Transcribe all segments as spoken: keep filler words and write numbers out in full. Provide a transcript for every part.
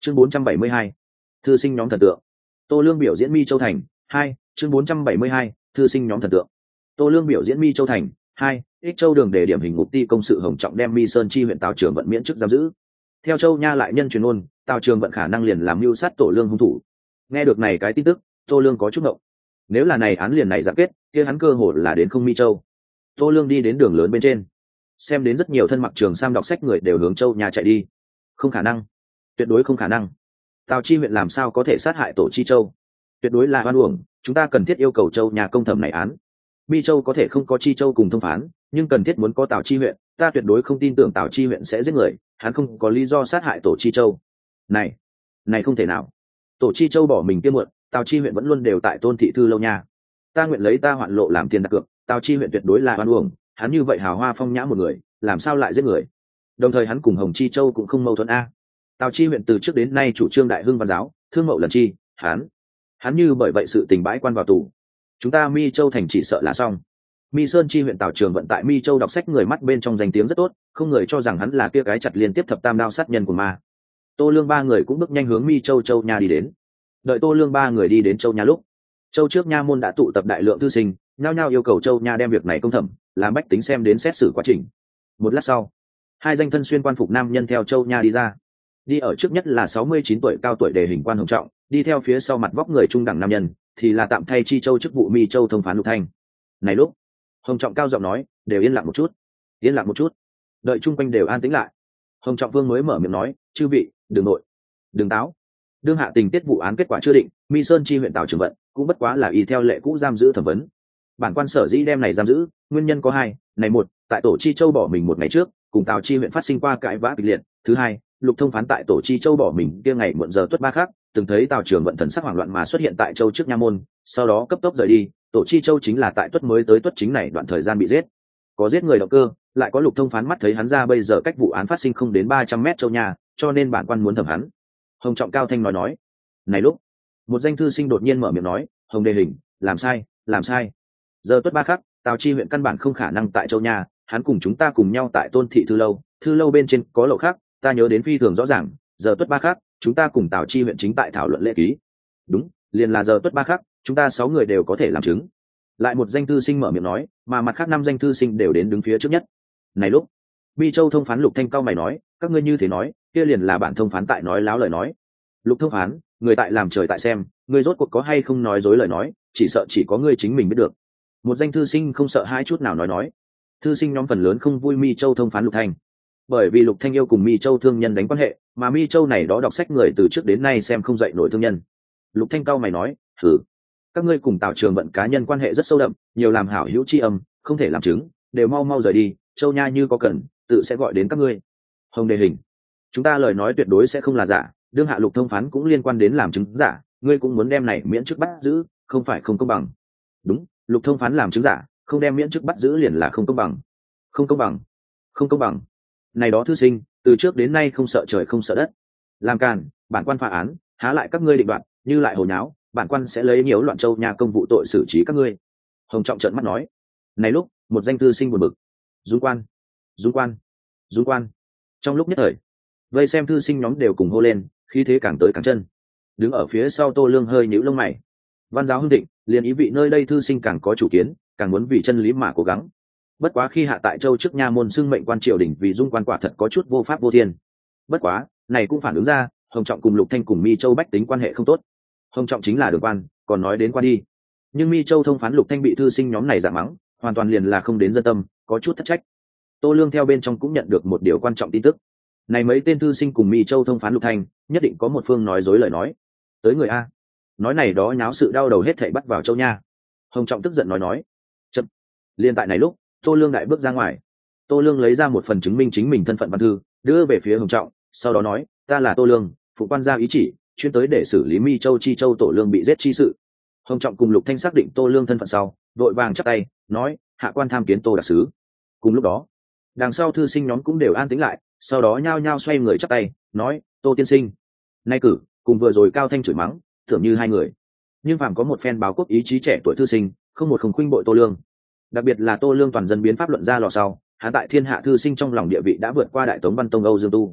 chương bốn trăm bảy mươi hai, thư sinh nhóm thần tượng. Tô Lương biểu diễn Mi Châu Thành hai, chương bốn trăm bảy mươi hai, thư sinh nhóm thần tượng. Tô Lương biểu diễn Mi Châu Thành hai, Ích Châu đường để điểm hình ngục ti công sự Hồng Trọng đem Mi Sơn chi huyện Tào Trường Vận miễn chức giam giữ. Theo Châu Nha lại nhân truyền ôn, Tào Trường Vận khả năng liền làm mưu sát Tổ Lương hung thủ. Nghe được này cái tin tức, Tô Lương có chút ngộng. Nếu là này án liền này dạng kết, kia hắn cơ hội là đến không Mi Châu. Tô Lương đi đến đường lớn bên trên, xem đến rất nhiều thân mặc trường sam đọc sách người đều hướng Châu Nha chạy đi. Không khả năng, tuyệt đối không khả năng. Tào chi huyện làm sao có thể sát hại Tổ Chi Châu? Tuyệt đối là oan uổng, chúng ta cần thiết yêu cầu Châu Nha công thẩm này án. Mi Châu có thể không có Chi Châu cùng thông phán, nhưng cần thiết muốn có Tào chi huyện, ta tuyệt đối không tin tưởng Tào chi huyện sẽ giết người, hắn không có lý do sát hại Tổ Chi Châu. Này, này không thể nào. Tổ Chi Châu bỏ mình kia muộn, Tào chi huyện vẫn luôn đều tại Tôn thị thư lâu nha. Ta nguyện lấy ta hoạn lộ làm tiền đặt cược, Tào chi huyện tuyệt đối là oan uổng, hắn như vậy hào hoa phong nhã một người, làm sao lại giết người? Đồng thời hắn cùng Hồng Chi Châu cũng không mâu thuẫn a. Tào chi huyện từ trước đến nay chủ trương đại hưng văn giáo, thương mậu lần chi, hắn, hắn như bởi vậy sự tình bãi quan vào tù, chúng ta Mi Châu thành chỉ sợ là xong. Mi Sơn chi huyện Tào Trường Vận tại Mi Châu đọc sách người mắt bên trong danh tiếng rất tốt, không người cho rằng hắn là kia cái chặt liên tiếp thập tam đao sát nhân của ma. Tô Lương ba người cũng bước nhanh hướng Mi Châu Châu Nha đi đến. Đợi Tô Lương ba người đi đến Châu Nha lúc, Châu trước nha môn đã tụ tập đại lượng thư sinh, nhao nhao yêu cầu Châu Nha đem việc này công thẩm, làm bách tính xem đến xét xử quá trình. Một lát sau, hai danh thân xuyên quan phục nam nhân theo Châu Nha đi ra. Đi ở trước nhất là sáu mươi chín tuổi cao tuổi đề hình quan Hồng Trọng, đi theo phía sau mặt vóc người trung đẳng nam nhân thì là tạm thay Chi Châu chức vụ Mi Châu thông phán Lục Thanh. Này lúc, Hồng Trọng cao giọng nói, đều yên lặng một chút, yên lặng một chút. Đợi chung quanh đều an tĩnh lại, Hồng Trọng Vương mới mở miệng nói, chư vị, đừng nội, đừng táo. Đương hạ tình tiết vụ án kết quả chưa định, Mi Sơn chi huyện Tào Trường Vận cũng bất quá là y theo lệ cũ giam giữ thẩm vấn. Bản quan sở dĩ đem này giam giữ, nguyên nhân có hai, này một, tại Tổ Chi Châu bỏ mình một ngày trước, cùng Tào chi huyện phát sinh qua cãi vã kịch liệt, thứ hai, Lục thông phán tại Tổ Chi Châu bỏ mình kia ngày muộn giờ tuất ba khác, từng thấy Tào Trường Vận thần sắc hoảng loạn mà xuất hiện tại Châu trước nha môn, sau đó cấp tốc rời đi. Tổ Chi Châu chính là tại tuất mới tới tuất chính này đoạn thời gian bị giết, có giết người động cơ, lại có Lục thông phán mắt thấy hắn ra bây giờ cách vụ án phát sinh không đến ba trăm mét Châu nhà, cho nên bản quan muốn thẩm hắn. Hồng Trọng cao thanh nói nói. Này lúc, một danh thư sinh đột nhiên mở miệng nói, Hồng đề hình, làm sai, làm sai. Giờ tuất ba khắc, Tào chi huyện căn bản không khả năng tại Châu nhà, hắn cùng chúng ta cùng nhau tại Tôn thị thư lâu, thư lâu bên trên có lậu khác, ta nhớ đến phi thường rõ ràng. Giờ tuất ba khắc, chúng ta cùng Tào chi huyện chính tại thảo luận lễ ký. Đúng, liền là giờ tuất ba khắc, chúng ta sáu người đều có thể làm chứng. Lại một danh thư sinh mở miệng nói, mà mặt khác năm danh thư sinh đều đến đứng phía trước nhất. Này lúc, Mi Châu thông phán Lục Thanh cao mày nói, các ngươi như thế nói, kia liền là bản thông phán tại nói láo lời nói. Lục thông phán, người tại làm trời tại xem, ngươi rốt cuộc có hay không nói dối lời nói, chỉ sợ chỉ có ngươi chính mình biết được. Một danh thư sinh không sợ hai chút nào nói nói. Thư sinh nhóm phần lớn không vui Mi Châu thông phán Lục Thanh, bởi vì Lục Thanh yêu cùng Mi Châu thương nhân đánh quan hệ, mà Mi Châu này đó đọc sách người từ trước đến nay xem không dậy nổi thương nhân. Lục Thanh cao mày nói, thử, các ngươi cùng Tào Trường Vận cá nhân quan hệ rất sâu đậm, nhiều làm hảo hữu chi âm, không thể làm chứng, đều mau mau rời đi, Châu nha như có cần, tự sẽ gọi đến các ngươi. Hồng đề hình, chúng ta lời nói tuyệt đối sẽ không là giả, đương hạ Lục thông phán cũng liên quan đến làm chứng giả, ngươi cũng muốn đem này miễn chức bắt giữ, không phải không công bằng. Đúng, Lục thông phán làm chứng giả, không đem miễn chức bắt giữ liền là không công bằng. Không công bằng, không công bằng. Này đó thư sinh, từ trước đến nay không sợ trời không sợ đất, làm càn, bản quan phá án, há lại các ngươi định đoạt, như lại hồ nháo, bản quan sẽ lấy nhiễu loạn Châu nhà công vụ tội xử trí các ngươi. Hồng Trọng trợn mắt nói. Này lúc, một danh thư sinh buồn bực, Dung quan, Dung quan, Dung quan. Trong lúc nhất thời, vây xem thư sinh nhóm đều cùng hô lên, khí thế càng tới càng chân. Đứng ở phía sau Tô Lương hơi nhíu lông mày. Văn giáo hưng thịnh, liền ý vị nơi đây thư sinh càng có chủ kiến, càng muốn vì chân lý mà cố gắng. Bất quá khi hạ tại Châu trước nha môn xưng mệnh quan triều đình vì Dung quan quả thật có chút vô pháp vô thiên. Bất quá, này cũng phản ứng ra, Hồng Trọng cùng Lục Thanh cùng Mi Châu bách tính quan hệ không tốt. Hồng Trọng chính là đường quan, còn nói đến quan đi. Nhưng Mi Châu thông phán Lục Thanh bị thư sinh nhóm này giảng mắng, hoàn toàn liền là không đến dân tâm, có chút thất trách. Tô Lương theo bên trong cũng nhận được một điều quan trọng tin tức. Này mấy tên thư sinh cùng Mi Châu thông phán Lục Thanh, nhất định có một phương nói dối lời nói. Tới người a, nói này đó nháo sự đau đầu hết thảy bắt vào Châu nha. Hồng Trọng tức giận nói nói. Chậm. Liên tại này lúc, Tô Lương đại bước ra ngoài. Tô Lương lấy ra một phần chứng minh chính mình thân phận văn thư, đưa về phía Hồng Trọng, sau đó nói, ta là Tô Lương, phụ quan gia ý chỉ, chuyên tới để xử lý Mi Châu Chi Châu tổ lương bị giết chi sự. Hồng Trọng cùng Lục Thanh xác định Tô Lương thân phận sau, vội vàng chắp tay nói, hạ quan tham kiến Tô đặc sứ. Cùng lúc đó, đằng sau thư sinh nhóm cũng đều an tĩnh lại, sau đó nhao nhao xoay người chắp tay nói, Tô tiên sinh. Nay cử cùng vừa rồi cao thanh chửi mắng, tưởng như hai người, nhưng phàm có một phen báo quốc ý chí trẻ tuổi thư sinh, không một không khuynh bội Tô Lương. Đặc biệt là Tô Lương toàn dân biến pháp luận ra lò sau, hắn tại thiên hạ thư sinh trong lòng địa vị đã vượt qua đại tống Văn Tông Âu Dương Tu.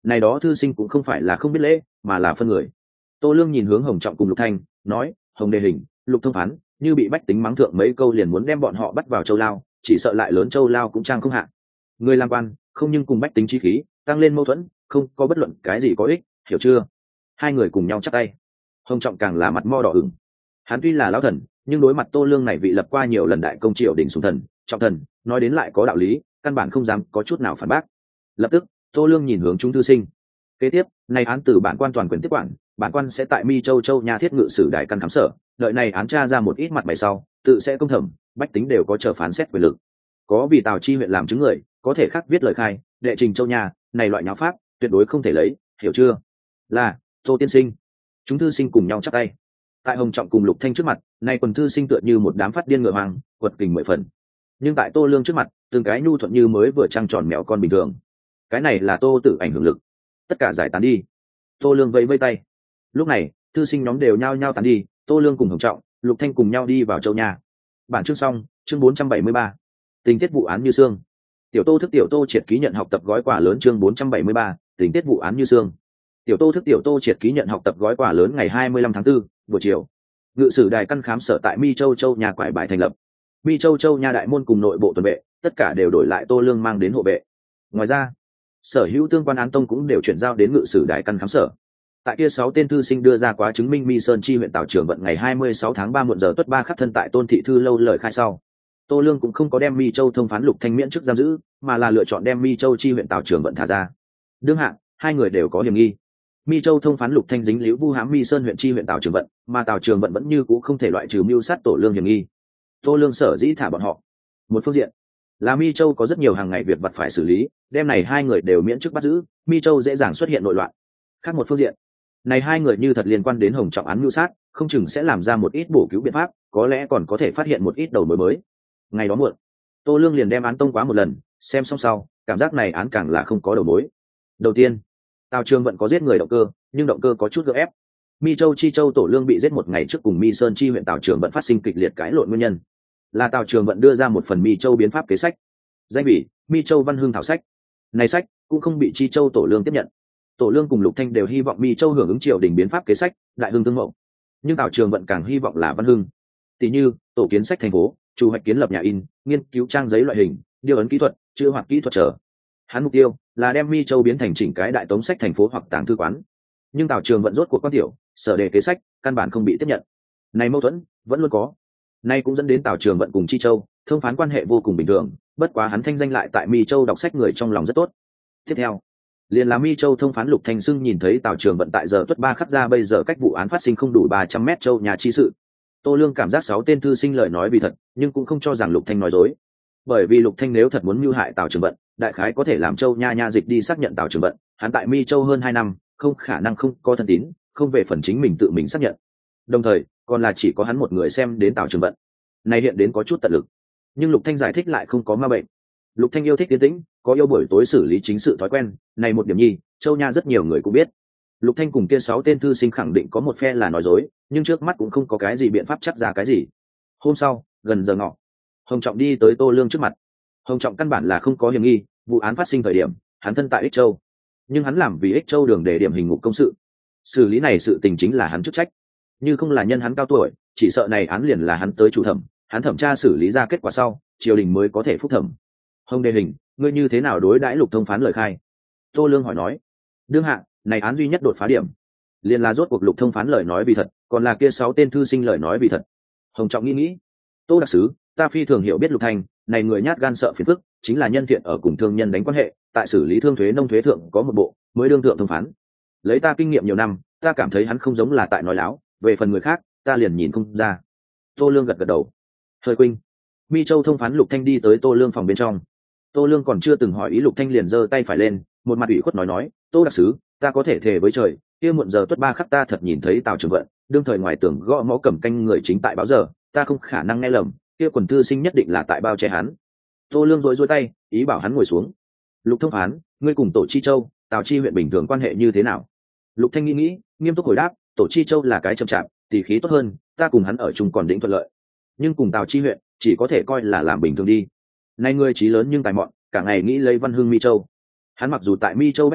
này đó thư sinh cũng không phải là không biết lễ mà là phân người. Tô Lương nhìn hướng Hồng Trọng cùng Lục Thanh nói, Hồng Đề Hình, Lục Thông Phán, như bị bách tính mắng thượng mấy câu liền muốn đem bọn họ bắt vào châu lao, chỉ sợ lại lớn châu lao cũng trang không hạ. Người làm quan không nhưng cùng bách tính chi khí tăng lên mâu thuẫn, không có bất luận cái gì có ích, hiểu chưa? Hai người cùng nhau chắp tay. Hồng Trọng càng là mặt mo đỏ ửng. Hắn tuy là lão thần, nhưng đối mặt Tô Lương này vị lập qua nhiều lần đại công triều đình sủng thần, trọng thần, nói đến lại có đạo lý, căn bản không dám có chút nào phản bác. Lập tức, Tô Lương nhìn hướng chúng thư sinh. Kế tiếp, này án từ bản quan toàn quyền tiếp quản, bản quan sẽ tại Mi Châu Châu Nha thiết ngự sử đại căn khám sở, đợi này án tra ra một ít mặt mày sau, tự sẽ công thẩm, bách tính đều có chờ phán xét quyền lực. Có vì Tào Chi huyện làm chứng người, có thể khác viết lời khai, đệ trình Châu Nha, này loại nháo pháp, tuyệt đối không thể lấy, hiểu chưa? Là, Tô tiên sinh. Chúng thư sinh cùng nhau chắp tay. Tại Hồng Trọng cùng Lục Thanh trước mặt, nay quần thư sinh tựa như một đám phát điên ngựa hoang, quật kình mười phần. Nhưng tại Tô Lương trước mặt, từng cái nhu thuận như mới vừa trăng tròn mèo con bình thường. Cái này là Tô Tử ảnh hưởng lực. Tất cả giải tán đi. Tô Lương vẫy vẫy tay. Lúc này, thư sinh nhóm đều nhao nhao tán đi, Tô Lương cùng Hồng Trọng, Lục Thanh cùng nhau đi vào Châu Nha. Bản chương xong, chương bốn trăm bảy mươi ba. Tình tiết vụ án như xương. Tiểu Tô thức tiểu Tô triệt ký nhận học tập gói quà lớn chương bốn trăm bảy mươi ba, tình tiết vụ án như xương. Tiểu Tô thức tiểu Tô triệt ký nhận học tập gói quà lớn ngày hai mươi lăm tháng tư, buổi chiều. Ngự sử đài căn khám sở tại Mi Châu Châu Nha quải bài thành lập. Mi Châu Châu Nha đại môn cùng nội bộ tuần vệ, tất cả đều đổi lại Tô Lương mang đến hộ vệ. Ngoài ra, sở hữu tương quan án tông cũng đều chuyển giao đến ngự sử đài căn khám sở. Tại kia sáu tên thư sinh đưa ra quá chứng minh Mi Sơn chi huyện Tào Trường Vận ngày hai mươi sáu tháng ba muộn giờ tuất ba khắc thân tại Tôn thị thư lâu lời khai sau, Tô Lương cũng không có đem Mi Châu thông phán Lục Thanh miễn chức giam giữ, mà là lựa chọn đem Mi Châu chi huyện Tào Trường Vận thả ra. Đương hạng, hai người đều có hiểm nghi. Mi Châu thông phán Lục Thanh dính liễu vu hãm Mi Sơn huyện chi huyện Tào Trường Vận, mà Tào Trường Vận vẫn như cũ không thể loại trừ mưu sát Tổ Lương hiểm nghi. Tô Lương sở dĩ thả bọn họ. Một phương diện, là Mi Châu có rất nhiều hàng ngày việc vặt phải xử lý, đêm này hai người đều miễn chức bắt giữ, Mi Châu dễ dàng xuất hiện nội loạn. Khác một phương diện, này hai người như thật liên quan đến Hồng Trọng án mưu sát, không chừng sẽ làm ra một ít bổ cứu biện pháp, có lẽ còn có thể phát hiện một ít đầu mối mới. Ngày đó muộn, Tô Lương liền đem án tông quá một lần, xem xong sau, cảm giác này án càng là không có đầu mối. Đầu tiên, Tào Trường Vận có giết người động cơ, nhưng động cơ có chút gượng ép. Mi Châu chi Châu Tổ Lương bị giết một ngày trước cùng Mi Sơn chi huyện Tào Trường Vận phát sinh kịch liệt cãi lộn nguyên nhân, là Tào Trường Vận đưa ra một phần Mi Châu biến pháp kế sách, danh bị Mi Châu văn hương thảo sách. Này sách cũng không bị chi Châu Tổ Lương tiếp nhận. Tổ Lương cùng Lục Thanh đều hy vọng Mi Châu hưởng ứng triều đình biến pháp kế sách, đại hưng tương mẫu. Nhưng Tào Trường Vận càng hy vọng là văn hưng. Tỷ như tổ kiến sách thành phố, chủ hoạch kiến lập nhà in, nghiên cứu trang giấy loại hình, điều ấn kỹ thuật, chữ hoạt kỹ thuật trở. Hắn mục tiêu là đem Mi Châu biến thành chỉnh cái đại tống sách thành phố hoặc tàng thư quán. Nhưng Tào Trường Vận rốt cuộc quan tiểu, sở đề kế sách căn bản không bị tiếp nhận. Này mâu thuẫn vẫn luôn có. Nay cũng dẫn đến Tào Trường Vận cùng Chi Châu thông phán quan hệ vô cùng bình thường, bất quá hắn thanh danh lại tại Mi Châu đọc sách người trong lòng rất tốt. Tiếp theo, liền là Mi Châu thông phán Lục Thanh Sưng nhìn thấy Tào Trường Vận tại giờ tuất ba khắc ra bây giờ cách vụ án phát sinh không đủ ba trăm mét Châu nhà chi sự. Tô Lương cảm giác sáu tên thư sinh lời nói vì thật, nhưng cũng không cho rằng Lục Thanh nói dối. Bởi vì Lục Thanh nếu thật muốn mưu hại Tào Trường Vận, đại khái có thể làm Châu Nha Nha dịch đi xác nhận Tào Trường Vận, hắn tại Mi Châu hơn hai năm, không khả năng không có thân tín, không về phần chính mình tự mình xác nhận. Đồng thời, còn là chỉ có hắn một người xem đến Tào Trường Vận. Này hiện đến có chút tận lực. Nhưng Lục Thanh giải thích lại không có ma bệnh. Lục Thanh yêu thích yên tĩnh, có yêu buổi tối xử lý chính sự thói quen, này một điểm nhi, Châu Nha rất nhiều người cũng biết. Lục Thanh cùng kia sáu tên thư sinh khẳng định có một phe là nói dối, nhưng trước mắt cũng không có cái gì biện pháp chắc ra cái gì. Hôm sau, gần giờ ngọ, Hồng Trọng đi tới Tô Lương trước mặt. Hồng Trọng căn bản là không có hiểm nghi, vụ án phát sinh thời điểm, hắn thân tại Ích Châu, nhưng hắn làm vì Ích Châu đường để điểm hình ngục công sự, xử lý này sự tình chính là hắn chức trách. Như không là nhân hắn cao tuổi, chỉ sợ này án liền là hắn tới chủ thẩm, hắn thẩm tra xử lý ra kết quả sau, triều đình mới có thể phúc thẩm. Hồng Đề Hình, ngươi như thế nào đối đãi Lục thông phán lời khai? Tô Lương hỏi nói. Đương hạ, này án duy nhất đột phá điểm, liền là rốt cuộc Lục thông phán lời nói vì thật, còn là kia sáu tên thư sinh lời nói vì thật. Hồng Trọng nghĩ nghĩ, Tô đặc sứ, ta phi thường hiểu biết Lục Thanh, này người nhát gan sợ phiền phức, chính là nhân thiện ở cùng thương nhân đánh quan hệ, tại xử lý thương thuế nông thuế thượng có một bộ, mới đương thượng thông phán. Lấy ta kinh nghiệm nhiều năm, ta cảm thấy hắn không giống là tại nói láo, về phần người khác, ta liền nhìn không ra. Tô Lương gật gật đầu. Thời Quynh, Mi Châu thông phán Lục Thanh đi tới Tô Lương phòng bên trong. Tô Lương còn chưa từng hỏi ý Lục Thanh liền giơ tay phải lên, một mặt ủy khuất nói nói, Tô đặc sứ, ta có thể thề với trời, kia muộn giờ tuất ba khắc ta thật nhìn thấy Tào Trường Vận, đương thời ngoài tường gõ mõ cầm canh người chính tại báo giờ, ta không khả năng nghe lầm, kia quần thư sinh nhất định là tại bao che hắn. Tô Lương rối rối tay, ý bảo hắn ngồi xuống. Lục thông phán, ngươi cùng Tổ Chi Châu, Tào Chi huyện bình thường quan hệ như thế nào? Lục Thanh nghĩ nghĩ, nghiêm túc hồi đáp, Tổ Chi Châu là cái chậm chạp, tỷ khí tốt hơn, ta cùng hắn ở chung còn đỉnh thuận lợi, nhưng cùng Tào Chi huyện chỉ có thể coi là làm bình thường đi. Nay ngươi trí lớn nhưng tài mọn, cả ngày nghĩ lấy văn hương Mi Châu. Hắn mặc dù tại Mi Châu bách tính,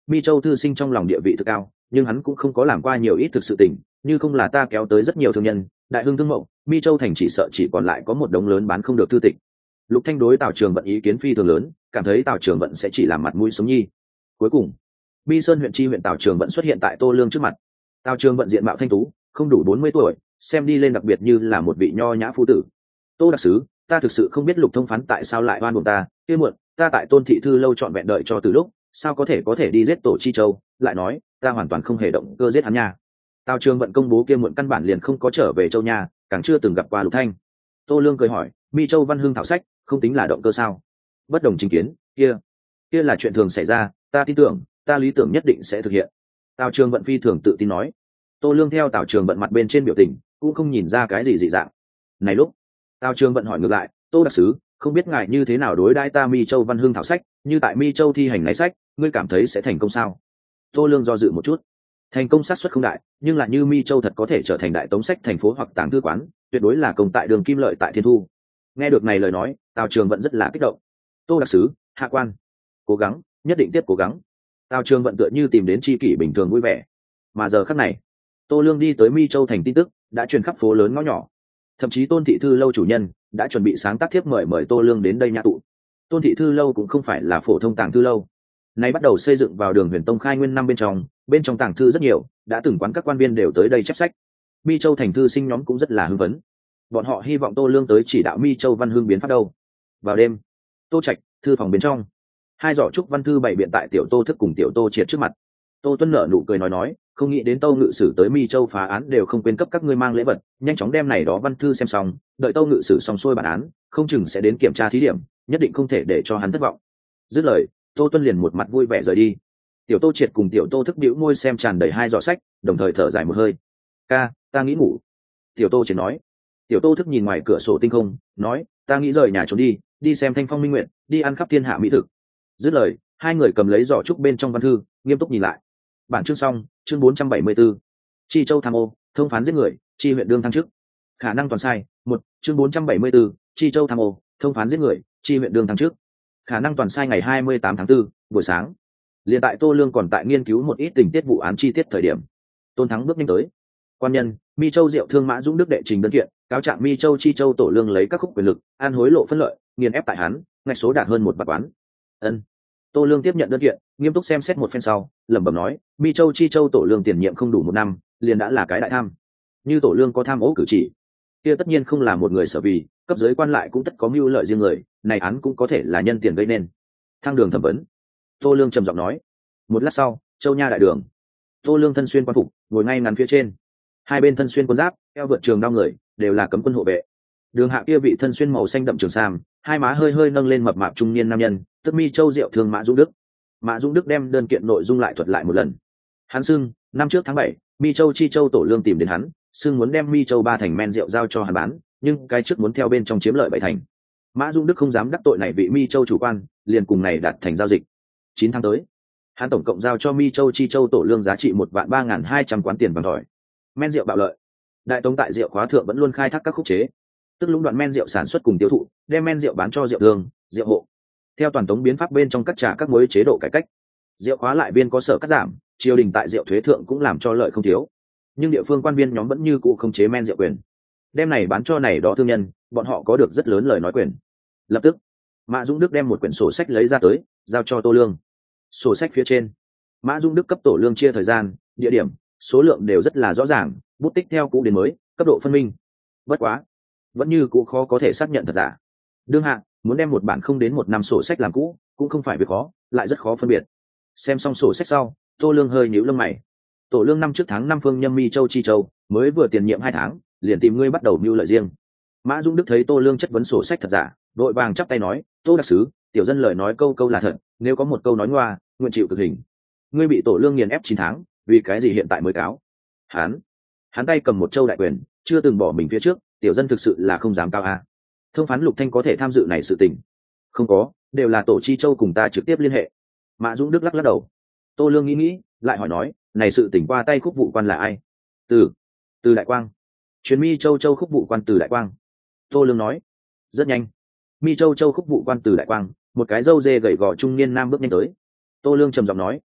Mi Châu thư sinh trong lòng địa vị thực cao, nhưng hắn cũng không có làm qua nhiều ít thực sự tình, như không là ta kéo tới rất nhiều thương nhân, đại hưng thương mậu, Mi Châu thành chỉ sợ chỉ còn lại có một đống lớn bán không được thư tịch. Lục Thanh đối Tào Trường Vận ý kiến phi thường lớn, cảm thấy Tào Trường Vận sẽ chỉ làm mặt mũi sống nhi. Cuối cùng, Mi Sơn huyện chi huyện Tào Trường Vận xuất hiện tại Tô Lương trước mặt. Tào Trường Vận diện mạo thanh tú, không đủ bốn mươi tuổi, xem đi lên đặc biệt như là một vị nho nhã phu tử. Tô đặc sứ, ta thực sự không biết Lục thông phán tại sao lại oan uổng ta, kia muộn, ta tại Tôn thị thư lâu trọn vẹn đợi cho từ lúc, sao có thể có thể đi giết tổ chi châu, lại nói, ta hoàn toàn không hề động cơ giết hắn nha. Tào Trường Vận công bố kia muộn căn bản liền không có trở về châu nhà, càng chưa từng gặp qua Lục Thanh. Tô Lương cười hỏi, Mi Châu Văn Hưng thảo sách, không tính là động cơ sao? Bất đồng chính kiến, kia, kia là chuyện thường xảy ra, ta tin tưởng, ta lý tưởng nhất định sẽ thực hiện. Tào Trường Vận phi thường tự tin nói. Tô Lương theo Tào Trường Vận mặt bên trên biểu tình, cũng không nhìn ra cái gì dị dạng. Này lúc, Tào Trường Vận hỏi ngược lại, Tô đặc sứ, không biết ngài như thế nào đối đãi ta Mi Châu Văn Hưng thảo sách, như tại Mi Châu thi hành lấy sách, ngươi cảm thấy sẽ thành công sao? Tô Lương do dự một chút. Thành công xác suất không đại, nhưng là như Mi Châu thật có thể trở thành đại tống sách thành phố hoặc tàng thư quán, tuyệt đối là công tại đường kim lợi tại thiên thu. Nghe được này lời nói, Tào Trường Vận rất là kích động. Tô đặc sứ, hạ quan, cố gắng, nhất định tiếp cố gắng. Tào Trường Vận tựa như tìm đến tri kỷ bình thường vui vẻ. Mà giờ khắc này, Tô Lương đi tới Mi Châu thành tin tức đã truyền khắp phố lớn ngõ nhỏ, thậm chí Tôn thị thư lâu chủ nhân đã chuẩn bị sáng tác thiếp mời mời Tô Lương đến đây nhã tụ. Tôn thị thư lâu cũng không phải là phổ thông tàng thư lâu, nay bắt đầu xây dựng vào đường Huyền Tông khai nguyên năm bên trong, bên trong tàng thư rất nhiều, đã từng quán các quan viên đều tới đây chép sách. Mi Châu thành thư sinh nhóm cũng rất là hưng phấn, bọn họ hy vọng Tô Lương tới chỉ đạo Mi Châu văn hương biến pháp đâu. Vào đêm, Tô Trạch thư phòng bên trong, hai giỏ trúc văn thư bày biện tại tiểu Tô Thức cùng tiểu Tô Triệt trước mặt. Tô Tuân nở nụ cười nói nói, không nghĩ đến Tâu ngự sử tới Mi Châu phá án đều không quên cấp các ngươi mang lễ vật, nhanh chóng đem này đó văn thư xem xong, đợi Tâu ngự sử xong xuôi bản án, không chừng sẽ đến kiểm tra thí điểm, nhất định không thể để cho hắn thất vọng. Dứt lời, Tô Tuân liền một mặt vui vẻ rời đi. Tiểu Tô Triệt cùng tiểu Tô Thức bĩu môi xem tràn đầy hai giỏ sách, đồng thời thở dài một hơi. Ca, ta nghĩ ngủ. Tiểu Tô Triệt nói. Tiểu Tô Thức nhìn ngoài cửa sổ tinh không, nói, ta nghĩ rời nhà trốn đi, đi xem thanh phong minh nguyện, đi ăn khắp thiên hạ mỹ thực. Dứt lời, hai người cầm lấy giỏ trúc bên trong văn thư, nghiêm túc nhìn lại. Bản chương xong, chương bốn trăm bảy mươi 4. Chi Châu tham ô, thông phán giết người, chi huyện đương thăng chức. Khả năng toàn sai, một, chương bốn trăm bảy mươi 4, Chi Châu tham ô, thông phán giết người, chi huyện đương thăng chức. Khả năng toàn sai ngày hai mươi tám tháng tư, buổi sáng. Liên tại Tô Lương còn tại nghiên cứu một ít tình tiết vụ án chi tiết thời điểm, Tôn Thắng bước nhanh tới. Quan nhân, Mi Châu Diệu Thương Mã Dũng Đức đệ trình đơn kiện, cáo trạng Mi Châu Chi Châu tổ lương lấy các khúc quyền lực, an hối lộ phân lợi, nghiền ép tại hắn, ngạch số đạt hơn một bạc quán. Ân. Tô Lương tiếp nhận đơn kiện, nghiêm túc xem xét một phen sau, lẩm bẩm nói, Mi Châu Chi Châu tổ lương tiền nhiệm không đủ một năm, liền đã là cái đại tham. Như tổ lương có tham ô cử chỉ, kia tất nhiên không là một người sở vì, cấp giới quan lại cũng tất có mưu lợi riêng người, này án cũng có thể là nhân tiền gây nên. Thang đường thẩm vấn. Tô Lương trầm giọng nói. Một lát sau, Châu Nha đại đường. Tô Lương thân xuyên quan phục, ngồi ngay ngắn phía trên. Hai bên thân xuyên quân giáp, eo vượt trường đao người, đều là cấm quân hộ vệ. Đường hạ kia vị thân xuyên màu xanh đậm trường sam, hai má hơi hơi nâng lên mập mạp trung niên nam nhân, tức Mi Châu Diệu Thương Mã Dũng Đức. Mã Dũng Đức đem đơn kiện nội dung lại thuật lại một lần. Hắn xưng, năm trước tháng bảy, Mi Châu Chi Châu tổ lương tìm đến hắn, xưng muốn đem Mi Châu ba thành men rượu giao cho hắn bán, nhưng cái trước muốn theo bên trong chiếm lợi bảy thành. Mã Dũng Đức không dám đắc tội này vị Mi Châu chủ quan, liền cùng này đạt thành giao dịch. Chín tháng tới, hắn tổng cộng giao cho Mi Châu Chi Châu tổ lương giá trị một vạn ba ngàn hai trăm quán tiền vàng thỏi. Men rượu bạo lợi. Đại Tống tại rượu khóa thượng vẫn luôn khai thác các khúc chế, tức lũng đoạn men rượu sản xuất cùng tiêu thụ, đem men rượu bán cho rượu đường, rượu hộ. Theo toàn Tống biến pháp bên trong các trà các muối chế độ cải cách, rượu khóa lại biên có sở cắt giảm, triều đình tại rượu thuế thượng cũng làm cho lợi không thiếu. Nhưng địa phương quan viên nhóm vẫn như cũ không chế men rượu quyền. Đem này bán cho này đó thương nhân, bọn họ có được rất lớn lời nói quyền. Lập tức, Mã Dũng Đức đem một quyển sổ sách lấy ra tới, giao cho Tô Lương. Sổ sách phía trên, Mã Dũng Đức cấp tổ lương chia thời gian, địa điểm, số lượng đều rất là rõ ràng, bút tích theo cũ đến mới, cấp độ phân minh. Bất quá, vẫn như cũ khó có thể xác nhận thật giả. Đương hạ, muốn đem một bản không đến một năm sổ sách làm cũ, cũng không phải việc khó, lại rất khó phân biệt. Xem xong sổ sách sau, Tô Lương hơi nhíu lông mày. Tổ lương năm trước tháng năm phương nhâm Mi Châu Chi Châu, mới vừa tiền nhiệm hai tháng, liền tìm ngươi bắt đầu mưu lợi riêng. Mã Dũng Đức thấy Tô Lương chất vấn sổ sách thật giả, đội vàng chắp tay nói, Tô đặc sứ, tiểu dân lời nói câu câu là thật, nếu có một câu nói ngoa, nguyện chịu cực hình. Ngươi bị tổ lương nghiền ép chín tháng, vì cái gì hiện tại mới cáo? Hắn, hắn tay cầm một châu đại quyền, chưa từng bỏ mình phía trước, tiểu dân thực sự là không dám cao a. Thông phán Lục Thanh có thể tham dự này sự tình? Không có, đều là tổ Chi Châu cùng ta trực tiếp liên hệ. Mã Dũng Đức lắc lắc đầu. Tô Lương nghĩ nghĩ, lại hỏi nói, này sự tình qua tay khúc vụ quan là ai? Từ, từ Đại Quang. Chuyến Mi Châu Châu khúc vụ quan từ Đại Quang. Tô Lương nói. Rất nhanh. Mi Châu Châu khúc vụ quan từ Đại Quang, một cái râu dê gầy gò trung niên nam bước nhanh tới. Tô Lương trầm giọng nói,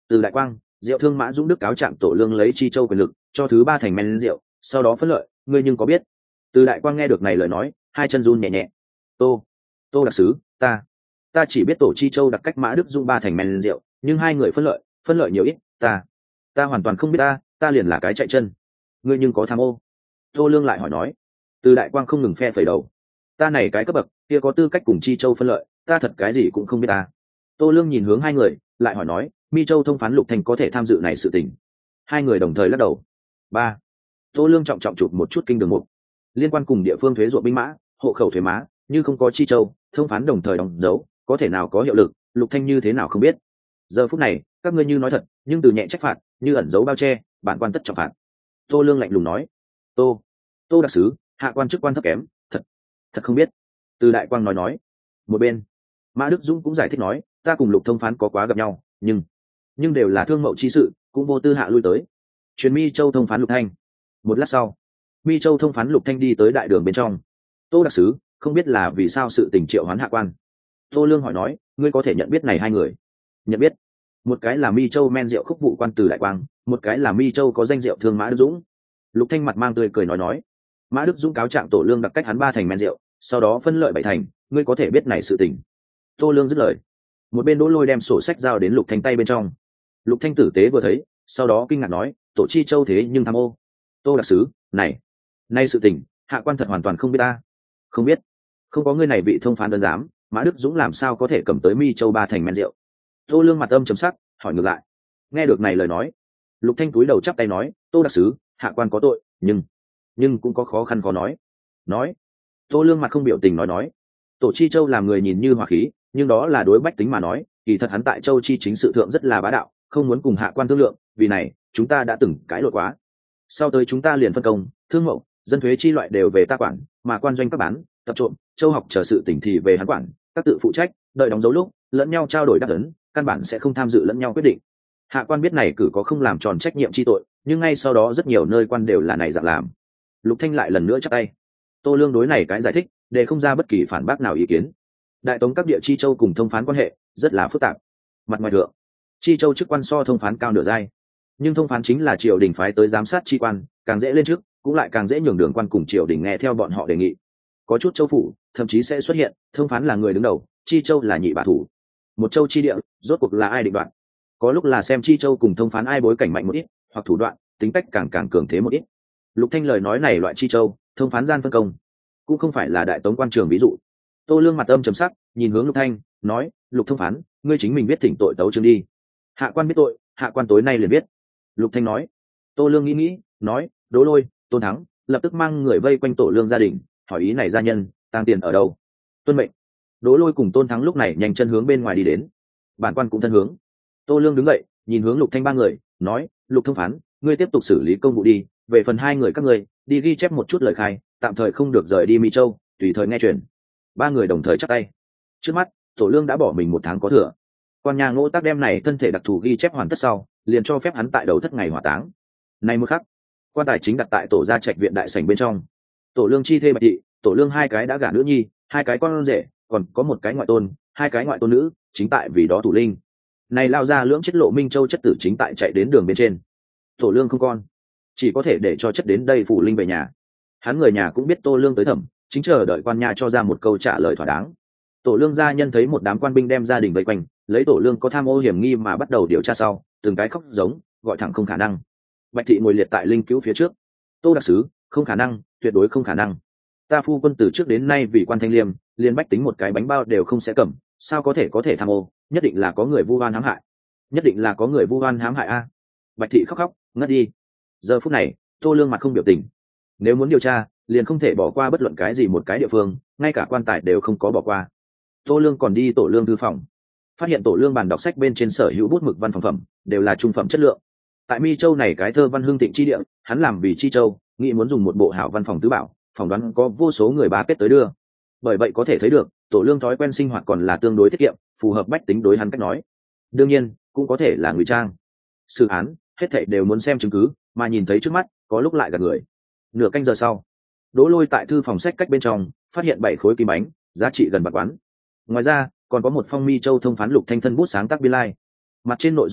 Từ đại quang, Diệu Thương Mã Dũng Đức cáo trạng Tổ Lương lấy chi châu quyền lực cho thứ ba thành men rượu, sau đó phân lợi, ngươi nhưng có biết? Từ đại quang nghe được này lời nói, hai chân run nhẹ nhẹ. Tô, Tô đặc sứ, ta, ta chỉ biết Tổ Chi Châu đặc cách Mã Đức Dũng ba thành men rượu, nhưng hai người phân lợi, phân lợi nhiều ít, ta, ta hoàn toàn không biết ta, ta liền là cái chạy chân. Ngươi nhưng có tham ô? Tô Lương lại hỏi nói. Từ đại quang không ngừng phe phẩy đầu. Ta này cái cấp bậc, kia có tư cách cùng Chi Châu phân lợi, ta thật cái gì cũng không biết ta. Tô Lương nhìn hướng hai người, lại hỏi nói, Mi Châu thông phán Lục Thanh có thể tham dự này sự tình? Hai người đồng thời lắc đầu. Ba. Tô Lương trọng trọng chụp một chút kinh đường mục. Liên quan cùng địa phương thuế ruộng binh mã, hộ khẩu thuế má, như không có Chi Châu thông phán đồng thời đóng dấu, có thể nào có hiệu lực, Lục Thanh như thế nào không biết. Giờ phút này, các ngươi như nói thật, nhưng từ nhẹ trách phạt, như ẩn giấu bao che, bản quan tất trọng phạt. Tô Lương lạnh lùng nói. Tô, Tô đặc sứ, hạ quan chức quan thấp kém, thật, thật không biết. Từ đại quang nói nói. Một bên, Mã Đức Dũng cũng giải thích nói, ta cùng Lục thông phán có quá gặp nhau, nhưng nhưng đều là thương mậu chi sự, cũng vô tư hạ lui tới. Truyền Mi Châu thông phán Lục Thanh. Một lát sau, Mi Châu thông phán Lục Thanh đi tới đại đường bên trong. Tô đặc sứ, không biết là vì sao sự tình triệu hoán hạ quan. Tô Lương hỏi nói, ngươi có thể nhận biết này hai người? Nhận biết. Một cái là Mi Châu men rượu khúc vụ quan Từ đại quang, một cái là Mi Châu có danh rượu thương Mã Đức Dũng. Lục Thanh mặt mang tươi cười nói nói, Mã Đức Dũng cáo trạng Tổ Lương đặc cách hắn ba thành men rượu, sau đó phân lợi bảy thành, ngươi có thể biết này sự tình. Tô Lương dứt lời, một bên Đỗ Lôi đem sổ sách giao đến Lục Thanh tay bên trong. Lục Thanh tử tế vừa thấy, sau đó kinh ngạc nói, Tổ Chi Châu thế nhưng tham ô. Tô đặc sứ, này, nay sự tình, hạ quan thật hoàn toàn không biết ta. Không biết, không có ngươi này bị thông phán đơn giám, Mã Đức Dũng làm sao có thể cầm tới Mi Châu ba thành men rượu? Tô Lương mặt âm trầm sắc, hỏi ngược lại. Nghe được này lời nói, Lục Thanh cúi đầu chắp tay nói, Tô đặc sứ, hạ quan có tội, nhưng nhưng cũng có khó khăn khó nói. Nói. Tô Lương mặt không biểu tình nói nói, Tổ Chi Châu làm người nhìn như hòa khí, nhưng đó là đối bách tính mà nói, kỳ thật hắn tại Châu Chi chính sự thượng rất là bá đạo, không muốn cùng hạ quan thương lượng, vì này, chúng ta đã từng cãi lộn quá. Sau tới chúng ta liền phân công, thương mậu, dân thuế chi loại đều về ta quản, mà quan doanh các bán, tập trộm, châu học chờ sự tỉnh thì về hắn quản, các tự phụ trách, đợi đóng dấu lúc, lẫn nhau trao đổi đáp ứng, căn bản sẽ không tham dự lẫn nhau quyết định. Hạ quan biết này cử có không làm tròn trách nhiệm chi tội, nhưng ngay sau đó rất nhiều nơi quan đều là này dạng làm. Lục Thanh lại lần nữa chắp tay. Tô Lương đối này cái giải thích, để không ra bất kỳ phản bác nào ý kiến. Đại tống các địa chi châu cùng thông phán quan hệ rất là phức tạp. Mặt ngoài thượng, chi châu chức quan so thông phán cao nửa giai, nhưng thông phán chính là triều đình phái tới giám sát chi quan, càng dễ lên trước, cũng lại càng dễ nhường đường quan cùng triều đình nghe theo bọn họ đề nghị. Có chút châu phủ thậm chí sẽ xuất hiện thông phán là người đứng đầu, chi châu là nhị bá thủ. Một châu chi địa rốt cuộc là ai định đoạt? Có lúc là xem chi châu cùng thông phán ai bối cảnh mạnh một ít, hoặc thủ đoạn tính cách càng càng cường thế một ít. Lục Thanh lời nói này loại chi châu thông phán gian phân công, cũng không phải là đại tống quan trường ví dụ. Tô Lương mặt âm trầm sắc, nhìn hướng Lục Thanh, nói, Lục thông phán, ngươi chính mình biết thỉnh tội tấu chương đi. Hạ quan biết tội, hạ quan tối nay liền biết. Lục Thanh nói. Tô Lương nghĩ nghĩ, nói, Đỗ Lôi, Tôn Thắng, lập tức mang người vây quanh Tổ Lương gia đình, hỏi ý này gia nhân, tang tiền ở đâu? Tuân mệnh. Đỗ Lôi cùng Tôn Thắng lúc này nhanh chân hướng bên ngoài đi đến. Bản quan cũng thân hướng. Tô Lương đứng dậy, nhìn hướng Lục Thanh ba người, nói, Lục thông phán, ngươi tiếp tục xử lý công vụ đi, về phần hai người các ngươi, đi ghi chép một chút lời khai, tạm thời không được rời đi Mi Châu, tùy thời nghe truyền. Ba người đồng thời chắp tay. Trước mắt, Tổ Lương đã bỏ mình một tháng có thừa. Quan nhà Ngô Tác đem này thân thể đặc thù ghi chép hoàn tất sau, liền cho phép hắn tại đầu thất ngày hỏa táng. Nay một khắc, quan tài chính đặt tại tổ gia trạch viện đại sảnh bên trong. Tổ Lương chi thê Bạch thị, Tổ Lương hai cái đã gả nữ nhi, hai cái con rể, còn có một cái ngoại tôn, hai cái ngoại tôn nữ, chính tại vì đó thủ linh. Này lao ra lưỡng chết lộ Minh Châu chất tử chính tại chạy đến đường bên trên. Tổ Lương không con, chỉ có thể để cho chất đến đây phủ linh về nhà. Hắn người nhà cũng biết Tô Lương tới thẩm, chính chờ đợi quan nhà cho ra một câu trả lời thỏa đáng. Tổ Lương gia nhân thấy một đám quan binh đem gia đình vây quanh, lấy Tổ Lương có tham ô hiểm nghi mà bắt đầu điều tra sau, từng cái khóc giống, gọi thẳng không khả năng. Bạch thị ngồi liệt tại linh cứu phía trước. Tô đặc sứ, không khả năng, tuyệt đối không khả năng. Ta phu quân từ trước đến nay vì quan thanh liêm, liền bách tính một cái bánh bao đều không sẽ cầm, sao có thể có thể tham ô, nhất định là có người vu oan hãm hại. Nhất định là có người vu oan hãm hại a. Bạch thị khóc khóc, ngất đi. Giờ phút này, Tô Lương mặt không biểu tình. Nếu muốn điều tra, liền không thể bỏ qua bất luận cái gì một cái địa phương, ngay cả quan tài đều không có bỏ qua. Tô Lương còn đi Tổ Lương thư phòng, phát hiện Tổ Lương bàn đọc sách bên trên sở hữu bút mực văn phòng phẩm đều là trung phẩm chất lượng. Tại Mi Châu này cái thơ văn hương thịnh chi địa, hắn làm vì chi châu, nghĩ muốn dùng một bộ hảo văn phòng tứ bảo, phỏng đoán có vô số người bá kết tới đưa. Bởi vậy có thể thấy được, Tổ Lương thói quen sinh hoạt còn là tương đối tiết kiệm, phù hợp bách tính đối hắn cách nói. Đương nhiên, cũng có thể là ngụy trang. Sự án, hết thảy đều muốn xem chứng cứ, mà nhìn thấy trước mắt, có lúc lại gạt người. Nửa canh giờ sau, Đỗ Lôi tại thư phòng sách cách bên trong, phát hiện bảy khối kim bánh, giá trị gần bạc quán. Ngoài ra, còn có một phong Mi Châu thông phán Lục Thanh thân bút sáng tác biên lai. Mặt trên nội dung là,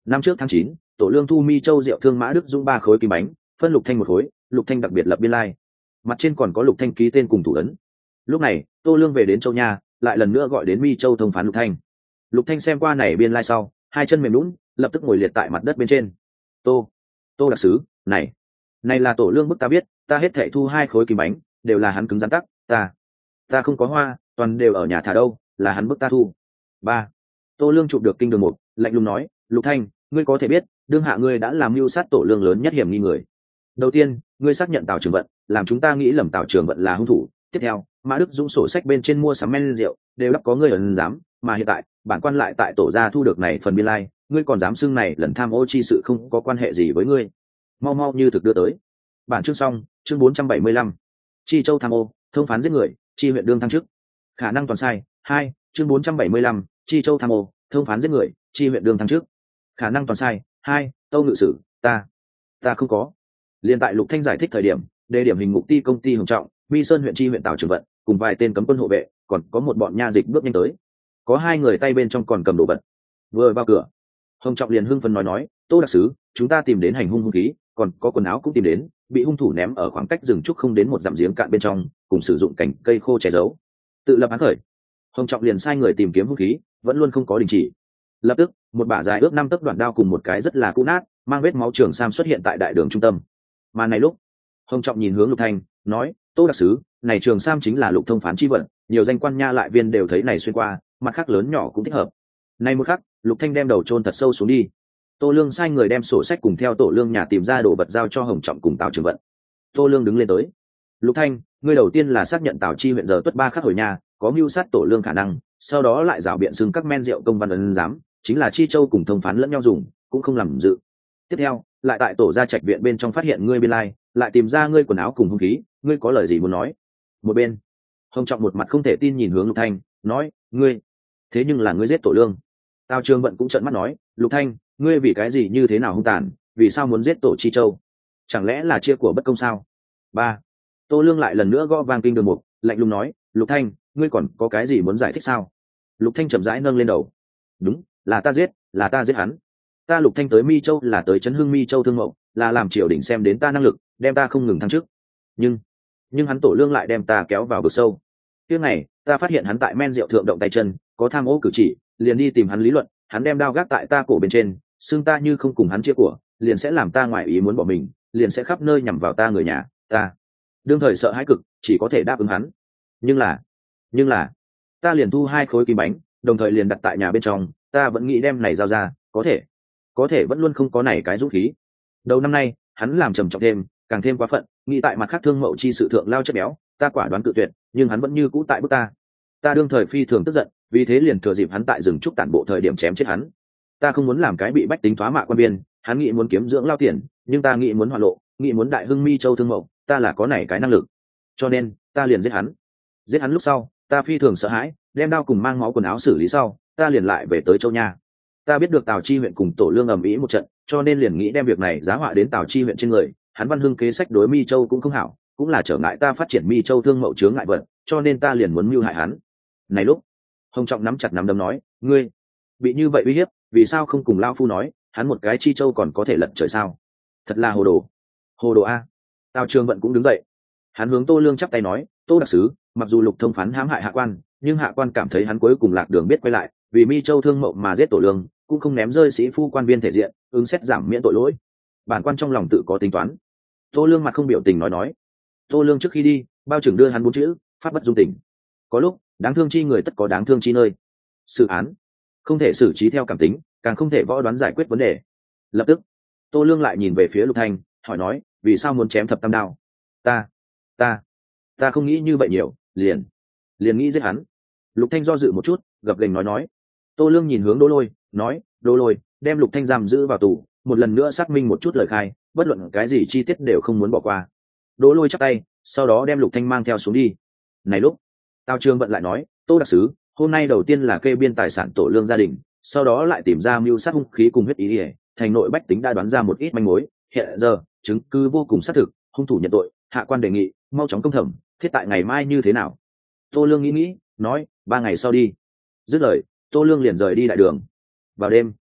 Năm trước tháng chín, tổ lương thu Mi Châu rượu thương Mã Đức Dũng ba khối kim bánh, phân Lục Thanh một khối, Lục Thanh đặc biệt lập biên lai. Mặt trên còn có Lục Thanh ký tên cùng thủ ấn. Lúc này, Tô Lương về đến Châu Nha, lại lần nữa gọi đến Mi Châu thông phán Lục Thanh. Lục Thanh xem qua này biên lai sau, hai chân mềm nhũn, lập tức ngồi liệt tại mặt đất bên trên. Tô, Tô đặc sứ, này, này là tổ lương bức ta biết, ta hết thảy thu hai khối kim bánh, đều là hắn cứng rắn tắc, ta, ta không có hoa, toàn đều ở nhà thả đâu, là hắn bức ta thu. Ba, Tô Lương chụp được kinh đường một, lạnh lùng nói, Lục Thanh, ngươi có thể biết, đương hạ ngươi đã làm mưu sát tổ lương lớn nhất hiểm nghi người. Đầu tiên, ngươi xác nhận Tào Trường Vận, làm chúng ta nghĩ lầm Tào Trường Vận là hung thủ. Tiếp theo, Mã Đức Dũng sổ sách bên trên mua sắm men rượu, đều đắp có ngươi ẩn giám, mà hiện tại, bản quan lại tại tổ gia thu được này phần biên lai, ngươi còn dám xưng này lần tham ô chi sự không có quan hệ gì với ngươi. Mau mau như thực đưa tới. Bản chương xong, chương bốn trăm bảy mươi lăm. Chi Châu tham ô, thông phán giết người, chi huyện đương thăng chức. Khả năng toàn sai. Hai, chương bốn trăm bảy mươi lăm. Chi Châu tham ô, thông phán giết người, chi huyện đương thăng chức. Khả năng toàn sai. Hai, Tâu ngự sử, ta, ta không có. Liên tại Lục Thanh giải thích thời điểm, đề điểm hình ngục ti công ty Hồng Trọng, Mi Sơn huyện chi huyện Tào Trường Vận, cùng vài tên cấm quân hộ vệ, còn có một bọn nha dịch bước nhanh tới. Có hai người tay bên trong còn cầm đồ vật. Vừa vào cửa, Hồng Trọng liền hưng phấn nói nói, Tô đặc sứ, chúng ta tìm đến hành hung hung khí, còn có quần áo cũng tìm đến, bị hung thủ ném ở khoảng cách rừng trúc không đến một dặm giếng cạn bên trong, cùng sử dụng cành cây khô che giấu. Tự lập án khởi. Hồng Trọng liền sai người tìm kiếm hung khí, vẫn luôn không có đình chỉ. Lập tức, một bả dài ước năm tấc đoạn đao cùng một cái rất là cũ nát, mang vết máu trường sam xuất hiện tại đại đường trung tâm. Mà này lúc, Hồng Trọng nhìn hướng Lục Thanh, nói, Tô đặc sứ, này trường sam chính là Lục thông phán chi vận, nhiều danh quan nha lại viên đều thấy này xuyên qua, mặt khác lớn nhỏ cũng thích hợp. Này một khắc, Lục Thanh đem đầu chôn thật sâu xuống đi. Tô Lương sai người đem sổ sách cùng theo tổ lương nhà tìm ra đồ vật giao cho Hồng Trọng cùng Tào Trường Vận. Tô Lương đứng lên tới. Lục Thanh, ngươi đầu tiên là xác nhận Tào Chi huyện giờ tuất ba khắc hồi nhà, có mưu sát tổ lương khả năng, sau đó lại rảo biện xưng các men rượu công văn ấn giám, chính là Chi Châu cùng thông phán lẫn nhau dùng, cũng không làm dự. Tiếp theo, lại tại tổ gia trạch viện bên trong phát hiện ngươi biên lai, lại tìm ra ngươi quần áo cùng hung khí, ngươi có lời gì muốn nói? Một bên, Hồng Trọng một mặt không thể tin nhìn hướng Lục Thanh, nói, ngươi, thế nhưng là ngươi giết tổ lương. Tào Trường Vận cũng trợn mắt nói, Lục Thanh, ngươi vì cái gì như thế nào hung tàn, vì sao muốn giết tổ Chi Châu? Chẳng lẽ là chia của bất công sao? Ba, Tô Lương lại lần nữa gõ vang kinh đường mục, lạnh lùng nói, Lục Thanh, ngươi còn có cái gì muốn giải thích sao? Lục Thanh chậm rãi nâng lên đầu. Đúng, là ta giết, là ta giết hắn. Ta Lục Thanh tới Mi Châu là tới chấn hưng Mi Châu thương mậu, là làm triều đình xem đến ta năng lực, đem ta không ngừng thăng chức. Nhưng, nhưng hắn tổ lương lại đem ta kéo vào vực sâu. Tiếng này, ta phát hiện hắn tại men rượu thượng động tay chân, có tham ô cử chỉ, liền đi tìm hắn lý luận, hắn đem đao gác tại ta cổ bên trên, xương ta như không cùng hắn chia của, liền sẽ làm ta ngoại ý muốn bỏ mình, liền sẽ khắp nơi nhằm vào ta người nhà, ta. Đương thời sợ hãi cực, chỉ có thể đáp ứng hắn. Nhưng là, nhưng là, ta liền thu hai khối kim bánh, đồng thời liền đặt tại nhà bên trong, ta vẫn nghĩ đem này giao ra, có thể, có thể vẫn luôn không có này cái dũng khí. Đầu năm nay, hắn làm trầm trọng thêm, càng thêm quá phận, nghĩ tại mặt khác thương mậu chi sự thượng lao chất béo, ta quả đoán cự tuyệt, nhưng hắn vẫn như cũ tại bức ta. Ta đương thời phi thường tức giận, vì thế liền thừa dịp hắn tại rừng trúc tản bộ thời điểm chém chết hắn. Ta không muốn làm cái bị bách tính thoá mạ quan biên, hắn nghĩ muốn kiếm dưỡng lao tiền, nhưng ta nghĩ muốn hoạt lộ, nghĩ muốn đại hưng Mi Châu thương mậu, ta là có này cái năng lực, cho nên ta liền giết hắn. Giết hắn lúc sau, ta phi thường sợ hãi, đem đao cùng mang máu quần áo xử lý sau, ta liền lại về tới Châu Nha. Ta biết được Tào Chi huyện cùng tổ lương ầm ĩ một trận, cho nên liền nghĩ đem việc này giá họa đến Tào Chi huyện trên người. Hắn văn hưng kế sách đối Mi Châu cũng không hảo, cũng là trở ngại ta phát triển Mi Châu thương mậu chướng ngại vật, cho nên ta liền muốn mưu hại hắn. Này lúc, Hồng Trọng nắm chặt nắm đấm nói, ngươi bị như vậy uy hiếp, vì sao không cùng lao phu nói, hắn một cái Chi Châu còn có thể lật trời sao? Thật là hồ đồ, hồ đồ a. Tào Trường Vận cũng đứng dậy, hắn hướng Tô Lương chắp tay nói, Tô đặc sứ, mặc dù Lục thông phán hãm hại hạ quan, nhưng hạ quan cảm thấy hắn cuối cùng lạc đường biết quay lại, vì Mi Châu thương mậu mà giết tổ lương, cũng không ném rơi sĩ phu quan viên thể diện, ứng xét giảm miễn tội lỗi. Bản quan trong lòng tự có tính toán. Tô Lương mặt không biểu tình nói nói. Tô Lương trước khi đi, bao trưởng đưa hắn bốn chữ, pháp bất dung tình. Có lúc, đáng thương chi người tất có đáng thương chi nơi. Xử án không thể xử trí theo cảm tính, càng không thể võ đoán giải quyết vấn đề. Lập tức, Tô Lương lại nhìn về phía Lục Thanh, hỏi nói, vì sao muốn chém thập tam đao? Ta, ta, ta không nghĩ như vậy nhiều, liền, liền nghĩ giết hắn. Lục Thanh do dự một chút, gập ghềnh nói nói. Tô Lương nhìn hướng Đỗ Lôi, nói, Đỗ Lôi, đem Lục Thanh giam giữ vào tù, một lần nữa xác minh một chút lời khai, bất luận cái gì chi tiết đều không muốn bỏ qua. Đỗ Lôi chắp tay, sau đó đem Lục Thanh mang theo xuống đi. Này lúc, Tào Trường Vận lại nói, Tô đặc sứ, hôm nay đầu tiên là kê biên tài sản tổ lương gia đình, sau đó lại tìm ra mưu sát hung khí cùng huyết ý ỉa, thành nội bách tính đã đoán ra một ít manh mối, hiện giờ chứng cứ vô cùng xác thực, hung thủ nhận tội, hạ quan đề nghị mau chóng công thẩm, thiết tại ngày mai như thế nào? Tô Lương nghĩ nghĩ, nói, ba ngày sau đi. Dứt lời, Tô Lương liền rời đi đại đường. Vào đêm,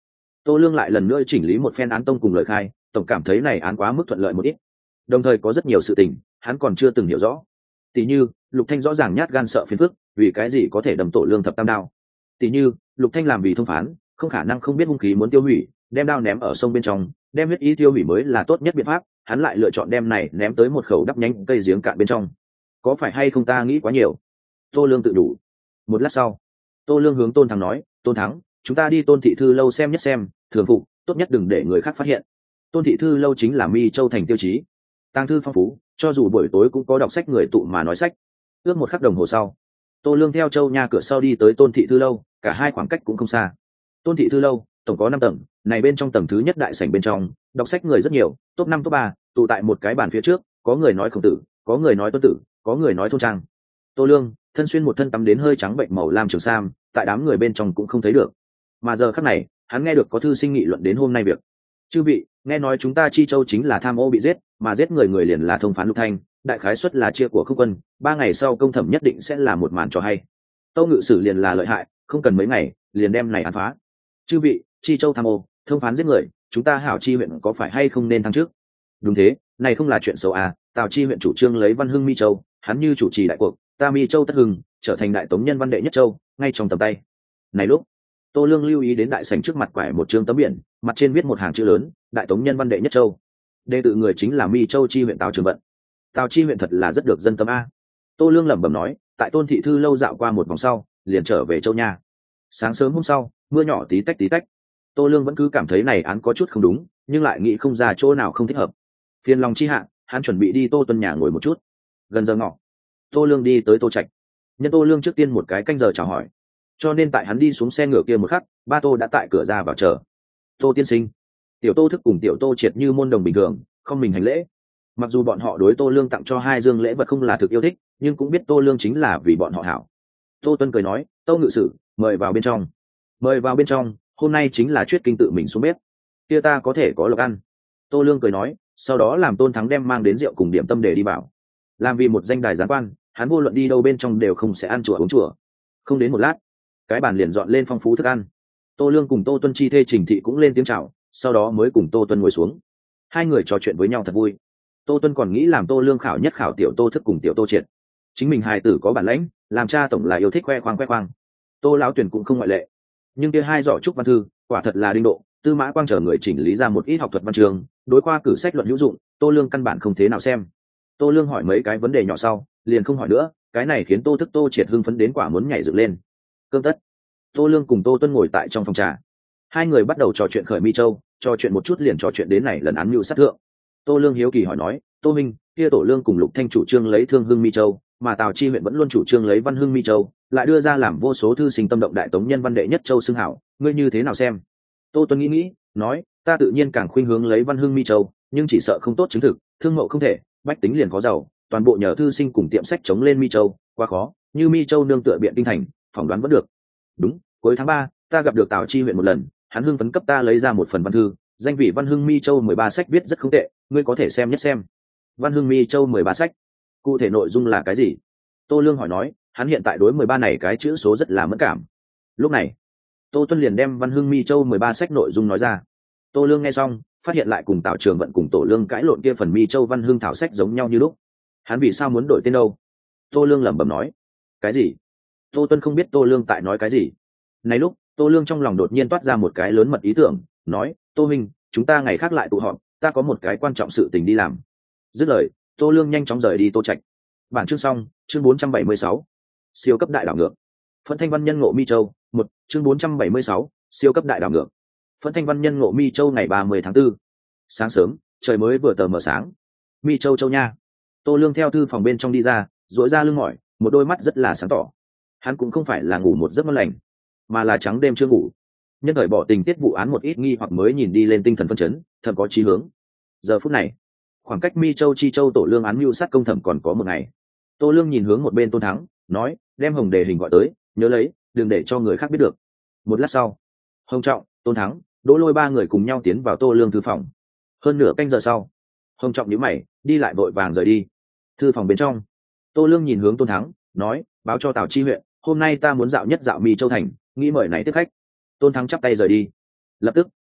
Tô Lương lại lần nữa chỉnh lý một phen án tông cùng lời khai, tổng cảm thấy này án quá mức thuận lợi một ít. Đồng thời có rất nhiều sự tình hắn còn chưa từng hiểu rõ, tỷ như Lục Thanh rõ ràng nhát gan sợ phiền phức, vì cái gì có thể đâm Tổ Lương thập tam đao. Tỷ như Lục Thanh làm vì thông phán, không khả năng không biết hung khí muốn tiêu hủy, đem đao ném ở sông bên trong, đem huyết ý tiêu hủy mới là tốt nhất biện pháp, hắn lại lựa chọn đem này ném tới một khẩu đắp nhánh cây giếng cạn bên trong. Có phải hay không ta nghĩ quá nhiều? Tô Lương tự đủ. Một lát sau, Tô Lương hướng Tôn Thắng nói, Tôn Thắng, chúng ta đi Tôn thị thư lâu xem nhất xem, thường phục, tốt nhất đừng để người khác phát hiện. Tôn thị thư lâu chính là Mi Châu thành tiêu chí, tàng thư phong phú, cho dù buổi tối cũng có đọc sách người tụ mà nói sách. Ước một khắc đồng hồ sau, Tô Lương theo Châu Nha cửa sau đi tới Tôn thị thư lâu, cả hai khoảng cách cũng không xa. Tôn thị thư lâu tổng có năm tầng, này bên trong tầng thứ nhất đại sảnh bên trong, đọc sách người rất nhiều, top năm top ba tụ tại một cái bàn phía trước, có người nói Khổng Tử, có người nói Tuân Tử, có người nói Thôn Trang. Tô Lương thân xuyên một thân tắm đến hơi trắng bệnh màu lam trường sam, tại đám người bên trong cũng không thấy được. Mà giờ khắc này, hắn nghe được có thư sinh nghị luận đến hôm nay việc. Chư vị, nghe nói chúng ta Chi Châu chính là tham ô bị giết, mà giết người người liền là thông phán Lục Thanh, đại khái suất là chia của không quân, ba ngày sau công thẩm nhất định sẽ là một màn trò hay. Tâu ngự sử liền là lợi hại, không cần mấy ngày, liền đem này án phá. Chư vị, Chi Châu tham ô, thông phán giết người, chúng ta Hảo Chi huyện có phải hay không nên thăng trước? Đúng thế, này không là chuyện xấu à, Tào Chi huyện chủ trương lấy Văn Hưng Mi Châu, hắn như chủ trì đại cuộc, ta Mi Châu tất hưng, trở thành đại tống nhân văn đệ nhất châu, ngay trong tầm tay. Này lúc, Tô Lương lưu ý đến đại sảnh trước mặt quải một trương tấm biển, mặt trên viết một hàng chữ lớn, đại tống nhân văn đệ nhất châu. Đệ tự người chính là Mi Châu Chi huyện Tào Trường Vận. Tào Chi huyện thật là rất được dân tâm a. Tô Lương lẩm bẩm nói, tại Tôn thị thư lâu dạo qua một vòng sau, liền trở về Châu Nha. Sáng sớm hôm sau, mưa nhỏ tí tách tí tách. Tô Lương vẫn cứ cảm thấy này án có chút không đúng, nhưng lại nghĩ không ra chỗ nào không thích hợp. Phiền lòng chi hạ, hắn chuẩn bị đi Tô Tuân nhà ngồi một chút. Gần giờ ngọ, Tô Lương đi tới Tô Trạch. Nhân Tô Lương trước tiên một cái canh giờ chào hỏi, cho nên tại hắn đi xuống xe ngựa kia một khắc, ba Tô đã tại cửa ra vào chờ. Tô tiên sinh. Tiểu Tô Thức cùng Tiểu Tô Triệt như môn đồng bình thường, không mình hành lễ. Mặc dù bọn họ đối Tô Lương tặng cho hai dương lễ vật không là thực yêu thích, nhưng cũng biết Tô Lương chính là vì bọn họ hảo. Tô Tuân cười nói, Tô ngự sử, mời vào bên trong. Mời vào bên trong, hôm nay chính là Chuyết Kinh tự mình xuống bếp, kia ta có thể có lộc ăn. Tô Lương cười nói, sau đó làm Tôn Thắng đem mang đến rượu cùng điểm tâm để đi bảo. Làm vì một danh đài giáng quan, hắn vô luận đi đâu bên trong đều không sẽ ăn chùa uống chùa. Không đến một lát, cái bàn liền dọn lên phong phú thức ăn. Tô Lương cùng Tô Tuân chi thê Trình thị cũng lên tiếng chào, sau đó mới cùng Tô Tuân ngồi xuống. Hai người trò chuyện với nhau thật vui. Tô Tuân còn nghĩ làm Tô Lương khảo nhất khảo Tiểu Tô Thức cùng Tiểu Tô Triệt. Chính mình hài tử có bản lãnh, làm cha tổng là yêu thích khoe khoang khoe khoang. Tô lão tuyển cũng không ngoại lệ. Nhưng kia hai giỏ trúc văn thư, quả thật là đinh độ, Tư Mã Quang chờ người chỉnh lý ra một ít học thuật văn chương, đối qua cử sách luận hữu dụng, Tô Lương căn bản không thế nào xem. Tô Lương hỏi mấy cái vấn đề nhỏ sau, liền không hỏi nữa, cái này khiến Tô Thức Tô Triệt hưng phấn đến quả muốn nhảy dựng lên. Cơm tất, Tô Lương cùng Tô Tuân ngồi tại trong phòng trà. Hai người bắt đầu trò chuyện khởi Mi Châu, trò chuyện một chút liền trò chuyện đến này lần án mưu sát thượng. Tô Lương hiếu kỳ hỏi nói, Tô Minh, kia Tổ Lương cùng Lục Thanh chủ trương lấy Thương Hưng Mi Châu, mà Tào Chi huyện vẫn luôn chủ trương lấy Văn Hưng Mi Châu, lại đưa ra làm vô số thư sinh tâm động đại tống nhân văn đệ nhất châu xưng hảo, ngươi như thế nào xem? Tô Tuân nghĩ nghĩ, nói, ta tự nhiên càng khuynh hướng lấy Văn Hưng Mi Châu, nhưng chỉ sợ không tốt chứng thực, thương mậu không thể, bách tính liền có giàu, toàn bộ nhờ thư sinh cùng tiệm sách chống lên Mi Châu, quá khó, như Mi Châu nương tựa biện kinh thành, phỏng đoán vẫn được. Đúng, cuối tháng ba, ta gặp được Tào Chi huyện một lần, hắn hưng phấn cấp ta lấy ra một phần văn thư, danh vị Văn Hưng Mi Châu mười ba sách viết rất không tệ, ngươi có thể xem nhất xem. Văn Hưng Mi Châu mười ba sách, cụ thể nội dung là cái gì? Tô Lương hỏi nói, hắn hiện tại đối mười ba này cái chữ số rất là mẫn cảm. Lúc này, Tô Tuân liền đem Văn Hưng Mi Châu mười ba sách nội dung nói ra. Tô Lương nghe xong, phát hiện lại cùng Tào Trường Vận cùng Tổ Lương cãi lộn kia phần Mi Châu Văn Hưng thảo sách giống nhau như lúc. Hắn vì sao muốn đổi tên đâu? Tô Lương lẩm bẩm nói. Cái gì? Tô Tuân không biết Tô Lương tại nói cái gì. Này lúc, Tô Lương trong lòng đột nhiên toát ra một cái lớn mật ý tưởng, nói, Tô Minh, chúng ta ngày khác lại tụ họp, ta có một cái quan trọng sự tình đi làm. Dứt lời, Tô Lương nhanh chóng rời đi Tô Trạch. Bản chương xong, chương bốn trăm bảy mươi sáu, siêu cấp đại đảo ngược. Phẫn Thanh Văn nhân ngộ Mi Châu, một, chương bốn trăm bảy mươi sáu, siêu cấp đại đảo ngược. Phẫn Thanh Văn nhân ngộ Mi Châu ngày ba mươi tháng tư. Sáng sớm, trời mới vừa tờ mờ sáng. Mi Châu Châu Nha. Tô Lương theo thư phòng bên trong đi ra, duỗi ra lưng mỏi, một đôi mắt rất là sáng tỏ. Hắn cũng không phải là ngủ một giấc ngon lành, mà là trắng đêm chưa ngủ. Nhân thời bỏ tình tiết vụ án một ít nghi hoặc mới nhìn đi lên tinh thần phân chấn, thầm có chí hướng. Giờ phút này, khoảng cách Mi Châu Chi Châu Tổ Lương án mưu sát công thẩm còn có một ngày. Tô Lương nhìn hướng một bên Tôn Thắng, nói, đem Hồng Đề Hình gọi tới, nhớ lấy, đừng để cho người khác biết được. Một lát sau, Hồng Trọng, Tôn Thắng, Đỗ Lôi ba người cùng nhau tiến vào Tô Lương thư phòng. Hơn nửa canh giờ sau, Hồng Trọng nhíu mày, đi lại vội vàng rời đi. Thư phòng bên trong, Tô Lương nhìn hướng Tôn Thắng, nói, báo cho Tào Chi huyện, hôm nay ta muốn dạo nhất dạo Mi Châu thành, nghĩ mời này tiếp khách. Tôn Thắng chắp tay rời đi. Lập tức,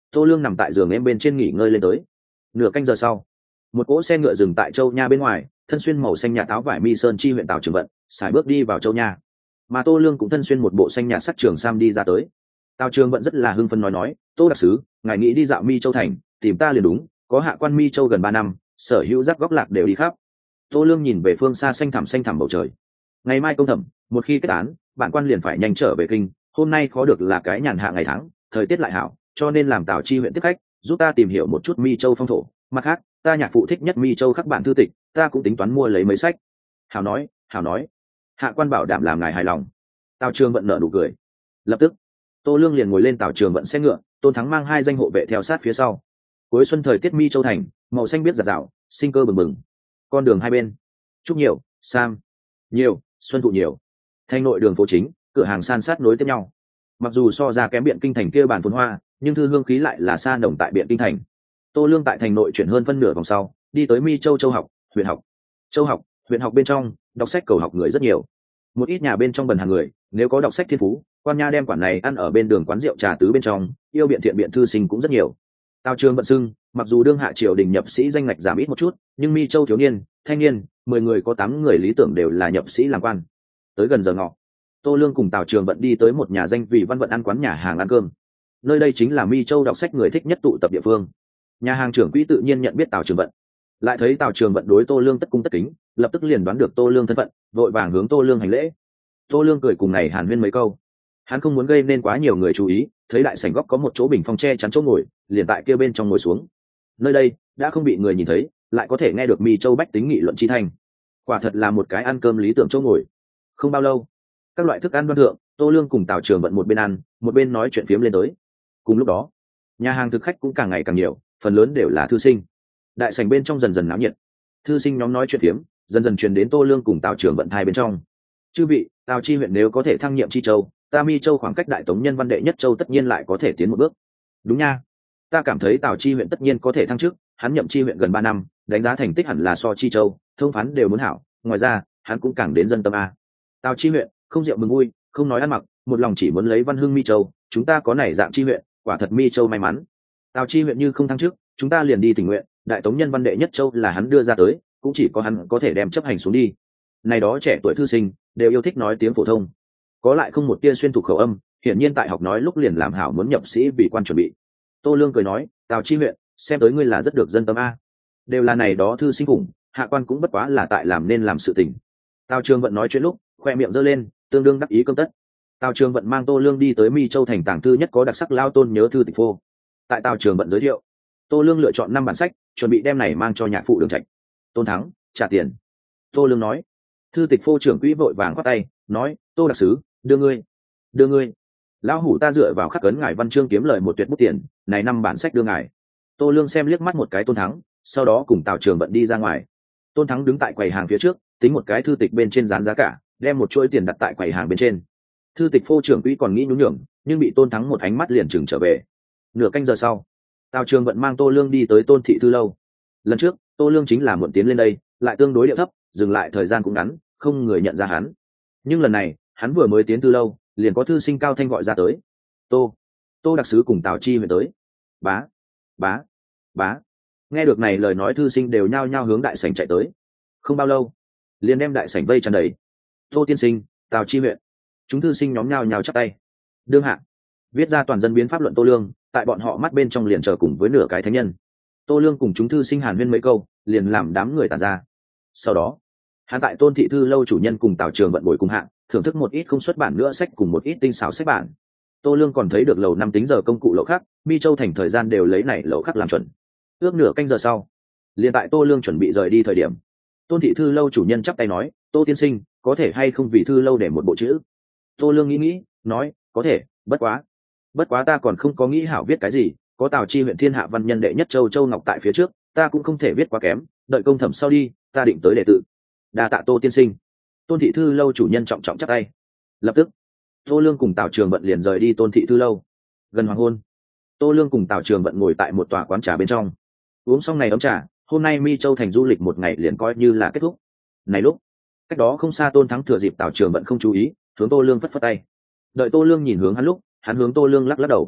Tô Lương nằm tại giường em bên trên nghỉ ngơi lên tới. Nửa canh giờ sau, một cỗ xe ngựa dừng tại châu nha bên ngoài, thân xuyên màu xanh nhạt áo vải mi sơn chi huyện Tào Trường Vận sải bước đi vào châu nha, mà Tô Lương cũng thân xuyên một bộ xanh nhạt sắc trường sam đi ra tới. Tào Trường Vận rất là hưng phấn nói nói, Tô đặc sứ, ngài nghĩ đi dạo mi châu thành, tìm ta liền đúng, có hạ quan mi châu gần ba năm, sở hữu rắc góc lạc đều đi khắp. Tô Lương nhìn về phương xa xanh thẳm xanh thẳm bầu trời. Ngày mai công thẩm, một khi kết án, bản quan liền phải nhanh trở về kinh, hôm nay khó được là cái nhàn hạ ngày tháng, thời tiết lại hảo, cho nên làm Tào chi huyện tiếp khách, giúp ta tìm hiểu một chút mi châu phong thổ. Mặt khác, ta nhạc phụ thích nhất mi châu khắc bản thư tịch, ta cũng tính toán mua lấy mấy sách. Hảo nói, hảo nói. Hạ quan bảo đảm làm ngài hài lòng. Tào Trường Vận nở nụ cười. Lập tức, Tô Lương liền ngồi lên Tào Trường Vận xe ngựa, Tôn Thắng mang hai danh hộ vệ theo sát phía sau. Cuối xuân thời tiết mi châu thành, màu xanh biếc rạt rào, sinh cơ bừng bừng. Con đường hai bên, trúc nhiều, sam nhiều, xuân thụ nhiều. Thành nội đường phố chính, cửa hàng san sát nối tiếp nhau. Mặc dù so ra kém biện kinh thành kia bản phồn hoa, nhưng thư hương khí lại là xa đồng tại biện kinh thành. Tô Lương tại thành nội chuyển hơn phân nửa vòng sau, đi tới mi châu châu học, huyện học. Châu học, huyện học bên trong, đọc sách cầu học người rất nhiều. Một ít nhà bên trong bần hàng người, nếu có đọc sách thiên phú, quan nha đem quản này ăn ở bên đường quán rượu trà tứ bên trong, yêu biện thiện biện thư sinh cũng rất nhiều. Tào Trường Vận xưng, mặc dù đương hạ triều đình nhập sĩ danh ngạch giảm ít một chút, nhưng mi châu thiếu niên, thanh niên, mười người có tám người lý tưởng đều là nhập sĩ làm quan. Tới gần giờ ngọ, Tô Lương cùng Tào Trường Vận đi tới một nhà danh vị văn vận ăn quán nhà hàng ăn cơm. Nơi đây chính là mi châu đọc sách người thích nhất tụ tập địa phương. Nhà hàng trưởng quỹ tự nhiên nhận biết Tào Trường Vận, lại thấy Tào Trường Vận đối Tô Lương tất cung tất kính, lập tức liền đoán được Tô Lương thân phận, vội vàng hướng Tô Lương hành lễ. Tô Lương cười cùng này hàn huyên mấy câu. Hắn không muốn gây nên quá nhiều người chú ý, thấy đại sảnh góc có một chỗ bình phong che chắn chỗ ngồi, liền tại kia bên trong ngồi xuống. Nơi đây đã không bị người nhìn thấy, lại có thể nghe được mi châu bách tính nghị luận chi thành. Quả thật là một cái ăn cơm lý tưởng chỗ ngồi. Không bao lâu, các loại thức ăn đoan thượng, Tô Lương cùng Tào Trường Vận một bên ăn, một bên nói chuyện phiếm lên tới. Cùng lúc đó, nhà hàng thực khách cũng càng ngày càng nhiều, phần lớn đều là thư sinh. Đại sảnh bên trong dần dần náo nhiệt, thư sinh nhóm nói chuyện phiếm dần dần truyền đến Tô Lương cùng Tào Trường Vận hai bên trong. Chư vị, Tào chi huyện nếu có thể thăng nhiệm chi châu, ta mi châu khoảng cách đại tống nhân văn đệ nhất châu tất nhiên lại có thể tiến một bước. Đúng nha, ta cảm thấy Tào chi huyện tất nhiên có thể thăng chức, hắn nhậm chi huyện gần ba năm, đánh giá thành tích hẳn là so chi châu, thông phán đều muốn hảo, ngoài ra hắn cũng càng đến dân tâm a. Tào chi huyện không rượu mừng vui, không nói ăn mặc, một lòng chỉ muốn lấy văn hương mi châu, chúng ta có này dạng chi huyện, quả thật mi châu may mắn. Tào chi huyện như không thăng chức, chúng ta liền đi tình nguyện, đại tống nhân văn đệ nhất châu là hắn đưa ra tới, cũng chỉ có hắn có thể đem chấp hành xuống đi. Này đó trẻ tuổi thư sinh đều yêu thích nói tiếng phổ thông, có lại không một tia xuyên thục khẩu âm, hiển nhiên tại học nói lúc liền làm hảo muốn nhập sĩ vì quan chuẩn bị. Tô Lương cười nói, Tào chi huyện, xem tới ngươi là rất được dân tâm a. Đều là này đó thư sinh phụng, hạ quan cũng bất quá là tại làm nên làm sự tình. Tào Trường Vận nói chuyện lúc khoe miệng giơ lên, tương đương đắc ý cơm tất. Tào Trường Vận mang Tô Lương đi tới mi châu thành tàng thư nhất có đặc sắc lao tôn nhớ thư tịch phô. Tại Tào Trường Vận giới thiệu, Tô Lương lựa chọn năm bản sách, chuẩn bị đem này mang cho nhạc phụ Đường Trạch. Tôn Thắng trả tiền. Tô Lương nói. Thư tịch phô trưởng quỹ vội vàng khoát tay, nói, Tô đặc sứ, đưa ngươi, đưa ngươi. Lão hủ ta dựa vào khắc cấn ngài văn chương kiếm lời một tuyệt bút tiền, này năm bản sách đưa ngài. Tô Lương xem liếc mắt một cái Tôn Thắng, sau đó cùng Tào Trường Vận đi ra ngoài. Tôn Thắng đứng tại quầy hàng phía trước, tính một cái thư tịch bên trên dán giá cả, đem một chuỗi tiền đặt tại quầy hàng bên trên. Thư tịch phô trưởng quỹ còn nghĩ nhún nhường, nhưng bị Tôn Thắng một ánh mắt liền chừng trở về. Nửa canh giờ sau, Tào Trường Vận mang Tô Lương đi tới Tôn thị thư lâu. Lần trước Tô Lương chính là muộn tiến lên đây, lại tương đối điệu thấp, dừng lại thời gian cũng ngắn, không người nhận ra hắn. Nhưng lần này hắn vừa mới tiến thư lâu, liền có thư sinh cao thanh gọi ra tới, tô tô đặc sứ cùng Tào chi huyện tới. Bá bá bá. Nghe được này lời nói, thư sinh đều nhao nhao hướng đại sảnh chạy tới. Không bao lâu, liền đem đại sảnh vây tràn đầy. Tô tiên sinh, Tào chi huyện. Chúng thư sinh nhóm nhao nhao chắp tay. Đương hạ viết ra toàn dân biến pháp luận Tô Lương, tại bọn họ mắt bên trong liền chờ cùng với nửa cái thánh nhân. Tô Lương cùng chúng thư sinh hàn huyên mấy câu, liền làm đám người tản ra. Sau đó hắn tại Tôn thị thư lâu chủ nhân cùng Tào Trường Vận bồi cùng hạng, thưởng thức một ít không xuất bản nữa sách cùng một ít tinh xảo sách bản. Tô Lương còn thấy được lầu năm tính giờ công cụ lậu khắc, mi châu thành thời gian đều lấy này lậu khắc làm chuẩn. Ước nửa canh giờ sau, liền tại Tô Lương chuẩn bị rời đi thời điểm, Tôn thị thư lâu chủ nhân chắp tay nói, Tô tiên sinh, có thể hay không vì thư lâu để một bộ chữ. Tô Lương nghĩ nghĩ, nói, có thể, bất quá bất quá ta còn không có nghĩ hảo viết cái gì, có Tào chi huyện thiên hạ văn nhân đệ nhất châu châu ngọc tại phía trước, ta cũng không thể viết quá kém, đợi công thẩm sau đi, ta định tới đệ tự. Đa tạ Tô tiên sinh. Tôn thị thư lâu chủ nhân trọng trọng chắp tay. Lập tức Tô Lương cùng Tào Trường Vận liền rời đi Tôn thị thư lâu. Gần hoàng hôn, Tô Lương cùng Tào Trường Vận ngồi tại một tòa quán trà bên trong, uống xong này ấm trà, hôm nay mi châu thành du lịch một ngày liền coi như là kết thúc. Này lúc cách đó không xa Tôn Thắng thừa dịp Tào Trường Vận không chú ý, hướng Tô Lương phất phất tay. Đợi Tô Lương nhìn hướng hắn lúc, hắn hướng Tô Lương lắc lắc đầu.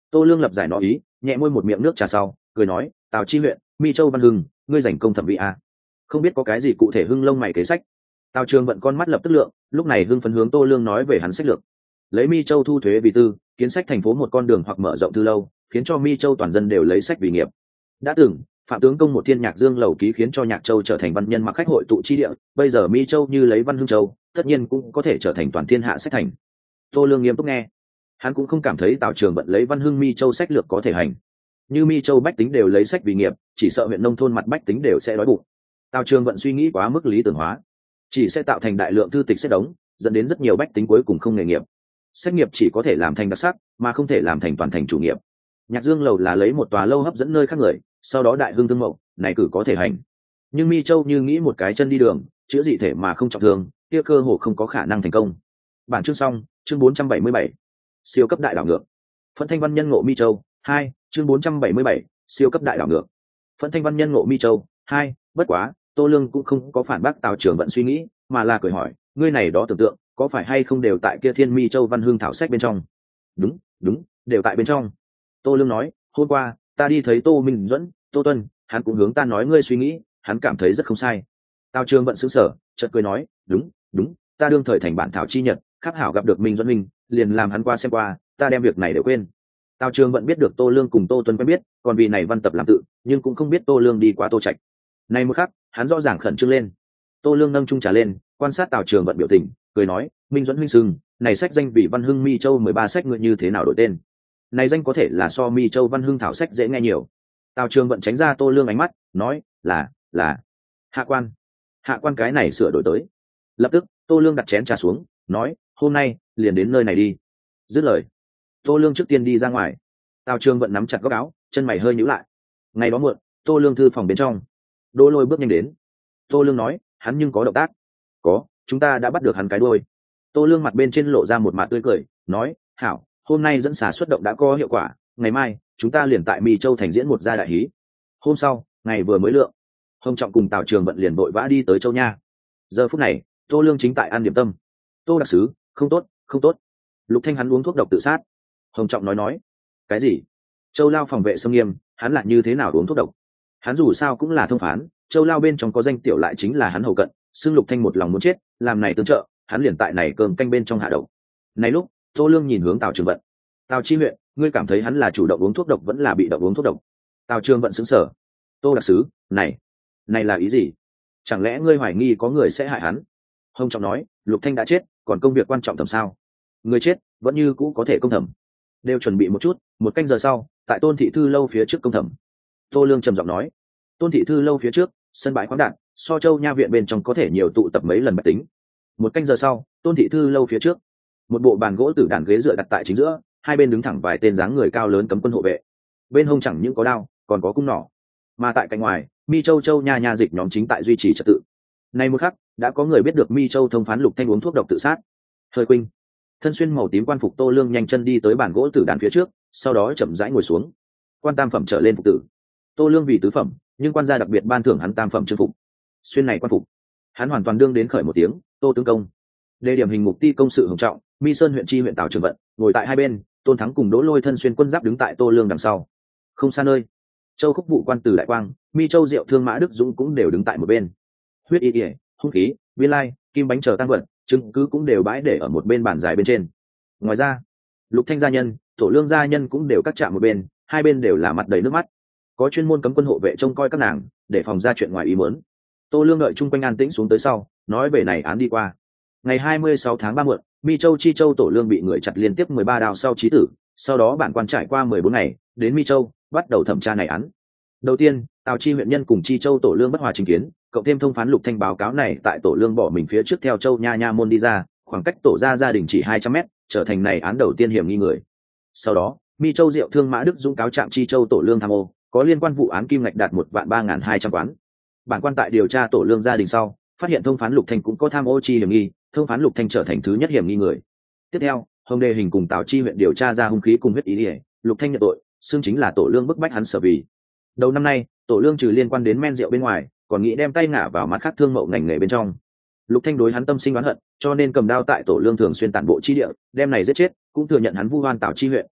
Tô Lương lập giải nó ý, nhẹ môi một miệng nước trà sau cười nói, Tào Chi huyện, Mi Châu Văn Hưng, ngươi giành công thẩm vị à? Không biết có cái gì cụ thể hưng lông mày kế sách. Tào Trường Vận con mắt lập tức lượng, lúc này hưng phấn hướng Tô Lương nói về hắn sách lược. Lấy Mi Châu thu thuế vì tư, kiến sách thành phố một con đường hoặc mở rộng thư lâu, khiến cho Mi Châu toàn dân đều lấy sách vì nghiệp. Đã từng, Phạm tướng công một thiên nhạc dương lầu ký khiến cho Nhạc Châu trở thành văn nhân mặc khách hội tụ chi địa, bây giờ Mi Châu như lấy Văn Hưng Châu, tất nhiên cũng có thể trở thành toàn thiên hạ sách thành. Tô Lương nghiêm túc nghe, hắn cũng không cảm thấy Tào Trường Vận lấy Văn Hưng Mi Châu sách lược có thể hành. Như Mi Châu bách tính đều lấy sách vì nghiệp, chỉ sợ huyện nông thôn mặt bách tính đều sẽ đói bụng. Tào Trường Vận suy nghĩ quá mức lý tưởng hóa, chỉ sẽ tạo thành đại lượng thư tịch sách đống, dẫn đến rất nhiều bách tính cuối cùng không nghề nghiệp. Sách nghiệp chỉ có thể làm thành đặc sắc, mà không thể làm thành toàn thành chủ nghiệp. Nhạc Dương lầu là lấy một tòa lâu hấp dẫn nơi khác người, sau đó đại hưng tương mậu, này cử có thể hành. Nhưng Mi Châu như nghĩ một cái chân đi đường, chữa dị thể mà không trọng thương, kia cơ hồ không có khả năng thành công. Bản chương xong, chương bốn trăm bảy mươi bảy, siêu cấp đại đảo ngược. Phận Thanh Văn nhân ngộ Mi Châu, hai, chương bốn trăm bảy mươi bảy, siêu cấp đại đảo ngược. Phận Thanh Văn nhân ngộ Mi Châu, hai, bất quá, Tô Lương cũng không có phản bác Tào Trường Vận suy nghĩ, mà là cười hỏi, ngươi này đó tưởng tượng, có phải hay không đều tại kia Thiên Mi Châu Văn Hương thảo sách bên trong? Đúng, đúng, đều tại bên trong. Tô Lương nói, hôm qua, ta đi thấy Tô Minh Duẫn, Tô Tuân, hắn cũng hướng ta nói ngươi suy nghĩ, hắn cảm thấy rất không sai. Tào Trường Vận sững sờ, chợt cười nói, đúng, đúng, ta đương thời thành bản thảo chi nhật, khắc hảo gặp được Minh Duẫn Minh, liền làm hắn qua xem qua, ta đem việc này đều quên. Tào Trường Vận biết được Tô Lương cùng Tô Tuân quen biết, còn vì này văn tập làm tự, nhưng cũng không biết Tô Lương đi qua Tô Trạch. Này một khắc, hắn rõ ràng khẩn trương lên. Tô Lương nâng chung trà lên, quan sát Tào Trường Vận biểu tình, cười nói, Minh Duẫn huynh sưng, này sách danh vị Văn Hưng Mi Châu mười ba sách ngươi như thế nào đổi tên? Này danh có thể là so Mi Châu Văn Hưng thảo sách dễ nghe nhiều. Tào Trường Vận tránh ra Tô Lương ánh mắt, nói, là, là hạ quan. Hạ quan cái này sửa đổi tới. Lập tức, Tô Lương đặt chén trà xuống, nói, hôm nay liền đến nơi này đi. Dứt lời, Tô Lương trước tiên đi ra ngoài. Tào Trường Vận nắm chặt góc áo, chân mày hơi nhíu lại. Ngày đó muộn, Tô Lương thư phòng bên trong, Đỗ Lôi bước nhanh đến. Tô Lương nói, hắn nhưng có động tác. Có, chúng ta đã bắt được hắn cái đuôi. Tô Lương mặt bên trên lộ ra một mặt tươi cười, nói, hảo, hôm nay dẫn xà xuất động đã có hiệu quả, ngày mai chúng ta liền tại Mi Châu thành diễn một gia đại hí. Hôm sau, ngày vừa mới lượng, Hồng Trọng cùng Tào Trường Vận liền vội vã đi tới Châu Nha. Giờ phút này, Tô Lương chính tại ăn điểm tâm. Tô đặc sứ, không tốt, không tốt. Lục Thanh hắn uống thuốc độc tự sát. Hồng Trọng nói nói, cái gì? Châu Lao phòng vệ xâm nghiêm, hắn lại như thế nào uống thuốc độc? Hắn dù sao cũng là thông phán, Châu Lao bên trong có danh tiểu lại chính là hắn hầu cận, xưng Lục Thanh một lòng muốn chết, làm này tương trợ, hắn liền tại này cơm canh bên trong hạ độc. Này lúc, Tô Lương nhìn hướng Tào Trường Vận, Tào Chi huyện, ngươi cảm thấy hắn là chủ động uống thuốc độc vẫn là bị động uống thuốc độc? Tào Trường Vận sững sờ. Tô đặc sứ, này, này là ý gì? Chẳng lẽ ngươi hoài nghi có người sẽ hại hắn? Hồng Trọng nói, Lục Thanh đã chết, còn công việc quan trọng thẩm sao? Người chết vẫn như cũ có thể công thẩm. Đều chuẩn bị một chút, một canh giờ sau, tại Tôn thị thư lâu phía trước công thẩm. Tô Lương trầm giọng nói, Tôn thị thư lâu phía trước, sân bãi khoáng đạn, so Châu Nha viện bên trong có thể nhiều tụ tập mấy lần bách tính. Một canh giờ sau, Tôn thị thư lâu phía trước, một bộ bàn gỗ tử đàn ghế dựa đặt tại chính giữa, hai bên đứng thẳng vài tên dáng người cao lớn cấm quân hộ vệ. Bên hông chẳng những có đao, còn có cung nỏ. Mà tại cạnh ngoài, Mi Châu Châu Nha Nha dịch nhóm chính tại duy trì trật tự. Nay một khắc, đã có người biết được Mi Châu thông phán Lục Thanh uống thuốc độc tự sát. Hơi Quynh, thân xuyên màu tím quan phục Tô Lương nhanh chân đi tới bàn gỗ tử đàn phía trước, sau đó chậm rãi ngồi xuống. Quan tam phẩm trở lên phục tử. Tô Lương vì tứ phẩm, nhưng quan gia đặc biệt ban thưởng hắn tam phẩm chương phục. Xuyên này quan phục, hắn hoàn toàn đương đến khởi một tiếng, Tô tướng công. Đề điểm hình mục ti công sự Hồng Trọng, Mi Sơn huyện chi huyện Tào Trường Vận, ngồi tại hai bên, Tôn Thắng cùng Đỗ Lôi thân xuyên quân giáp đứng tại Tô Lương đằng sau. Không xa nơi, Châu Khúc vụ quan từ Đại Quang, Mi Châu Diệu Thương Mã Đức Dũng cũng đều đứng tại một bên. Huyết y, hung khí, viên lai, kim bánh chờ tăng vật, chứng cứ cũng đều bãi để ở một bên bàn dài bên trên. Ngoài ra, Lục Thanh gia nhân, Tổ Lương gia nhân cũng đều cắt chạm một bên, hai bên đều là mặt đầy nước mắt. Có chuyên môn cấm quân hộ vệ trông coi các nàng, để phòng ra chuyện ngoài ý muốn. Tô Lương đợi chung quanh an tĩnh xuống tới sau, nói về này án đi qua. Ngày hai mươi sáu tháng ba muộn, Mi Châu Chi Châu Tổ Lương bị người chặt liên tiếp mười ba đao sau chí tử, sau đó bản quan trải qua mười bốn ngày, đến Mi Châu, bắt đầu thẩm tra này án. Đầu tiên, Tào Chi huyện nhân cùng Chi Châu Tổ Lương bất hòa trình kiến, cộng thêm thông phán Lục Thanh báo cáo này tại Tổ Lương bỏ mình phía trước theo Châu Nha Nha môn đi ra, khoảng cách tổ ra gia đình chỉ hai trăm mét, trở thành này án đầu tiên hiểm nghi người. Sau đó, Mi Châu Diệu Thương Mã Đức Dũng cáo trạng Chi Châu Tổ Lương tham ô, có liên quan vụ án kim ngạch đạt một vạn ba ngàn hai trăm quán. Bản quan tại điều tra Tổ Lương gia đình sau, phát hiện thông phán Lục Thanh cũng có tham ô chi hiểm nghi, thông phán Lục Thanh trở thành thứ nhất hiểm nghi người. Tiếp theo, Hồng Đề Hình cùng Tào Chi huyện điều tra ra hung khí cùng huyết ý ỉa, Lục Thanh nhận tội, xương chính là Tổ Lương bức bách hắn sở vì. Đầu năm nay, Tổ Lương trừ liên quan đến men rượu bên ngoài, còn nghĩ đem tay ngả vào mặt khác thương mậu ngành nghề bên trong. Lục Thanh đối hắn tâm sinh oán hận, cho nên cầm đao tại Tổ Lương thường xuyên tản bộ chi địa, đem này giết chết, cũng thừa nhận hắn vu oan Tào Chi huyện,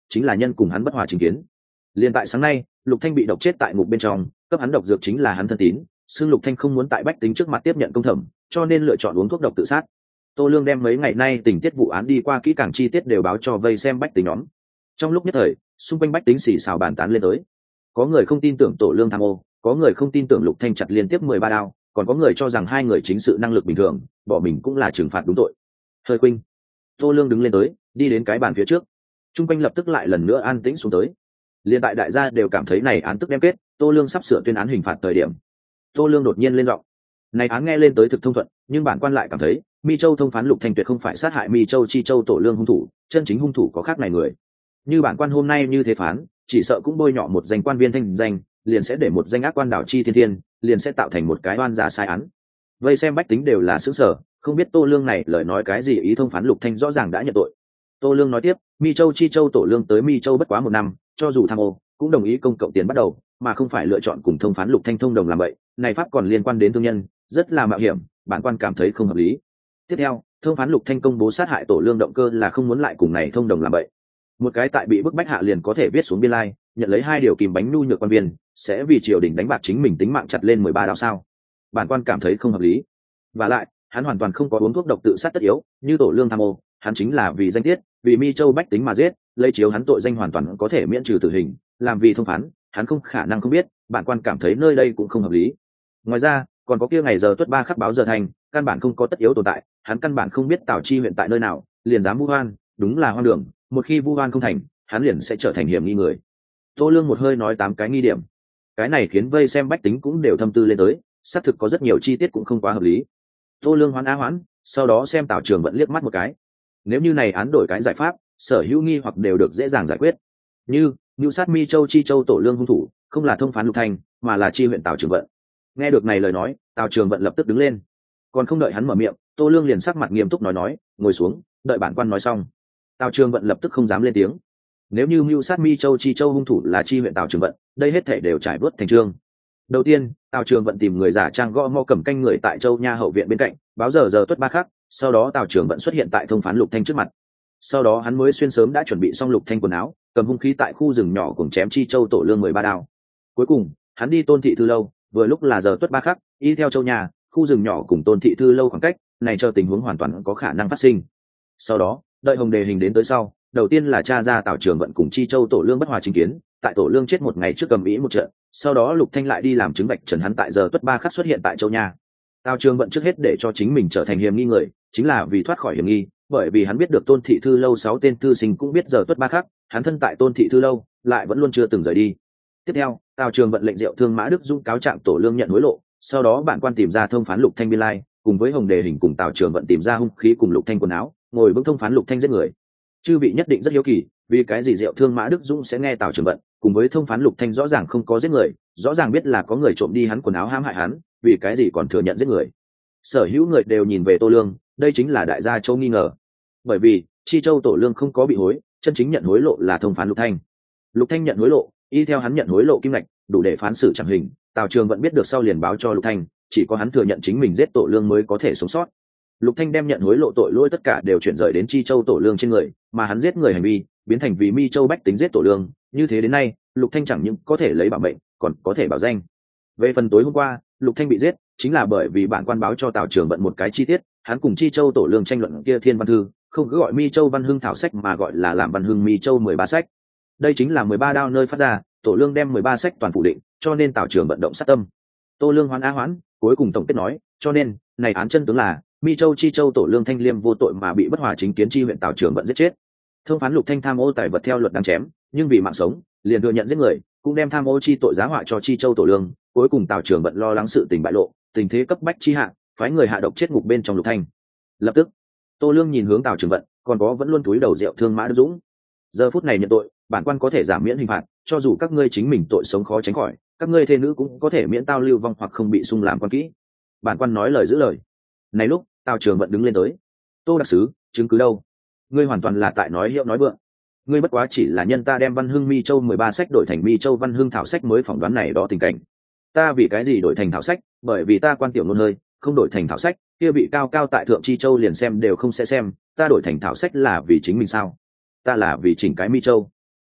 chính là nhân cùng hắn bất hòa chính kiến. Liên tại sáng nay, Lục Thanh bị độc chết tại ngục bên trong, cấp hắn độc dược chính là hắn thân tín, xương Lục Thanh không muốn tại bách tính trước mặt tiếp nhận công thẩm, cho nên lựa chọn uống thuốc độc tự sát. Tô Lương đem mấy ngày nay tình tiết vụ án đi qua kỹ càng chi tiết đều báo cho vây xem bách tính nhóm. Trong lúc nhất thời, xung quanh bách tính xì xào bàn tán lên tới. Có người không tin tưởng Tổ Lương tham ô, có người không tin tưởng Lục Thanh chặt liên tiếp mười ba đao, còn có người cho rằng hai người chính sự năng lực bình thường, bỏ mình cũng là trừng phạt đúng tội. Hơi Khuynh, Tô Lương đứng lên tới, đi đến cái bàn phía trước. Trung quanh lập tức lại lần nữa an tĩnh xuống tới. Liên tại đại gia đều cảm thấy này án tức đem kết, Tô Lương sắp sửa tuyên án hình phạt thời điểm. Tô Lương đột nhiên lên giọng. Này án nghe lên tới thực thông thuận, nhưng bản quan lại cảm thấy, Mi Châu thông phán Lục Thanh tuyệt không phải sát hại Mi Châu Chi Châu Tổ Lương hung thủ, chân chính hung thủ có khác này người. Như bản quan hôm nay như thế phán, chỉ sợ cũng bôi nhọ một danh quan viên thanh danh, liền sẽ để một danh ác quan đảo chi thiên thiên, liền sẽ tạo thành một cái oan giả sai án. Vây xem bách tính đều là sững sờ, không biết Tô Lương này lời nói cái gì ý thông phán Lục Thanh rõ ràng đã nhận tội. Tô Lương nói tiếp, Mi Châu Chi Châu Tổ Lương tới Mi Châu bất quá một năm, cho dù tham ô, cũng đồng ý công cộng tiền bắt đầu, mà không phải lựa chọn cùng thông phán Lục Thanh thông đồng làm vậy, này pháp còn liên quan đến thương nhân, rất là mạo hiểm, bản quan cảm thấy không hợp lý. Tiếp theo, thông phán Lục Thanh công bố sát hại Tổ Lương động cơ là không muốn lại cùng này thông đồng làm vậy. Một cái tại bị bức bách hạ liền có thể viết xuống biên lai, nhận lấy hai điều kìm bánh nhu nhược quan viên, sẽ vì triều đình đánh bạc chính mình tính mạng chặt lên mười ba đao sao? Bản quan cảm thấy không hợp lý. Và lại, hắn hoàn toàn không có uống thuốc độc tự sát tất yếu, như Tổ Lương tham ô, hắn chính là vì danh tiết, vì Mi Châu bách tính mà giết, lấy chiếu hắn tội danh hoàn toàn có thể miễn trừ tử hình, làm vì thông phán, hắn không khả năng không biết, bản quan cảm thấy nơi đây cũng không hợp lý. Ngoài ra, còn có kia ngày giờ tuất ba khắc báo giờ thành, căn bản không có tất yếu tồn tại, hắn căn bản không biết Tào Chi huyện tại nơi nào, liền dám vu oan, đúng là hoang đường, một khi vu oan không thành, hắn liền sẽ trở thành hiểm nghi người. Tô Lương một hơi nói tám cái nghi điểm, cái này khiến vây xem bách tính cũng đều thâm tư lên tới, xác thực có rất nhiều chi tiết cũng không quá hợp lý. Tô Lương hoán á hoán, sau đó xem Tào Trường Vận liếc mắt một cái. Nếu như này án đổi cái giải pháp, sở hữu nghi hoặc đều được dễ dàng giải quyết. Như, Nưu sát Mi Châu Chi Châu Tổ Lương hung thủ, không là thông phán Lục Thanh, mà là chi huyện Tào Trường Vận. Nghe được này lời nói, Tào Trường Vận lập tức đứng lên. Còn không đợi hắn mở miệng, Tô Lương liền sắc mặt nghiêm túc nói nói, ngồi xuống, đợi bản quan nói xong. Tào Trường Vận lập tức không dám lên tiếng. Nếu như mưu sát Mi Châu Chi Châu hung thủ là chi huyện Tào Trường Vận, đây hết thảy đều trải bớt thành trương. Đầu tiên, Tào Trường Vận tìm người giả trang gõ mõ cầm canh người tại Châu Nha hậu viện bên cạnh, báo giờ giờ tuất ba khắc, sau đó Tào Trường Vận xuất hiện tại thông phán Lục Thanh trước mặt. Sau đó hắn mới xuyên sớm đã chuẩn bị xong Lục Thanh quần áo, cầm hung khí tại khu rừng nhỏ cùng chém Chi Châu Tổ Lương mười ba đao. Cuối cùng, hắn đi Tôn thị thư lâu, vừa lúc là giờ tuất ba khắc, y theo Châu Nha, khu rừng nhỏ cùng Tôn thị thư lâu khoảng cách, này cho tình huống hoàn toàn có khả năng phát sinh. Sau đó, đợi Hồng Đề Hình đến tới sau, đầu tiên là tra ra Tào Trường Vận cùng Chi Châu Tổ Lương bất hòa chính kiến, tại Tổ Lương chết một ngày trước cầm ý một trận, sau đó Lục Thanh lại đi làm chứng vạch trần hắn tại giờ tuất ba khắc xuất hiện tại Châu Nha. Tào Trường Vận trước hết để cho chính mình trở thành hiểm nghi người, chính là vì thoát khỏi hiểm nghi, bởi vì hắn biết được Tôn thị thư lâu sáu tên thư sinh cũng biết giờ tuất ba khắc, hắn thân tại Tôn thị thư lâu, lại vẫn luôn chưa từng rời đi. Tiếp theo, Tào Trường Vận lệnh Diệu Thương Mã Đức Dung cáo trạng Tổ Lương nhận hối lộ, sau đó bản quan tìm ra thông phán Lục Thanh biên lai, cùng với Hồng Đề Hình cùng Tào Trường Vận tìm ra hung khí cùng Lục Thanh quần áo, ngồi vững thông phán Lục Thanh giết người. Chư vị nhất định rất hiếu kỳ, vì cái gì Diệu Thương Mã Đức Dũng sẽ nghe Tào Trường Vận, cùng với thông phán Lục Thanh rõ ràng không có giết người, rõ ràng biết là có người trộm đi hắn quần áo hãm hại hắn, vì cái gì còn thừa nhận giết người? Sở hữu người đều nhìn về Tô Lương, đây chính là đại gia Châu nghi ngờ. Bởi vì, Chi Châu Tổ Lương không có bị hối, chân chính nhận hối lộ là thông phán Lục Thanh. Lục Thanh nhận hối lộ, y theo hắn nhận hối lộ kim ngạch, đủ để phán xử chẳng hình, Tào Trường Vận biết được sau liền báo cho Lục Thanh, chỉ có hắn thừa nhận chính mình giết Tổ Lương mới có thể sống sót. Lục Thanh đem nhận hối lộ tội lỗi tất cả đều chuyển rời đến Chi Châu Tổ Lương trên người, mà hắn giết người hành vi biến thành vì Mi Châu bách tính giết Tổ Lương, như thế đến nay, Lục Thanh chẳng những có thể lấy bảo mệnh, còn có thể bảo danh. Về phần tối hôm qua, Lục Thanh bị giết, chính là bởi vì bản quan báo cho Tào Trường Vận một cái chi tiết, hắn cùng Chi Châu Tổ Lương tranh luận kia thiên văn thư, không cứ gọi Mi Châu Văn Hưng thảo sách mà gọi là làm Văn Hưng Mi Châu mười ba sách. Đây chính là mười ba đao nơi phát ra, Tổ Lương đem mười ba sách toàn phủ định, cho nên Tào Trường Vận động sát tâm. Tô Lương hoán á hoán, cuối cùng tổng kết nói, cho nên, này án chân tướng là Mi Châu Chi Châu Tổ Lương thanh liêm vô tội mà bị bất hòa chính kiến chi huyện Tào Trường Vận giết chết. Thông phán Lục Thanh tham ô tài vật theo luật đang chém, nhưng vì mạng sống, liền thừa nhận giết người, cũng đem tham ô chi tội giá họa cho Chi Châu Tổ Lương. Cuối cùng Tào Trường Vận lo lắng sự tình bại lộ, tình thế cấp bách chi hạ, phái người hạ độc chết ngục bên trong Lục Thanh. Lập tức, Tô Lương nhìn hướng Tào Trường Vận, còn có vẫn luôn túi đầu Diệu Thương Mã Đức Dũng. Giờ phút này nhận tội, bản quan có thể giảm miễn hình phạt, cho dù các ngươi chính mình tội sống khó tránh khỏi, các ngươi thê nữ cũng có thể miễn tao lưu vong hoặc không bị xung làm quan kỹ. Bản quan nói lời giữ lời. Này lúc, Tào Trường Vận đứng lên tới. Tô đặc sứ, chứng cứ đâu? Ngươi hoàn toàn là tại nói hiệu nói vượng. Ngươi bất quá chỉ là nhân ta đem Văn Hưng Mi Châu mười ba sách đổi thành Mi Châu Văn Hưng thảo sách mới phỏng đoán này đó tình cảnh. Ta vì cái gì đổi thành thảo sách? Bởi vì ta quan tiểu nôn hơi, không đổi thành thảo sách, kia bị cao cao tại thượng Chi Châu liền xem đều không sẽ xem, ta đổi thành thảo sách là vì chính mình sao? Ta là vì chỉnh cái Mi Châu.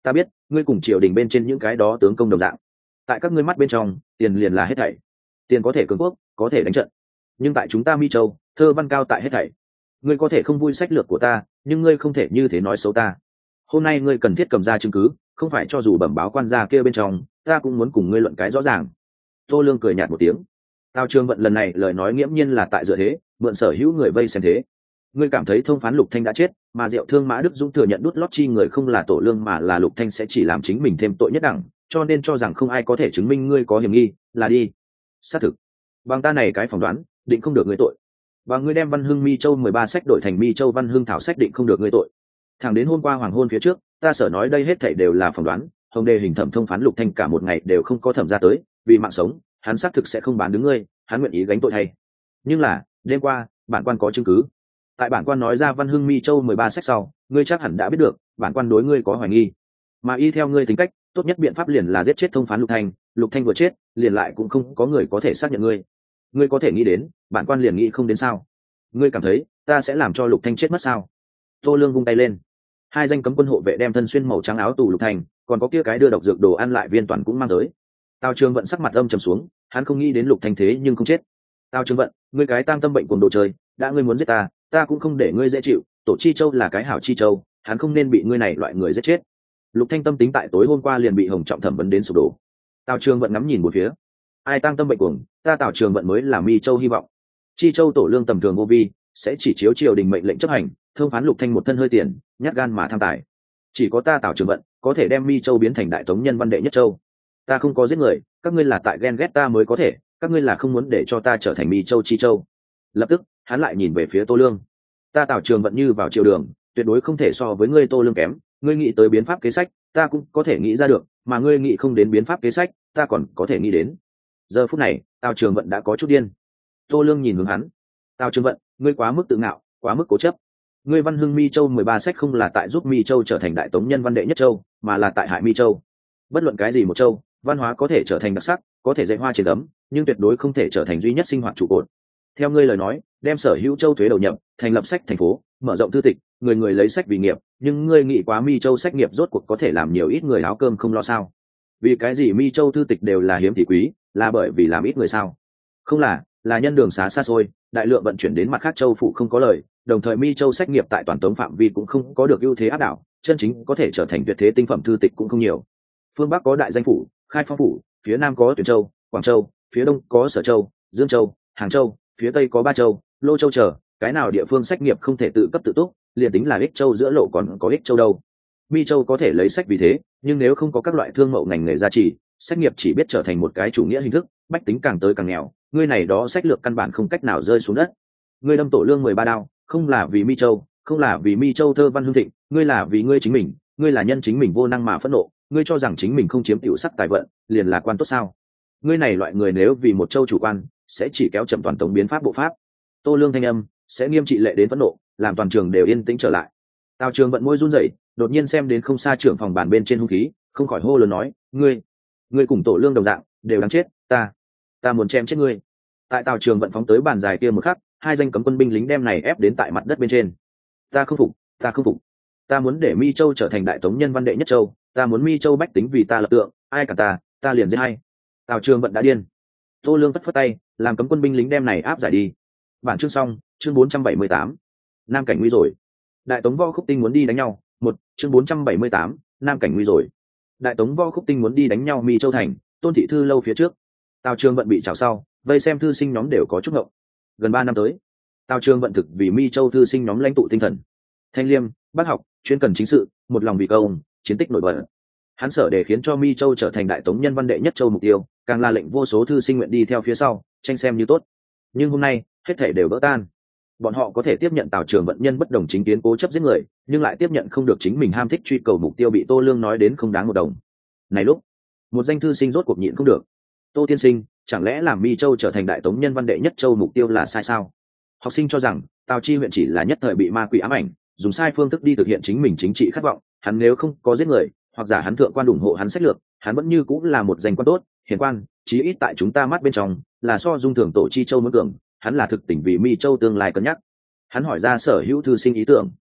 Ta biết ngươi cùng triều đình bên trên những cái đó tướng công đồng dạng, tại các ngươi mắt bên trong tiền liền là hết thảy, tiền có thể cường quốc, có thể đánh trận, nhưng tại chúng ta Mi Châu, thơ văn cao tại hết thảy. Ngươi có thể không vui sách lược của ta, nhưng ngươi không thể như thế nói xấu ta. Hôm nay ngươi cần thiết cầm ra chứng cứ, không phải cho dù bẩm báo quan gia kia bên trong, ta cũng muốn cùng ngươi luận cái rõ ràng. Tô Lương cười nhạt một tiếng. Tào Trường Vận lần này lời nói nghiễm nhiên là tại dựa thế, mượn sở hữu người vây xem thế. Ngươi cảm thấy thông phán Lục Thanh đã chết, mà Diệu Thương Mã Đức Dũng thừa nhận đút lót chi người không là Tổ Lương mà là Lục Thanh sẽ chỉ làm chính mình thêm tội nhất đẳng, cho nên cho rằng không ai có thể chứng minh ngươi có hiểm nghi, là đi. Xác thực. Bằng ta này cái phỏng đoán, định không được ngươi tội. Và ngươi đem Văn Hưng Mi Châu mười ba sách đổi thành Mi Châu Văn Hưng Thảo sách định không được ngươi tội. Thẳng đến hôm qua hoàng hôn phía trước, ta sở nói đây hết thảy đều là phỏng đoán, Hồng Đề hình thẩm thông phán Lục Thanh cả một ngày đều không có thẩm ra tới, vì mạng sống, hắn xác thực sẽ không bán đứng ngươi, hắn nguyện ý gánh tội thay. Nhưng là, đêm qua, bản quan có chứng cứ. Tại bản quan nói ra Văn Hưng Mi Châu mười ba sách sau, ngươi chắc hẳn đã biết được, bản quan đối ngươi có hoài nghi. Mà y theo ngươi tính cách, tốt nhất biện pháp liền là giết chết thông phán Lục Thanh, Lục Thanh vừa chết, liền lại cũng không có người có thể xác nhận ngươi. Ngươi có thể nghĩ đến, bản quan liền nghĩ không đến sao? Ngươi cảm thấy, ta sẽ làm cho Lục Thanh chết mất sao? Tô Lương vung tay lên. Hai danh cấm quân hộ vệ đem thân xuyên màu trắng áo tù Lục Thanh, còn có kia cái đưa độc dược đồ ăn lại viên toàn cũng mang tới. Tào Trường Vận sắc mặt âm trầm xuống, hắn không nghĩ đến Lục Thanh thế nhưng không chết. Tào Trường Vận, ngươi cái tang tâm bệnh cuồng đồ chơi, đã ngươi muốn giết ta, ta cũng không để ngươi dễ chịu. Tổ Chi Châu là cái hảo Chi Châu, hắn không nên bị ngươi này loại người giết chết. Lục Thanh tâm tính tại tối hôm qua liền bị Hồng Trọng thẩm vấn đến sụp đổ. Tào Trường Vận ngắm nhìn một phía, ai tang tâm bệnh cuồng, ta Tào Trường Vận mới là Mi Châu hy vọng. Chi Châu tổ lương tầm thường vô vi, sẽ chỉ chiếu triều đình mệnh lệnh chấp hành, thông phán Lục Thanh một thân hơi tiền, nhát gan mà tham tài. Chỉ có ta Tào Trường Vận có thể đem Mi Châu biến thành đại tống nhân văn đệ nhất châu. Ta không có giết người, các ngươi là tại ghen ghét ta mới có thể, các ngươi là không muốn để cho ta trở thành Mi Châu Chi Châu. Lập tức, hắn lại nhìn về phía Tô Lương. Ta Tào Trường Vận như vào triều đường, tuyệt đối không thể so với ngươi Tô Lương kém, ngươi nghĩ tới biến pháp kế sách, ta cũng có thể nghĩ ra được, mà ngươi nghĩ không đến biến pháp kế sách, ta còn có thể nghĩ đến. Giờ phút này, Tào Trường Vận đã có chút điên. Tô Lương nhìn hướng hắn. Tào Trường Vận, ngươi quá mức tự ngạo, quá mức cố chấp. Ngươi Văn Hưng Mi Châu mười ba sách không là tại giúp Mi Châu trở thành đại tống nhân văn đệ nhất châu, mà là tại hại Mi Châu. Bất luận cái gì một châu, văn hóa có thể trở thành đặc sắc, có thể dạy hoa trên ấm, nhưng tuyệt đối không thể trở thành duy nhất sinh hoạt trụ cột. Theo ngươi lời nói, đem sở hữu châu thuế đầu nhập, thành lập sách thành phố, mở rộng thư tịch, người người lấy sách vì nghiệp, nhưng ngươi nghĩ quá Mi Châu sách nghiệp rốt cuộc có thể làm nhiều ít người áo cơm không lo sao? Vì cái gì Mi Châu thư tịch đều là hiếm thì quý, là bởi vì làm ít người sao? Không là, là nhân đường xá xa xôi, đại lượng vận chuyển đến mặt khác châu phụ không có lời, đồng thời Mi Châu sách nghiệp tại toàn tống phạm vi cũng không có được ưu thế áp đảo, chân chính có thể trở thành tuyệt thế tinh phẩm thư tịch cũng không nhiều. Phương Bắc có đại danh phủ, Khai Phong phủ, phía Nam có Tuyển Châu, Quảng Châu, phía Đông có Sở Châu, Dương Châu, Hàng Châu, phía Tây có Ba Châu, Lô Châu chờ, cái nào địa phương sách nghiệp không thể tự cấp tự túc, liền tính là Ích Châu giữa lộ còn có Ích Châu đâu. Mi Châu có thể lấy sách vì thế, nhưng nếu không có các loại thương mậu ngành nghề gia trì, sách nghiệp chỉ biết trở thành một cái chủ nghĩa hình thức, bách tính càng tới càng nghèo, ngươi này đó sách lược căn bản không cách nào rơi xuống đất. Ngươi đâm tổ lương mười ba đao, không là vì Mi Châu, không là vì Mi Châu thơ văn hương thịnh, ngươi là vì ngươi chính mình, ngươi là nhân chính mình vô năng mà phẫn nộ, ngươi cho rằng chính mình không chiếm tiểu sắc tài vận, liền là quan tốt sao? Ngươi này loại người nếu vì một châu chủ quan, sẽ chỉ kéo chậm toàn tống biến pháp bộ pháp. Tô Lương thanh âm sẽ nghiêm trị lệ đến phẫn nộ, làm toàn trường đều yên tĩnh trở lại. Tào Trường Vận môi run rẩy, đột nhiên xem đến không xa trưởng phòng bàn bên trên hung khí, không khỏi hô lớn nói, ngươi, ngươi cùng tổ lương đồng dạng, đều đáng chết, ta, ta muốn chém chết ngươi. Tại Tào Trường Vận phóng tới bàn dài kia một khắc, hai danh cấm quân binh lính đem này ép đến tại mặt đất bên trên. Ta không phục, ta không phục, ta muốn để Mi Châu trở thành đại tống nhân văn đệ nhất châu, ta muốn Mi Châu bách tính vì ta lập tượng, ai cả ta, ta liền giết hay. Tào Trường Vận đã điên. Tô Lương phất phất tay, làm cấm quân binh lính đem này áp giải đi. Bản chương xong, chương bốn trăm bảy mươi tám. Nam cảnh nguy rồi. Đại tống Võ Khúc Tinh muốn đi đánh nhau. Một, chương bốn trăm bảy mươi tám, Nam cảnh nguy rồi. Đại tống Võ Khúc Tinh muốn đi đánh nhau Mi Châu thành, Tôn thị thư lâu phía trước. Tào Trường Vận bị trào sau, vây xem thư sinh nhóm đều có chút ngộng. Gần ba năm tới, Tào Trường Vận thực vì Mi Châu thư sinh nhóm lãnh tụ tinh thần. Thanh liêm, bác học, chuyên cần chính sự, một lòng vì công, chiến tích nổi bật. Hắn sở để khiến cho Mi Châu trở thành đại tống nhân văn đệ nhất châu mục tiêu, càng là lệnh vô số thư sinh nguyện đi theo phía sau, tranh xem như tốt. Nhưng hôm nay, hết thể đều vỡ tan. Bọn họ có thể tiếp nhận Tào Trường Vận nhân bất đồng chính kiến cố chấp giết người, nhưng lại tiếp nhận không được chính mình ham thích truy cầu mục tiêu bị Tô Lương nói đến không đáng một đồng. Này lúc, một danh thư sinh rốt cuộc nhịn không được. Tô tiên sinh, chẳng lẽ làm Mi Châu trở thành đại tống nhân văn đệ nhất châu mục tiêu là sai sao? Học sinh cho rằng Tào Chi huyện chỉ là nhất thời bị ma quỷ ám ảnh, dùng sai phương thức đi thực hiện chính mình chính trị khát vọng. Hắn nếu không có giết người, hoặc giả hắn thượng quan ủng hộ hắn sách lược, hắn vẫn như cũng là một danh quan tốt, hiền quan, chí ít tại chúng ta mắt bên trong là so dung thường tổ Chi Châu muốn cường. Hắn là thực tình vì Mi Châu tương lai cân nhắc. Hắn hỏi ra sở hữu thư sinh ý tưởng.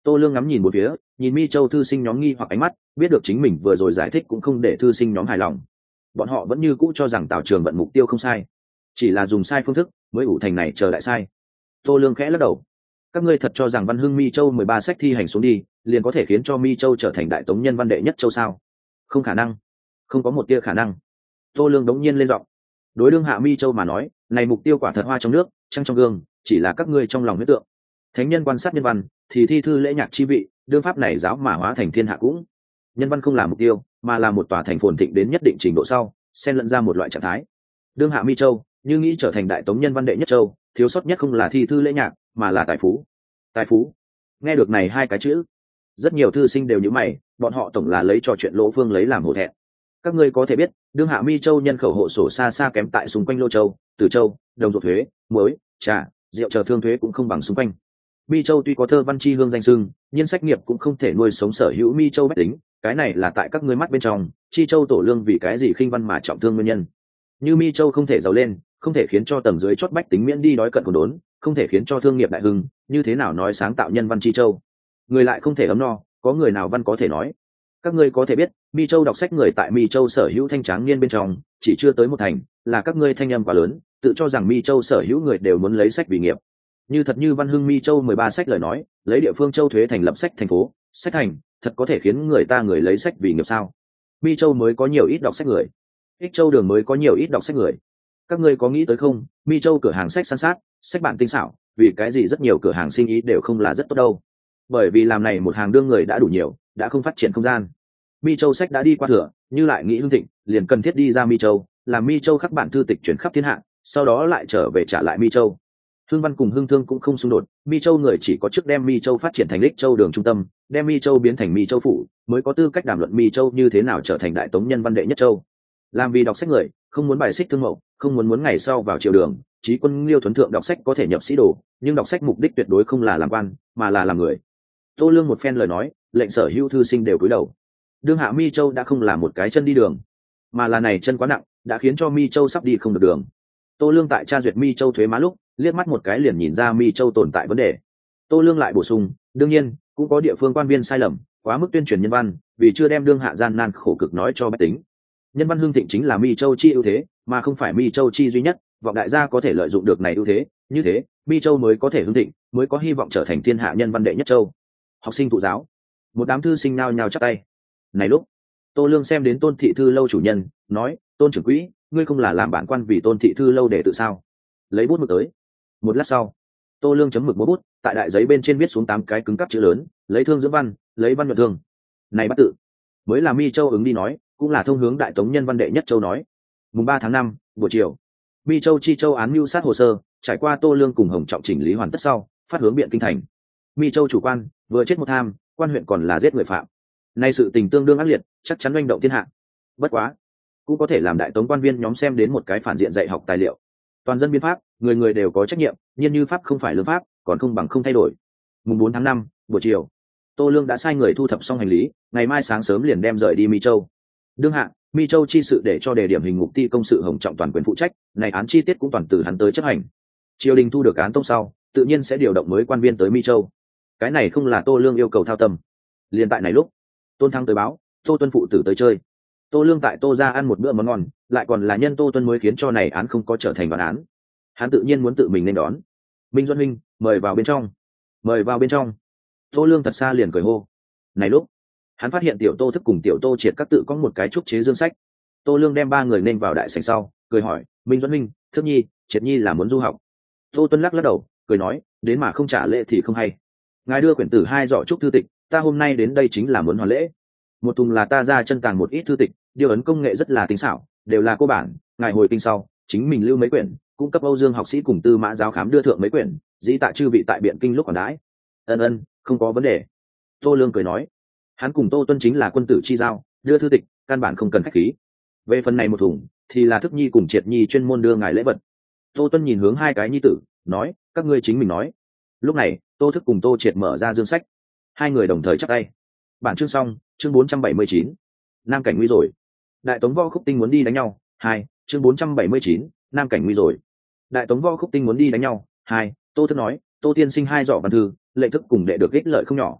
Tô Lương ngắm nhìn một phía, nhìn Mi Châu thư sinh nhóm nghi hoặc ánh mắt, biết được chính mình vừa rồi giải thích cũng không để thư sinh nhóm hài lòng. Bọn họ vẫn như cũ cho rằng Tào Trường Vận mục tiêu không sai, chỉ là dùng sai phương thức mới ủ thành này chờ đại sai. Tô Lương khẽ lắc đầu. Các ngươi thật cho rằng Văn Hưng Mi Châu mười ba sách thi hành xuống đi, liền có thể khiến cho Mi Châu trở thành đại tống nhân văn đệ nhất châu sao? Không khả năng, không có một tia khả năng. Tô Lương đống nhiên lên giọng. Đối đương hạ Mi Châu mà nói, này mục tiêu quả thật hoa trong nước, trăng trong gương, chỉ là các ngươi trong lòng huyết tượng. Thánh nhân quan sát nhân văn, thì thi thư lễ nhạc chi vị, đương pháp này giáo mà hóa thành thiên hạ cũng. Nhân văn không là mục tiêu, mà là một tòa thành phồn thịnh đến nhất định trình độ sau, xen lẫn ra một loại trạng thái. Đương hạ Mi Châu, như nghĩ trở thành đại tống nhân văn đệ nhất châu, thiếu sót nhất không là thi thư lễ nhạc, mà là tài phú. Tài phú. Nghe được này hai cái chữ, rất nhiều thư sinh đều nhíu mày, bọn họ tổng là lấy trò chuyện Lỗ Phương lấy làm hổ thẹn. Các ngươi có thể biết, đương hạ Mi Châu nhân khẩu hộ sổ xa xa kém tại xung quanh Lô Châu, Từ Châu, đồng ruộng thuế, muối, trà, rượu chờ thương thuế cũng không bằng xung quanh. Mi Châu tuy có thơ văn chi hương danh sưng, nhưng sách nghiệp cũng không thể nuôi sống sở hữu Mi Châu bách tính, cái này là tại các ngươi mắt bên trong, Chi Châu tổ lương vì cái gì khinh văn mà trọng thương nguyên nhân. Như Mi Châu không thể giàu lên, không thể khiến cho tầng dưới chót bách tính miễn đi đói cận khốn đốn, không thể khiến cho thương nghiệp đại hưng, như thế nào nói sáng tạo nhân văn Chi Châu? Người lại không thể ấm no, có người nào văn có thể nói. Các ngươi có thể biết, Mi Châu đọc sách người tại Mi Châu sở hữu thanh tráng niên bên trong, chỉ chưa tới một thành, là các ngươi thanh âm quá lớn, tự cho rằng Mi Châu sở hữu người đều muốn lấy sách vì nghiệp. Như thật như Văn Hưng Mi Châu mười ba sách lời nói, lấy địa phương châu thuế thành lập sách thành phố, sách thành, thật có thể khiến người ta người lấy sách vì nghiệp sao? Mi Châu mới có nhiều ít đọc sách người, Ích Châu đường mới có nhiều ít đọc sách người. Các ngươi có nghĩ tới không, Mi Châu cửa hàng sách san sát, sách bản tinh xảo, vì cái gì rất nhiều cửa hàng sinh ý đều không là rất tốt đâu? Bởi vì làm này một hàng đương người đã đủ nhiều, đã không phát triển không gian. Mi Châu sách đã đi qua thừa, như lại nghĩ hưng thịnh, liền cần thiết đi ra Mi Châu, làm Mi Châu khắc bản thư tịch chuyển khắp thiên hạ, sau đó lại trở về trả lại Mi Châu. Hương văn cùng hương thương cũng không xung đột, Mi Châu người chỉ có trước đem Mi Châu phát triển thành Ích Châu đường trung tâm, đem Mi Châu biến thành Mi Châu phủ, mới có tư cách đàm luận Mi Châu như thế nào trở thành đại tống nhân văn đệ nhất châu. Làm vì đọc sách người, không muốn bài xích thương mẫu, không muốn muốn ngày sau vào triều đường, chí quân Liêu Thuấn thượng đọc sách có thể nhập sĩ đồ, nhưng đọc sách mục đích tuyệt đối không là làm quan, mà là làm người. Tô Lương một phen lời nói, lệnh sở hữu thư sinh đều cúi đầu. Đương hạ Mi Châu đã không là một cái chân đi đường, mà là này chân quá nặng, đã khiến cho Mi Châu sắp đi không được đường. Tô Lương tại tra duyệt Mi Châu thuế má lúc, liếc mắt một cái liền nhìn ra Mi Châu tồn tại vấn đề. Tô Lương lại bổ sung, đương nhiên cũng có địa phương quan viên sai lầm, quá mức tuyên truyền nhân văn, vì chưa đem đương hạ gian nan khổ cực nói cho bách tính. Nhân văn hưng thịnh chính là Mi Châu chi ưu thế, mà không phải Mi Châu chi duy nhất, vọng đại gia có thể lợi dụng được này ưu thế, như thế Mi Châu mới có thể hưng thịnh, mới có hy vọng trở thành thiên hạ nhân văn đệ nhất châu. Học sinh thụ giáo, một đám thư sinh nao nhao chắp tay. Này lúc, Tô Lương xem đến Tôn thị thư lâu chủ nhân, nói, Tôn trưởng quỹ, ngươi không là làm bản quan vì Tôn thị thư lâu để tự sao? Lấy bút mực tới. Một lát sau, Tô Lương chấm mực bút bút, tại đại giấy bên trên viết xuống tám cái cứng cắp chữ lớn, lấy thương dưỡng văn, lấy văn nhuận thương. Này bắt tự, mới là Mi Châu ứng đi nói, cũng là thông hướng đại tống nhân văn đệ nhất châu nói. Mùng ba tháng năm, buổi chiều, Mi Châu chi châu án mưu sát hồ sơ, trải qua Tô Lương cùng Hồng Trọng chỉnh lý hoàn tất sau, phát hướng biện kinh thành. Mi Châu chủ quan, vừa chết một tham, quan huyện còn là giết người phạm. Nay sự tình tương đương ác liệt, chắc chắn oanh động thiên hạ. Bất quá, cũng có thể làm đại tống quan viên nhóm xem đến một cái phản diện dạy học tài liệu. Toàn dân biên pháp, người người đều có trách nhiệm, nhưng như pháp không phải lương pháp, còn không bằng không thay đổi. Mùng bốn tháng năm, buổi chiều, Tô Lương đã sai người thu thập xong hành lý, ngày mai sáng sớm liền đem rời đi Mi Châu. Đương hạ, Mi Châu chi sự để cho đề điểm hình ngục ti công sự Hồng Trọng toàn quyền phụ trách, này án chi tiết cũng toàn từ hắn tới chấp hành. Triều đình thu được án tông sau, tự nhiên sẽ điều động mới quan viên tới Mi Châu. Cái này không là Tô Lương yêu cầu thao tâm. Liên tại này lúc, Tôn Thăng tới báo, Tô Tuân phụ tử tới chơi. Tô Lương tại Tô ra ăn một bữa món ngon, lại còn là nhân Tô Tuân mới khiến cho này án không có trở thành bản án. Hắn tự nhiên muốn tự mình nên đón. Minh Duân huynh, mời vào bên trong. Mời vào bên trong. Tô Lương thật xa liền cười hô. Này lúc, hắn phát hiện tiểu Tô Thức cùng tiểu Tô Triệt các tự có một cái trúc chế dương sách. Tô Lương đem ba người nên vào đại sảnh sau, cười hỏi, Minh Duân huynh, Thức nhi, Triệt nhi là muốn du học. Tô Tuân lắc lắc đầu, cười nói, đến mà không trả lễ thì không hay. Ngài đưa quyển tử hai giỏ trúc thư tịch, ta hôm nay đến đây chính là muốn hoàn lễ. Một thùng là ta ra chân tàng một ít thư tịch, điều ấn công nghệ rất là tinh xảo, đều là cô bản, ngài hồi kinh sau, chính mình lưu mấy quyển, cung cấp Âu Dương học sĩ cùng Tư Mã giáo khám đưa thượng mấy quyển, dĩ tạ chư vị tại biện kinh lúc còn đãi. Ân ân, không có vấn đề. Tô Lương cười nói, hắn cùng Tô Tuân chính là quân tử chi giao, đưa thư tịch, căn bản không cần khách khí. Về phần này một thùng, thì là Thức nhi cùng Triệt nhi chuyên môn đưa ngài lễ vật. Tô Tuân nhìn hướng hai cái nhi tử, nói, các ngươi chính mình nói. Lúc này, Tô Thức cùng Tô Triệt mở ra dương sách, hai người đồng thời chắp tay. Bản chương xong, chương bốn trăm bảy mươi chín. Nam cảnh nguy rồi. Đại Tống Võ Khúc Tinh muốn đi đánh nhau. Hai, chương bốn trăm bảy mươi chín. Nam cảnh nguy rồi. Đại Tống Võ Khúc Tinh muốn đi đánh nhau. Hai, Tô Thức nói, Tô tiên sinh hai giỏ văn thư, lệnh thức cùng đệ được ích lợi không nhỏ.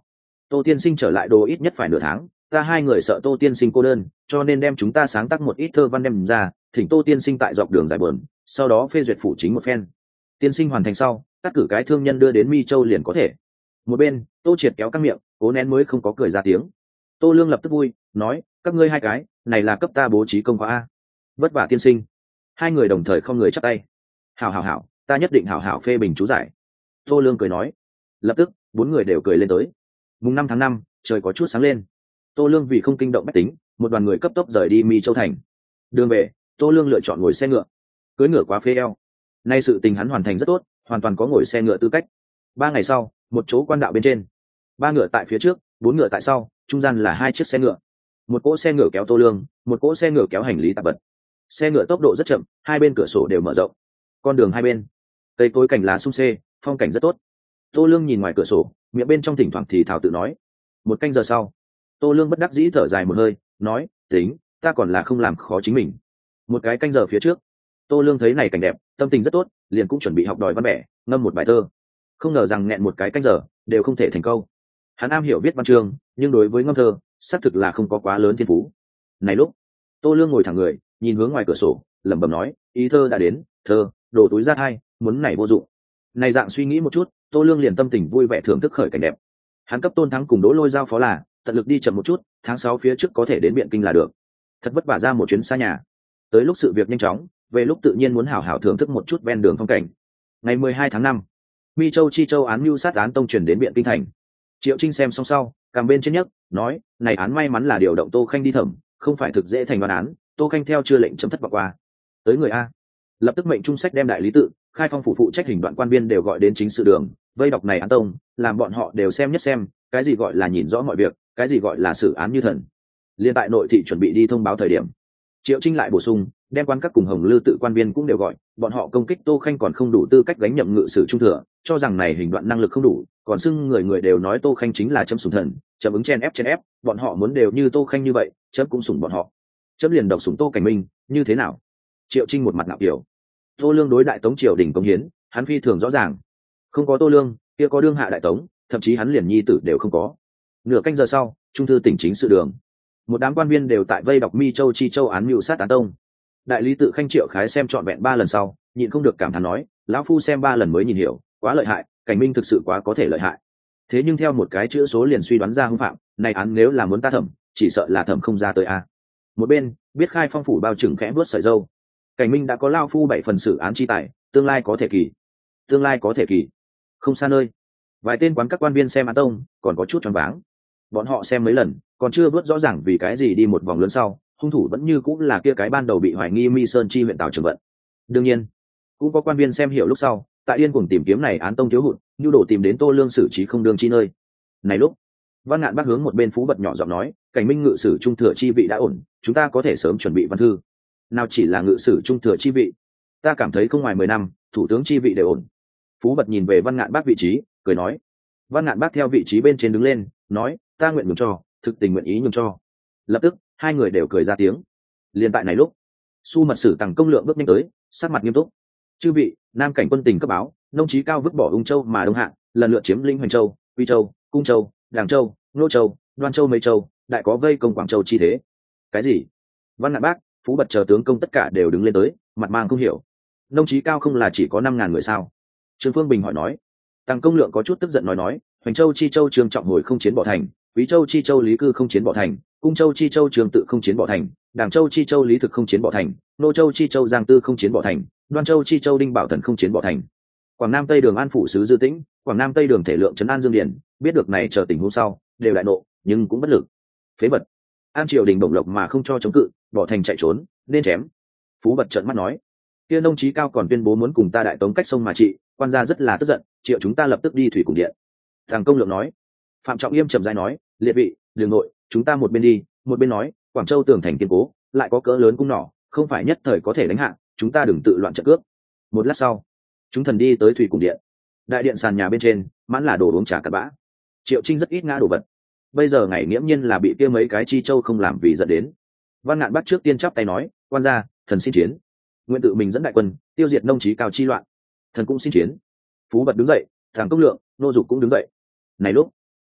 Tô tiên sinh trở lại đồ ít nhất phải nửa tháng, ta hai người sợ Tô tiên sinh cô đơn, cho nên đem chúng ta sáng tác một ít thơ văn đem ra, thỉnh Tô tiên sinh tại dọc đường dài bờn, sau đó phê duyệt phụ chính một phen. Tiên sinh hoàn thành sau, cắt cử cái thương nhân đưa đến Mi Châu liền có thể. Một bên, Tô Triệt kéo căng miệng, cố nén mới không có cười ra tiếng. Tô Lương lập tức vui, nói, các ngươi hai cái, này là cấp ta bố trí công khóa a. Vất vả tiên sinh. Hai người đồng thời không người chắp tay. Hảo hảo hảo, ta nhất định hảo hảo phê bình chú giải. Tô Lương cười nói. Lập tức, bốn người đều cười lên tới. Mùng năm tháng năm, trời có chút sáng lên. Tô Lương vì không kinh động bách tính, một đoàn người cấp tốc rời đi Mi Châu thành. Đường về, Tô Lương lựa chọn ngồi xe ngựa. Cưỡi ngựa quá phê eo. Nay sự tình hắn hoàn thành rất tốt, hoàn toàn có ngồi xe ngựa tư cách. Ba ngày sau, một chỗ quan đạo bên trên, ba ngựa tại phía trước, bốn ngựa tại sau, trung gian là hai chiếc xe ngựa. Một cỗ xe ngựa kéo Tô Lương, một cỗ xe ngựa kéo hành lý tạp vật. Xe ngựa tốc độ rất chậm, hai bên cửa sổ đều mở rộng. Con đường hai bên, cây cối cảnh lá sum xê, phong cảnh rất tốt. Tô Lương nhìn ngoài cửa sổ, miệng bên trong thỉnh thoảng thì thào tự nói. Một canh giờ sau, Tô Lương bất đắc dĩ thở dài một hơi, nói, tính, ta còn là không làm khó chính mình. Một cái canh giờ phía trước, Tô Lương thấy này cảnh đẹp, tâm tình rất tốt, liền cũng chuẩn bị học đòi văn bẻ, ngâm một bài thơ. Không ngờ rằng nghẹn một cái canh giờ, đều không thể thành câu. Hắn am hiểu viết văn chương, nhưng đối với ngâm thơ, xác thực là không có quá lớn thiên phú. Này lúc, Tô Lương ngồi thẳng người, nhìn hướng ngoài cửa sổ, lẩm bẩm nói, ý thơ đã đến, thơ, đổ túi ra hai, muốn này vô dụng. Này dạng suy nghĩ một chút, Tô Lương liền tâm tình vui vẻ thưởng thức khởi cảnh đẹp. Hắn cấp Tôn Thắng cùng Đỗ Lôi giao phó là, tận lực đi chậm một chút, tháng sáu phía trước có thể đến Biện Kinh là được. Thật vất vả ra một chuyến xa nhà. Tới lúc sự việc nhanh chóng, về lúc tự nhiên muốn hảo hảo thưởng thức một chút ven đường phong cảnh. Ngày mười hai tháng năm, Mi Châu Chi Châu án mưu sát án tông truyền đến Biện Kinh thành. Triệu Trinh xem xong sau, cầm bên trên nhất, nói, này án may mắn là điều động Tô Khanh đi thẩm, không phải thực dễ thành đoán án, Tô Khanh theo chưa lệnh chấm thất vào qua. Tới người a. Lập tức mệnh trung sách đem đại lý tự, khai phong phủ phụ trách hình đoạn quan viên đều gọi đến chính sự đường, vây đọc này án tông, làm bọn họ đều xem nhất xem, cái gì gọi là nhìn rõ mọi việc, cái gì gọi là xử án như thần. Liên tại nội thị chuẩn bị đi thông báo thời điểm, Triệu Trinh lại bổ sung, đem quan các cùng Hồng Lư tự quan viên cũng đều gọi, bọn họ công kích Tô Khanh còn không đủ tư cách gánh nhậm ngự sử trung thừa, cho rằng này hình đoạn năng lực không đủ, còn xưng người người đều nói Tô Khanh chính là chấm sủng thần, chấm ứng chen ép chen ép, bọn họ muốn đều như Tô Khanh như vậy, chấm cũng sủng bọn họ. Chấm liền độc sủng Tô Cảnh Minh, như thế nào? Triệu Trinh một mặt ngạo kiểu. Tô Lương đối đại tống triều đình công hiến, hắn phi thường rõ ràng. Không có Tô Lương, kia có đương hạ đại tống, thậm chí hắn liền nhi tử đều không có. Nửa canh giờ sau, trung thư tỉnh chính sự đường, một đám quan viên đều tại vây đọc Mi Châu Chi Châu án mưu sát án tông. Đại lý tự Khanh Triệu Khái xem trọn vẹn ba lần sau, nhịn không được cảm thán nói, lão phu xem ba lần mới nhìn hiểu, quá lợi hại, Cảnh Minh thực sự quá có thể lợi hại. Thế nhưng theo một cái chữ số liền suy đoán ra hung phạm, này án nếu là muốn ta thẩm, chỉ sợ là thẩm không ra tới a. Một bên, biết khai phong phủ bao trừng khẽ vuốt sợi râu. Cảnh Minh đã có lao phu bảy phần xử án chi tài, tương lai có thể kỳ. Tương lai có thể kỳ. Không xa nơi. Vài tên quán các quan viên xem án tông, còn có chút choáng váng. Bọn họ xem mấy lần, còn chưa vớt rõ ràng vì cái gì đi một vòng lớn sau, hung thủ vẫn như cũng là kia cái ban đầu bị hoài nghi Mi Sơn chi huyện Tào Trường Vận. Đương nhiên, cũng có quan viên xem hiểu lúc sau, tại điên cuồng tìm kiếm này án tông thiếu hụt, nhu đồ tìm đến Tô Lương xử trí không đương chi nơi. Này lúc, Văn Ngạn bác hướng một bên Phú Bật nhỏ giọng nói, Cảnh Minh ngự sử trung thừa chi vị đã ổn, chúng ta có thể sớm chuẩn bị văn thư. Nào chỉ là ngự sử trung thừa chi vị, ta cảm thấy không ngoài mười năm, thủ tướng chi vị đều ổn. Phú Bật nhìn về Văn Ngạn bác vị trí, cười nói. Văn Ngạn bác theo vị trí bên trên đứng lên, nói, ta nguyện nhường cho, thực tình nguyện ý nhường cho. Lập tức, hai người đều cười ra tiếng. Liên tại này lúc, Su mật sử Tằng Công Lượng bước nhanh tới, sắc mặt nghiêm túc. Chư vị, Nam cảnh quân tình cấp báo, nông chí cao vứt bỏ Ung Châu mà Đông Hạ, lần lượt chiếm lĩnh Hoành Châu, Quy Châu, Cung Châu, Đàng Châu, Nô Châu, Đoan Châu mấy châu, đại có vây công Quảng Châu chi thế. Cái gì? Văn Ngạn bác, Phú Bật chờ tướng công tất cả đều đứng lên tới, mặt mang không hiểu. Nông chí cao không là chỉ có năm ngàn người sao? Trương Phương Bình hỏi nói. Tằng Công Lượng có chút tức giận nói nói, Hoành Châu chi châu Trương Trọng hồi không chiến bỏ thành, Quý Châu chi châu Lý Cư không chiến bỏ thành, Cung Châu chi châu Trường Tự không chiến bỏ thành, Đàng Châu chi châu Lý Thực không chiến bỏ thành, Nô Châu chi châu Giang Tư không chiến bỏ thành, Đoan Châu chi châu Đinh Bảo Thần không chiến bỏ thành. Quảng Nam Tây Đường An phủ sứ Dư Tĩnh, Quảng Nam Tây Đường Thể Lượng trấn An Dương Điển, biết được này chờ tình huống sau, đều đại nộ, nhưng cũng bất lực. Phế vật. An triều đình bổng lộc mà không cho chống cự, bỏ thành chạy trốn, nên chém. Phú Bật trợn mắt nói. Kia nông chí cao còn tuyên bố muốn cùng ta đại tống cách sông mà trị, quan gia rất là tức giận, triệu chúng ta lập tức đi thủy cùng điện. Thằng Công Lượng nói. Phạm Trọng Yêm trầm rãi nói, liệt vị, đường nội, chúng ta một bên đi, một bên nói, Quảng Châu tường thành kiên cố, lại có cỡ lớn cung nỏ, không phải nhất thời có thể đánh hạ, chúng ta đừng tự loạn trận cướp. Một lát sau, chúng thần đi tới thủy cùng điện. Đại điện sàn nhà bên trên, mãn là đồ uống trà cặn bã. Triệu Trinh rất ít ngã đồ vật. Bây giờ ngày nghiễm nhiên là bị kia mấy cái chi châu không làm vì dẫn đến. Văn Ngạn bắt trước tiên chắp tay nói, quan gia, thần xin chiến. Nguyện tự mình dẫn đại quân, tiêu diệt nông chí cao chi loạn. Thần cũng xin chiến. Phú Bật đứng dậy, Thằng Công Lượng, Nô Dục cũng đứng dậy. Này lúc,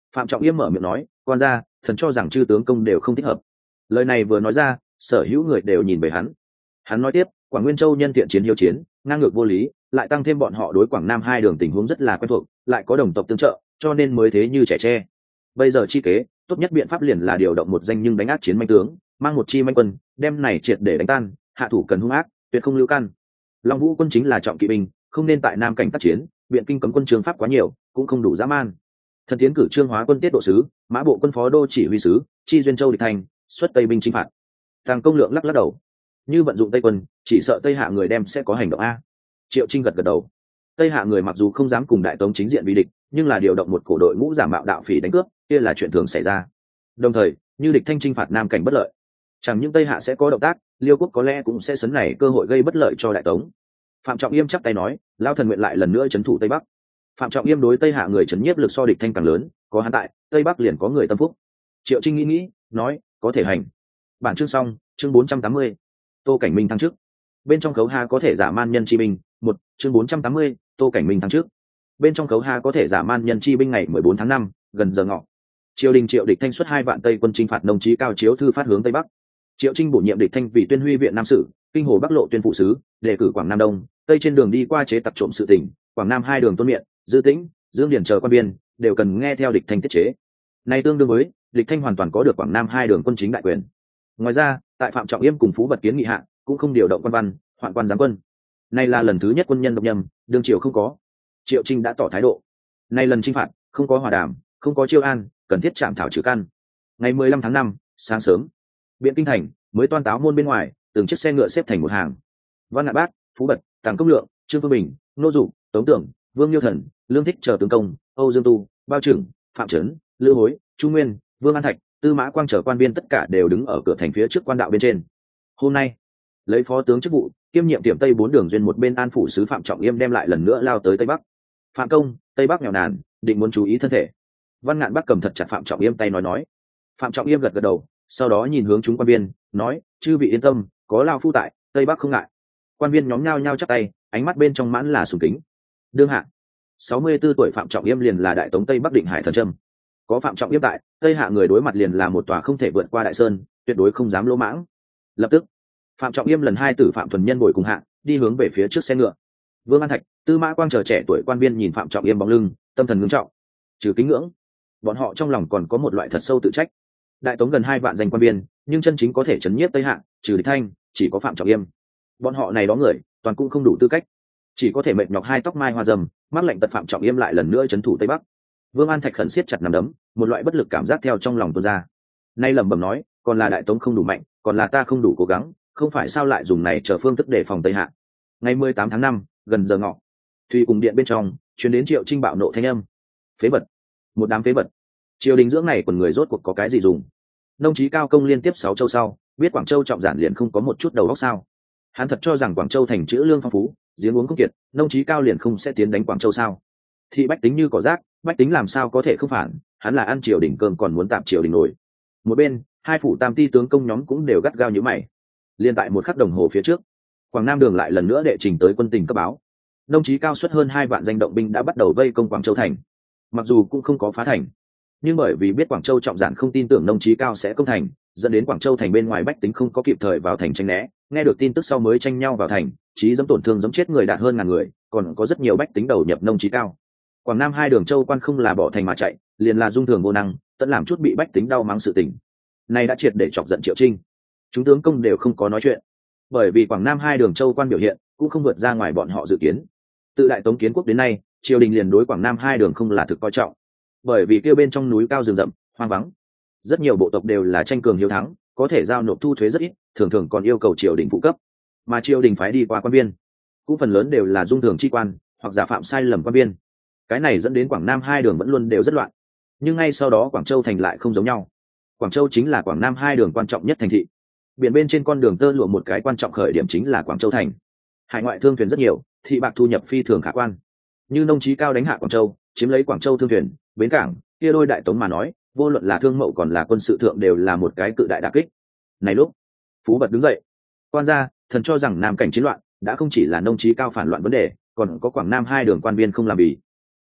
Phạm Trọng Yêm mở miệng nói, quan gia, thần cho rằng chư tướng công đều không thích hợp. Lời này vừa nói ra, sở hữu người đều nhìn về hắn. Hắn nói tiếp, Quảng Nguyên Châu nhân thiện chiến hiếu chiến, ngang ngược vô lý, lại tăng thêm bọn họ đối Quảng Nam hai đường tình huống rất là quen thuộc, lại có đồng tộc tương trợ, cho nên mới thế như trẻ tre. Bây giờ chi kế, tốt nhất biện pháp liền là điều động một danh nhưng đánh áp chiến manh tướng, mang một chi manh quân, đem này triệt để đánh tan, hạ thủ cần hung ác, tuyệt không lưu căn. Long Vũ quân chính là trọng kỵ binh, không nên tại Nam cảnh tác chiến, biện kinh cấm quân trường pháp quá nhiều, cũng không đủ dã man. Thần tiến cử Trương Hóa quân tiết độ sứ, Mã Bộ quân phó đô chỉ huy sứ, chi duyên châu địch thành, xuất tây binh chinh phạt. Tàng Công Lượng lắc lắc đầu, như vận dụng tây quân, chỉ sợ tây hạ người đem sẽ có hành động a. Triệu Trinh gật gật đầu. Tây hạ người mặc dù không dám cùng đại tống chính diện bị địch, nhưng là điều động một cổ đội ngũ giả mạo đạo phỉ đánh cướp, kia là chuyện thường xảy ra. Đồng thời, như địch thanh chinh phạt Nam cảnh bất lợi, chẳng những tây hạ sẽ có động tác, Liêu quốc có lẽ cũng sẽ sấn này cơ hội gây bất lợi cho đại tống. Phạm Trọng Yêm chắp tay nói, lao thần nguyện lại lần nữa trấn thủ tây bắc. Phạm Trọng Yêm đối tây hạ người trấn nhiếp lực so địch thanh càng lớn, có hắn tại, tây bắc liền có người tâm phúc. Triệu Trinh nghĩ nghĩ, nói, có thể hành. Bản chương xong, chương bốn trăm tám mươi. Tô Cảnh Minh thăng chức. Bên trong khấu ha có thể giả man nhân chi binh, một, chương bốn trăm tám mươi, Tô Cảnh Minh thăng chức. Bên trong khấu ha có thể giả man nhân chi binh ngày mười bốn tháng năm, gần giờ ngọ. Triều đình Triệu Địch Thanh xuất hai vạn tây quân chinh phạt nông chí cao chiếu thư phát hướng tây bắc. Triệu Trinh bổ nhiệm Địch Thanh vì tuyên huy viện nam sử, kinh hồ bắc lộ tuyên phụ sứ, đề cử Quảng Nam Đông, tây trên đường đi qua chế tặc trộm sự tỉnh, Quảng Nam hai đường Tôn Miện, Dư Tĩnh, Dương Điển chờ quan biên đều cần nghe theo Địch Thanh tiết chế. Này tương đương với Địch Thanh hoàn toàn có được Quảng Nam hai đường quân chính đại quyền. Ngoài ra, tại Phạm Trọng Yêm cùng Phú Bật kiến nghị hạ, cũng không điều động quan văn, hoạn quan giáng quân. Này là lần thứ nhất quân nhân độc nhầm, đương triều không có. Triệu Trinh đã tỏ thái độ. Này lần chinh phạt, không có hòa đàm, không có chiêu an, cần thiết chạm thảo trừ căn. Ngày mười lăm tháng năm, sáng sớm, Biện Kinh thành mới toan táo môn bên ngoài, từng chiếc xe ngựa xếp thành một hàng. Văn Ngạn Bác, Phú Bật, Tàng Công Lượng, Trương Phương Bình, Nô Dụ, Tống Tưởng, Vương Nhiêu Thần, Lương Thích chờ tướng công, Âu Dương Tu, Bao Trưởng, Phạm Trấn, Lữ Hối, Chu Nguyên, Vương An Thạch, Tư Mã Quang chờ quan viên tất cả đều đứng ở cửa thành phía trước quan đạo bên trên. Hôm nay, lấy phó tướng chức vụ, kiêm nhiệm tiệm tây bốn đường duyên một bên an phủ sứ Phạm Trọng Yêm đem lại lần nữa lao tới tây bắc. Phạm công, tây bắc nghèo nàn, định muốn chú ý thân thể. Văn Ngạn Bắc cầm thật chặt Phạm Trọng Yêm tay nói nói. Phạm Trọng Yêm gật gật đầu, sau đó nhìn hướng chúng quan viên, nói, chư vị yên tâm, có lao phu tại, tây bắc không ngại. Quan viên nhóm nhao nhao chắp tay, ánh mắt bên trong mãn là sùng kính. Đương hạ, sáu mươi tư tuổi Phạm Trọng Yêm liền là đại tống tây bắc định hải thần trâm. Có Phạm Trọng Yêm tại, tây hạ người đối mặt liền là một tòa không thể vượt qua đại sơn, tuyệt đối không dám lỗ mãng. Lập tức, Phạm Trọng Yêm lần hai tử Phạm Thuần Nhân bồi cùng hạ, đi hướng về phía trước xe ngựa. Vương An Thạch, Tư Mã Quang chờ trẻ tuổi quan viên nhìn Phạm Trọng Yêm bóng lưng, tâm thần ngưng trọng. Trừ kính ngưỡng, bọn họ trong lòng còn có một loại thật sâu tự trách. Đại tống gần hai vạn danh quan viên, nhưng chân chính có thể chấn nhiếp tây hạ, trừ Địch Thanh, chỉ có Phạm Trọng Yêm. Bọn họ này đó người, toàn cũng không đủ tư cách, chỉ có thể mệt nhọc hai tóc mai hoa râm, mắc lệnh tật Phạm Trọng Yêm lại lần nữa trấn thủ tây bắc. Vương An Thạch khẩn siết chặt nắm đấm, một loại bất lực cảm giác theo trong lòng tuôn ra. Nay lẩm bẩm nói, còn là đại tống không đủ mạnh, còn là ta không đủ cố gắng, không phải sao lại dùng này chờ phương thức để phòng tây hạ. Ngày mười tám tháng năm, gần giờ ngọ, Thùy cùng điện bên trong truyền đến Triệu Trinh bạo nộ thanh âm. Phế vật, một đám phế vật. Triều đình dưỡng này còn người rốt cuộc có cái gì dùng? Nông chí cao công liên tiếp sáu châu sau, biết Quảng Châu trọng giản liền không có một chút đầu óc sao? Hắn thật cho rằng Quảng Châu thành chữ lương phong phú, giếng uống không kiệt, nông chí cao liền không sẽ tiến đánh Quảng Châu sao? Thị bách tính như cỏ rác, bách tính làm sao có thể không phản? Hắn là ăn triều đình cơm còn muốn tạm triều đình nổi. Một bên, hai phủ tam ti tướng công nhóm cũng đều gắt gao như mày. Liên tại một khắc đồng hồ phía trước, Quảng Nam đường lại lần nữa đệ trình tới quân tình cấp báo. Nông chí cao xuất hơn hai vạn danh động binh đã bắt đầu vây công Quảng Châu thành. Mặc dù cũng không có phá thành, nhưng bởi vì biết Quảng Châu trọng giản không tin tưởng nông chí cao sẽ công thành, dẫn đến Quảng Châu thành bên ngoài bách tính không có kịp thời vào thành tranh né, nghe được tin tức sau mới tranh nhau vào thành, chí dẫm tổn thương giẫm chết người đạt hơn ngàn người, còn có rất nhiều bách tính đầu nhập nông chí cao. Quảng Nam hai đường châu quan không là bỏ thành mà chạy, liền là dung thường vô năng, tận làm chút bị bách tính đau mắng sự tình. Này đã triệt để chọc giận Triệu Trinh. Chúng tướng công đều không có nói chuyện, bởi vì Quảng Nam hai đường châu quan biểu hiện cũng không vượt ra ngoài bọn họ dự kiến. Từ đại tống kiến quốc đến nay, triều đình liền đối Quảng Nam hai đường không là thực coi trọng, bởi vì kêu bên trong núi cao rừng rậm, hoang vắng, rất nhiều bộ tộc đều là tranh cường hiếu thắng, có thể giao nộp thu thuế rất ít, thường thường còn yêu cầu triều đình phụ cấp, mà triều đình phái đi qua quan viên cũng phần lớn đều là dung thường chi quan hoặc giả phạm sai lầm quan viên. Cái này dẫn đến Quảng Nam hai đường vẫn luôn đều rất loạn. Nhưng ngay sau đó Quảng Châu thành lại không giống nhau. Quảng Châu chính là Quảng Nam hai đường quan trọng nhất thành thị. Biển bên trên con đường tơ lụa một cái quan trọng khởi điểm chính là Quảng Châu thành. Hải ngoại thương thuyền rất nhiều, thị bạc thu nhập phi thường khả quan. Như nông chí cao đánh hạ Quảng Châu, chiếm lấy Quảng Châu thương thuyền, bến cảng, kia đôi đại tống mà nói, vô luận là thương mậu còn là quân sự thượng đều là một cái cự đại đả kích. Này lúc, Phú Bật đứng dậy, quan gia, thần cho rằng Nam cảnh chiến loạn đã không chỉ là nông chí cao phản loạn vấn đề, còn có Quảng Nam hai đường quan viên không làm bì.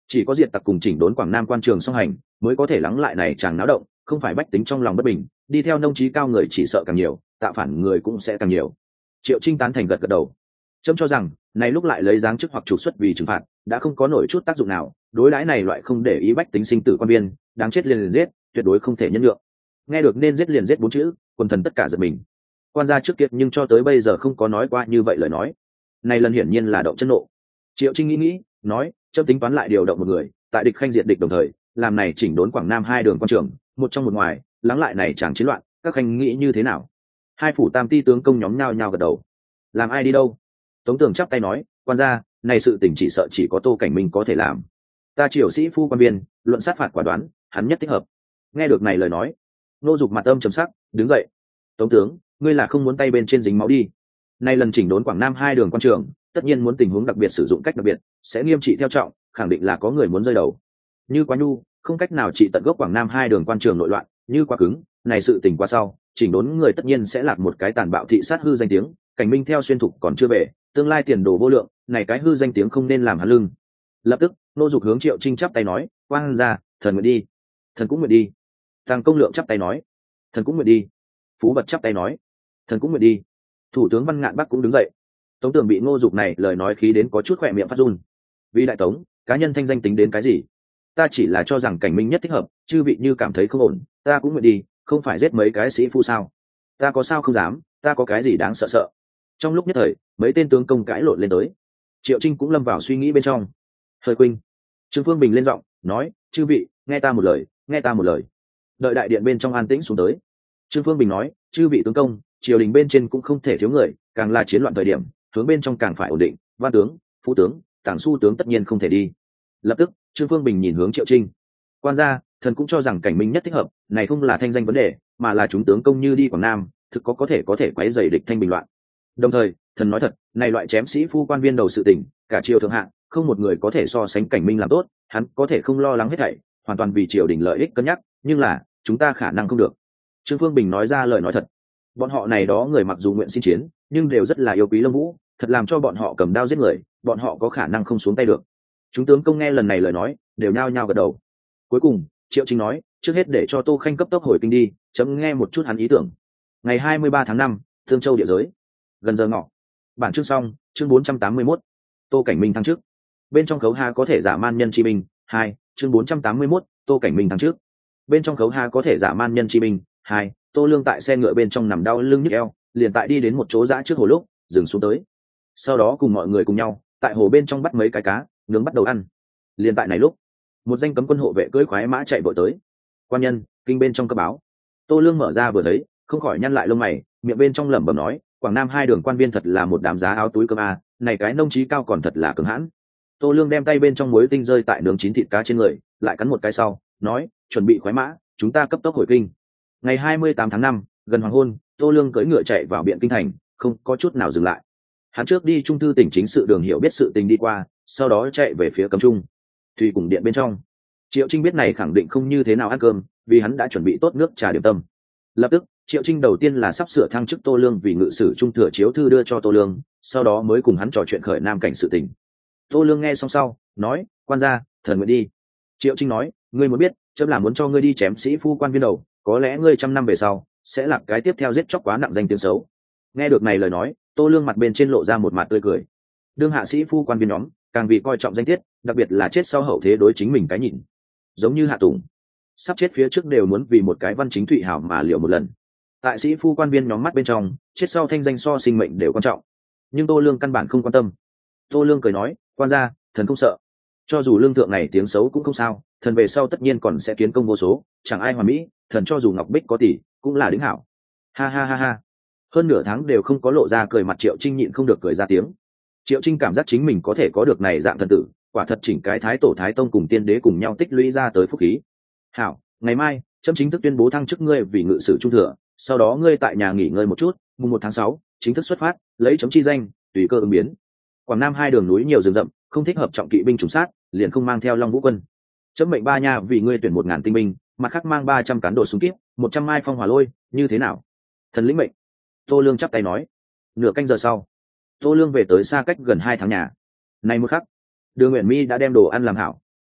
chỉ có diệt tặc cùng chỉnh đốn quảng nam quan trường song hành mới có thể lắng lại này chàng náo động, không phải bách tính trong lòng bất bình, đi theo nông trí cao người chỉ sợ càng nhiều, tạo phản người cũng sẽ càng nhiều. Triệu Trinh tán thành gật gật đầu. Trâm cho rằng này lúc lại lấy giáng chức hoặc trục xuất vì trừng phạt đã không có nổi chút tác dụng nào, đối đãi này loại không để ý bách tính sinh tử quan viên, đáng chết liền liền giết, tuyệt đối không thể nhân nhượng. Nghe được nên giết liền giết bốn chữ, quần thần tất cả giật mình. Quan gia trước kia nhưng cho tới bây giờ không có nói qua như vậy lời nói, này lần hiển nhiên là động chân nộ. Triệu Trinh nghĩ nghĩ, nói, Trâm tính toán lại điều động một người, tại địch khanh diệt địch đồng thời, làm này chỉnh đốn quảng nam hai đường quan trường, một trong một ngoài, lắng lại này chẳng chiến loạn, các khanh nghĩ như thế nào? Hai phủ tam ti tướng công nhóm nhao nhao gật đầu. Làm ai đi đâu? Tống Tường chắp tay nói, quan gia, này sự tình chỉ sợ chỉ có Tô Cảnh Minh có thể làm. Ta triều sĩ phu quan viên, luận sát phạt quả đoán, hắn nhất thích hợp. Nghe được này lời nói, Nô Dục mặt âm trầm sắc, đứng dậy. Tống tướng, ngươi là không muốn tay bên trên dính máu đi. Nay lần chỉnh đốn quảng nam hai đường quan trường, tất nhiên muốn tình huống đặc biệt sử dụng cách đặc biệt, sẽ nghiêm trị theo trọng, khẳng định là có người muốn rơi đầu. Như quá nhu, không cách nào trị tận gốc quảng nam hai đường quan trường nội loạn, như quá cứng, này sự tình qua sau, chỉnh đốn người tất nhiên sẽ lạc một cái tàn bạo thị sát hư danh tiếng, Cảnh Minh theo xuyên thục còn chưa về, tương lai tiền đồ vô lượng, này cái hư danh tiếng không nên làm hắn lưng. Lập tức, Nô Dục hướng Triệu Trinh chắp tay nói, quan gia, thần nguyện đi. Thần cũng nguyện đi. Tăng Công Lượng chắp tay nói, thần cũng nguyện đi. Phú Bật chắp tay nói, thần cũng nguyện đi. Thủ tướng Văn Ngạn Bắc cũng đứng dậy. Tống Tường bị Ngô Dục này lời nói khí đến có chút khỏe miệng phát run. Vì đại tống, cá nhân thanh danh tính đến cái gì? Ta chỉ là cho rằng Cảnh Minh nhất thích hợp, chư vị như cảm thấy không ổn, ta cũng nguyện đi, không phải giết mấy cái sĩ phu sao? Ta có sao không dám, ta có cái gì đáng sợ sợ? Trong lúc nhất thời, mấy tên tướng công cãi lộn lên tới. Triệu Trinh cũng lâm vào suy nghĩ bên trong. Hơi Quynh, Trương Phương Bình lên giọng nói, chư vị, nghe ta một lời, nghe ta một lời. Đợi đại điện bên trong an tĩnh xuống tới, Trương Phương Bình nói, chư vị tướng công, triều đình bên trên cũng không thể thiếu người, càng là chiến loạn thời điểm, hướng bên trong càng phải ổn định, văn tướng, phú tướng, tàng su tướng tất nhiên không thể đi. Lập tức, Trương Phương Bình nhìn hướng Triệu Trinh. Quan gia, thần cũng cho rằng Cảnh Minh nhất thích hợp, này không là thanh danh vấn đề, mà là chúng tướng công như đi Quảng Nam, thực có có thể có thể quấy rầy địch thanh bình loạn. Đồng thời, thần nói thật, này loại chém sĩ phu quan viên đầu sự tình, cả triều thượng hạng, không một người có thể so sánh Cảnh Minh làm tốt, hắn có thể không lo lắng hết thảy, hoàn toàn vì triều đình lợi ích cân nhắc, nhưng là, chúng ta khả năng không được. Trương Phương Bình nói ra lời nói thật. Bọn họ này đó người mặc dù nguyện xin chiến, nhưng đều rất là yêu quý Lâm Vũ, thật làm cho bọn họ cầm đao giết người, bọn họ có khả năng không xuống tay được. Chúng tướng công nghe lần này lời nói, đều nhao nhao gật đầu. Cuối cùng, Triệu Trinh nói, trước hết để cho Tô Khanh cấp tốc hồi kinh đi, chấm nghe một chút hắn ý tưởng. Ngày hai mươi ba tháng năm, Thương Châu địa giới. Gần giờ ngọ. Bản chương xong, chương bốn trăm tám mươi mốt. Tô Cảnh Minh thăng trước. Bên trong khấu ha có thể giả man nhân chi binh, hai, chương bốn trăm tám mươi mốt, Tô Cảnh Minh thăng trước. Bên trong khấu ha có thể giả man nhân chi binh, hai, Tô Lương tại xe ngựa bên trong nằm đau lưng nhức eo, liền tại đi đến một chỗ dã trước hồ lúc, dừng xuống tới. Sau đó cùng mọi người cùng nhau, tại hồ bên trong bắt mấy cái cá, nướng bắt đầu ăn. Liền tại này lúc, một danh cấm quân hộ vệ cưỡi khoái mã chạy vội tới. Quan nhân, kinh bên trong cấp báo. Tô Lương mở ra vừa thấy, không khỏi nhăn lại lông mày, miệng bên trong lẩm bẩm nói, Quảng Nam hai đường quan viên thật là một đám giá áo túi cơm a, này cái nông trí cao còn thật là cứng hãn. Tô Lương đem tay bên trong muối tinh rơi tại nướng chín thịt cá trên người, lại cắn một cái sau, nói, chuẩn bị khoái mã, chúng ta cấp tốc hồi kinh. Ngày hai mươi tám tháng năm, gần hoàng hôn, Tô Lương cưỡi ngựa chạy vào biện kinh thành, không có chút nào dừng lại. Hắn trước đi trung thư tỉnh chính sự đường hiểu biết sự tình đi qua, sau đó chạy về phía cấm trung. Thủy cùng điện bên trong, Triệu Trinh biết này khẳng định không như thế nào ăn cơm, vì hắn đã chuẩn bị tốt nước trà điểm tâm. Lập tức, Triệu Trinh đầu tiên là sắp sửa thăng chức Tô Lương vì ngự sử trung thừa chiếu thư đưa cho Tô Lương, sau đó mới cùng hắn trò chuyện khởi nam cảnh sự tình. Tô Lương nghe xong sau, nói, quan gia, thần nguyện đi. Triệu Trinh nói, ngươi muốn biết, chấm là muốn cho ngươi đi chém sĩ phu quan viên đầu, có lẽ ngươi trăm năm về sau sẽ là cái tiếp theo giết chóc quá nặng danh tiếng xấu. Nghe được này lời nói, Tô Lương mặt bên trên lộ ra một mặt tươi cười. Đương hạ sĩ phu quan viên nhóm càng vì coi trọng danh tiết, đặc biệt là chết sau hậu thế đối chính mình cái nhìn, giống như Hạ Tùng sắp chết phía trước đều muốn vì một cái văn chính thụy hảo mà liều một lần. Tại sĩ phu quan viên nhóm mắt bên trong, chết sau thanh danh so sinh mệnh đều quan trọng, nhưng Tô Lương căn bản không quan tâm. Tô Lương cười nói, quan gia, thần không sợ, cho dù lương thượng này tiếng xấu cũng không sao, thần về sau tất nhiên còn sẽ kiến công vô số, chẳng ai hoàn mỹ, thần cho dù ngọc bích có tỷ cũng là đính hảo. Ha ha ha ha. Hơn nửa tháng đều không có lộ ra cười mặt, Triệu Trinh nhịn không được cười ra tiếng. Triệu Trinh cảm giác chính mình có thể có được này dạng thần tử, quả thật chỉnh cái thái tổ thái tông cùng tiên đế cùng nhau tích lũy ra tới phúc khí. Hảo, ngày mai chấm chính thức tuyên bố thăng chức ngươi vì ngự sử trung thừa, sau đó ngươi tại nhà nghỉ ngơi một chút, mùng một tháng sáu chính thức xuất phát, lấy chấm chi danh, tùy cơ ứng biến. Quảng Nam hai đường núi nhiều rừng rậm, không thích hợp trọng kỵ binh trùng sát, liền không mang theo Long Vũ quân. Chấm mệnh ba nha vì ngươi tuyển một ngàn tinh binh, mặt khác mang ba trăm cán đồ súng kíp, một trăm mai phong hỏa lôi, như thế nào? Thần lĩnh mệnh. Tô Lương chắp tay nói. Nửa canh giờ sau, Tô Lương về tới xa cách gần hai tháng nhà. Này một khắc, Đường Uyển Mi đã đem đồ ăn làm hảo.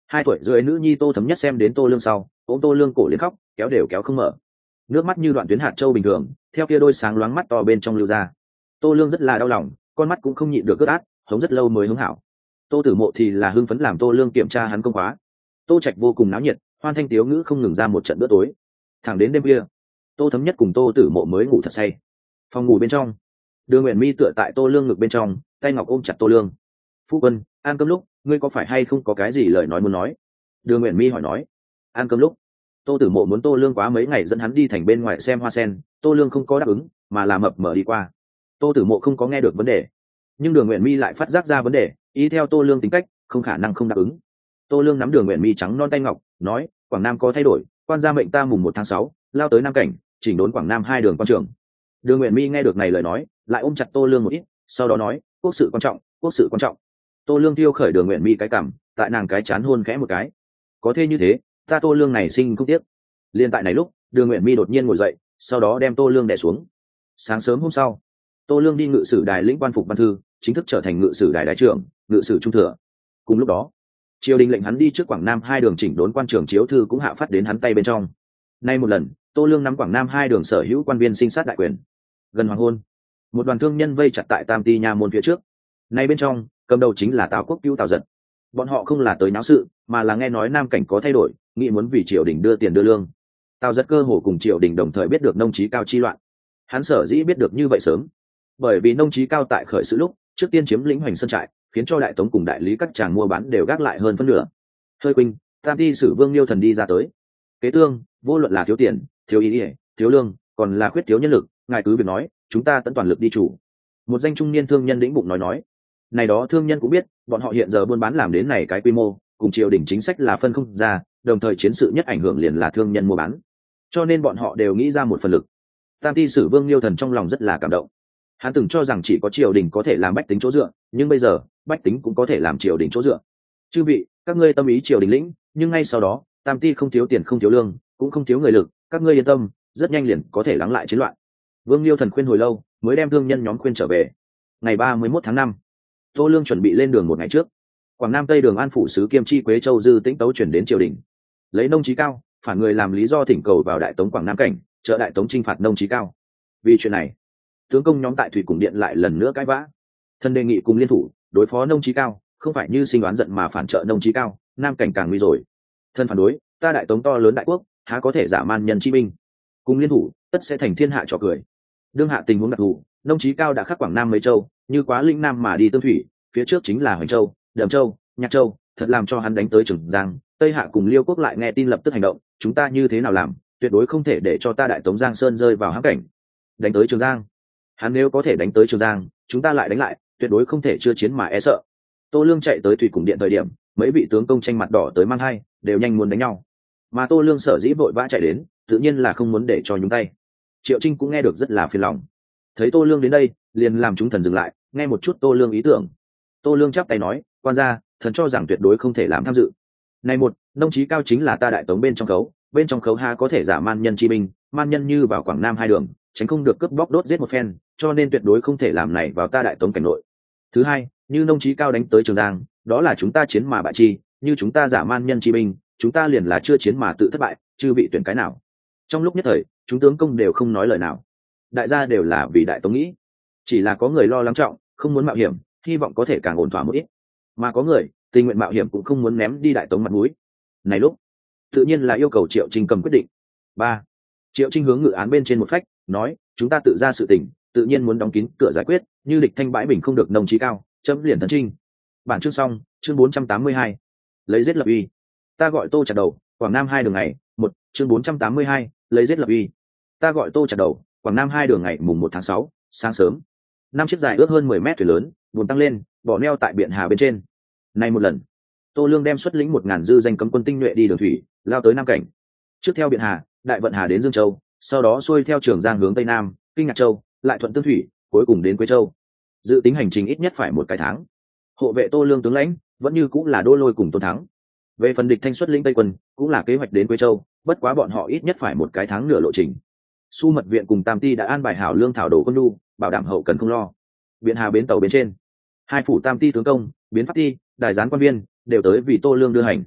Hai tuổi rưỡi nữ nhi Tô Thấm Nhất xem đến Tô Lương sau, ôm Tô Lương cổ liền khóc, kéo đều kéo không mở, nước mắt như đoạn tuyến hạt châu bình thường theo kia đôi sáng loáng mắt to bên trong lưu ra. Tô Lương rất là đau lòng, con mắt cũng không nhịn được ướt át, hống rất lâu mới hứng hảo. Tô Tử Mộ thì là hưng phấn làm Tô Lương kiểm tra hắn công khóa. Tô Trạch vô cùng náo nhiệt, hoan thanh tiếu ngữ không ngừng ra một trận bữa tối. Thẳng đến đêm khuya, Tô Thấm Nhất cùng Tô Tử Mộ mới ngủ thật say. Phòng ngủ bên trong, Đường Uyển Mi tựa tại Tô Lương ngực bên trong, tay ngọc ôm chặt Tô Lương. "Phu quân, ăn cơm lúc, ngươi có phải hay không có cái gì lời nói muốn nói?" Đường Uyển Mi hỏi nói. "Ăn cơm lúc?" Tô Tử Mộ muốn Tô Lương quá mấy ngày dẫn hắn đi thành bên ngoài xem hoa sen, Tô Lương không có đáp ứng, mà là mập mờ đi qua. Tô Tử Mộ không có nghe được vấn đề, nhưng Đường Uyển Mi lại phát giác ra vấn đề, ý theo Tô Lương tính cách, không khả năng không đáp ứng. Tô Lương nắm Đường Uyển Mi trắng non tay ngọc, nói: "Quảng Nam có thay đổi, quan gia mệnh ta mùng một tháng sáu lao tới Nam Cảnh, chỉnh đốn Quảng Nam hai đường quan trường." Đường Uyển Mi nghe được này lời nói, lại ôm chặt Tô Lương một ít, sau đó nói: "Quốc sự quan trọng, quốc sự quan trọng." Tô Lương tiêu khởi Đường Uyển Mi cái cằm, tại nàng cái chán hôn khẽ một cái. "Có thế như thế, ta Tô Lương này sinh không tiếc." Liên tại này lúc, Đường Uyển Mi đột nhiên ngồi dậy, sau đó đem Tô Lương đè xuống. Sáng sớm hôm sau, Tô Lương đi ngự sử đài lĩnh quan phục văn thư, chính thức trở thành ngự sử đài đái trưởng, ngự sử trung thừa. Cùng lúc đó, triều đình lệnh hắn đi trước Quảng Nam hai đường chỉnh đốn quan trường chiếu thư cũng hạ phát đến hắn tay bên trong. Nay một lần, Tô Lương nắm Quảng Nam hai đường sở hữu quan viên sinh sát đại quyền. Gần hoàng hôn, một đoàn thương nhân vây chặt tại Tam Ti nha môn phía trước. Nay bên trong, cầm đầu chính là Tào Quốc Cứu Tào Giật. Bọn họ không là tới náo sự, mà là nghe nói Nam Cảnh có thay đổi, nghĩ muốn vì triều đình đưa tiền đưa lương. Tào Giật cơ hồ cùng triều đình đồng thời biết được nông trí cao chi loạn. Hắn sở dĩ biết được như vậy sớm, bởi vì nông trí cao tại khởi sự lúc trước tiên chiếm lĩnh Hoành Sơn trại, khiến cho đại tống cùng đại lý các tràng mua bán đều gác lại hơn phân nửa. Hơi quỳnh, Tam Ti sử Vương Liêu Thần đi ra tới. "Kế tương, vô luận là thiếu tiền, thiếu ý ỉa, thiếu lương, còn là khuyết thiếu nhân lực, ngài cứ việc nói, chúng ta tận toàn lực đi chủ." Một danh trung niên thương nhân đĩnh bụng nói nói. Này đó thương nhân cũng biết, bọn họ hiện giờ buôn bán làm đến này cái quy mô, cùng triều đình chính sách là phân không ra, đồng thời chiến sự nhất ảnh hưởng liền là thương nhân mua bán, cho nên bọn họ đều nghĩ ra một phần lực. Tam Ti sử Vương Liêu Thần trong lòng rất là cảm động. Hắn từng cho rằng chỉ có triều đình có thể làm bách tính chỗ dựa, nhưng bây giờ bách tính cũng có thể làm triều đình chỗ dựa. "Chư vị, các ngươi tâm ý triều đình lĩnh, nhưng ngay sau đó Tam Ti không thiếu tiền không thiếu lương, cũng không thiếu người lực, các ngươi yên tâm, rất nhanh liền có thể lắng lại chiến loạn." Vương Liêu Thần khuyên hồi lâu, mới đem thương nhân nhóm khuyên trở về. Ngày ba mươi mốt tháng năm, Tô Lương chuẩn bị lên đường một ngày trước. Quảng Nam Tây đường An phủ sứ Kiêm Chi Quế Châu Dư Tĩnh tấu chuyển đến triều đình, lấy nông trí cao phản người làm lý do thỉnh cầu vào đại tống Quảng Nam Cảnh, trợ đại tống chinh phạt nông trí cao. Vì chuyện này, tướng công nhóm tại Thủy Cung Điện lại lần nữa cãi vã. Thân đề nghị cùng liên thủ đối phó nông trí cao, không phải như sinh đoán giận mà phản trợ nông trí cao, Nam Cảnh càng nguy rồi. Thân phản đối, ta đại tống to lớn đại quốc, há có thể giả man nhân chi binh. Cùng liên thủ, tất sẽ thành thiên hạ trò cười. Đương hạ tình huống đặc thù, nông trí cao đã khắc Quảng Nam mấy châu, như quá Linh Nam mà đi Tương Thủy, phía trước chính là Hoành Châu, Đầm Châu, Nhạc Châu, thật làm cho hắn đánh tới Trường Giang. Tây hạ cùng Liêu quốc lại nghe tin lập tức hành động, chúng ta như thế nào làm, tuyệt đối không thể để cho ta đại tống Giang Sơn rơi vào hãm cảnh. Đánh tới Trường Giang, hắn nếu có thể đánh tới Trường Giang, chúng ta lại đánh lại, tuyệt đối không thể chưa chiến mà e sợ. Tô Lương chạy tới Thủy Cung Điện thời điểm, mấy vị tướng công tranh mặt đỏ tới mang hai, đều nhanh muốn đánh nhau. Mà Tô Lương sở dĩ vội vã chạy đến, tự nhiên là không muốn để cho nhúng tay. Triệu Trinh cũng nghe được rất là phiền lòng, thấy Tô Lương đến đây, liền làm chúng thần dừng lại, nghe một chút Tô Lương ý tưởng. Tô Lương chắp tay nói: "Quan gia, thần cho rằng tuyệt đối không thể làm tham dự. Này một, nông trí cao chính là ta đại tống bên trong khấu, bên trong khấu ha có thể giả man nhân chi binh, man nhân như vào Quảng Nam hai đường, tránh không được cướp bóc đốt giết một phen, cho nên tuyệt đối không thể làm này vào ta đại tống cảnh nội. Thứ hai, như nông trí cao đánh tới Trường Giang, đó là chúng ta chiến mà bại chi, như chúng ta giả man nhân chi binh, chúng ta liền là chưa chiến mà tự thất bại, chư vị tuyển cái nào?" Trong lúc nhất thời, chúng tướng công đều không nói lời nào. Đại gia đều là vì đại tống nghĩ, chỉ là có người lo lắng trọng, không muốn mạo hiểm, hy vọng có thể càng ổn thỏa một ít, mà có người tình nguyện mạo hiểm cũng không muốn ném đi đại tống mặt mũi. Này lúc, tự nhiên là yêu cầu Triệu Trinh cầm quyết định. Ba, Triệu Trinh hướng ngự án bên trên một phách, nói: "Chúng ta tự ra sự tình, tự nhiên muốn đóng kín cửa giải quyết, như địch thanh bãi bình không được nông trí cao, chấm liền tấn trinh." Bản chương xong, chương bốn trăm tám mươi hai, lấy giết lập uy. Ta gọi Tô chặt đầu, Quảng Nam hai đường ngày, một, chương bốn trăm tám mươi hai, lấy giết lập uy. Ta gọi Tô chặt đầu, Quảng Nam hai đường ngày mùng một tháng sáu, sáng sớm. Năm chiếc dài ước hơn mười mét thuyền lớn, buồn tăng lên, bỏ neo tại biển Hà bên trên. Nay một lần, Tô Lương đem xuất lĩnh một ngàn dư danh cấm quân tinh nhuệ đi đường thủy, lao tới Nam Cảnh. Trước theo biển Hà, đại vận Hà đến Dương Châu, sau đó xuôi theo Trường Giang hướng Tây Nam, kinh Ngạc Châu, lại thuận Tương Thủy, cuối cùng đến Quế Châu. Dự tính hành trình ít nhất phải một cái tháng. Hộ vệ Tô Lương tướng lãnh vẫn như cũng là Đô Lôi cùng Tôn Thắng. Về phần địch thanh xuất lĩnh Tây quân, cũng là kế hoạch đến Quế Châu, bất quá bọn họ ít nhất phải một cái tháng nửa lộ trình. Su mật viện cùng Tam Ti đã an bài hảo lương thảo đồ quân nhu, bảo đảm hậu cần không lo. Biển Hà bến tàu bên trên, hai phủ Tam Ti tướng công, biến pháp ti, đại gián quan viên đều tới vì Tô Lương đưa hành.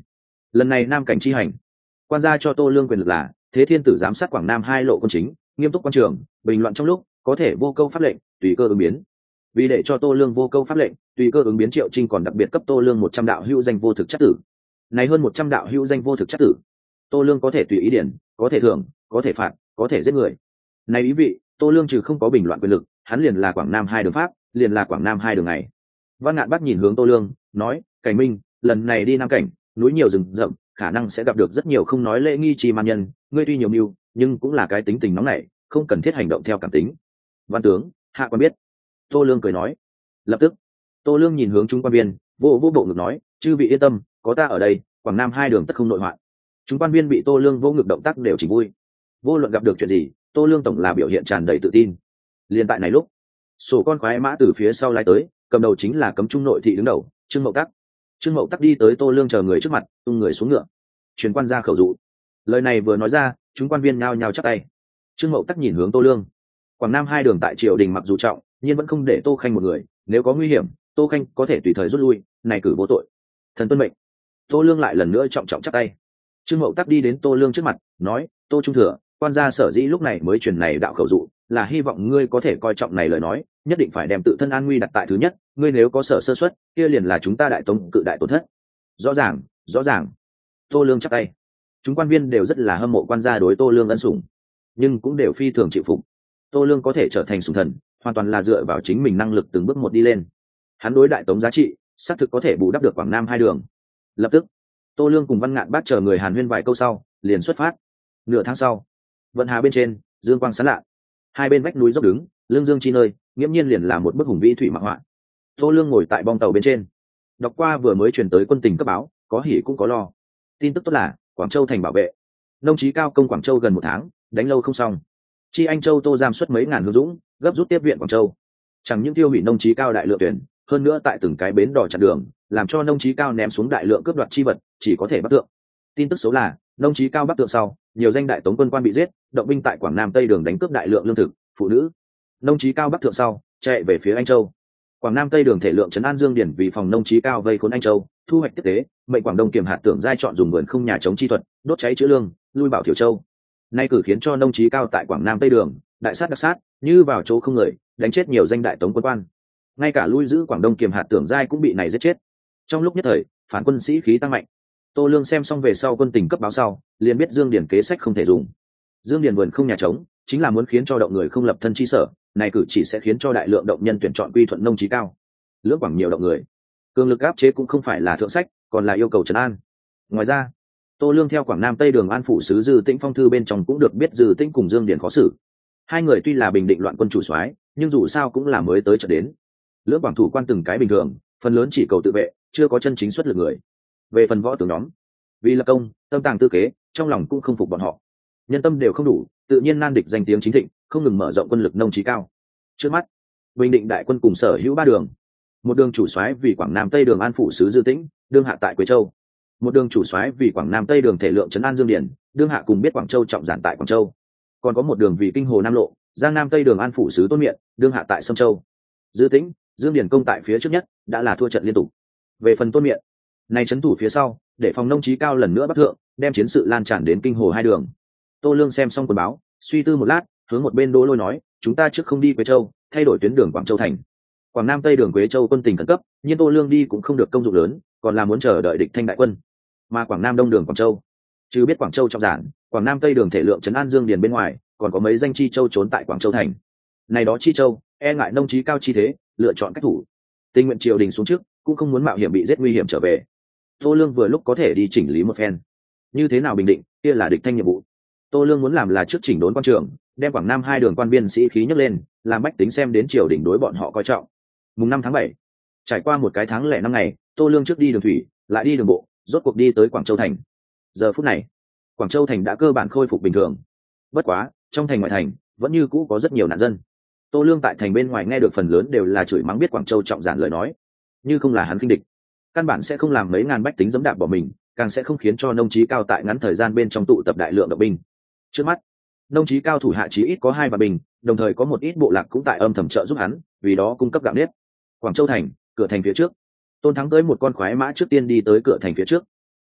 lần này nam cảnh chi hành, quan gia cho tô lương quyền lực là thế thiên tử giám sát quảng nam hai lộ quân chính, nghiêm túc quan trường, bình luận trong lúc có thể vô câu pháp lệnh, tùy cơ ứng biến. Vì để cho tô lương vô câu pháp lệnh, tùy cơ ứng biến, Triệu Trinh còn đặc biệt cấp tô lương một trăm đạo hữu danh vô thực chất tử. Này hơn một trăm đạo hữu danh vô thực chất tử, tô lương có thể tùy ý điển, có thể thưởng, có thể phạt, có thể giết người. Này ý vị, tô lương trừ không có bình loạn quyền lực, hắn liền là quảng nam hai đường pháp, liền là quảng nam hai đường này. Văn Ngạn Bắc nhìn hướng tô lương, nói: Cảnh Minh, lần này đi nam cảnh, núi nhiều rừng rậm, khả năng sẽ gặp được rất nhiều không nói lễ nghi chi man nhân, ngươi tuy nhiều mưu, nhưng cũng là cái tính tình nóng nảy, không cần thiết hành động theo cảm tính. Văn tướng, hạ quan biết. Tô lương cười nói. Lập tức, tô lương nhìn hướng chúng quan viên, vô vô bộ ngực nói: chư vị yên tâm, có ta ở đây, quảng nam hai đường tất không nội hoạn. Chúng quan viên bị tô lương vô ngực động tác đều chỉ vui. Vô luận gặp được chuyện gì, tô lương tổng là biểu hiện tràn đầy tự tin. Liên tại này lúc, sổ con khoái mã từ phía sau lái tới, cầm đầu chính là cấm trung nội thị đứng đầu Trương Mậu Tắc. Trương Mậu Tắc đi tới tô lương chờ người trước mặt, tung người xuống ngựa, truyền quan ra khẩu dụ. Lời này vừa nói ra, chúng quan viên nhao nhao chắp tay. Trương Mậu Tắc nhìn hướng tô lương: quảng nam hai đường tại triều đình mặc dù trọng, nhưng vẫn không để tô khanh một người, nếu có nguy hiểm, tô khanh có thể tùy thời rút lui, này cử vô tội. Thần tuân mệnh. Tô lương lại lần nữa trọng trọng chắp tay. Trương Mậu Tắc đi đến tô lương trước mặt, nói: tô trung thừa, quan gia sở dĩ lúc này mới truyền này đạo khẩu dụ, là hy vọng ngươi có thể coi trọng này lời nói, nhất định phải đem tự thân an nguy đặt tại thứ nhất, ngươi nếu có sở sơ suất, kia liền là chúng ta đại tống cự đại tổn thất. Rõ ràng, rõ ràng. Tô lương chắp tay. Chúng quan viên đều rất là hâm mộ quan gia đối tô lương ân sủng, nhưng cũng đều phi thường chịu phục. Tô lương có thể trở thành sủng thần, hoàn toàn là dựa vào chính mình năng lực từng bước một đi lên. Hắn đối đại tống giá trị, xác thực có thể bù đắp được quảng nam hai đường. Lập tức, tô lương cùng Văn Ngạn Bác chờ người hàn huyên vài câu sau, liền xuất phát. Nửa tháng sau, vận hà bên trên, dương quang sáng lạ, hai bên vách núi dốc đứng, lương dương chi nơi, nghiễm nhiên liền là một bức hùng vĩ thủy mặc họa. Tô lương ngồi tại bong tàu bên trên, đọc qua vừa mới truyền tới quân tình cấp báo, có hỉ cũng có lo. Tin tức tốt là Quảng Châu thành bảo vệ, nông chí cao công Quảng Châu gần một tháng, đánh lâu không xong. Chi Anh Châu Tô giam xuất mấy ngàn hương dũng, gấp rút tiếp viện Quảng Châu. Chẳng những tiêu hủy nông chí cao đại lượng tuyển, hơn nữa tại từng cái bến đò chặn đường, làm cho nông chí cao ném xuống đại lượng cướp đoạt chi vật, chỉ có thể bắt tượng. Tin tức xấu là nông chí cao bắt tượng sau, nhiều danh đại tống quân quan bị giết, động binh tại Quảng Nam Tây đường đánh cướp đại lượng lương thực, phụ nữ. Nông chí cao bắt thượng sau, chạy về phía Anh Châu. Quảng Nam Tây đường thể lượng trấn an Dương Điển vì phòng nông chí cao vây khốn Anh Châu, thu hoạch tiếp tế, mệnh Quảng Đông kiềm hạt tưởng giai chọn dùng vườn không nhà chống chi thuật, đốt cháy chữa lương, lui bảo Thiểu Châu. Nay cử khiến cho nông chí cao tại Quảng Nam Tây đường, đại sát đặc sát, như vào chỗ không người, đánh chết nhiều danh đại tống quân quan. Ngay cả lui giữ Quảng Đông kiềm hạt tưởng giai cũng bị này giết chết. Trong lúc nhất thời, phản quân sĩ khí tăng mạnh. Tô lương xem xong về sau quân tình cấp báo sau, liền biết Dương Điển kế sách không thể dùng. Dương Điển vườn không nhà chống, chính là muốn khiến cho động người không lập thân chi sở, này cử chỉ sẽ khiến cho đại lượng động nhân tuyển chọn quy thuận nông chí cao. Lưỡng Quảng nhiều động người, cường lực áp chế cũng không phải là thượng sách, còn là yêu cầu trấn an. Ngoài ra, Tô lương theo Quảng Nam Tây đường an phủ sứ Dư Tĩnh phong thư bên trong cũng được biết Dư Tĩnh cùng Dương Điển khó xử. Hai người tuy là bình định loạn quân chủ soái, nhưng dù sao cũng là mới tới chợt đến. Lưỡng Quảng thủ quan từng cái bình thường, phần lớn chỉ cầu tự vệ, chưa có chân chính xuất lực người. Về phần võ tướng nhóm, vì lập công, tâm tàng tư kế, trong lòng cũng không phục bọn họ. Nhân tâm đều không đủ, tự nhiên nan địch danh tiếng chính thịnh, không ngừng mở rộng quân lực nông chí cao. Trước mắt, bình định đại quân cùng sở hữu ba đường. Một đường chủ soái vì Quảng Nam Tây đường an phủ sứ Dư Tĩnh, đương hạ tại Quế Châu. Một đường chủ soái vì Quảng Nam Tây đường thể lượng trấn an Dương Điển, đương hạ cùng biết Quảng Châu trọng giản tại Quảng Châu. Còn có một đường vì kinh hồ Nam Lộ, Giang Nam Tây đường an phủ sứ Tôn Miện, đương hạ tại Sông Châu. Dư Tĩnh, Dương Điển công tại phía trước nhất, đã là thua trận liên tục. Về phần Tôn Miện, này trấn thủ phía sau, để phòng nông chí cao lần nữa bắt thượng, đem chiến sự lan tràn đến kinh hồ hai đường. Tô lương xem xong quần báo, suy tư một lát, hướng một bên Đỗ Lôi nói: chúng ta trước không đi Quế Châu, thay đổi tuyến đường Quảng Châu thành. Quảng Nam Tây đường Quế Châu quân tình khẩn cấp, nhưng Tô lương đi cũng không được công dụng lớn, còn là muốn chờ đợi địch thanh đại quân. Mà Quảng Nam Đông đường Quảng Châu, chứ biết Quảng Châu trọng giản, Quảng Nam Tây đường thể lượng trấn an Dương Điền bên ngoài, còn có mấy danh chi châu trốn tại Quảng Châu thành. Này đó chi châu, e ngại nông chí cao chi thế, lựa chọn cách thủ. Tình nguyện triều đình xuống trước, cũng không muốn mạo hiểm bị giết nguy hiểm trở về. Tô lương vừa lúc có thể đi chỉnh lý một phen. Như thế nào bình định, kia là địch thanh nhiệm vụ. Tô lương muốn làm là trước chỉnh đốn quan trường, đem Quảng Nam hai đường quan biên sĩ khí nhấc lên, làm bách tính xem đến triều đình đối bọn họ coi trọng. Mùng năm tháng bảy, trải qua một cái tháng lẻ năm ngày, Tô lương trước đi đường thủy, lại đi đường bộ, rốt cuộc đi tới Quảng Châu thành. Giờ phút này, Quảng Châu thành đã cơ bản khôi phục bình thường. Bất quá, trong thành ngoại thành vẫn như cũ có rất nhiều nạn dân. Tô lương tại thành bên ngoài nghe được phần lớn đều là chửi mắng biết Quảng Châu trọng giản lời nói, như không là hắn khinh địch, căn bản sẽ không làm mấy ngàn bách tính giẫm đạp bỏ mình, càng sẽ không khiến cho nông chí cao tại ngắn thời gian bên trong tụ tập đại lượng động binh. Trước mắt, nông chí cao thủ hạ chí ít có hai vạn binh, đồng thời có một ít bộ lạc cũng tại âm thầm trợ giúp hắn, vì đó cung cấp gạo nếp. Quảng Châu thành, cửa thành phía trước, Tôn Thắng tới một con khoái mã trước tiên đi tới cửa thành phía trước.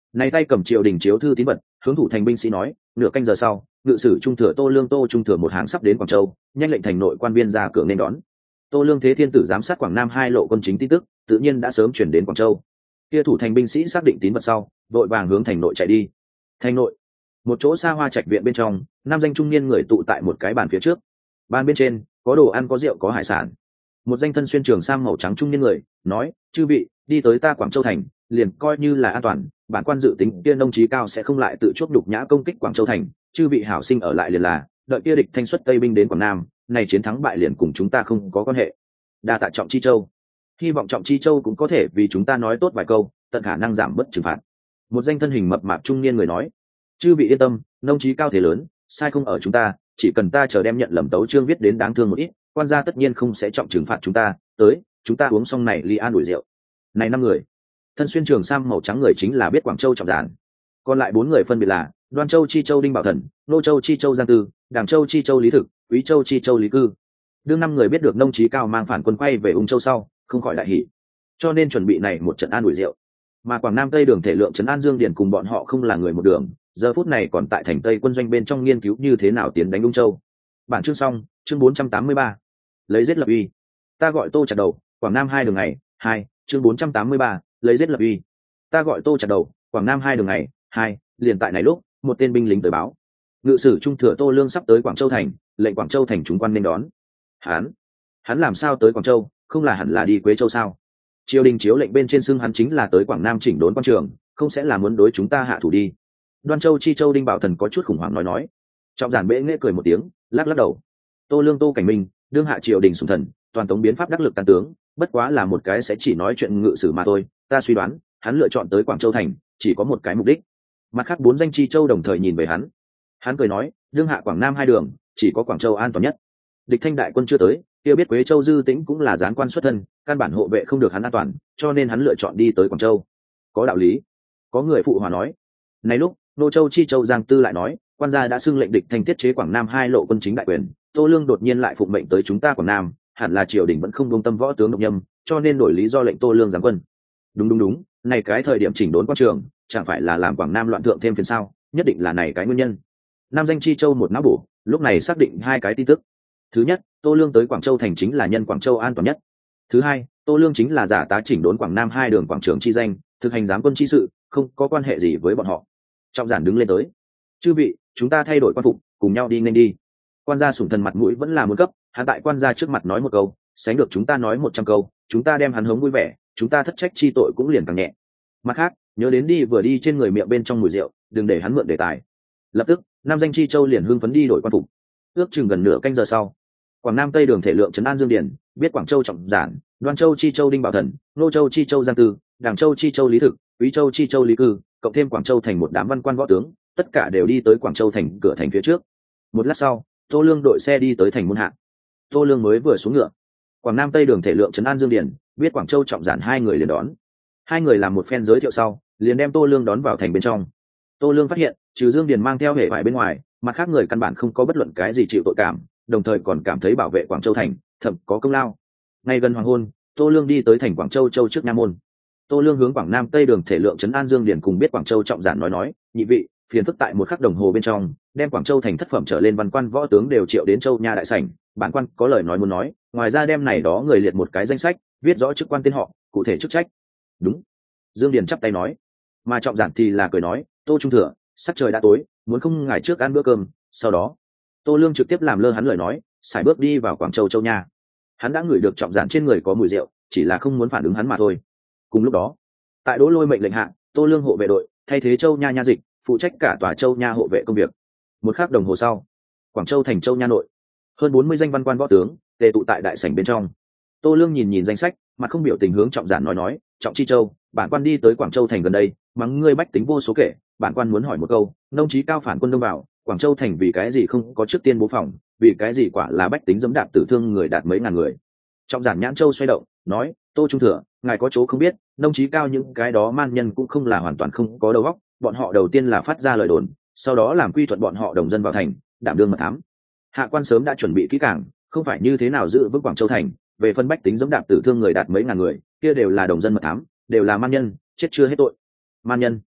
Này tay cầm triều đình chiếu thư tín vật, hướng thủ thành binh sĩ nói, nửa canh giờ sau, ngự sử trung thừa Tô Lương Tô trung thừa một hàng sắp đến Quảng Châu, nhanh lệnh thành nội quan viên ra cửa nên đón. Tô Lương Thế Thiên tử giám sát Quảng Nam hai lộ quân chính tin tức, tự nhiên đã sớm chuyển đến Quảng Châu. Kia thủ thành binh sĩ xác định tín vật sau, vội vàng hướng thành nội chạy đi. Thành nội, một chỗ xa hoa trạch viện bên trong, năm danh trung niên người tụ tại một cái bàn phía trước. Bàn bên trên có đồ ăn, có rượu, có hải sản. Một danh thân xuyên trường sam màu trắng trung niên người nói, chư vị đi tới ta Quảng Châu thành, liền coi như là an toàn. Bản quan dự tính kia nông trí cao sẽ không lại tự chuốc đục nhã công kích Quảng Châu thành, chư vị hảo sinh ở lại liền là, đợi kia địch thanh xuất tây binh đến Quảng Nam, này chiến thắng bại liền cùng chúng ta không có quan hệ. Đa tạ Trọng Chi Châu, hy vọng Trọng Chi Châu cũng có thể vì chúng ta nói tốt vài câu, tận khả năng giảm bớt trừng phạt. Một danh thân hình mập mạp trung niên người nói, chư vị yên tâm, nông trí cao thế lớn, sai không ở chúng ta, chỉ cần ta chờ đem nhận lầm tấu chương viết đến đáng thương một ít, quan gia tất nhiên không sẽ trọng trừng phạt chúng ta. Tới, chúng ta uống xong này ly an ủi rượu. Này năm người, thân xuyên trường sam màu trắng người chính là biết Quảng Châu Trọng Giản, còn lại bốn người phân biệt là Đoan Châu Chi Châu Đinh Bảo Thần, Nô Châu Chi Châu Giang Tư, Đàng Châu Chi Châu Lý Thực, Quý Châu Chi Châu Lý Cư. Đương năm người biết được nông trí cao mang phản quân quay về Ung Châu sau, không khỏi đại hỉ, cho nên chuẩn bị này một trận an ủi rượu. Mà Quảng Nam Tây đường thể lượng trấn an Dương Điền cùng bọn họ không là người một đường, giờ phút này còn tại thành Tây quân doanh bên trong nghiên cứu như thế nào tiến đánh Ung Châu. Bản chương xong, chương bốn trăm tám mươi ba, lấy giết lập uy. Ta gọi Tô Chặt Đầu, Quảng Nam hai đường ngày, hai, chương bốn trăm tám mươi ba, lấy giết lập uy. Ta gọi Tô Chặt Đầu, Quảng Nam hai đường ngày, hai, liền tại này lúc, một tên binh lính tới báo, ngự sử trung thừa Tô Lương sắp tới Quảng Châu thành, lệnh Quảng Châu thành chúng quan nên đón. Hắn, hắn làm sao tới Quảng Châu, không là hẳn là đi Quế Châu sao? Triều đình chiếu lệnh bên trên xưng hắn chính là tới Quảng Nam chỉnh đốn quan trường, không sẽ là muốn đối chúng ta hạ thủ đi. Đoan Châu Chi Châu Đinh Bảo Thần có chút khủng hoảng nói nói. Trọng Giản bệ nghệ cười một tiếng, lắc lắc đầu. Tô Lương Tô Cảnh Minh, đương hạ triều đình sủng thần, toàn tống biến pháp đắc lực can tướng, bất quá là một cái sẽ chỉ nói chuyện ngự sử mà thôi. Ta suy đoán, hắn lựa chọn tới Quảng Châu thành, chỉ có một cái mục đích. Mặt khác bốn danh Chi Châu đồng thời nhìn về hắn. Hắn cười nói, đương hạ Quảng Nam hai đường, chỉ có Quảng Châu an toàn nhất. Địch thanh đại quân chưa tới, kia biết Quế Châu Dư Tĩnh cũng là gián quan xuất thân, căn bản hộ vệ không được hắn an toàn, cho nên hắn lựa chọn đi tới Quảng Châu. Có đạo lý. Có người phụ hòa nói. Này lúc, Nô Châu Chi Châu Giang Tư lại nói, quan gia đã xưng lệnh địch thanh tiết chế Quảng Nam hai lộ quân chính đại quyền, Tô Lương đột nhiên lại phụng mệnh tới chúng ta Quảng Nam, hẳn là triều đình vẫn không buông tâm võ tướng độc nhâm, cho nên đổi lý do lệnh Tô Lương giáng quân. Đúng đúng đúng, này cái thời điểm chỉnh đốn quan trường, chẳng phải là làm Quảng Nam loạn thượng thêm phiền sao, nhất định là này cái nguyên nhân. Nam danh Chi Châu một não bổ, lúc này xác định hai cái tin tức. Thứ nhất, Tô Lương tới Quảng Châu thành chính là nhân Quảng Châu an toàn nhất. Thứ hai, Tô Lương chính là giả tá chỉnh đốn Quảng Nam hai đường quảng trường chi danh, thực hành giám quân chi sự, không có quan hệ gì với bọn họ. Trọng Giản đứng lên tới, chư vị, chúng ta thay đổi quan phục, cùng nhau đi nên đi. Quan gia sủng thần mặt mũi vẫn là muốn cấp, hắn tại quan gia trước mặt nói một câu, sánh được chúng ta nói một trăm câu, chúng ta đem hắn hống vui vẻ, chúng ta thất trách chi tội cũng liền càng nhẹ. Mặt khác, nhớ đến đi vừa đi trên người miệng bên trong mùi rượu, đừng để hắn mượn đề tài. Lập tức, Nam danh Chi Châu liền hưng phấn đi đổi quan phục. Ước chừng gần nửa canh giờ sau, Quảng Nam Tây đường thể lượng trấn an Dương Điền, biết Quảng Châu Trọng Giản, Đoan Châu Chi Châu Đinh Bảo Thần, Nô Châu Chi Châu Giang Tư, Đàng Châu Chi Châu Lý Thực, Quý Châu Chi Châu Lý Cư, cộng thêm Quảng Châu thành một đám văn quan võ tướng, tất cả đều đi tới Quảng Châu thành cửa thành phía trước. Một lát sau, Tô Lương đội xe đi tới thành môn hạ. Tô Lương mới vừa xuống ngựa, Quảng Nam Tây đường thể lượng trấn an Dương Điền, biết Quảng Châu Trọng Giản hai người liền đón. Hai người làm một phen giới thiệu sau, liền đem Tô Lương đón vào thành bên trong. Tô Lương phát hiện, trừ Dương Điền mang theo hệ vải bên ngoài, mặt khác người căn bản không có bất luận cái gì chịu tội cảm, đồng thời còn cảm thấy bảo vệ Quảng Châu thành thậm có công lao. Ngay gần hoàng hôn, Tô Lương đi tới thành Quảng Châu Châu trước nha môn. Tô Lương hướng Quảng Nam Tây đường thể lượng trấn an Dương Điền cùng biết Quảng Châu Trọng Giản nói nói, nhị vị, phiền phức tại một khắc đồng hồ bên trong, đem Quảng Châu thành thất phẩm trở lên văn quan võ tướng đều triệu đến Châu nha đại sảnh, bản quan có lời nói muốn nói, ngoài ra đem này đó người liệt một cái danh sách, viết rõ chức quan tên họ, cụ thể chức trách. Đúng. Dương Điền chắp tay nói. Mà Trọng Giản thì là cười nói, Tô Trung Thừa, sắc trời đã tối, muốn không ngài trước ăn bữa cơm, sau đó Tô Lương trực tiếp làm lơ hắn lời nói, sải bước đi vào Quảng Châu Châu nha. Hắn đã ngửi được Trọng Giản trên người có mùi rượu, chỉ là không muốn phản ứng hắn mà thôi. Cùng lúc đó, tại Đỗ Lôi mệnh lệnh hạ, Tô Lương hộ vệ đội thay thế Châu nha nha dịch, phụ trách cả tòa Châu nha hộ vệ công việc. Một khắc đồng hồ sau, Quảng Châu thành Châu nha nội, hơn bốn mươi danh văn quan võ tướng tề tụ tại đại sảnh bên trong. Tô Lương nhìn nhìn danh sách, mặt không biểu tình hướng Trọng Giản nói nói, Trọng Chi Châu, bản quan đi tới Quảng Châu thành gần đây, mắng ngươi bách tính vô số kể, bản quan muốn hỏi một câu, nông trí cao phản quân đông vào Quảng Châu thành vì cái gì không có trước tiên bố phòng, vì cái gì quả là bách tính dẫm đạp tử thương người đạt mấy ngàn người. Trọng Giản nhãn châu xoay động, nói, Tô Trung Thừa, ngài có chỗ không biết, nông trí cao những cái đó man nhân cũng không là hoàn toàn không có đầu óc, bọn họ đầu tiên là phát ra lời đồn, sau đó làm quy thuận bọn họ đồng dân vào thành, đảm đương mật thám. Hạ quan sớm đã chuẩn bị kỹ càng, không phải như thế nào giữ vững Quảng Châu thành, về phân bách tính dẫm đạp tử thương người đạt mấy ngàn người, kia đều là đồng dân mật thám, đều là man nhân, chết chưa hết tội. Man nhân,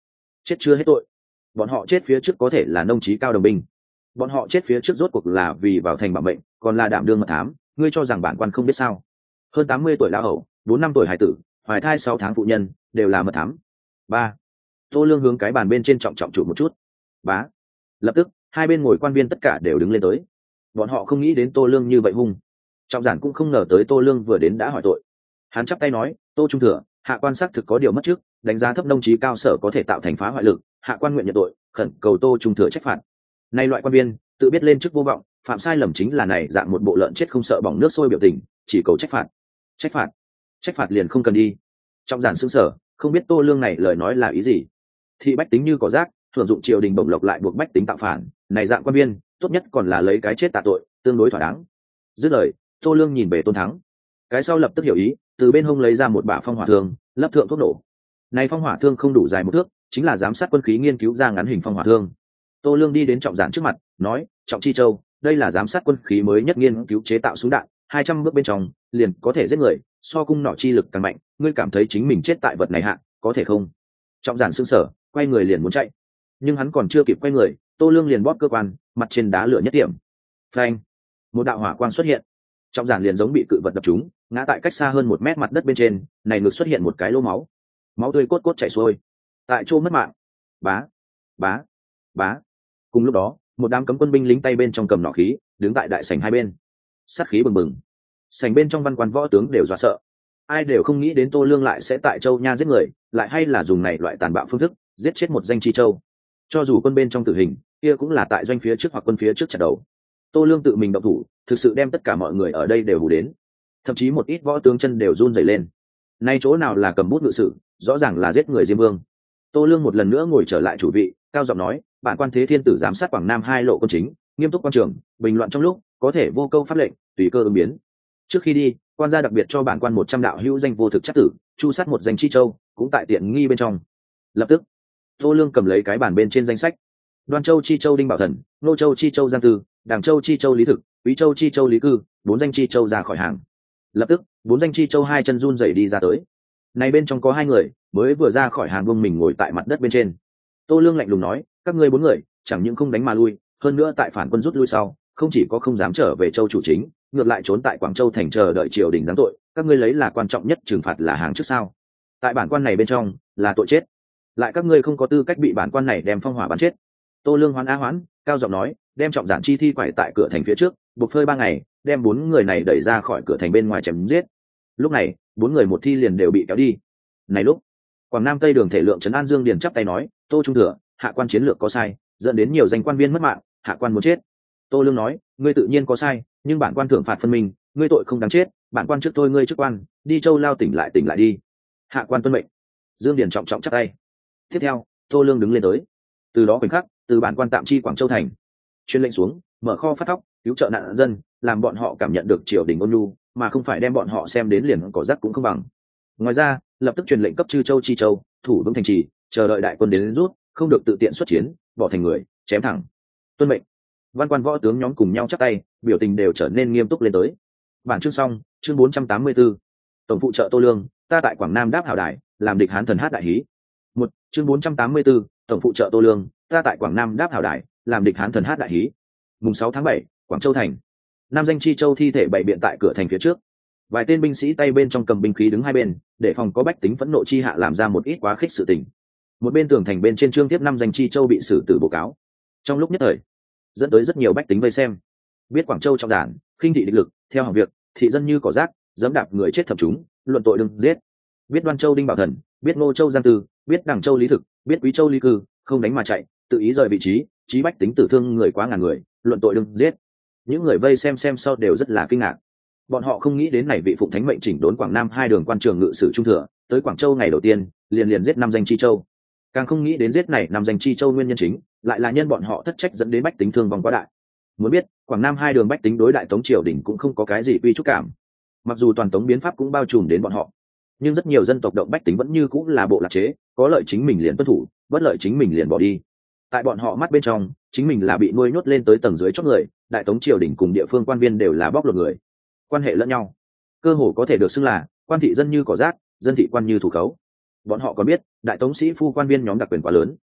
chết chưa hết tội. Bọn họ chết phía trước có thể là nông trí cao đồng binh, bọn họ chết phía trước rốt cuộc là vì vào thành bảo mệnh, còn là đảm đương mật thám. Ngươi cho rằng bản quan không biết sao? Hơn tám mươi tuổi lão hậu, bốn năm tuổi hải tử, hoài thai sáu tháng phụ nhân, đều là mật thám. Ba. Tô Lương hướng cái bàn bên trên trọng trọng trụ một chút. Bá. Lập tức, hai bên ngồi quan viên tất cả đều đứng lên tới. Bọn họ không nghĩ đến Tô Lương như vậy hung. Trọng giản cũng không ngờ tới Tô Lương vừa đến đã hỏi tội. Hắn chắp tay nói, Tô Trung Thừa, hạ quan sát thực có điều mất trước, đánh giá thấp nông trí cao sở có thể tạo thành phá hoại lực, hạ quan nguyện nhận tội, khẩn cầu Tô Trung Thừa trách phạt. Nay loại quan viên tự biết lên chức vô vọng, phạm sai lầm chính là này dạng một bộ lợn chết không sợ bỏng nước sôi biểu tình, chỉ cầu trách phạt. Trách phạt? Trách phạt liền không cần đi. Trọng giản sững sờ, không biết Tô Lương này lời nói là ý gì. Thị bách tính như cỏ rác, thường dụng triều đình bổng lộc lại buộc bách tính tạo phản, này dạng quan viên, tốt nhất còn là lấy cái chết tạ tội, tương đối thỏa đáng. Dứt lời, Tô Lương nhìn về Tôn Thắng. Cái sau lập tức hiểu ý, từ bên hông lấy ra một bả phong hỏa thương, lắp thượng thuốc nổ. Này phong hỏa thương không đủ dài một thước, chính là giám sát quân khí nghiên cứu ra ngắn hình phong hỏa thương. Tô Lương đi đến Trọng Giản trước mặt, nói, Trọng Chi Châu, đây là giám sát quân khí mới nhất nghiên cứu chế tạo súng đạn, hai trăm bước bên trong liền có thể giết người, so cung nỏ chi lực càng mạnh, ngươi cảm thấy chính mình chết tại vật này hạ, có thể không? Trọng Giản sững sờ, quay người liền muốn chạy, nhưng hắn còn chưa kịp quay người, Tô Lương liền bóp cơ quan, mặt trên đá lửa nhất điểm. Phanh! Một đạo hỏa quang xuất hiện. Trọng Giản liền giống bị cự vật đập trúng, ngã tại cách xa hơn một mét mặt đất bên trên, này ngực xuất hiện một cái lỗ máu, máu tươi cốt cốt chảy xuôi, tại chỗ mất mạng. Bá, bá, bá. Cùng lúc đó, một đám cấm quân binh lính tay bên trong cầm nỏ khí, đứng tại đại sảnh hai bên, sát khí bừng bừng. Sảnh bên trong văn quan võ tướng đều dọa sợ, ai đều không nghĩ đến Tô Lương lại sẽ tại Châu Nha giết người, lại hay là dùng này loại tàn bạo phương thức giết chết một danh chi châu. Cho dù quân bên trong tử hình, kia cũng là tại doanh phía trước hoặc quân phía trước chặt đầu. Tô Lương tự mình động thủ, thực sự đem tất cả mọi người ở đây đều hù đến, thậm chí một ít võ tướng chân đều run rẩy lên. Nay chỗ nào là cầm bút ngự sử, rõ ràng là giết người Diêm Vương. Tô Lương một lần nữa ngồi trở lại chủ vị, cao giọng nói, bản quan Thế Thiên Tử giám sát Quảng Nam hai lộ quân chính, nghiêm túc quan trường, bình luận trong lúc có thể vô câu pháp lệnh, tùy cơ ứng biến. Trước khi đi, quan gia đặc biệt cho bản quan một trăm đạo hữu danh vô thực chất tử, chu sát một danh chi châu, cũng tại tiện nghi bên trong. Lập tức, Tô Lương cầm lấy cái bản bên trên danh sách. Đoan Châu chi châu Đinh Bảo Thần, Nô Châu chi châu Giang Tư, Đàng Châu chi châu Lý Thực, Quý Châu chi châu Lý Cư, bốn danh chi châu ra khỏi hàng. Lập tức, bốn danh chi châu hai chân run rẩy đi ra tới. Này bên trong có hai người, mới vừa ra khỏi hàng buông mình ngồi tại mặt đất bên trên. Tô Lương lạnh lùng nói, các ngươi bốn người, chẳng những không đánh mà lui, hơn nữa tại phản quân rút lui sau, không chỉ có không dám trở về châu chủ chính, ngược lại trốn tại Quảng Châu thành chờ đợi triều đình giáng tội, các ngươi lấy là quan trọng nhất trừng phạt là hàng trước sao? Tại bản quan này bên trong, là tội chết. Lại các ngươi không có tư cách bị bản quan này đem phong hỏa bắn chết. Tô Lương hoán á hoán, cao giọng nói, đem Trọng Giản chi thi quải tại cửa thành phía trước, buộc phơi ba ngày, đem bốn người này đẩy ra khỏi cửa thành bên ngoài chém giết. Lúc này, bốn người một thi liền đều bị kéo đi. Này lúc, Quảng Nam Tây Đường thể lượng trấn An Dương Điền chắp tay nói, Tô Trung Thừa, hạ quan chiến lược có sai, dẫn đến nhiều danh quan viên mất mạng, hạ quan muốn chết. Tô Lương nói, ngươi tự nhiên có sai, nhưng bản quan thưởng phạt phân minh, ngươi tội không đáng chết, bản quan trước thôi ngươi chức quan, đi châu lao tỉnh lại tỉnh lại đi. Hạ quan tuân mệnh. Dương Điền trọng trọng chắp tay. Tiếp theo, Tô Lương đứng lên tới. Từ đó khoảnh khắc, từ bản quan tạm chi Quảng Châu thành, truyền lệnh xuống, mở kho phát thóc, cứu trợ nạn dân, làm bọn họ cảm nhận được triều đình ôn nhu, mà không phải đem bọn họ xem đến liền cỏ rác cũng không bằng. Ngoài ra, lập tức truyền lệnh cấp chư châu chi châu, thủ vững thành trì, chờ đợi đại quân đến rút, không được tự tiện xuất chiến, bỏ thành người, chém thẳng. Tuân mệnh. Văn quan võ tướng nhóm cùng nhau chắp tay, biểu tình đều trở nên nghiêm túc lên tới. Bản chương xong, chương bốn trăm tám mươi 4. Tổng phụ trợ Tô Lương, ta tại Quảng Nam đáp hảo đài, làm địch hán thần hát đại hí. Một, chương bốn trăm tám mươi 4, tổng phụ trợ Tô Lương, ta tại Quảng Nam đáp hảo đài, làm địch hán thần hát đại hí. Mùng sáu tháng bảy, Quảng Châu thành. Nam danh chi châu thi thể bày biện tại cửa thành phía trước. Vài tên binh sĩ tay bên trong cầm binh khí đứng hai bên, để phòng có bách tính phẫn nộ chi hạ làm ra một ít quá khích sự tình. Một bên tường thành bên trên trương tiếp năm danh chi châu bị xử tử bố cáo. Trong lúc nhất thời, dẫn tới rất nhiều bách tính vây xem. Biết Quảng Châu trọng đản, khinh thị địch lực, theo học việc, thị dân như cỏ rác, dẫm đạp người chết thập chúng, luận tội đừng giết. Biết Đoan Châu Đinh Bảo Thần, biết Ngô Châu Giang Tư, biết Đàng Châu Lý Thực, biết Quý Châu Lý Cư, không đánh mà chạy, tự ý rời vị trí, chí bách tính tử thương người quá ngàn người, luận tội đừng giết. Những người vây xem xem sau đều rất là kinh ngạc. Bọn họ không nghĩ đến này vị phụng thánh mệnh chỉnh đốn Quảng Nam hai đường quan trường ngự sử trung thừa, tới Quảng Châu ngày đầu tiên, liền liền giết năm danh chi châu. Càng không nghĩ đến giết này năm danh chi châu nguyên nhân chính, lại là nhân bọn họ thất trách dẫn đến bách tính thương vong quá đại. Muốn biết, Quảng Nam hai đường bách tính đối đại tống triều đình cũng không có cái gì quy trúc cảm. Mặc dù toàn tống biến pháp cũng bao trùm đến bọn họ, nhưng rất nhiều dân tộc động bách tính vẫn như cũng là bộ lạc chế, có lợi chính mình liền tuân thủ, bất lợi chính mình liền bỏ đi. Tại bọn họ mắt bên trong, chính mình là bị nuôi nhốt lên tới tầng dưới chót người, đại tống triều đình cùng địa phương quan viên đều là bóc lột người, quan hệ lẫn nhau, cơ hồ có thể được xưng là quan thị dân như cỏ rác, dân thị quan như thủ khấu. Bọn họ còn biết, đại tống sĩ phu quan viên nhóm đặc quyền quá lớn,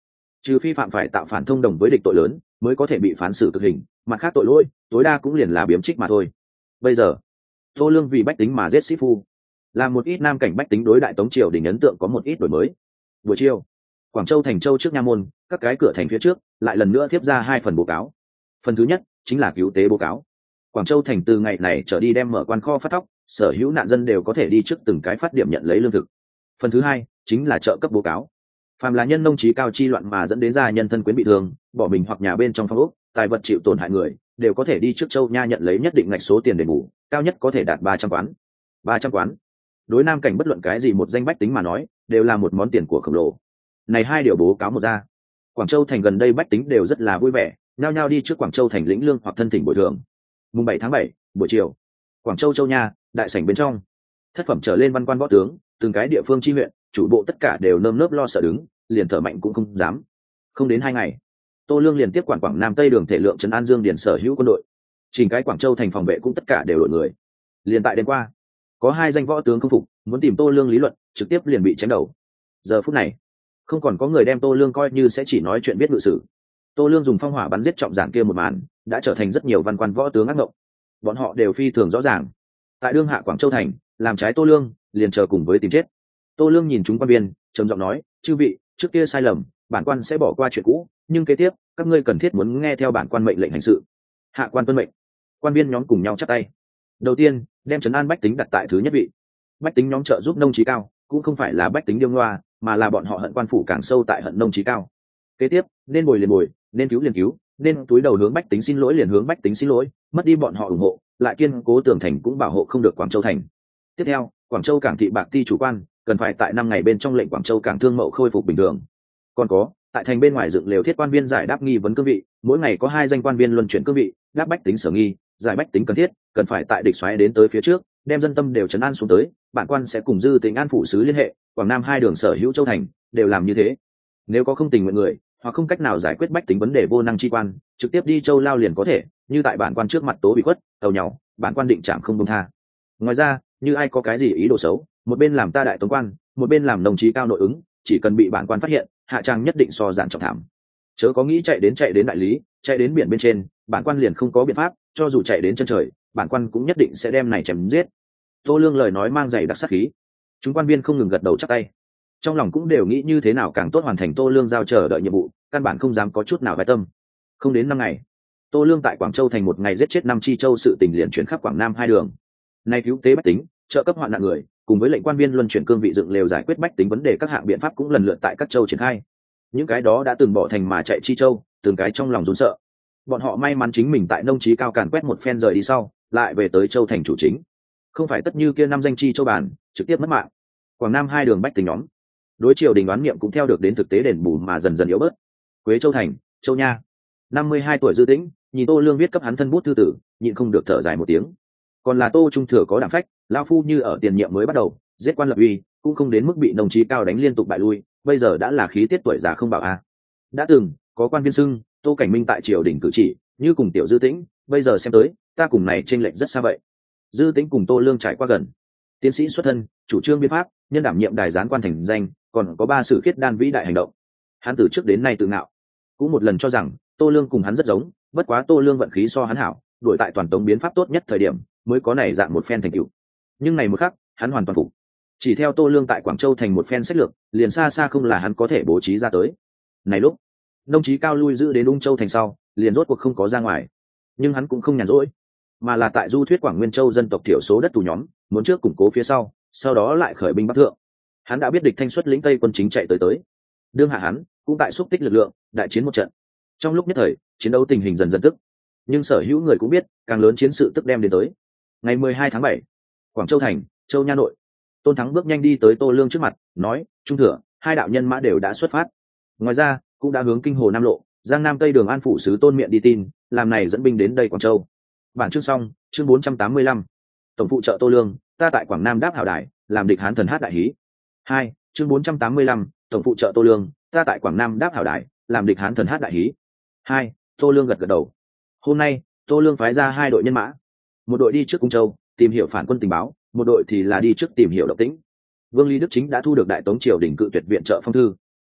trừ phi phạm phải tạo phản thông đồng với địch tội lớn mới có thể bị phán xử cực hình, mặt khác tội lỗi tối đa cũng liền là biếm trích mà thôi. Bây giờ Tô Lương vì bách tính mà giết sĩ phu, làm một ít nam cảnh bách tính đối đại Tống triều đình ấn tượng có một ít đổi mới. Buổi chiều, Quảng Châu thành châu trước nha môn, các cái cửa thành phía trước lại lần nữa tiếp ra hai phần báo cáo. Phần thứ nhất chính là cứu tế báo cáo. Quảng Châu thành từ ngày này trở đi đem mở quan kho phát thóc, sở hữu nạn dân đều có thể đi trước từng cái phát điểm nhận lấy lương thực. Phần thứ hai chính là trợ cấp báo cáo. Phàm là nhân nông trí cao chi loạn mà dẫn đến gia nhân thân quyến bị thương, bỏ mình hoặc nhà bên trong phong ốc, tài vật chịu tổn hại người, đều có thể đi trước châu nha nhận lấy nhất định ngạch số tiền đền bù, cao nhất có thể đạt ba trăm quán. ba trăm quán. Đối nam cảnh bất luận cái gì một danh bách tính mà nói, đều là một món tiền của khổng lồ. Này hai điều báo cáo một ra, Quảng Châu thành gần đây bách tính đều rất là vui vẻ, nhao nhao đi trước Quảng Châu thành lĩnh lương hoặc thân thỉnh bồi thường. Mùng bảy tháng bảy, buổi chiều, Quảng Châu châu nha, đại sảnh bên trong, thất phẩm trở lên văn quan võ tướng, từng cái địa phương chi huyện, chủ bộ tất cả đều nơm nớp lo sợ đứng, liền thở mạnh cũng không dám. Không đến hai ngày, Tô Lương liền tiếp quản Quảng Nam Tây đường thể lượng trấn an Dương Điền sở hữu quân đội, chỉnh cái Quảng Châu thành phòng vệ cũng tất cả đều đổi người. Liền tại đêm qua, có hai danh võ tướng không phục, muốn tìm Tô Lương lý luận, trực tiếp liền bị chém đầu. Giờ phút này, không còn có người đem Tô Lương coi như sẽ chỉ nói chuyện biết ngự sử. Tô Lương dùng phong hỏa bắn giết trọng giản kia một màn, đã trở thành rất nhiều văn quan võ tướng ác mộng. Bọn họ đều phi thường rõ ràng, tại đương hạ Quảng Châu thành, làm trái Tô Lương, liền chờ cùng với tìm chết. Tô Lương nhìn chúng quan viên, trầm giọng nói: "Chư vị, trước kia sai lầm, bản quan sẽ bỏ qua chuyện cũ, nhưng kế tiếp, các ngươi cần thiết muốn nghe theo bản quan mệnh lệnh hành sự." Hạ quan tuân mệnh. Quan viên nhóm cùng nhau chắp tay. Đầu tiên, đem trấn an bách tính đặt tại thứ nhất vị. Bách tính nhóm trợ giúp nông trí cao, cũng không phải là bách tính điêu ngoa, mà là bọn họ hận quan phủ càng sâu tại hận nông trí cao. Kế tiếp, nên bồi liền bồi, nên cứu liền cứu, nên túi đầu hướng bách tính xin lỗi liền hướng bách tính xin lỗi, mất đi bọn họ ủng hộ, lại kiên cố tường thành cũng bảo hộ không được Quảng Châu thành. Tiếp theo, Quảng Châu cảng thị bạc ti chủ quan, cần phải tại năm ngày bên trong lệnh Quảng Châu cảng thương mậu khôi phục bình thường. Còn có, tại thành bên ngoài dựng lều thiết quan viên giải đáp nghi vấn cương vị, mỗi ngày có hai danh quan viên luân chuyển cương vị, đáp bách tính sở nghi, giải bách tính cần thiết, cần phải tại địch xoáy đến tới phía trước, đem dân tâm đều trấn an xuống tới, bản quan sẽ cùng dư tỉnh an phụ sứ liên hệ, Quảng Nam hai đường sở hữu châu thành đều làm như thế. Nếu có không tình nguyện người, hoặc không cách nào giải quyết bách tính vấn đề vô năng chi quan, trực tiếp đi châu lao liền có thể, như tại bản quan trước mặt tố bị khuất, tàu nhau, bản quan định trảm không buông tha. Ngoài ra, như ai có cái gì ý đồ xấu, một bên làm ta đại tống quan, một bên làm đồng chí cao nội ứng, chỉ cần bị bản quan phát hiện, hạ trang nhất định so giản trọng thảm. Chớ có nghĩ chạy đến chạy đến đại lý, chạy đến biển bên trên, bản quan liền không có biện pháp, cho dù chạy đến chân trời, bản quan cũng nhất định sẽ đem này chém giết. Tô Lương lời nói mang dày đặc sát khí. Chúng quan viên không ngừng gật đầu chắp tay, trong lòng cũng đều nghĩ như thế nào càng tốt hoàn thành Tô Lương giao chờ đợi nhiệm vụ, căn bản không dám có chút nào vai tâm. Không đến năm ngày, Tô Lương tại Quảng Châu thành một ngày giết chết năm chi châu sự tình liền chuyển khắp Quảng Nam hai đường. Nay cứu tế bách tính, trợ cấp hoạn nạn người, cùng với lệnh quan viên luân chuyển cương vị dựng lều giải quyết bách tính vấn đề các hạng biện pháp cũng lần lượt tại các châu triển khai. Những cái đó đã từng bỏ thành mà chạy chi châu, từng cái trong lòng run sợ. Bọn họ may mắn chính mình tại nông trí cao càn quét một phen rời đi sau, lại về tới châu thành chủ chính, không phải tất như kia năm danh chi châu bản trực tiếp mất mạng. Quảng Nam hai đường bách tính nhóm, đối triều đình đoán niệm cũng theo được đến thực tế đền bù mà dần dần yếu bớt. Quế Châu thành, Châu Nha, năm mươi hai tuổi Dư Tĩnh, nhìn Tô Lương viết cấp hắn thân bút thư tử, nhịn không được thở dài một tiếng. Còn là Tô Trung thừa có đảm phách, lão phu như ở tiền nhiệm mới bắt đầu, giết quan lập uy, cũng không đến mức bị đồng chí cao đánh liên tục bại lui, bây giờ đã là khí tiết tuổi già không bảo a. À. Đã từng có quan viên xưng, Tô Cảnh Minh tại triều đình cử chỉ, như cùng tiểu Dư Tĩnh, bây giờ xem tới, ta cùng này chênh lệch rất xa vậy. Dư Tĩnh cùng Tô Lương trải qua gần, tiến sĩ xuất thân, chủ trương biên pháp, nhân đảm nhiệm đài gián quan thành danh, còn có ba sử khiết đan vĩ đại hành động. Hắn từ trước đến nay tự ngạo, cũng một lần cho rằng Tô Lương cùng hắn rất giống, bất quá Tô Lương vận khí so hắn hảo, đuổi tại toàn tống biến pháp tốt nhất thời điểm, mới có này dạng một phen thành tựu. Nhưng này một khắc, hắn hoàn toàn phục. Chỉ theo Tô Lương tại Quảng Châu thành một phen sách lược, liền xa xa không là hắn có thể bố trí ra tới. Này lúc, đồng chí cao lui giữ đến Ung Châu thành sau, liền rốt cuộc không có ra ngoài. Nhưng hắn cũng không nhàn rỗi, mà là tại du thuyết Quảng Nguyên Châu dân tộc thiểu số đất tù nhóm, muốn trước củng cố phía sau, sau đó lại khởi binh bắc thượng. Hắn đã biết địch thanh xuất lĩnh Tây quân chính chạy tới tới. Đương hạ hắn cũng tại xúc tích lực lượng, đại chiến một trận. Trong lúc nhất thời, chiến đấu tình hình dần dần tức. Nhưng sở hữu người cũng biết, càng lớn chiến sự tức đem đến tới. Ngày mười hai tháng bảy, Quảng Châu thành, Châu Nha nội. Tôn Thắng bước nhanh đi tới Tô Lương trước mặt, nói: "Trung thừa, hai đạo nhân mã đều đã xuất phát. Ngoài ra, cũng đã hướng kinh hồ Nam lộ, Giang Nam Tây đường An phủ sứ Tôn Miện đi tin, làm này dẫn binh đến đây Quảng Châu." Bản chương xong, chương bốn trăm tám mươi lăm. Tổng phụ trợ Tô Lương, ta tại Quảng Nam đáp hảo đài, làm địch Hán thần hát đại hí. Hai, chương bốn trăm tám mươi lăm, tổng phụ trợ Tô Lương, ta tại Quảng Nam đáp hảo đài, làm địch Hán thần hát đại hí. Hai, Tô Lương gật gật đầu. Hôm nay, Tô Lương phái ra hai đội nhân mã, một đội đi trước Cung Châu, tìm hiểu phản quân tình báo, một đội thì là đi trước tìm hiểu động tĩnh. Vương Lý Đức Chính đã thu được đại tống triều đình cự tuyệt viện trợ phong thư.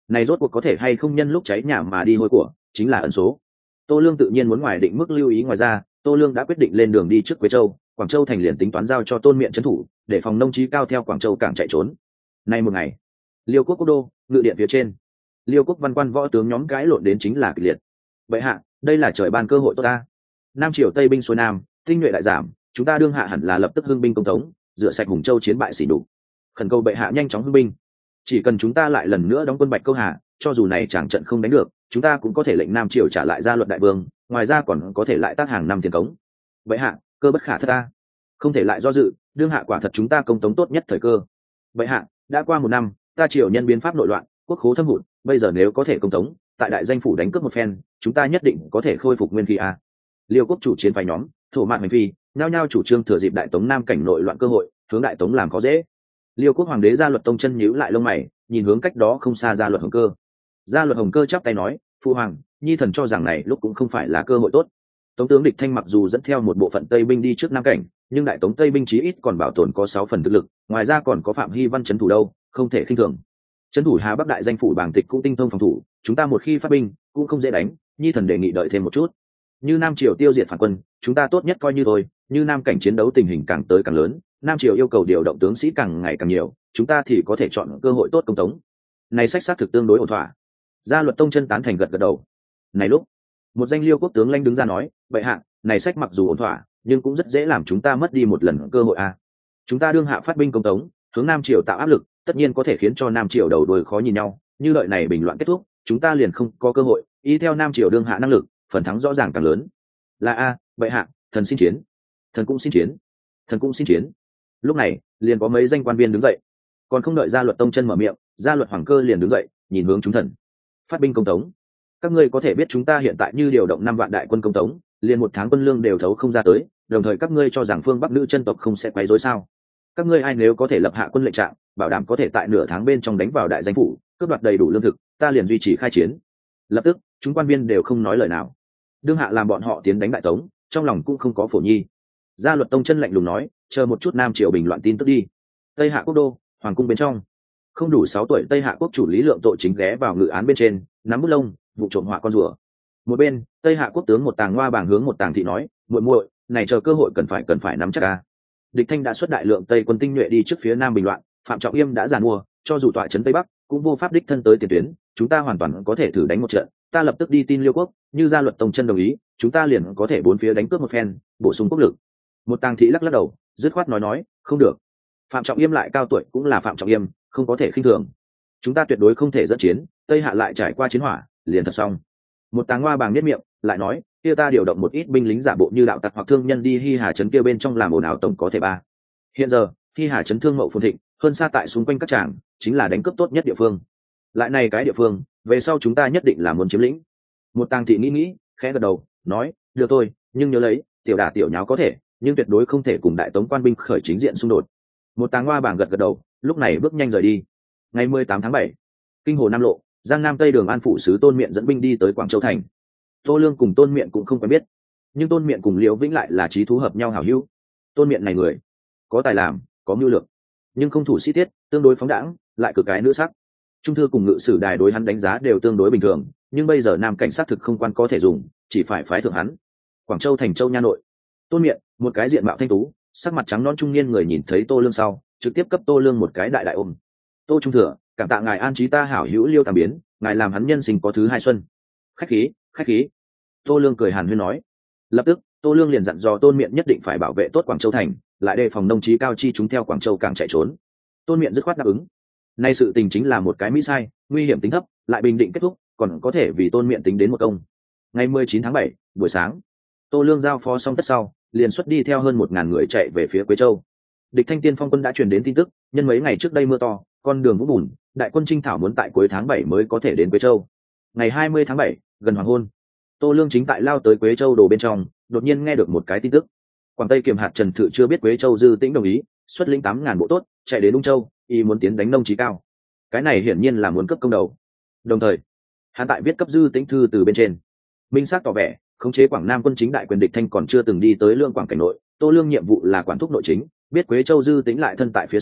này rốt cuộc có thể hay không nhân lúc cháy nhà mà đi hôi của, chính là ẩn số. Tô Lương tự nhiên muốn ngoài định mức lưu ý, ngoài ra Tô Lương đã quyết định lên đường đi trước Quế Châu. Quảng Châu thành liền tính toán giao cho Tôn Miện trấn thủ, để phòng nông trí cao theo Quảng Châu cảng chạy trốn. Nay một ngày, Liêu quốc quốc đô, ngự điện phía trên, Liêu quốc văn quan võ tướng nhóm cãi lộn đến chính là kịch liệt. Vậy hạ, đây là trời ban cơ hội tốt ta. Nam triều Tây binh xuôi nam, tinh nhuệ đại giảm, chúng ta đương hạ hẳn là lập tức hưng binh công tống, rửa sạch Hùng Châu chiến bại xỉ đục. Khẩn cầu bệ hạ nhanh chóng hưng binh. Chỉ cần chúng ta lại lần nữa đóng quân Bạch Câu Hà, cho dù này chẳng trận không đánh được, chúng ta cũng có thể lệnh Nam triều trả lại gia luật đại vương, ngoài ra còn có thể lại tác hàng năm tiền cống. Bệ hạ, cơ bất khả thất ta, không thể lại do dự, đương hạ quả thật chúng ta công tống tốt nhất thời cơ. Bệ hạ, đã qua một năm, ta triều nhân biến pháp nội loạn, quốc khố thâm hụt, bây giờ nếu có thể công tống, tại đại danh phủ đánh cướp một phen, chúng ta nhất định có thể khôi phục nguyên khí a. Liêu quốc chủ chiến phái nhóm, thổ mạn hành phi, nhao nhao chủ trương thừa dịp đại tống nam cảnh nội loạn cơ hội, hướng đại tống làm có dễ. Liêu quốc hoàng đế Gia Luật Tông chân nhíu lại lông mày, nhìn hướng cách đó không xa Gia Luật Hồng Cơ. Gia Luật Hồng Cơ chắp tay nói, phụ hoàng, nhi thần cho rằng này lúc cũng không phải là cơ hội tốt. Tống tướng Địch Thanh mặc dù dẫn theo một bộ phận Tây binh đi trước nam cảnh, nhưng đại tống Tây binh chí ít còn bảo tồn có sáu phần thực lực, ngoài ra còn có Phạm Hy Văn trấn thủ đâu, không thể khinh thường. Trấn thủ Hà Bắc đại danh phủ Bàng Tịch cũng tinh thông phòng thủ, chúng ta một khi phát binh cũng không dễ đánh, nhi thần đề nghị đợi thêm một chút. Như Nam triều tiêu diệt phản quân, chúng ta tốt nhất coi như thôi, như nam cảnh chiến đấu tình hình càng tới càng lớn, Nam triều yêu cầu điều động tướng sĩ càng ngày càng nhiều, chúng ta thì có thể chọn cơ hội tốt công tống. Này sách xác thực tương đối ổn thỏa. Gia Luật Tông chân tán thành gật gật đầu. Này lúc, một danh Liêu quốc tướng lãnh đứng ra nói, bệ hạ, này sách mặc dù ổn thỏa, nhưng cũng rất dễ làm chúng ta mất đi một lần cơ hội a. Chúng ta đương hạ phát binh công tống, hướng Nam triều tạo áp lực, tất nhiên có thể khiến cho Nam triều đầu đuôi khó nhìn nhau, như đợi này bình loạn kết thúc, chúng ta liền không có cơ hội, y theo Nam triều đương hạ năng lực, phần thắng rõ ràng càng lớn. Là a, bệ hạ, thần xin chiến. Thần cũng xin chiến. Thần cũng xin chiến. Lúc này, liền có mấy danh quan viên đứng dậy. Còn không đợi Gia Luật Tông chân mở miệng, Gia Luật Hoàng Cơ liền đứng dậy, nhìn hướng chúng thần. Phát binh công tống. Các ngươi có thể biết chúng ta hiện tại như điều động năm vạn đại quân công tống, liền một tháng quân lương đều thấu không ra tới, đồng thời các ngươi cho rằng phương Bắc nữ chân tộc không sẽ quấy rối sao? Các ngươi ai nếu có thể lập hạ quân lệnh trạng, bảo đảm có thể tại nửa tháng bên trong đánh vào đại danh phủ, cướp đoạt đầy đủ lương thực, ta liền duy trì khai chiến. Lập tức, chúng quan viên đều không nói lời nào. Đương hạ làm bọn họ tiến đánh đại tống, trong lòng cũng không có phổ nhi. Gia Luật Tông chân lạnh lùng nói, chờ một chút Nam triều bình loạn tin tức đi. Tây Hạ quốc đô, hoàng cung bên trong, không đủ sáu tuổi Tây Hạ quốc chủ Lý Lượng Tội chính ghé vào ngự án bên trên, nắm bút lông, vụ trộm họa con rùa. Một bên, Tây Hạ quốc tướng một tàng ngoa bảng hướng một tàng thị nói, muội muội, này chờ cơ hội cần phải cần phải nắm chắc a. Địch Thanh đã xuất đại lượng Tây quân tinh nhuệ đi trước phía Nam bình loạn, Phạm Trọng Yêm đã giàn mua, cho dù tọa trấn Tây Bắc, cũng vô pháp đích thân tới tiền tuyến, chúng ta hoàn toàn có thể thử đánh một trận. Ta lập tức đi tin Liêu quốc, như Gia Luật Tông chân đồng ý, chúng ta liền có thể bốn phía đánh cướp một phen, bổ sung quốc lực. Một tàng thị lắc lắc đầu, dứt khoát nói nói, không được. Phạm Trọng Yêm lại cao tuổi cũng là Phạm Trọng Yêm, không có thể khinh thường. Chúng ta tuyệt đối không thể dẫn chiến, Tây Hạ lại trải qua chiến hỏa, liền thật xong. Một tàng hoa bàng biết miệng, lại nói, kia ta điều động một ít binh lính giả bộ như đạo tặc hoặc thương nhân đi Hi Hà trấn kia bên trong làm ồn ào tổng có thể ba. Hiện giờ, Hi Hà trấn thương mậu phồn thịnh, hơn xa tại xung quanh các tràng, chính là đánh cướp tốt nhất địa phương. Lại này cái địa phương, về sau chúng ta nhất định là muốn chiếm lĩnh. Một tàng thị nghĩ nghĩ, khẽ gật đầu, nói, được thôi, nhưng nhớ lấy, tiểu đả tiểu nháo có thể, nhưng tuyệt đối không thể cùng đại tống quan binh khởi chính diện xung đột. Một tàng hoa bảng gật gật đầu, lúc này bước nhanh rời đi. Ngày mười tám tháng bảy, kinh hồ Nam lộ, Giang Nam Tây đường An phủ sứ Tôn Miện dẫn binh đi tới Quảng Châu thành. Tô Lương cùng Tôn Miện cũng không quen biết, nhưng Tôn Miện cùng Liễu Vĩnh lại là chí thú hợp nhau hảo hữu. Tôn Miện này người có tài làm, có mưu lược, nhưng không thủ sĩ tiết, tương đối phóng đãng, lại cực cái nữ sắc. Trung thư cùng ngự sử đài đối hắn đánh giá đều tương đối bình thường, nhưng bây giờ Nam cảnh sát thực không quan có thể dùng, chỉ phải phái thượng hắn. Quảng Châu thành Châu nha nội, Tôn Miện, một cái diện mạo thanh tú, sắc mặt trắng nõn trung niên người nhìn thấy Tô Lương sau, trực tiếp cấp Tô Lương một cái đại đại ôm. Tô trung thừa, cảm tạ ngài an trí ta hảo hữu Liêu Tam Biến, ngài làm hắn nhân sinh có thứ hai xuân. Khách khí, khách khí. Tô Lương cười hàn huyên nói. Lập tức, Tô Lương liền dặn dò Tôn Miện nhất định phải bảo vệ tốt Quảng Châu thành, lại đề phòng nông trí cao chi chúng theo Quảng Châu càng chạy trốn. Tôn Miện dứt khoát đáp ứng. Nay sự tình chính là một cái mỹ sai, nguy hiểm tính thấp, lại bình định kết thúc, còn có thể vì Tôn Miện tính đến một công. Ngày mười chín tháng bảy, buổi sáng, Tô Lương giao phó xong tất sau, liền xuất đi theo hơn một ngàn người chạy về phía Quế Châu. Địch Thanh tiên phong quân đã truyền đến tin tức, nhân mấy ngày trước đây mưa to, con đường vũng bùn, đại quân Trinh Thảo muốn tại cuối tháng bảy mới có thể đến Quế Châu. Ngày hai mươi tháng bảy, gần hoàng hôn, Tô Lương chính tại lao tới Quế Châu đồ bên trong, đột nhiên nghe được một cái tin tức. Quảng Tây Kiềm hạt Trần Thự chưa biết Quế Châu dư tĩnh đồng ý, xuất lĩnh tám ngàn bộ tốt, chạy đến Ung Châu, y muốn tiến đánh nông trí cao. Cái này hiển nhiên là muốn cấp công đầu. Đồng thời, hắn tại viết cấp dư tĩnh thư từ bên trên, minh xác tỏ vẻ, khống chế Quảng Nam quân chính đại quyền địch Thanh còn chưa từng đi tới Lương Quảng cảnh nội, Tô Lương nhiệm vụ là quản thúc nội chính, biết Quế Châu dư tĩnh lại thân tại phía sau,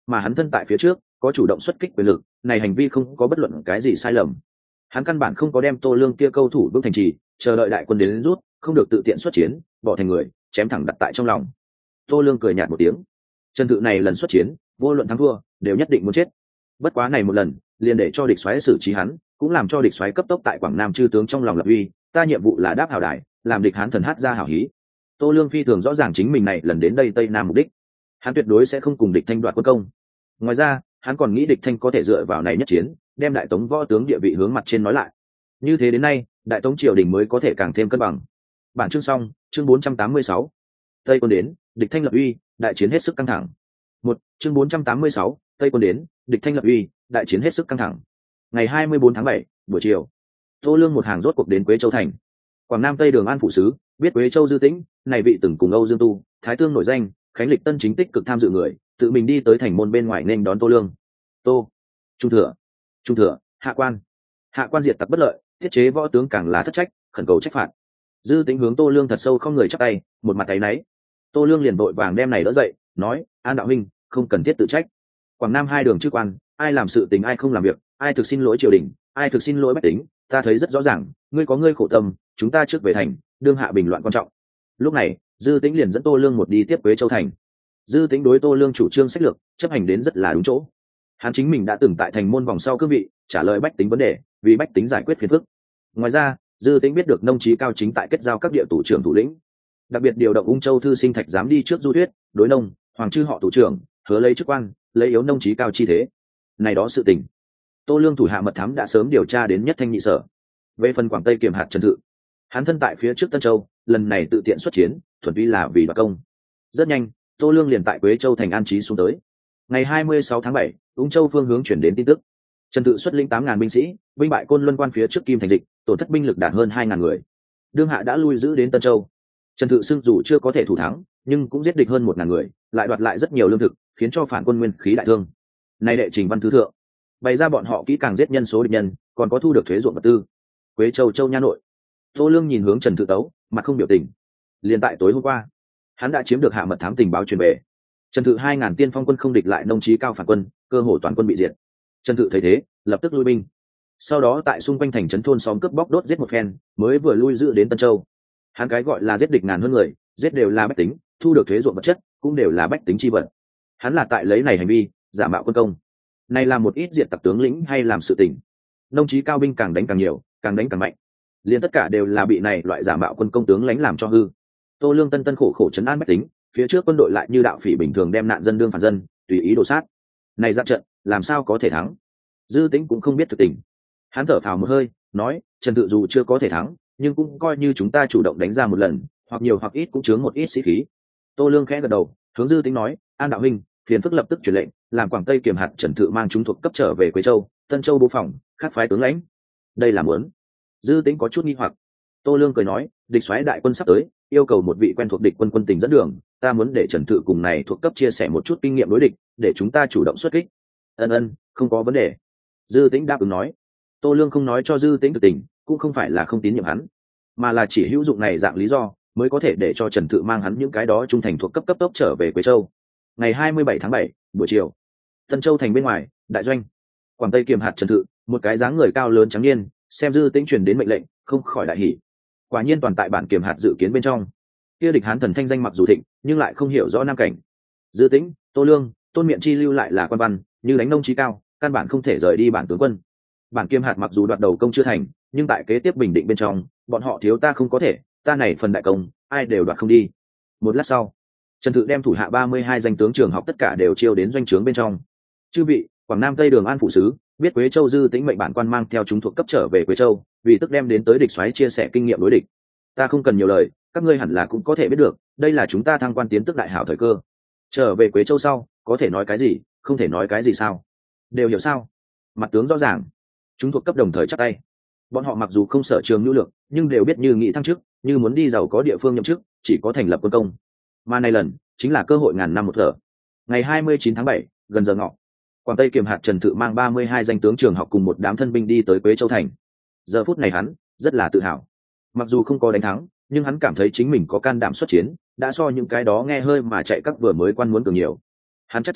mà hắn thân tại phía trước có chủ động xuất kích quyền lực, này hành vi không có bất luận cái gì sai lầm. Hắn căn bản không có đem Tô Lương kia câu thủ bước thành trì, chờ đợi đại quân đến, đến rút, không được tự tiện xuất chiến, bỏ thành người chém thẳng đặt tại trong lòng. Tô Lương cười nhạt một tiếng, Trần Tự này lần xuất chiến vô luận thắng thua đều nhất định muốn chết, bất quá này một lần liền để cho địch xoáy xử trí hắn, cũng làm cho địch xoáy cấp tốc tại Quảng Nam chư tướng trong lòng lập uy, ta nhiệm vụ là đáp hào đài, làm địch Hán thần hát ra hảo hí. Tô Lương phi thường rõ ràng chính mình này lần đến đây Tây Nam mục đích, hắn tuyệt đối sẽ không cùng địch Thanh đoạt quân công. Ngoài ra hắn còn nghĩ địch Thanh có thể dựa vào này nhất chiến đem đại tống võ tướng địa vị hướng mặt trên nói lại, như thế đến nay đại tống triều đình mới có thể càng thêm cân bằng. Bản chương xong. Chương bốn trăm tám mươi sáu, Tây quân đến, địch Thanh lập uy, đại chiến hết sức căng thẳng. Một chương bốn trăm tám mươi sáu, Tây quân đến, địch Thanh lập uy, đại chiến hết sức căng thẳng. Ngày hai mươi bốn tháng bảy, buổi chiều, Tô Lương một hàng rốt cuộc đến Quế Châu thành. Quảng Nam Tây Đường An phụ sứ biết Quế Châu dư tĩnh này vị từng cùng Âu Dương Tu, Thái Tương nổi danh, Khánh Lịch Tân chính tích cực tham dự người, tự mình đi tới thành môn bên ngoài nên đón Tô Lương. Tô Trung thừa, Trung thừa, hạ quan, hạ quan diệt tặc bất lợi, thiết chế võ tướng càng là thất trách, khẩn cầu trách phạt. Dư Tĩnh hướng Tô Lương thật sâu không người chắp tay, một mặt tay náy. Tô Lương liền vội vàng đem này đỡ dậy, nói: An đạo huynh, không cần thiết tự trách. Quảng Nam hai đường chư quan, ai làm sự tình ai không làm việc, ai thực xin lỗi triều đình, ai thực xin lỗi bách tính, ta thấy rất rõ ràng, ngươi có ngươi khổ tâm, chúng ta trước về thành, đương hạ bình loạn quan trọng. Lúc này, Dư Tĩnh liền dẫn Tô Lương một đi tiếp Quế Châu thành. Dư Tĩnh đối Tô Lương chủ trương sách lược chấp hành đến rất là đúng chỗ. Hắn chính mình đã từng tại thành môn vòng sau cương vị, trả lời bách tính vấn đề, vì bách tính giải quyết phiền phức. Ngoài ra, Dư Tĩnh biết được nông trí cao chính tại kết giao các địa thủ trưởng thủ lĩnh, đặc biệt điều động ung châu thư sinh Thạch dám đi trước du thuyết, đối nông hoàng chư họ thủ trưởng, hứa lấy chức quan, lấy yếu nông trí cao chi thế. Này đó sự tình, Tô Lương thủ hạ mật thám đã sớm điều tra đến nhất thanh nhị sở. Về phần Quảng Tây kiểm hạt Trần Tự, hắn thân tại phía trước Tân Châu, lần này tự tiện xuất chiến, thuần túy là vì đoạt công. Rất nhanh, Tô Lương liền tại Quế Châu thành an trí xuống tới. Ngày hai mươi sáu tháng bảy, ung châu phương hướng chuyển đến tin tức, Trần Tự xuất lĩnh tám ngàn binh sĩ, binh bại Côn Luân quan phía trước Kim Thành dịch, tổn thất binh lực đạt hơn hai ngàn người. Đương hạ đã lui giữ đến Tân Châu. Trần Tự xưng dù chưa có thể thủ thắng, nhưng cũng giết địch hơn một ngàn người, lại đoạt lại rất nhiều lương thực, khiến cho phản quân nguyên khí đại thương. Nay đệ trình văn thứ thượng, bày ra bọn họ kỹ càng giết nhân số địch nhân, còn có thu được thuế ruộng vật tư. Quế Châu Châu nha nội, Tô Lương nhìn hướng Trần Tự tấu, mặt không biểu tình. Liên tại tối hôm qua, hắn đã chiếm được hạ mật thám tình báo truyền về, Trần Tự hai ngàn tiên phong quân không địch lại nông trí cao phản quân, cơ hồ toàn quân bị diệt. Trần Tự thấy thế, lập tức lui binh. Sau đó tại xung quanh thành trấn thôn xóm cướp bóc đốt giết một phen, mới vừa lui giữ đến Tân Châu. Hắn cái gọi là giết địch ngàn hơn người, giết đều là bách tính, thu được thuế ruộng vật chất, cũng đều là bách tính chi vật. Hắn là tại lấy này hành vi giả mạo quân công. Này là một ít diệt tặc tướng lĩnh hay làm sự tình. Nông trí cao binh càng đánh càng nhiều, càng đánh càng mạnh. Liên tất cả đều là bị này loại giả mạo quân công tướng lãnh làm cho hư. Tô Lương tân tân khổ khổ trấn an bách tính, phía trước quân đội lại như đạo phỉ bình thường đem nạn dân đương phản dân, tùy ý đổ sát. Này ra trận, làm sao có thể thắng? Dư Tĩnh cũng không biết thực tình. Hắn thở phào một hơi, nói: Trần Tự dù chưa có thể thắng, nhưng cũng coi như chúng ta chủ động đánh ra một lần, hoặc nhiều hoặc ít cũng chướng một ít sĩ khí. Tô Lương khẽ gật đầu, hướng Dư Tĩnh nói: An đạo huynh, phiền phức lập tức truyền lệnh, làm Quảng Tây kiểm hạt Trần Tự mang chúng thuộc cấp trở về Quế Châu, Tân Châu bố phòng, khác phái tướng lãnh. Đây là muốn. Dư Tĩnh có chút nghi hoặc. Tô Lương cười nói: địch soái đại quân sắp tới, yêu cầu một vị quen thuộc địch quân quân tình dẫn đường, ta muốn để Trần Tự cùng này thuộc cấp chia sẻ một chút kinh nghiệm đối địch, để chúng ta chủ động xuất kích. Ân ân, không có vấn đề. Dư Tĩnh đáp ứng nói. Tô Lương không nói cho Dư Tĩnh thực tình, cũng không phải là không tín nhiệm hắn, mà là chỉ hữu dụng này dạng lý do mới có thể để cho Trần Tự mang hắn những cái đó trung thành thuộc cấp cấp tốc trở về Quế Châu. Ngày hai mươi bảy tháng bảy, buổi chiều, Tân Châu thành bên ngoài, đại doanh, Quảng Tây kiềm hạt Trần Tự, một cái dáng người cao lớn trắng niên, xem Dư Tĩnh truyền đến mệnh lệnh, không khỏi đại hỉ. Quả nhiên toàn tại bản kiềm hạt dự kiến bên trong. Kia địch Hán thần thanh danh mặc dù thịnh, nhưng lại không hiểu rõ nam cảnh. Dư Tĩnh, Tô Lương, Tôn Miện chi lưu lại là quan văn, như đánh nông trí cao, căn bản không thể rời đi bản tướng quân. Bản kiềm hạt mặc dù đoạt đầu công chưa thành, nhưng tại kế tiếp bình định bên trong, bọn họ thiếu ta không có thể, ta này phần đại công, ai đều đoạt không đi. Một lát sau, Trần Tự đem thủ hạ ba mươi hai danh tướng trường học tất cả đều chiêu đến doanh trướng bên trong. Chư vị, Quảng Nam Tây Đường An phụ sứ, biết Quế Châu Dư Tĩnh mệnh bản quan mang theo chúng thuộc cấp trở về Quế Châu, vì tức đem đến tới địch soái chia sẻ kinh nghiệm đối địch. Ta không cần nhiều lời, các ngươi hẳn là cũng có thể biết được, đây là chúng ta thăng quan tiến tức đại hảo thời cơ. Trở về Quế Châu sau, có thể nói cái gì, không thể nói cái gì sao? Đều hiểu sao? Mặt tướng rõ ràng. Chúng thuộc cấp đồng thời chắp tay. Bọn họ mặc dù không sở trường nhu lược, nhưng đều biết như nghị thăng chức, như muốn đi giàu có địa phương nhậm chức, chỉ có thành lập quân công. Mà này lần, chính là cơ hội ngàn năm một thở. Ngày hai mươi chín tháng bảy, gần giờ ngọ, Quảng Tây kiềm hạt Trần Tự mang ba mươi hai danh tướng trường học cùng một đám thân binh đi tới Quế Châu thành. Giờ phút này hắn rất là tự hào. Mặc dù không có đánh thắng, nhưng hắn cảm thấy chính mình có can đảm xuất chiến, đã so những cái đó nghe hơi mà chạy các vừa mới quan muốn cường nhiều. Hắn chắc chắn,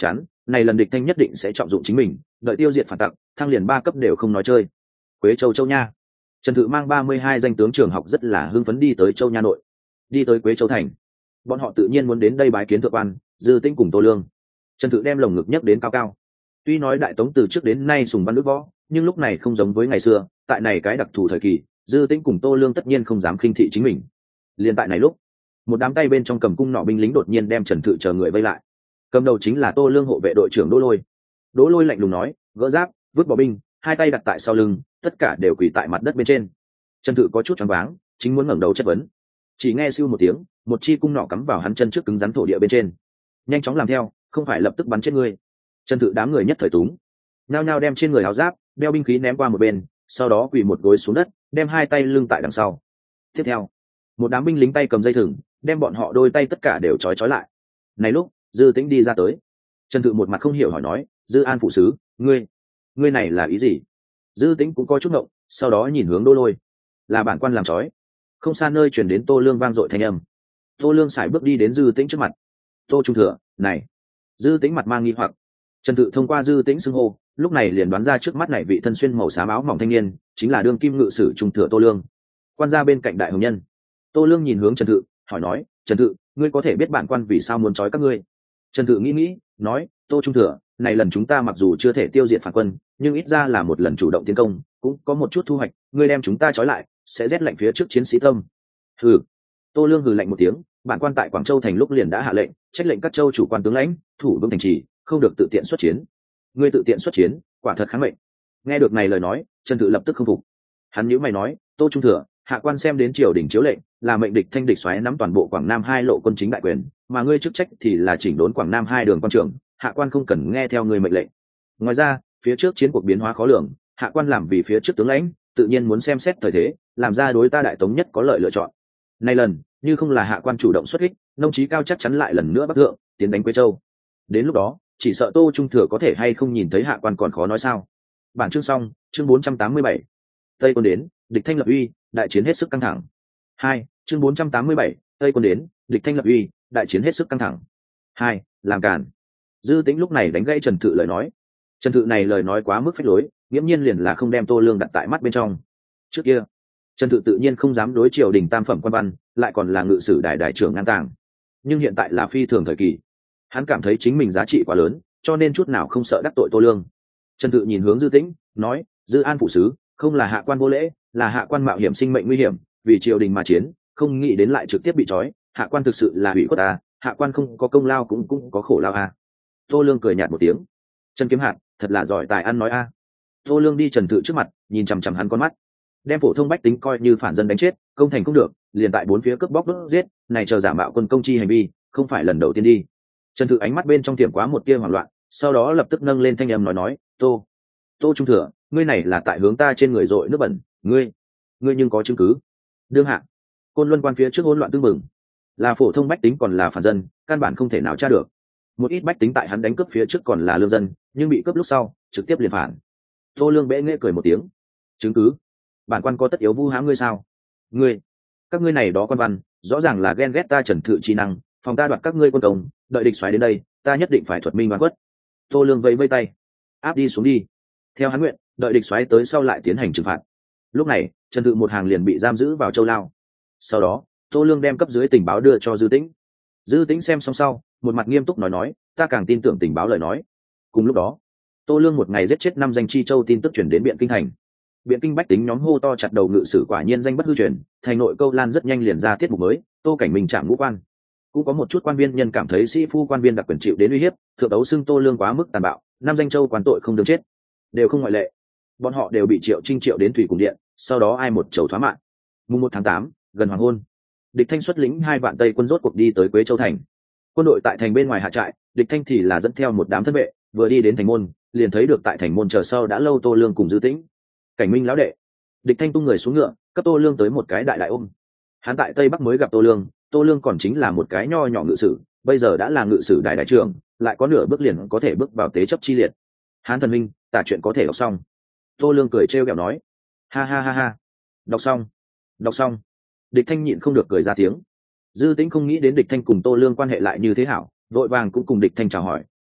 này lần địch thanh nhất định sẽ trọng dụng chính mình, đợi tiêu diệt phản tặc, thăng liền ba cấp đều không nói chơi. Quế Châu Châu Nha. Trần Thự mang ba mươi hai danh tướng trường học rất là hưng phấn đi tới Châu Nha nội, đi tới Quế Châu thành. Bọn họ tự nhiên muốn đến đây bái kiến thượng quan Dư Tĩnh cùng Tô Lương. Trần Thự đem lồng ngực nhấc đến cao cao. Tuy nói đại tống từ trước đến nay sùng văn nước võ, nhưng lúc này không giống với ngày xưa, tại này cái đặc thù thời kỳ, Dư Tĩnh cùng Tô Lương tất nhiên không dám khinh thị chính mình. Liên tại này lúc, một đám tay bên trong cầm cung nỏ binh lính đột nhiên đem Trần Thự chờ người vây lại. Cầm đầu chính là Tô Lương hộ vệ đội trưởng Đỗ Lôi. Đỗ Lôi lạnh lùng nói, gỡ giáp, vứt bỏ binh, hai tay đặt tại sau lưng, tất cả đều quỳ tại mặt đất bên trên. Trần Thự có chút choáng váng, chính muốn ngẩng đầu chất vấn, chỉ nghe siêu một tiếng, một chi cung nỏ cắm vào hắn chân trước cứng rắn thổ địa bên trên. Nhanh chóng làm theo, không phải lập tức bắn chết ngươi. Trần Thự đám người nhất thời túng, nhao nhao đem trên người áo giáp, đeo binh khí ném qua một bên, sau đó quỳ một gối xuống đất, đem hai tay lưng tại đằng sau. Tiếp theo, một đám binh lính tay cầm dây thừng, đem bọn họ đôi tay tất cả đều trói trói lại. Này lúc, Dư Tĩnh đi ra tới. Trần Thự một mặt không hiểu hỏi nói, Dư An phụ sứ, ngươi, ngươi này là ý gì? Dư Tĩnh cũng có chút ngộng, sau đó nhìn hướng Đỗ Lôi, là bản quan làm trói. Không xa nơi truyền đến Tô Lương vang dội thanh âm. Tô Lương sải bước đi đến Dư Tĩnh trước mặt. Tô Trung Thừa, này. Dư Tĩnh mặt mang nghi hoặc. Trần Tự thông qua Dư Tĩnh xưng hô, lúc này liền đoán ra trước mắt này vị thân xuyên màu xám áo mỏng thanh niên chính là đương kim ngự sử Trung Thừa Tô Lương, quan gia bên cạnh đại hồng nhân. Tô Lương nhìn hướng Trần Tự, hỏi nói, Trần Tự, ngươi có thể biết bản quan vì sao muốn trói các ngươi? Trần Tự nghĩ nghĩ, nói, Tô Trung Thừa, này lần chúng ta mặc dù chưa thể tiêu diệt phản quân, nhưng ít ra là một lần chủ động tiến công, cũng có một chút thu hoạch, ngươi đem chúng ta trói lại, sẽ rét lạnh phía trước chiến sĩ tâm. Hừ. Tô Lương hừ lạnh một tiếng, bản quan tại Quảng Châu thành lúc liền đã hạ lệnh, trách lệnh các châu chủ quan tướng lãnh, thủ vững thành trì, không được tự tiện xuất chiến. Ngươi tự tiện xuất chiến, quả thật kháng mệnh. Nghe được này lời nói, Trần Tự lập tức không phục. Hắn nhíu mày nói, Tô Trung Thừa, hạ quan xem đến triều đình chiếu lệnh, là mệnh địch thanh địch xoáy nắm toàn bộ Quảng Nam hai lộ quân chính đại quyền, mà ngươi chức trách thì là chỉnh đốn Quảng Nam hai đường quan trường, hạ quan không cần nghe theo ngươi mệnh lệnh. Ngoài ra, phía trước chiến cuộc biến hóa khó lường, hạ quan làm vì phía trước tướng lãnh, tự nhiên muốn xem xét thời thế, làm ra đối ta đại tống nhất có lợi lựa chọn. Nay lần, như không là hạ quan chủ động xuất kích, nông chí cao chắc chắn lại lần nữa bắc thượng, tiến đánh Quế Châu. Đến lúc đó, chỉ sợ Tô Trung Thừa có thể hay không nhìn thấy hạ quan còn khó nói sao. Bản chương xong, chương bốn trăm tám mươi bảy. Tây quân đến, địch thanh lập uy, đại chiến hết sức căng thẳng. Hai, chương bốn trăm tám mươi bảy, Tây quân đến, địch thanh lập uy, đại chiến hết sức căng thẳng. Hai, làm cản. Dư Tĩnh lúc này đánh gãy Trần Tự lời nói. Trần Tự này lời nói quá mức phách lối, nghiễm nhiên liền là không đem Tô Lương đặt tại mắt bên trong. Trước kia, Trần Tự tự nhiên không dám đối triều đình tam phẩm quan văn, lại còn là ngự sử đại đại trưởng ngang tàng. Nhưng hiện tại là phi thường thời kỳ, hắn cảm thấy chính mình giá trị quá lớn, cho nên chút nào không sợ đắc tội Tô Lương. Trần Tự nhìn hướng Dư Tĩnh, nói, Dư An phụ sứ, không là hạ quan vô lễ, là hạ quan mạo hiểm sinh mệnh nguy hiểm, vì triều đình mà chiến, không nghĩ đến lại trực tiếp bị trói, hạ quan thực sự là hủy khuất à, hạ quan không có công lao cũng cũng có khổ lao à. Tô Lương cười nhạt một tiếng, Trần Kiếm Hạt, thật là giỏi tài ăn nói a. À. Tô Lương đi Trần Tự trước mặt, nhìn chằm chằm hắn con mắt, đem phổ thông bách tính coi như phản dân đánh chết, công thành không được, liền tại bốn phía cướp bóc đốt giết, này chờ giả mạo quân công chi hành vi, không phải lần đầu tiên đi. Trần Tự ánh mắt bên trong tiềm quá một tia hoảng loạn, sau đó lập tức nâng lên thanh âm nói nói, Tô, Tô Trung Thừa, ngươi này là tại hướng ta trên người dội nước bẩn, ngươi, ngươi nhưng có chứng cứ? Đương hạ, Côn Luân quan phía trước hỗn loạn tương mừng, là phổ thông bách tính còn là phản dân, căn bản không thể nào tra được. Một ít bách tính tại hắn đánh cướp phía trước còn là lương dân, nhưng bị cướp lúc sau, trực tiếp liền phản. Tô Lương bẽ nghệ cười một tiếng, chứng cứ? Bản quan có tất yếu vu hãm ngươi sao? Ngươi, các ngươi này đó quan văn, rõ ràng là ghen ghét ta Trần Tự trí năng, phòng ta đoạt các ngươi quân công, đợi địch xoáy đến đây, ta nhất định phải thuật minh oan khuất. Tô Lương vẫy vẫy tay, áp đi xuống đi. Theo hắn nguyện, đợi địch xoáy tới sau lại tiến hành trừng phạt. Lúc này, Trần Tự một hàng liền bị giam giữ vào Châu Lao. Sau đó, Tô Lương đem cấp dưới tình báo đưa cho Dư Tĩnh. Dư Tĩnh xem xong sau, một mặt nghiêm túc nói nói, ta càng tin tưởng tình báo lời nói. Cùng lúc đó, Tô Lương một ngày giết chết năm danh chi châu tin tức truyền đến Biện Kinh thành. Biện Kinh bách tính nhóm hô to chặt đầu ngự sử quả nhiên danh bất hư truyền, thành nội câu lan rất nhanh liền ra tiết mục mới, Tô Cảnh Minh chạm ngũ quan. Cũng có một chút quan viên nhân cảm thấy sĩ phu quan viên đặc quyền chịu đến uy hiếp, thượng đấu xưng Tô Lương quá mức tàn bạo, năm danh châu quan tội không được chết, đều không ngoại lệ. Bọn họ đều bị Triệu Trinh triệu đến thủy cùng điện, sau đó ai một chầu thoá mạng. Mùng một tháng tám, gần hoàng hôn, địch thanh xuất lĩnh hai vạn tây quân rốt cuộc đi tới Quế Châu thành. Quân đội tại thành bên ngoài hạ trại, địch thanh thì là dẫn theo một đám thân vệ, vừa đi đến thành môn, liền thấy được tại thành môn chờ sau đã lâu Tô Lương cùng Dư Tĩnh. Cảnh Minh lão đệ. Địch thanh tung người xuống ngựa, cấp Tô Lương tới một cái đại đại ôm. Hắn tại Tây Bắc mới gặp Tô Lương, Tô Lương còn chính là một cái nho nhỏ ngự sử, bây giờ đã là ngự sử đại đại trưởng, lại có nửa bước liền có thể bước vào tế chấp chi liệt. Hán thần minh, tả chuyện có thể đọc xong. Tô Lương cười trêu ghẹo nói, ha ha ha ha, đọc xong, đọc xong. Địch thanh nhịn không được cười ra tiếng. Dư Tĩnh không nghĩ đến địch thanh cùng Tô Lương quan hệ lại như thế hảo, vội vàng cũng cùng địch thanh chào hỏi,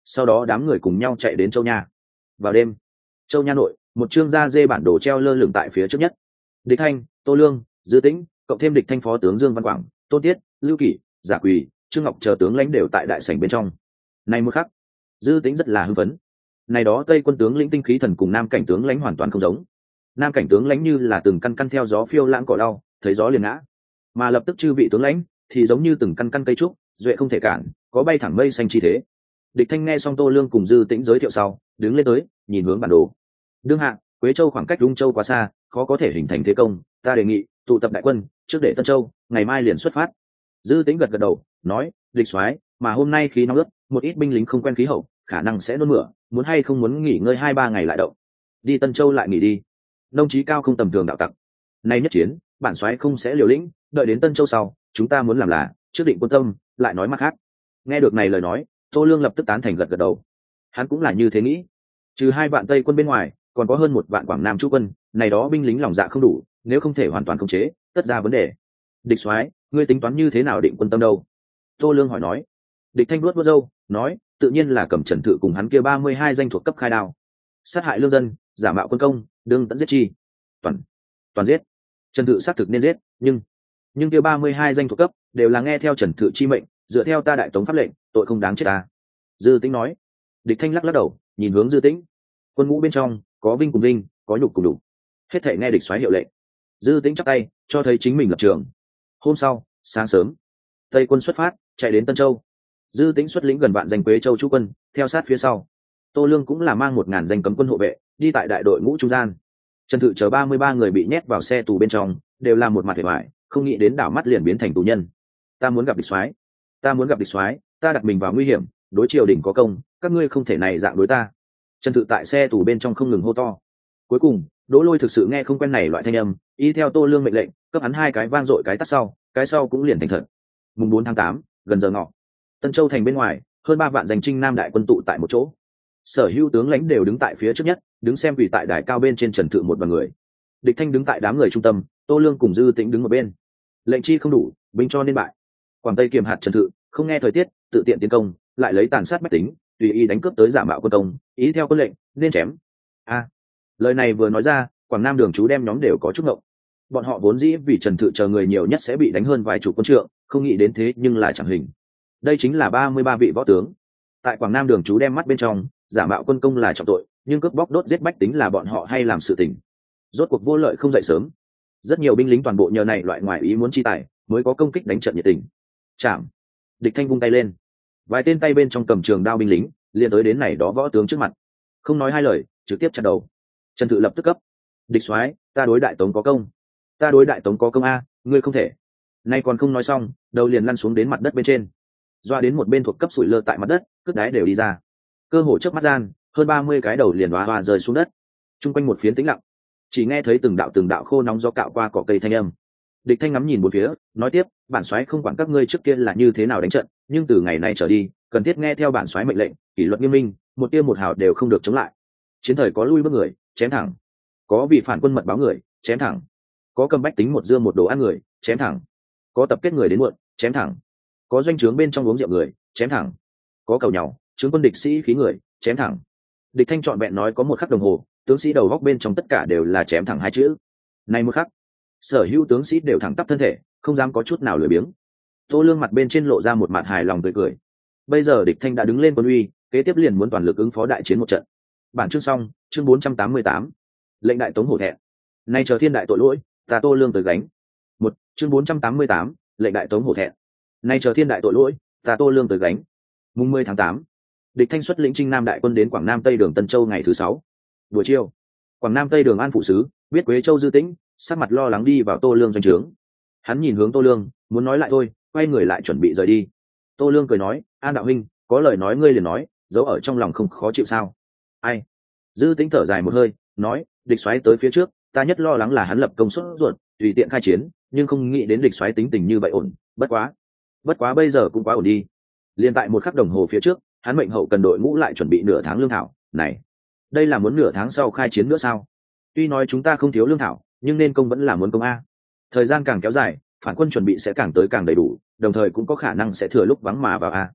sau đó đám người cùng nhau chạy đến châu nha. Vào đêm, châu nha nội, một chương da dê bản đồ treo lơ lửng tại phía trước nhất. Địch Thanh, Tô Lương, Dư Tĩnh, cộng thêm Địch Thanh phó tướng Dương Văn Quảng, Tôn Tiết, Lưu Kỷ, Giả Quỳ, Trương Ngọc chờ tướng lãnh đều tại đại sảnh bên trong. Này một khắc, Dư Tĩnh rất là hưng phấn. Này đó Tây quân tướng lĩnh tinh khí thần cùng Nam cảnh tướng lãnh hoàn toàn không giống. Nam cảnh tướng lãnh như là từng căn căn theo gió phiêu lãng cỏ lau, thấy gió liền ngã, mà lập tức chư vị tướng lãnh thì giống như từng căn căn cây trúc, duệ không thể cản, có bay thẳng mây xanh chi thế. Địch Thanh nghe xong Tô Lương cùng Dư Tĩnh giới thiệu sau, đứng lên tới, nhìn hướng bản đồ. Đương hạ, Quế Châu khoảng cách Dung Châu quá xa, khó có thể hình thành thế công, ta đề nghị tụ tập đại quân, trước để Tân Châu, ngày mai liền xuất phát. Dư Tĩnh gật gật đầu, nói, địch soái, mà hôm nay khí nóng ướt, một ít binh lính không quen khí hậu, khả năng sẽ nôn mửa, muốn hay không muốn nghỉ ngơi hai ba ngày lại động. Đi Tân Châu lại nghỉ đi. Nông chí cao không tầm thường đạo tặc. Nay nhất chiến, bản soái không sẽ liều lĩnh, đợi đến Tân Châu sau, chúng ta muốn làm là trước định quân tâm, lại nói mặt khác. Nghe được này lời nói, Tô Lương lập tức tán thành gật gật đầu. Hắn cũng là như thế nghĩ. Trừ hai vạn Tây quân bên ngoài, còn có hơn một vạn Quảng Nam Chu quân, này đó binh lính lòng dạ không đủ, nếu không thể hoàn toàn khống chế, tất ra vấn đề. Địch soái, ngươi tính toán như thế nào định quân tâm đâu? Tô Lương hỏi nói. Địch Thanh vuốt vuốt râu, nói, tự nhiên là cầm Trần Thự cùng hắn kia ba mươi hai danh thuộc cấp khai đao, sát hại lương dân, giả mạo quân công, đương tận giết chi, toàn toàn giết. Trần Thự xác thực nên giết, nhưng nhưng kia ba mươi hai danh thuộc cấp đều là nghe theo Trần Thự chi mệnh, dựa theo ta đại tống pháp lệnh, tội không đáng chết ta. Dư Tĩnh nói. Địch Thanh lắc lắc đầu, nhìn hướng Dư Tĩnh. Quân ngũ bên trong có vinh cùng linh, có nhục cùng đủ, hết thảy nghe địch soái hiệu lệnh. Dư Tĩnh chắp tay, cho thấy chính mình lập trường. Hôm sau sáng sớm, Tây quân xuất phát, chạy đến Tân Châu. Dư Tĩnh xuất lĩnh gần vạn danh Quế Châu Chu quân, theo sát phía sau. Tô Lương cũng là mang một ngàn danh cấm quân hộ vệ, đi tại đại đội ngũ trung gian. Trần Thự chờ ba mươi ba người bị nhét vào xe tù bên trong, đều là một mặt hề bại, không nghĩ đến đảo mắt liền biến thành tù nhân. Ta muốn gặp địch soái, ta muốn gặp địch soái, ta đặt mình vào nguy hiểm, đối triều đình có công, các ngươi không thể này dạng đối ta. Trần Thự tại xe tù bên trong không ngừng hô to. Cuối cùng, Đỗ Lôi thực sự nghe không quen này loại thanh âm, y theo Tô Lương mệnh lệnh, cấp hắn hai cái vang dội cái tắt sau, cái sau cũng liền thành thật. Mùng bốn tháng tám, gần giờ ngọ, Tân Châu thành bên ngoài, hơn ba vạn danh Trinh Nam đại quân tụ tại một chỗ. Sở hữu tướng lãnh đều đứng tại phía trước nhất, đứng xem vì tại đài cao bên trên Trần Thự một đoàn người. Địch Thanh đứng tại đám người trung tâm, Tô Lương cùng Dư Tĩnh đứng một bên. Lệnh chi không đủ, binh cho nên bại. Quảng Tây kiềm hạt Trần Thự, không nghe thời tiết, tự tiện tiến công, lại lấy tàn sát bách tính, tùy ý đánh cướp tới giả mạo quân công, ý theo quân lệnh, nên chém. A, à, lời này vừa nói ra, Quảng Nam đường chú đem nhóm đều có chút ngộng. Bọn họ vốn dĩ vì Trần Thự chờ người nhiều nhất sẽ bị đánh hơn vài chục quân trượng, không nghĩ đến thế nhưng là chẳng hình. Đây chính là ba mươi ba vị võ tướng. Tại Quảng Nam đường chú đem mắt bên trong, giả mạo quân công là trọng tội, nhưng cướp bóc đốt giết bách tính là bọn họ hay làm sự tình. Rốt cuộc vô lợi không dậy sớm. Rất nhiều binh lính toàn bộ nhờ này loại ngoài ý muốn chi tài, mới có công kích đánh trận nhiệt tình. Chạm. Địch Thanh vung tay lên. Vài tên tay bên trong cầm trường đao binh lính, liền tới đến này đó võ tướng trước mặt. Không nói hai lời, trực tiếp chặt đầu. Trần Thự lập tức cấp. Địch soái, ta đối đại tống có công. Ta đối đại tống có công a, ngươi không thể. Nay còn không nói xong, đầu liền lăn xuống đến mặt đất bên trên. Doa đến một bên thuộc cấp sủi lơ tại mặt đất, cước đái đều đi ra. Cơ hồ trước mắt gian, hơn ba mươi cái đầu liền hóa hoa rơi xuống đất. Trung quanh một phiến tĩnh lặng, chỉ nghe thấy từng đạo từng đạo khô nóng do cạo qua cỏ cây thanh âm. Địch Thanh ngắm nhìn bốn phía, nói tiếp, bản soái không quản các ngươi trước kia là như thế nào đánh trận, nhưng từ ngày này trở đi, cần thiết nghe theo bản soái mệnh lệnh, kỷ luật nghiêm minh, một tia một hào đều không được chống lại. Chiến thời có lui bước người, chém thẳng. Có vị phản quân mật báo người, chém thẳng. Có cầm bách tính một dương một đồ ăn người, chém thẳng. Có tập kết người đến muộn, chém thẳng. Có doanh trướng bên trong uống rượu người, chém thẳng. Có cầu nhau, trướng quân địch sĩ khí người, chém thẳng. Địch Thanh trọn vẹn nói có một khắc đồng hồ, tướng sĩ đầu góc bên trong tất cả đều là chém thẳng hai chữ. Này một khắc, sở hữu tướng sĩ đều thẳng tắp thân thể, không dám có chút nào lười biếng. Tô Lương mặt bên trên lộ ra một mặt hài lòng tươi cười. Bây giờ Địch Thanh đã đứng lên quân uy, kế tiếp liền muốn toàn lực ứng phó đại chiến một trận. Bản chương xong, chương bốn trăm tám mươi tám. Lệnh đại tống hổ thẹn. Nay chờ thiên đại tội lỗi, ta Tô Lương tới gánh. Một, chương bốn trăm tám mươi tám, lệnh đại tống hổ thẹn. Nay chờ thiên đại tội lỗi, ta Tô Lương tới gánh. Mùng mười tháng tám, Địch Thanh xuất lĩnh Trinh Nam đại quân đến Quảng Nam Tây đường Tân Châu ngày thứ sáu. Buổi chiều, Quảng Nam Tây đường An phụ sứ, biết Quế Châu Dư Tĩnh, sắc mặt lo lắng đi vào Tô Lương doanh trướng. Hắn nhìn hướng Tô Lương, muốn nói lại thôi, quay người lại chuẩn bị rời đi. Tô Lương cười nói, An đạo huynh, có lời nói ngươi liền nói, giấu ở trong lòng không khó chịu sao? Ai? Dư Tĩnh thở dài một hơi, nói, địch soái tới phía trước, ta nhất lo lắng là hắn lập công suất ruột, tùy tiện khai chiến, nhưng không nghĩ đến địch soái tính tình như vậy ổn, bất quá, bất quá bây giờ cũng quá ổn đi. Liên tại một khắc đồng hồ phía trước, hắn mệnh hậu cần đội ngũ lại chuẩn bị nửa tháng lương thảo, này, đây là muốn nửa tháng sau khai chiến nữa sao? Tuy nói chúng ta không thiếu lương thảo, nhưng nên công vẫn là muốn công a. Thời gian càng kéo dài, phản quân chuẩn bị sẽ càng tới càng đầy đủ, đồng thời cũng có khả năng sẽ thừa lúc vắng mà vào a.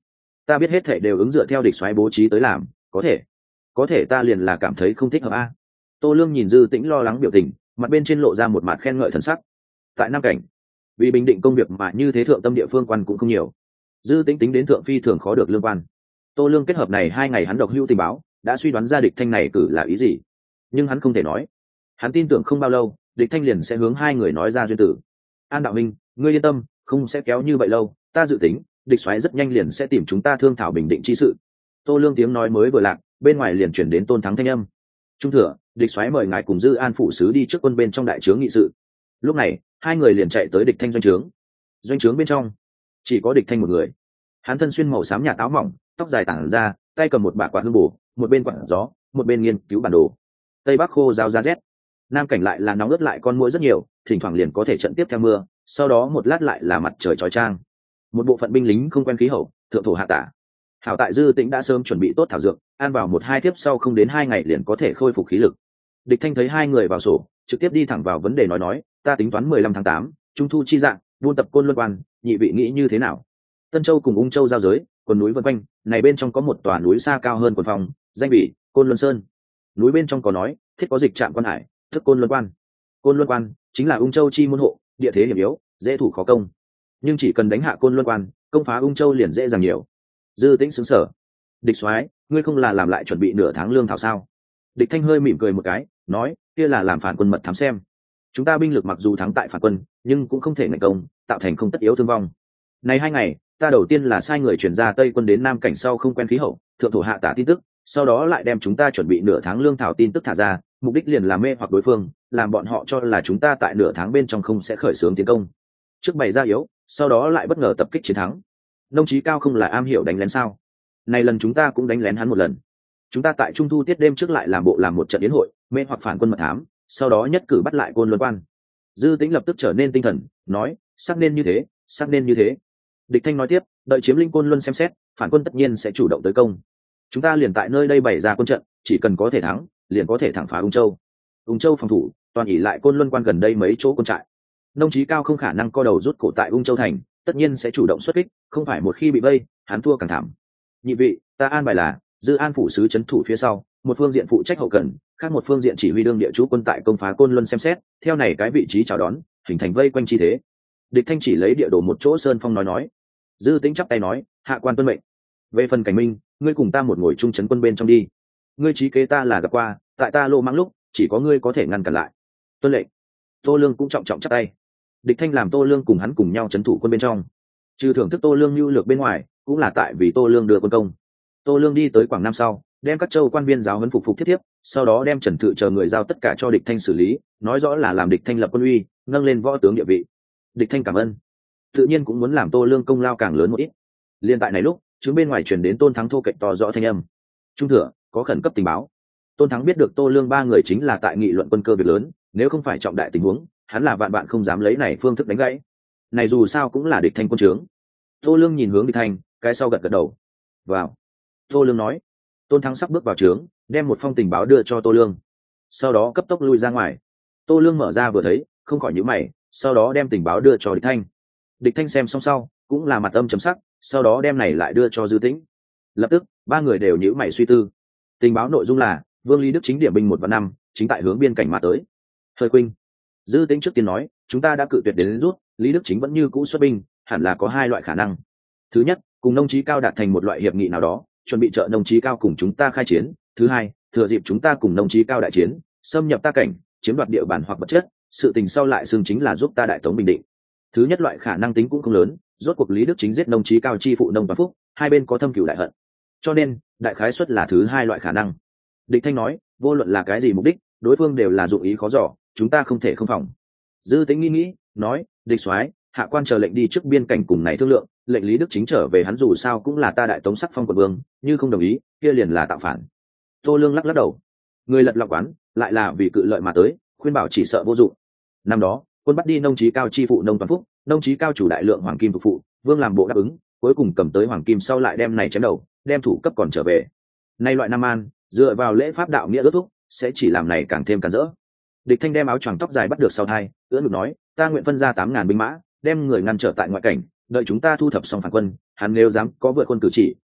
ta biết hết thể đều ứng dựa theo địch soái bố trí tới làm, có thể có thể ta liền là cảm thấy không thích hợp a. Tô Lương nhìn Dư Tĩnh lo lắng biểu tình, mặt bên trên lộ ra một mặt khen ngợi thần sắc. Tại Nam Cảnh, vì bình định công việc mà như thế thượng tâm địa phương quan cũng không nhiều. Dư Tĩnh tính đến thượng phi thường khó được lương quan. Tô Lương kết hợp này hai ngày hắn độc hữu tình báo, đã suy đoán ra địch thanh này cử là ý gì, nhưng hắn không thể nói. Hắn tin tưởng không bao lâu, địch thanh liền sẽ hướng hai người nói ra duyên tử. An đạo minh, ngươi yên tâm, không sẽ kéo như vậy lâu, ta dự tính địch soái rất nhanh liền sẽ tìm chúng ta thương thảo bình định chi sự. Tô Lương tiếng nói mới vừa lạc, bên ngoài liền chuyển đến Tôn Thắng thanh âm. Trung thừa, địch soái mời ngài cùng Dư An phủ sứ đi trước quân bên trong đại trướng nghị sự. Lúc này hai người liền chạy tới địch thanh doanh trướng. Doanh trướng bên trong chỉ có địch thanh một người. Hắn thân xuyên màu xám nhạt áo mỏng, tóc dài tản ra, tay cầm một bả quạt hương bổ, một bên quạt gió, một bên nghiên cứu bản đồ. Tây bắc khô ráo ra rét, Nam Cảnh lại là nóng ướt lại con muỗi rất nhiều, thỉnh thoảng liền có thể trận tiếp theo mưa, sau đó một lát lại là mặt trời chói chang. Một bộ phận binh lính không quen khí hậu, thượng thổ hạ tả. Hảo tại Dư Tĩnh đã sớm chuẩn bị tốt thảo dược, ăn vào một hai tiếp sau không đến hai ngày liền có thể khôi phục khí lực. Địch Thanh thấy hai người vào sổ, trực tiếp đi thẳng vào vấn đề nói nói, ta tính toán mười lăm tháng tám, trung thu chi dạng, buôn tập Côn Luân Quan, nhị vị nghĩ như thế nào? Tân Châu cùng Ung Châu giao giới, quần núi vân quanh, này bên trong có một tòa núi xa cao hơn quần phòng, danh vị Côn Luân Sơn. Núi bên trong có nói, thiết có dịch trạm quan hải, thức Côn Luân Quan. Côn Luân Quan chính là Ung Châu chi môn hộ, địa thế hiểm yếu, dễ thủ khó công. Nhưng chỉ cần đánh hạ Côn Luân Quan, công phá Ung Châu liền dễ dàng nhiều. Dư Tĩnh sững sờ. Địch soái, ngươi không là làm lại chuẩn bị nửa tháng lương thảo sao? Địch Thanh hơi mỉm cười một cái, nói, kia là làm phản quân mật thám xem. Chúng ta binh lực mặc dù thắng tại phản quân, nhưng cũng không thể ngạnh công, tạo thành không tất yếu thương vong. Này hai ngày, ta đầu tiên là sai người chuyển ra Tây quân đến Nam Cảnh sau không quen khí hậu, thượng thổ hạ tả tin tức, sau đó lại đem chúng ta chuẩn bị nửa tháng lương thảo tin tức thả ra, mục đích liền là mê hoặc đối phương, làm bọn họ cho là chúng ta tại nửa tháng bên trong không sẽ khởi xướng tiến công. Trước bày ra yếu, sau đó lại bất ngờ tập kích chiến thắng. Nông Chí Cao không là am hiểu đánh lén sao? Này lần chúng ta cũng đánh lén hắn một lần. Chúng ta tại trung thu tiết đêm trước lại làm bộ làm một trận yến hội, mê hoặc phản quân mật thám, sau đó nhất cử bắt lại Côn Luân Quan. Dư Tĩnh lập tức trở nên tinh thần, nói, xác nên như thế, xác nên như thế. Địch Thanh nói tiếp, đợi chiếm lĩnh Côn Luân xem xét, phản quân tất nhiên sẽ chủ động tới công. Chúng ta liền tại nơi đây bày ra quân trận, chỉ cần có thể thắng, liền có thể thẳng phá Ung Châu. Ung Châu phòng thủ, toàn ỷ lại Côn Luân Quan gần đây mấy chỗ quân trại. Nông Chí Cao không khả năng co đầu rút cổ tại Ung Châu thành, tất nhiên sẽ chủ động xuất kích, không phải một khi bị vây, hắn thua càng thảm. Nhị vị, ta an bài là Dư An phủ sứ trấn thủ phía sau, một phương diện phụ trách hậu cần, khác một phương diện chỉ huy đương địa chú quân tại công phá Côn Luân xem xét, theo này cái vị trí chào đón, hình thành vây quanh chi thế. Địch Thanh chỉ lấy địa đồ một chỗ sơn phong nói nói. Dư Tĩnh chắp tay nói, hạ quan tuân mệnh. Về phần Cảnh Minh, ngươi cùng ta một ngồi chung trấn quân bên trong đi. Ngươi trí kế ta là gặp qua, tại ta lô mãng lúc, chỉ có ngươi có thể ngăn cản lại. Tuân lệnh. Tô Lương cũng trọng trọng chắp tay. Địch Thanh làm Tô Lương cùng hắn cùng nhau trấn thủ quân bên trong. Trừ thưởng thức Tô Lương nhu lược bên ngoài, cũng là tại vì Tô Lương đưa quân công. Tô Lương đi tới Quảng Nam sau, đem các châu quan viên giáo huấn phục phục thiết thiếp, sau đó đem Trần Thự chờ người giao tất cả cho Địch Thanh xử lý, nói rõ là làm Địch Thanh lập quân uy, nâng lên võ tướng địa vị. Địch Thanh cảm ơn, tự nhiên cũng muốn làm Tô Lương công lao càng lớn một ít. Liên tại này lúc, chứng bên ngoài truyền đến Tôn Thắng thô kệch to rõ thanh âm. Trung thừa, có khẩn cấp tình báo. Tôn Thắng biết được Tô Lương ba người chính là tại nghị luận quân cơ việc lớn, nếu không phải trọng đại tình huống, hắn là vạn bạn không dám lấy này phương thức đánh gãy. Này dù sao cũng là Địch Thanh quân trướng. Tô Lương nhìn hướng Địch Thanh, cái sau gật gật đầu. Vào. Tô Lương nói. Tôn Thắng sắp bước vào trướng, đem một phong tình báo đưa cho Tô Lương, sau đó cấp tốc lui ra ngoài. Tô Lương mở ra vừa thấy, không khỏi nhíu mày, sau đó đem tình báo đưa cho Địch Thanh. Địch Thanh xem xong sau, cũng là mặt âm trầm sắc, sau đó đem này lại đưa cho Dư Tĩnh. Lập tức, ba người đều nhíu mày suy tư. Tình báo nội dung là, Vương Lý Đức chính điểm binh một và năm, chính tại hướng biên cảnh mà tới. Thời Quynh. Dư Tĩnh trước tiên nói, chúng ta đã cự tuyệt đến, đến rút, Lý Đức chính vẫn như cũ xuất binh, hẳn là có hai loại khả năng. Thứ nhất, cùng Nông Chí Cao đạt thành một loại hiệp nghị nào đó, chuẩn bị trợ Nông Chí Cao cùng chúng ta khai chiến. Thứ hai, thừa dịp chúng ta cùng Nông Chí Cao đại chiến, xâm nhập ta cảnh, chiếm đoạt địa bàn hoặc vật chất, sự tình sau lại xương chính là giúp ta đại tống bình định. Thứ nhất loại khả năng tính cũng không lớn, rốt cuộc Lý Đức chính giết Nông Chí Cao chi phụ Nông Toàn Phúc, hai bên có thâm cửu đại hận, cho nên đại khái suất là thứ hai loại khả năng. Địch Thanh nói, vô luận là cái gì mục đích, đối phương đều là dụng ý khó dò, chúng ta không thể không phòng. Dư Tĩnh nghĩ nghĩ, nói, địch soái, hạ quan chờ lệnh đi trước biên cảnh cùng này thương lượng, lệnh Lý Đức chính trở về, hắn dù sao cũng là ta đại tống sắc phong quận vương, như không đồng ý, kia liền là tạo phản. Tô Lương lắc lắc đầu, người lật lọng quán, lại là vì cự lợi mà tới, khuyên bảo chỉ sợ vô dụng. Năm đó, quân bắt đi Nông Chí Cao chi phụ Nông Toàn Phúc, Nông Chí Cao chủ đại lượng hoàng kim phục phụ, vương làm bộ đáp ứng, cuối cùng cầm tới hoàng kim sau lại đem này chém đầu, đem thủ cấp còn trở về. Nay loại nam an, dựa vào lễ pháp đạo nghĩa ước thúc, sẽ chỉ làm này càng thêm cản rỡ. Địch Thanh đem áo choàng tóc dài bắt được sau thai, ưỡn ngực nói, ta nguyện phân ra tám ngàn binh mã, đem người ngăn trở tại ngoại cảnh, đợi chúng ta thu thập xong phản quân, hắn nếu dám có vượt quân cử chỉ,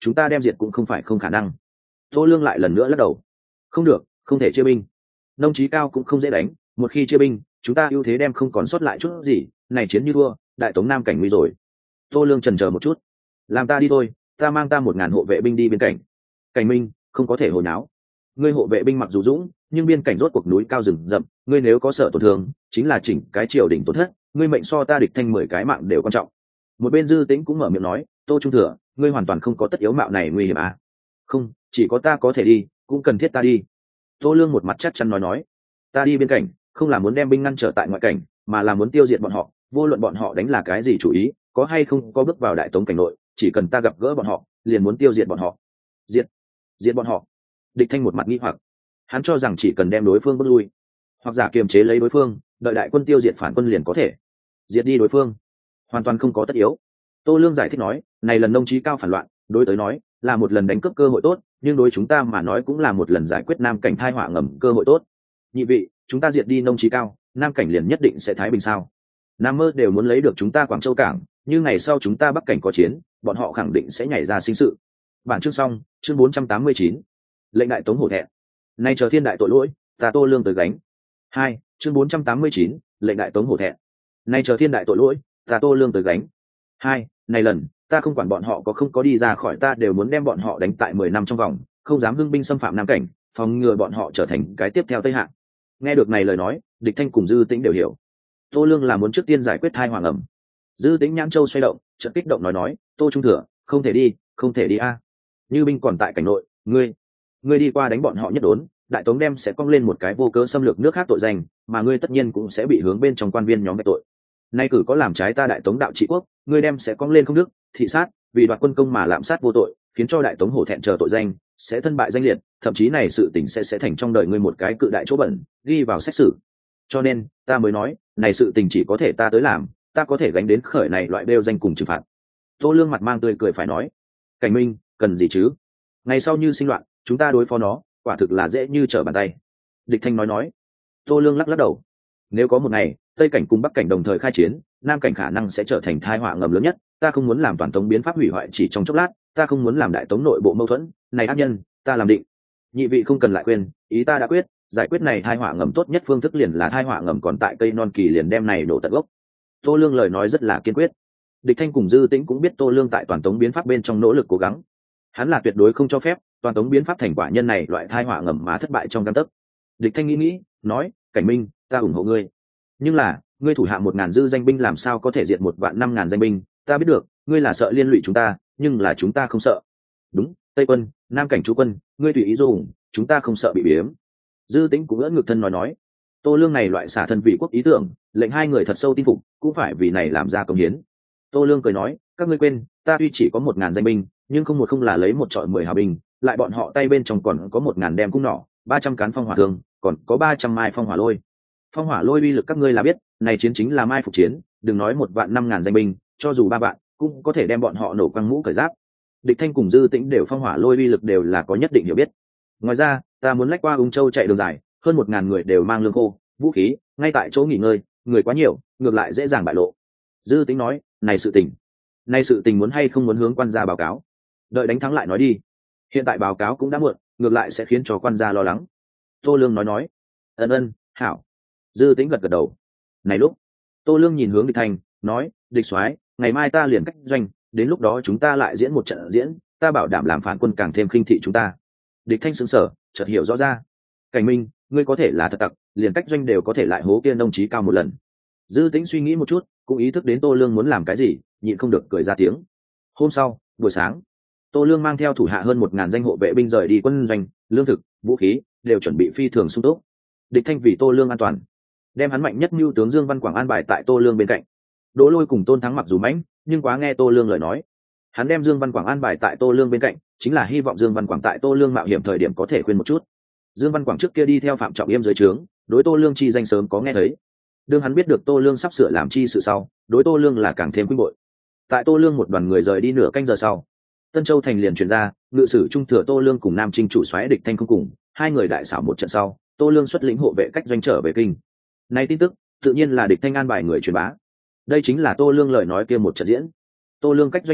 chúng ta đem diệt cũng không phải không khả năng. Tô Lương lại lần nữa lắc đầu. Không được, không thể chia binh. Nông Chí Cao cũng không dễ đánh, một khi chia binh, chúng ta ưu thế đem không còn sót lại chút gì, này chiến như thua, đại tống Nam cảnh nguy rồi. Tô Lương chần chờ một chút. Làm ta đi thôi, ta mang ta một ngàn hộ vệ binh đi bên cạnh. Cảnh Minh, không có thể hồi náo. Ngươi hộ vệ binh mặc dù dũng, nhưng biên cảnh rốt cuộc núi cao rừng rậm, ngươi nếu có sợ tổn thương, chính là chỉnh cái triều đình tổn thất, ngươi mệnh so ta địch thanh mười cái mạng đều quan trọng. Một bên Dư Tĩnh cũng mở miệng nói, Tô Trung Thừa, ngươi hoàn toàn không có tất yếu mạo này nguy hiểm à? Không, chỉ có ta có thể đi, cũng cần thiết ta đi. Tô Lương một mặt chắc chắn nói nói, ta đi biên cảnh, không là muốn đem binh ngăn trở tại ngoại cảnh, mà là muốn tiêu diệt bọn họ, vô luận bọn họ đánh là cái gì chủ ý, có hay không có bước vào đại tống cảnh nội, chỉ cần ta gặp gỡ bọn họ, liền muốn tiêu diệt bọn họ. Diệt, diệt bọn họ. Địch Thanh một mặt nghi hoặc, hắn cho rằng chỉ cần đem đối phương bước lui, hoặc giả kiềm chế lấy đối phương, đợi đại quân tiêu diệt phản quân liền có thể diệt đi đối phương, hoàn toàn không có tất yếu. Tô Lương giải thích nói, này lần Nông Chí Cao phản loạn, đối tới nói là một lần đánh cướp cơ hội tốt, nhưng đối chúng ta mà nói cũng là một lần giải quyết Nam cảnh tai họa ngầm cơ hội tốt. Nhị vị, chúng ta diệt đi Nông Chí Cao, Nam cảnh liền nhất định sẽ thái bình sao? Nam mơ đều muốn lấy được chúng ta Quảng Châu cảng, như ngày sau chúng ta Bắc cảnh có chiến, bọn họ khẳng định sẽ nhảy ra sinh sự. Bản chương xong, chương bốn trăm tám mươi chín. Lệnh đại tống hổ thẹn. Nay chờ thiên đại tội lỗi, ta Tô Lương tới gánh. Hai, chương bốn trăm tám mươi chín, lệnh đại tống hổ thẹn. Nay chờ thiên đại tội lỗi, ta Tô Lương tới gánh. Hai, này lần, ta không quản bọn họ có không có đi ra khỏi, ta đều muốn đem bọn họ đánh tại mười năm trong vòng, không dám hưng binh xâm phạm Nam cảnh, phòng ngừa bọn họ trở thành cái tiếp theo Tây Hạng. Nghe được này lời nói, Địch Thanh cùng Dư Tĩnh đều hiểu. Tô Lương là muốn trước tiên giải quyết thai hoàng ẩm. Dư Tĩnh nhãn châu xoay động, chợt kích động nói nói, Tô Trung Thừa, không thể đi, không thể đi a. Như binh còn tại cảnh nội, ngươi, ngươi đi qua đánh bọn họ nhất đốn, đại tống đem sẽ cong lên một cái vô cớ xâm lược nước khác tội danh, mà ngươi tất nhiên cũng sẽ bị hướng bên trong quan viên nhóm vạch tội. Nay cử có làm trái ta đại tống đạo trị quốc, ngươi đem sẽ cong lên không đức, thị sát, vì đoạt quân công mà lạm sát vô tội, khiến cho đại tống hổ thẹn chờ tội danh, sẽ thân bại danh liệt, thậm chí này sự tình sẽ sẽ thành trong đời ngươi một cái cự đại chỗ bẩn, ghi vào xét xử. Cho nên, ta mới nói, này sự tình chỉ có thể ta tới làm, ta có thể gánh đến khởi này loại đeo danh cùng trừng phạt. Tô Lương mặt mang tươi cười phải nói, Cảnh Minh, cần gì chứ? Ngày sau như sinh loạn, chúng ta đối phó nó, quả thực là dễ như trở bàn tay. Địch Thanh nói nói. Tô Lương lắc lắc đầu. Nếu có một ngày, Tây cảnh cùng Bắc cảnh đồng thời khai chiến, Nam cảnh khả năng sẽ trở thành tai họa ngầm lớn nhất. Ta không muốn làm toàn tống biến pháp hủy hoại chỉ trong chốc lát, ta không muốn làm đại tống nội bộ mâu thuẫn. Này ác nhân, ta làm định. Nhị vị không cần lại quên, ý ta đã quyết, giải quyết này tai họa ngầm tốt nhất phương thức liền là tai họa ngầm còn tại cây non kỳ liền đem này nổ tận gốc. Tô Lương lời nói rất là kiên quyết. Địch Thanh cùng Dư Tĩnh cũng biết Tô Lương tại toàn tống biến pháp bên trong nỗ lực cố gắng. Hắn là tuyệt đối không cho phép toàn tống biến pháp thành quả nhân này loại tai họa ngầm mà thất bại trong gang tấc. Địch Thanh nghĩ nghĩ, nói, Cảnh Minh, ta ủng hộ ngươi. Nhưng là, ngươi thủ hạ một ngàn dư danh binh làm sao có thể diệt một vạn năm ngàn danh binh? Ta biết được, ngươi là sợ liên lụy chúng ta, nhưng là chúng ta không sợ. Đúng, Tây quân, Nam cảnh chú quân, ngươi tùy ý dùng, chúng ta không sợ bị biếm. Dư Tĩnh cũng ngỡ ngược thân nói nói. Tô Lương này loại xả thân vị quốc ý tưởng, lệnh hai người thật sâu tin phục, cũng phải vì này làm ra công hiến. Tô Lương cười nói, các ngươi quên, ta tuy chỉ có một ngàn danh binh, nhưng không một không là lấy một trọi mười hào binh, lại bọn họ tay bên trong còn có một ngàn đem cung nỏ, ba trăm cán phong hỏa thương, còn có ba trăm mai phong hỏa lôi. Phong hỏa lôi uy lực các ngươi là biết, này chiến chính là mai phục chiến, đừng nói một vạn năm ngàn danh binh, cho dù ba vạn cũng có thể đem bọn họ nổ quăng mũ cởi giáp. Địch Thanh cùng Dư Tĩnh đều phong hỏa lôi uy lực đều là có nhất định hiểu biết. Ngoài ra, ta muốn lách qua Ung Châu chạy đường dài, hơn một ngàn người đều mang lương khô, vũ khí, ngay tại chỗ nghỉ ngơi, người quá nhiều, ngược lại dễ dàng bại lộ. Dư Tĩnh nói, này sự tình, này sự tình muốn hay không muốn hướng quan gia báo cáo, đợi đánh thắng lại nói đi. Hiện tại báo cáo cũng đã muộn, ngược lại sẽ khiến cho quan gia lo lắng. Tô Lương nói nói, ân ân, hảo. Dư Tĩnh gật gật đầu. Này lúc, Tô Lương nhìn hướng Địch Thanh, nói, Địch soái, ngày mai ta liền cách doanh, đến lúc đó chúng ta lại diễn một trận diễn, ta bảo đảm làm phản quân càng thêm khinh thị chúng ta. Địch Thanh sững sờ, chợt hiểu rõ ra. Cảnh Minh, ngươi có thể là thật tặc, liền cách doanh đều có thể lại hố kia Nông Chí Cao một lần. Dư Tĩnh suy nghĩ một chút, cũng ý thức đến Tô Lương muốn làm cái gì, nhịn không được cười ra tiếng. Hôm sau, buổi sáng, Tô Lương mang theo thủ hạ hơn một ngàn danh hộ vệ binh rời đi quân doanh, lương thực, vũ khí đều chuẩn bị phi thường sung túc. Địch Thanh vì Tô Lương an toàn, đem hắn mạnh nhất mưu tướng Dương Văn Quảng an bài tại Tô Lương bên cạnh. Đỗ Lôi cùng Tôn Thắng mặc dù mãnh, nhưng quá nghe Tô Lương lời nói. Hắn đem Dương Văn Quảng an bài tại Tô Lương bên cạnh, chính là hy vọng Dương Văn Quảng tại Tô Lương mạo hiểm thời điểm có thể khuyên một chút. Dương Văn Quảng trước kia đi theo Phạm Trọng Yêm dưới trướng, đối Tô Lương chi danh sớm có nghe thấy. Đương hắn biết được Tô Lương sắp sửa làm chi sự sau, đối Tô Lương là càng thêm quý bội. Tại Tô Lương một đoàn người rời đi nửa canh giờ sau, Tân Châu thành liền truyền ra, ngự sử trung thừa Tô Lương cùng Nam Trinh chủ soái Địch Thanh không cùng, hai người đại xảo một trận sau, Tô Lương xuất lĩnh hộ vệ cách doanh trở về kinh. Này tin tức, tự nhiên là Địch Thanh an bài người truyền bá. Đây chính là Tô Lương lời nói kia một trận diễn. Tô Lương cách doanh vì thật,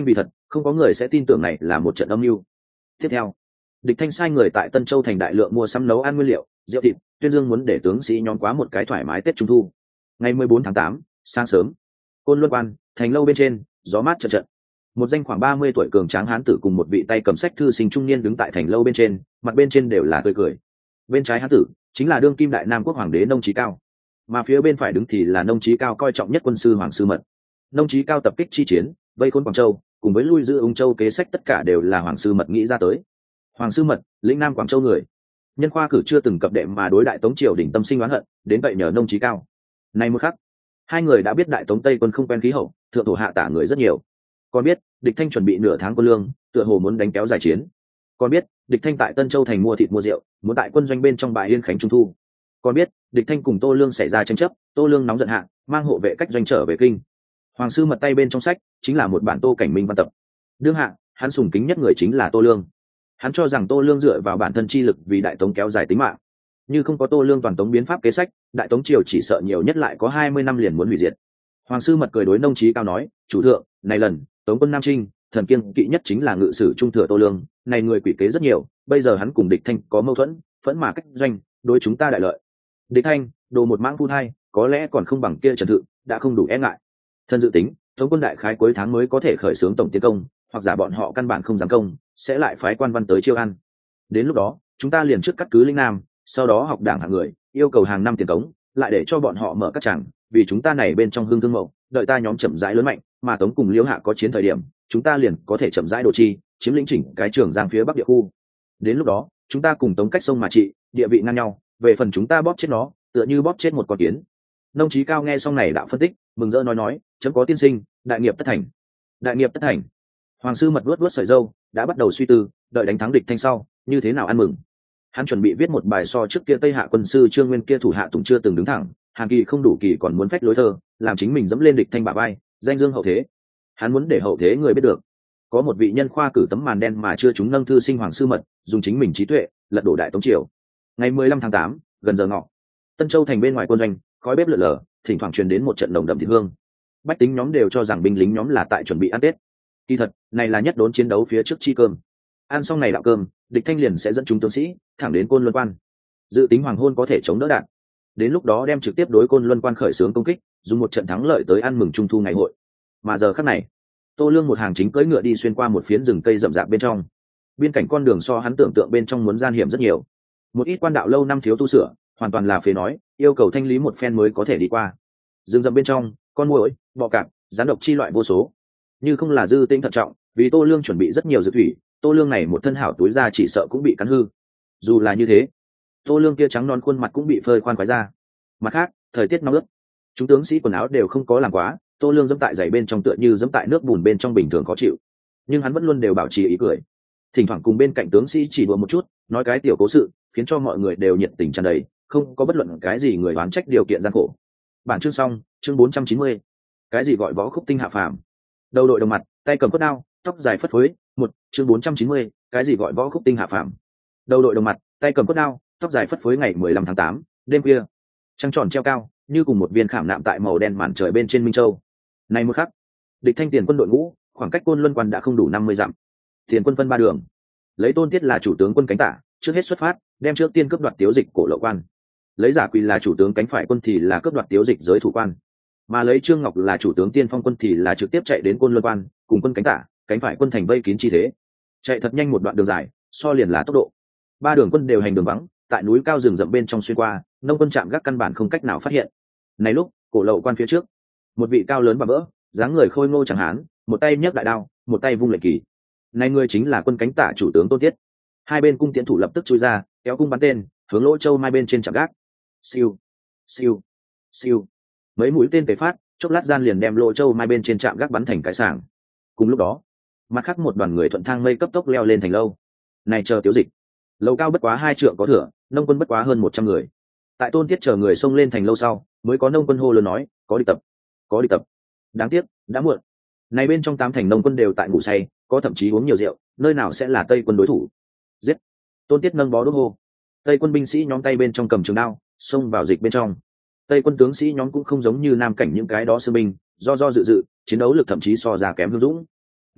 không có người sẽ tin tưởng này là một trận âm mưu. Tiếp theo, địch thanh sai người tại Tân Châu thành đại lượng mua sắm nấu ăn nguyên liệu, rượu thịt, tuyên dương muốn để tướng sĩ nhóm quá một cái thoải mái Tết Trung thu. Ngày mười bốn tháng tám, sáng sớm, Côn Luân Quan, thành lâu bên trên, gió mát chợt chợt. Một danh khoảng ba mươi tuổi cường tráng hán tử cùng một vị tay cầm sách thư sinh trung niên đứng tại thành lâu bên trên, mặt bên trên đều là tươi cười. Bên trái hán tử chính là đương kim đại Nam quốc hoàng đế Nông Chí Cao, mà phía bên phải đứng thì là Nông Chí Cao coi trọng nhất quân sư Hoàng Sư Mật. Nông Chí Cao tập kích chi chiến, vây khốn Quảng Châu, cùng với lui giữ Ung Châu kế sách tất cả đều là Hoàng Sư Mật nghĩ ra tới. Hoàng Sư Mật, lĩnh Nam Quảng Châu người, nhân khoa cử chưa từng cập đệ mà đối đại Tống triều đỉnh tâm sinh oán hận, đến vậy nhờ Nông Chí Cao. Nay một khắc, hai người đã biết đại Tống Tây quân không quen khí hậu, thượng thổ hạ tả người rất nhiều. Còn biết, địch thanh chuẩn bị nửa tháng quân lương, tựa hồ muốn đánh kéo dài chiến. Còn biết, địch thanh tại Tân Châu thành mua thịt mua rượu, muốn tại quân doanh bên trong bãi Yên Khánh Trung thu. Còn biết, địch thanh cùng Tô Lương xảy ra tranh chấp, Tô Lương nóng giận hạ, mang hộ vệ cách doanh trở về kinh. Hoàng Sư Mật tay bên trong sách chính là một bản Tô Cảnh Minh văn tập. Đương hạ, hắn sùng kính nhất người chính là Tô Lương. Hắn cho rằng Tô Lương dựa vào bản thân chi lực vì đại Tống kéo dài tính mạng. Như không có Tô Lương toàn Tống biến pháp kế sách, đại Tống triều chỉ sợ nhiều nhất lại có hai mươi năm liền muốn hủy diệt. Hoàng Sư Mật cười đối Nông Chí Cao nói, chủ thượng, này lần Tống quân Nam Trinh, thần kiêng kỵ nhất chính là ngự sử trung thừa Tô Lương, này người quỷ kế rất nhiều, bây giờ hắn cùng địch thanh có mâu thuẫn, phẫn mà cách doanh, đối chúng ta đại lợi. Địch thanh, đồ một mãng phun hai, có lẽ còn không bằng kia Trần Thự, đã không đủ e ngại. Thân dự tính, Tống quân đại khái cuối tháng mới có thể khởi xướng tổng tiến công, hoặc giả bọn họ căn bản không dám công, sẽ lại phái quan văn tới chiêu ăn. Đến lúc đó, chúng ta liền trước cắt cứ lĩnh Nam, sau đó học đảng hạng người, yêu cầu hàng năm tiền cống, lại để cho bọn họ mở các tràng, vì chúng ta này bên trong hương thương mậu, đợi ta nhóm chậm rãi lớn mạnh, mà Tống cùng Liễu Hạ có chiến thời điểm, chúng ta liền có thể chậm rãi đồ chi, chiếm lĩnh chỉnh cái Trường Giang phía bắc địa khu. Đến lúc đó, chúng ta cùng Tống cách sông mà trị, địa vị ngang nhau, về phần chúng ta bóp chết nó, tựa như bóp chết một con kiến. Nông Chí Cao nghe xong này đạo phân tích, mừng rỡ nói nói, chấm có tiên sinh, đại nghiệp tất thành. Đại nghiệp tất thành. Hoàng Sư Mật vuốt vuốt sợi râu, đã bắt đầu suy tư, đợi đánh thắng địch thanh sau, như thế nào ăn mừng. Hắn chuẩn bị viết một bài so trước kia Tây Hạ quân sư Trương Nguyên kia thủ hạ Tùng chưa từng đứng thẳng, Hàn Kỳ không đủ kỳ còn muốn phách lối thơ, làm chính mình dẫm lên địch thanh bả vai, danh dương hậu thế. Hắn muốn để hậu thế người biết được, có một vị nhân khoa cử tấm màn đen mà chưa chúng nâng thư sinh Hoàng Sư Mật, dùng chính mình trí tuệ lật đổ đại Tống triều. Ngày mười lăm tháng tám, gần giờ ngọ, Tân Châu thành bên ngoài quân doanh, khói bếp lượn lờ, thỉnh thoảng truyền đến một trận đồng đậm thịt hương. Bách tính nhóm đều cho rằng binh lính nhóm là tại chuẩn bị ăn Tết. Kỳ thật, này là nhất đốn chiến đấu phía trước chi cơm. Ăn xong này đạo cơm, địch thanh liền sẽ dẫn chúng tướng sĩ thẳng đến Côn Luân Quan. Dự tính hoàng hôn có thể chống đỡ đạn. Đến lúc đó đem trực tiếp đối Côn Luân Quan khởi xướng công kích, dùng một trận thắng lợi tới ăn mừng trung thu ngày hội. Mà giờ khắc này, Tô Lương một hàng chính cưỡi ngựa đi xuyên qua một phiến rừng cây rậm rạp bên trong. Biên cảnh con đường so hắn tưởng tượng bên trong muốn gian hiểm rất nhiều. Một ít quan đạo lâu năm thiếu tu sửa, hoàn toàn là phế nói, yêu cầu thanh lý một phen mới có thể đi qua. Rừng rậm bên trong, con muỗi, bọ cạp, rắn độc chi loại vô số. Như không là dư tinh thận trọng, vì Tô Lương chuẩn bị rất nhiều dược thủy, Tô Lương này một thân hảo túi ra chỉ sợ cũng bị cắn hư. Dù là như thế, Tô Lương kia trắng non khuôn mặt cũng bị phơi khoan khoái ra. Mặt khác, thời tiết nóng ướt, chúng tướng sĩ quần áo đều không có làm quá, Tô Lương dẫm tại giày bên trong tựa như dẫm tại nước bùn bên trong bình thường khó chịu. Nhưng hắn vẫn luôn đều bảo trì ý cười, thỉnh thoảng cùng bên cạnh tướng sĩ chỉ đùa một chút, nói cái tiểu cố sự, khiến cho mọi người đều nhiệt tình tràn đầy, không có bất luận cái gì người oán trách điều kiện gian khổ. Bản chương xong, chương bốn trăm chín mươi. Cái gì gọi võ khúc tinh hạ phàm? Đầu đội đồng mặt, tay cầm cốt đao, tóc dài phất phới, một, chương bốn trăm chín mươi. Cái gì gọi võ khúc tinh hạ phàm? Đầu đội đồng mặt, tay cầm cốt đao, tóc dài phất phới ngày mười lăm tháng tám, đêm khuya, trăng tròn treo cao, như cùng một viên khảm nạm tại màu đen màn trời bên trên Minh Châu. Này một khắc, địch thanh tiền quân đội ngũ, khoảng cách Côn Luân Quan đã không đủ năm mươi dặm. Tiền quân phân ba đường, lấy Tôn Tiết là chủ tướng quân cánh tả, trước hết xuất phát, đem trước tiên cướp đoạt Tiếu Dịch cổ Lậu Quan. Lấy Giả Quỳ là chủ tướng cánh phải quân thì là cướp đoạt Tiếu Dịch giới thủ quan, mà lấy Trương Ngọc là chủ tướng tiên phong quân thì là trực tiếp chạy đến Côn Luân Quan, cùng quân cánh tả, cánh phải quân thành vây kín chi thế, chạy thật nhanh một đoạn đường dài, so liền là tốc độ. Ba đường quân đều hành đường vắng, tại núi cao rừng rậm bên trong xuyên qua, nông quân chạm gác căn bản không cách nào phát hiện. Này lúc, cổ Lậu Quan phía trước, một vị cao lớn và vỡ, dáng người khôi ngô chẳng hán, một tay nhấc đại đao, một tay vung lệnh kỳ. Này người chính là quân cánh tả chủ tướng Tôn Tiết. Hai bên cung tiễn thủ lập tức chui ra, kéo cung bắn tên, hướng Lỗ Châu mai bên trên chạm gác. Siêu, siêu, siêu. Mấy mũi tên tề phát, chốc lát gian liền đem Lỗ Châu mai bên trên trạm gác bắn thành cái sảng. Cùng lúc đó, mặt khác một đoàn người thuận thang mây cấp tốc leo lên thành lâu. Này chờ Tiếu Dịch. Lầu cao bất quá hai trượng có thửa, nông quân bất quá hơn một trăm người. Tại Tôn Tiết chờ người xông lên thành lâu sau, mới có nông quân hô lớn nói, có địch tập, có địch tập. Đáng tiếc, đã muộn. Này bên trong tám thành nông quân đều tại ngủ say, có thậm chí uống nhiều rượu, nơi nào sẽ là Tây quân đối thủ. Giết! Tôn Tiết nâng bó đuốc hô. Tây quân binh sĩ nhóm tay bên trong cầm trường đao, xông vào dịch bên trong. Tây quân tướng sĩ nhóm cũng không giống như Nam cảnh những cái đó sư binh, do do dự dự, chiến đấu lực thậm chí so ra kém Hương Dũng.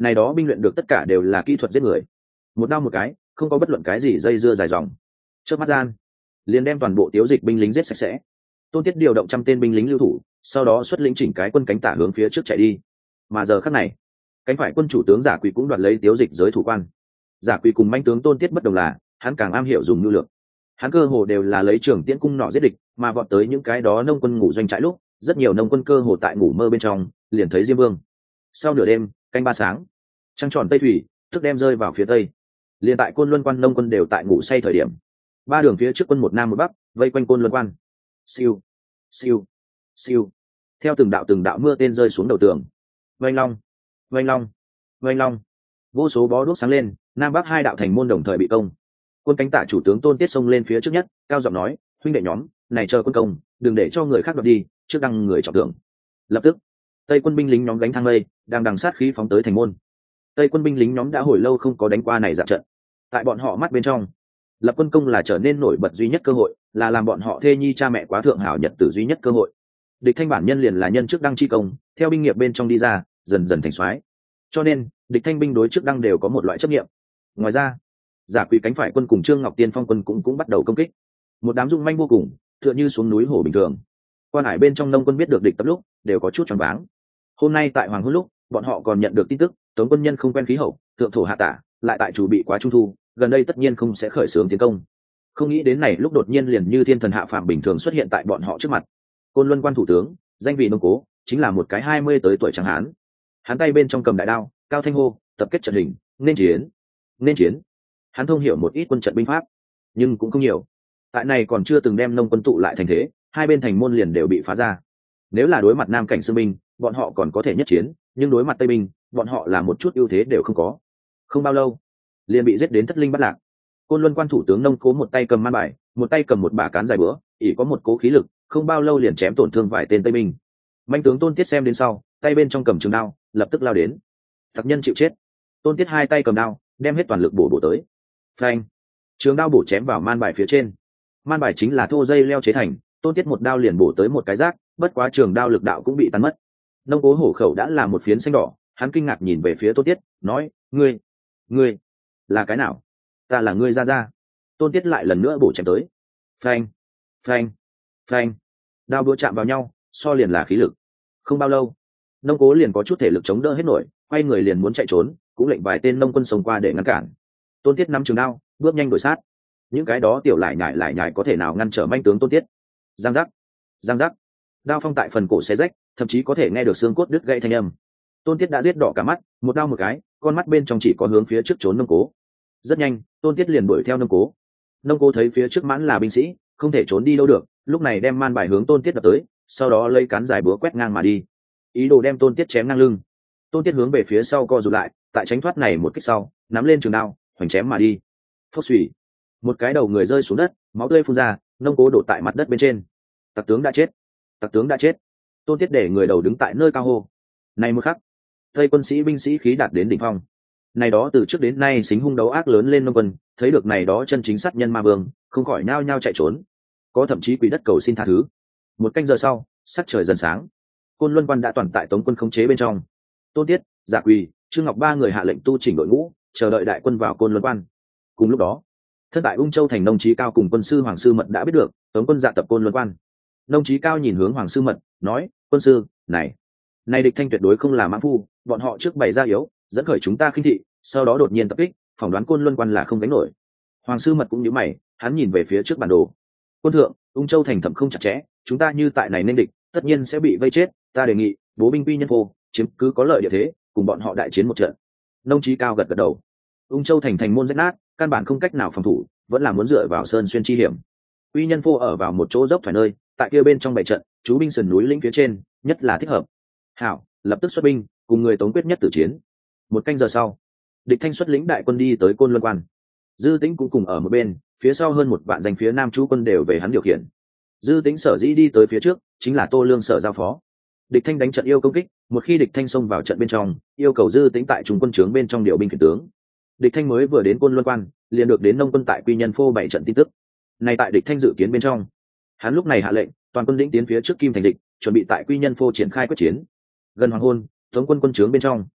này đó binh luyện được tất cả đều là kỹ thuật giết người, một đao một cái, không có bất luận cái gì dây dưa dài dòng. Chớp mắt gian liền đem toàn bộ tiếu dịch binh lính giết sạch sẽ. Tôn Tiết điều động trăm tên binh lính lưu thủ, sau đó xuất lĩnh chỉnh cái quân cánh tả hướng phía trước chạy đi. Mà giờ khắc này, cánh phải quân chủ tướng Giả Quỳ cũng đoạt lấy tiếu dịch giới thủ quan. Giả Quỳ cùng manh tướng Tôn Tiết bất đồng là, hắn càng am hiểu dùng nhu lược. Hắn cơ hồ đều là lấy trường tiễn cung nọ giết địch, mà vọt tới những cái đó nông quân ngủ doanh trại lúc, rất nhiều nông quân cơ hồ tại ngủ mơ bên trong, liền thấy Diêm Vương. Sau nửa đêm, canh ba sáng, trăng tròn tây thủy, thức đem rơi vào phía tây. Liền tại Côn Luân Quan nông quân đều tại ngủ say thời điểm, ba đường phía trước quân một nam một bắc, vây quanh Côn Luân Quan. Siêu, siêu, siêu. Theo từng đạo từng đạo mưa tên rơi xuống đầu tường. Vành long, vành long, vành long. Vô số bó đuốc sáng lên, nam bắc hai đạo thành môn đồng thời bị công. Quân cánh tả chủ tướng Tôn Tiết xông lên phía trước nhất, cao giọng nói: huynh đệ nhóm, này chờ quân công, đừng để cho người khác đoạt đi, trước đăng người trọng thưởng. Lập tức, tây quân binh lính nhóm gánh thang lây, đang đằng sát khí phóng tới thành môn. Tây quân binh lính nhóm đã hồi lâu không có đánh qua này dạng trận. Tại bọn họ mắt bên trong, lập quân công là trở nên nổi bật duy nhất cơ hội, là làm bọn họ thê nhi cha mẹ quá thượng hảo nhật tử duy nhất cơ hội. Địch Thanh bản nhân liền là nhân trước đăng chi công, theo binh nghiệp bên trong đi ra, dần dần thành soái. Cho nên, địch Thanh binh đối trước đăng đều có một loại chấp nghiệm. Ngoài ra, Giả Quỳ cánh phải quân cùng Trương Ngọc Tiên phong quân cũng cũng bắt đầu công kích. Một đám dung manh vô cùng, tựa như xuống núi hổ bình thường. Quan hải bên trong nông quân biết được địch tập lúc, đều có chút choáng váng. Hôm nay tại Hoàng Hôn lúc, bọn họ còn nhận được tin tức, Tống quân nhân không quen khí hậu, thượng thổ hạ tả, lại tại chủ bị quá trung thu, gần đây tất nhiên không sẽ khởi xướng tiến công. Không nghĩ đến này lúc đột nhiên liền như thiên thần hạ phàm bình thường xuất hiện tại bọn họ trước mặt. Côn Luân Quan thủ tướng, danh vị nông cố, chính là một cái hai mươi tới tuổi trắng hán. Hắn tay bên trong cầm đại đao, cao thanh hô, tập kết trận hình, nên chiến, nên chiến. Hắn thông hiểu một ít quân trận binh pháp, nhưng cũng không nhiều. Tại này còn chưa từng đem nông quân tụ lại thành thế, hai bên thành môn liền đều bị phá ra. Nếu là đối mặt Nam cảnh Sư binh, bọn họ còn có thể nhất chiến, nhưng đối mặt Tây binh, bọn họ là một chút ưu thế đều không có. Không bao lâu, liền bị giết đến thất linh bắt lạc. Côn Luân Quan thủ tướng nông cố một tay cầm man bài, một tay cầm một bả cán dài bữa, ỷ có một cố khí lực, không bao lâu liền chém tổn thương vài tên Tây binh. Manh tướng Tôn Tiết xem đến sau, tay bên trong cầm trường đao, lập tức lao đến. Tặc nhân chịu chết. Tôn Tiết hai tay cầm đao, đem hết toàn lực bổ bổ tới. Phanh! Trường đao bổ chém vào man bài phía trên. Man bài chính là thô dây leo chế thành, Tôn Tiết một đao liền bổ tới một cái rác, bất quá trường đao lực đạo cũng bị tan mất. Nông cố hổ khẩu đã là một phiến xanh đỏ, hắn kinh ngạc nhìn về phía Tôn Tiết, nói: ngươi, ngươi là cái nào? Ta là ngươi ra ra. Tôn Tiết lại lần nữa bổ chém tới. Phanh, phanh, phanh. Đao đũa chạm vào nhau, so liền là khí lực. Không bao lâu, nông cố liền có chút thể lực chống đỡ hết nổi, quay người liền muốn chạy trốn, cũng lệnh vài tên nông quân xông qua để ngăn cản. Tôn Tiết nắm trường đao, bước nhanh đuổi sát. Những cái đó tiểu lại nhải lại nhải có thể nào ngăn trở manh tướng Tôn Tiết? Giang giác, giang giác. Đao phong tại phần cổ xé rách, thậm chí có thể nghe được xương cốt đứt gãy thanh âm. Tôn Tiết đã giết đỏ cả mắt, một đao một cái, con mắt bên trong chỉ có hướng phía trước trốn nông cố. Rất nhanh, Tôn Tiết liền đuổi theo nông cố. Nông cố thấy phía trước mãn là binh sĩ, không thể trốn đi đâu được, lúc này đem man bài hướng Tôn Tiết đập tới, sau đó lấy cán dài búa quét ngang mà đi, ý đồ đem Tôn Tiết chém ngang lưng. Tôn Tiết hướng về phía sau co rụt lại, tại tránh thoát này một kích sau, nắm lên trường đao, hoành chém mà đi. Phốc xùy, một cái đầu người rơi xuống đất, máu tươi phun ra, nông cố đổ tại mặt đất bên trên. Tặc tướng đã chết, tặc tướng đã chết. Tôn Tiết để người đầu đứng tại nơi cao hô. Này một khắc, Tây quân sĩ binh sĩ khí đạt đến đỉnh phong. Này đó từ trước đến nay xính hung đấu ác lớn lên nông quân, thấy được này đó chân chính sát nhân ma vương, không khỏi nhao nhao chạy trốn. Có thậm chí quỳ đất cầu xin tha thứ. Một canh giờ sau, sắc trời dần sáng. Côn Luân Quan đã toàn tại Tống quân khống chế bên trong. Tôn Tiết, Giả Quỳ, Trương Ngọc ba người hạ lệnh tu chỉnh đội ngũ, chờ đợi đại quân vào Côn Luân Quan. Cùng lúc đó, thân tại Ung Châu thành nông chí cao cùng quân sư Hoàng Sư Mật đã biết được Tống quân dạ tập Côn Luân Quan. Nông chí cao nhìn hướng Hoàng Sư Mật, nói: quân sư, này, này địch thanh tuyệt đối không là mãng phu, bọn họ trước bày ra yếu, dẫn khởi chúng ta khinh thị, sau đó đột nhiên tập kích, phỏng đoán Côn Luân Quan là không đánh nổi. Hoàng Sư Mật cũng nhíu mày, hắn nhìn về phía trước bản đồ. Quân thượng, Ung Châu thành thẩm không chặt chẽ, chúng ta như tại này nên địch, tất nhiên sẽ bị vây chết. Ta đề nghị bố binh quy nhân phô, chiếm cứ có lợi địa thế, cùng bọn họ đại chiến một trận. Nông chí cao gật gật đầu. Ung Châu thành thành môn rách nát, căn bản không cách nào phòng thủ, vẫn là muốn dựa vào sơn xuyên chi hiểm. Quy nhân phô ở vào một chỗ dốc thoải nơi, tại kia bên trong bảy trận, chú binh sườn núi lĩnh phía trên, nhất là thích hợp. Hảo, lập tức xuất binh, cùng người Tống quyết nhất tử chiến. Một canh giờ sau, địch thanh xuất lĩnh đại quân đi tới Côn Luân Quan. Dư Tĩnh cũng cùng ở một bên, phía sau hơn một vạn danh phía nam chú quân đều về hắn điều khiển. Dư Tĩnh sở dĩ đi tới phía trước, chính là Tô Lương sở giao phó. Địch thanh đánh trận yêu công kích, một khi địch thanh xông vào trận bên trong, yêu cầu Dư Tĩnh tại trung quân trướng bên trong điều binh khiển tướng. Địch thanh mới vừa đến Côn Luân Quan, liền được đến nông quân tại Quy Nhân phô bảy trận tin tức. Này tại địch thanh dự kiến bên trong, hắn lúc này hạ lệnh toàn quân lĩnh tiến phía trước Kim Thành Dịch, chuẩn bị tại Quy Nhân phô triển khai quyết chiến. Gần hoàng hôn, Tống quân quân trướng bên trong,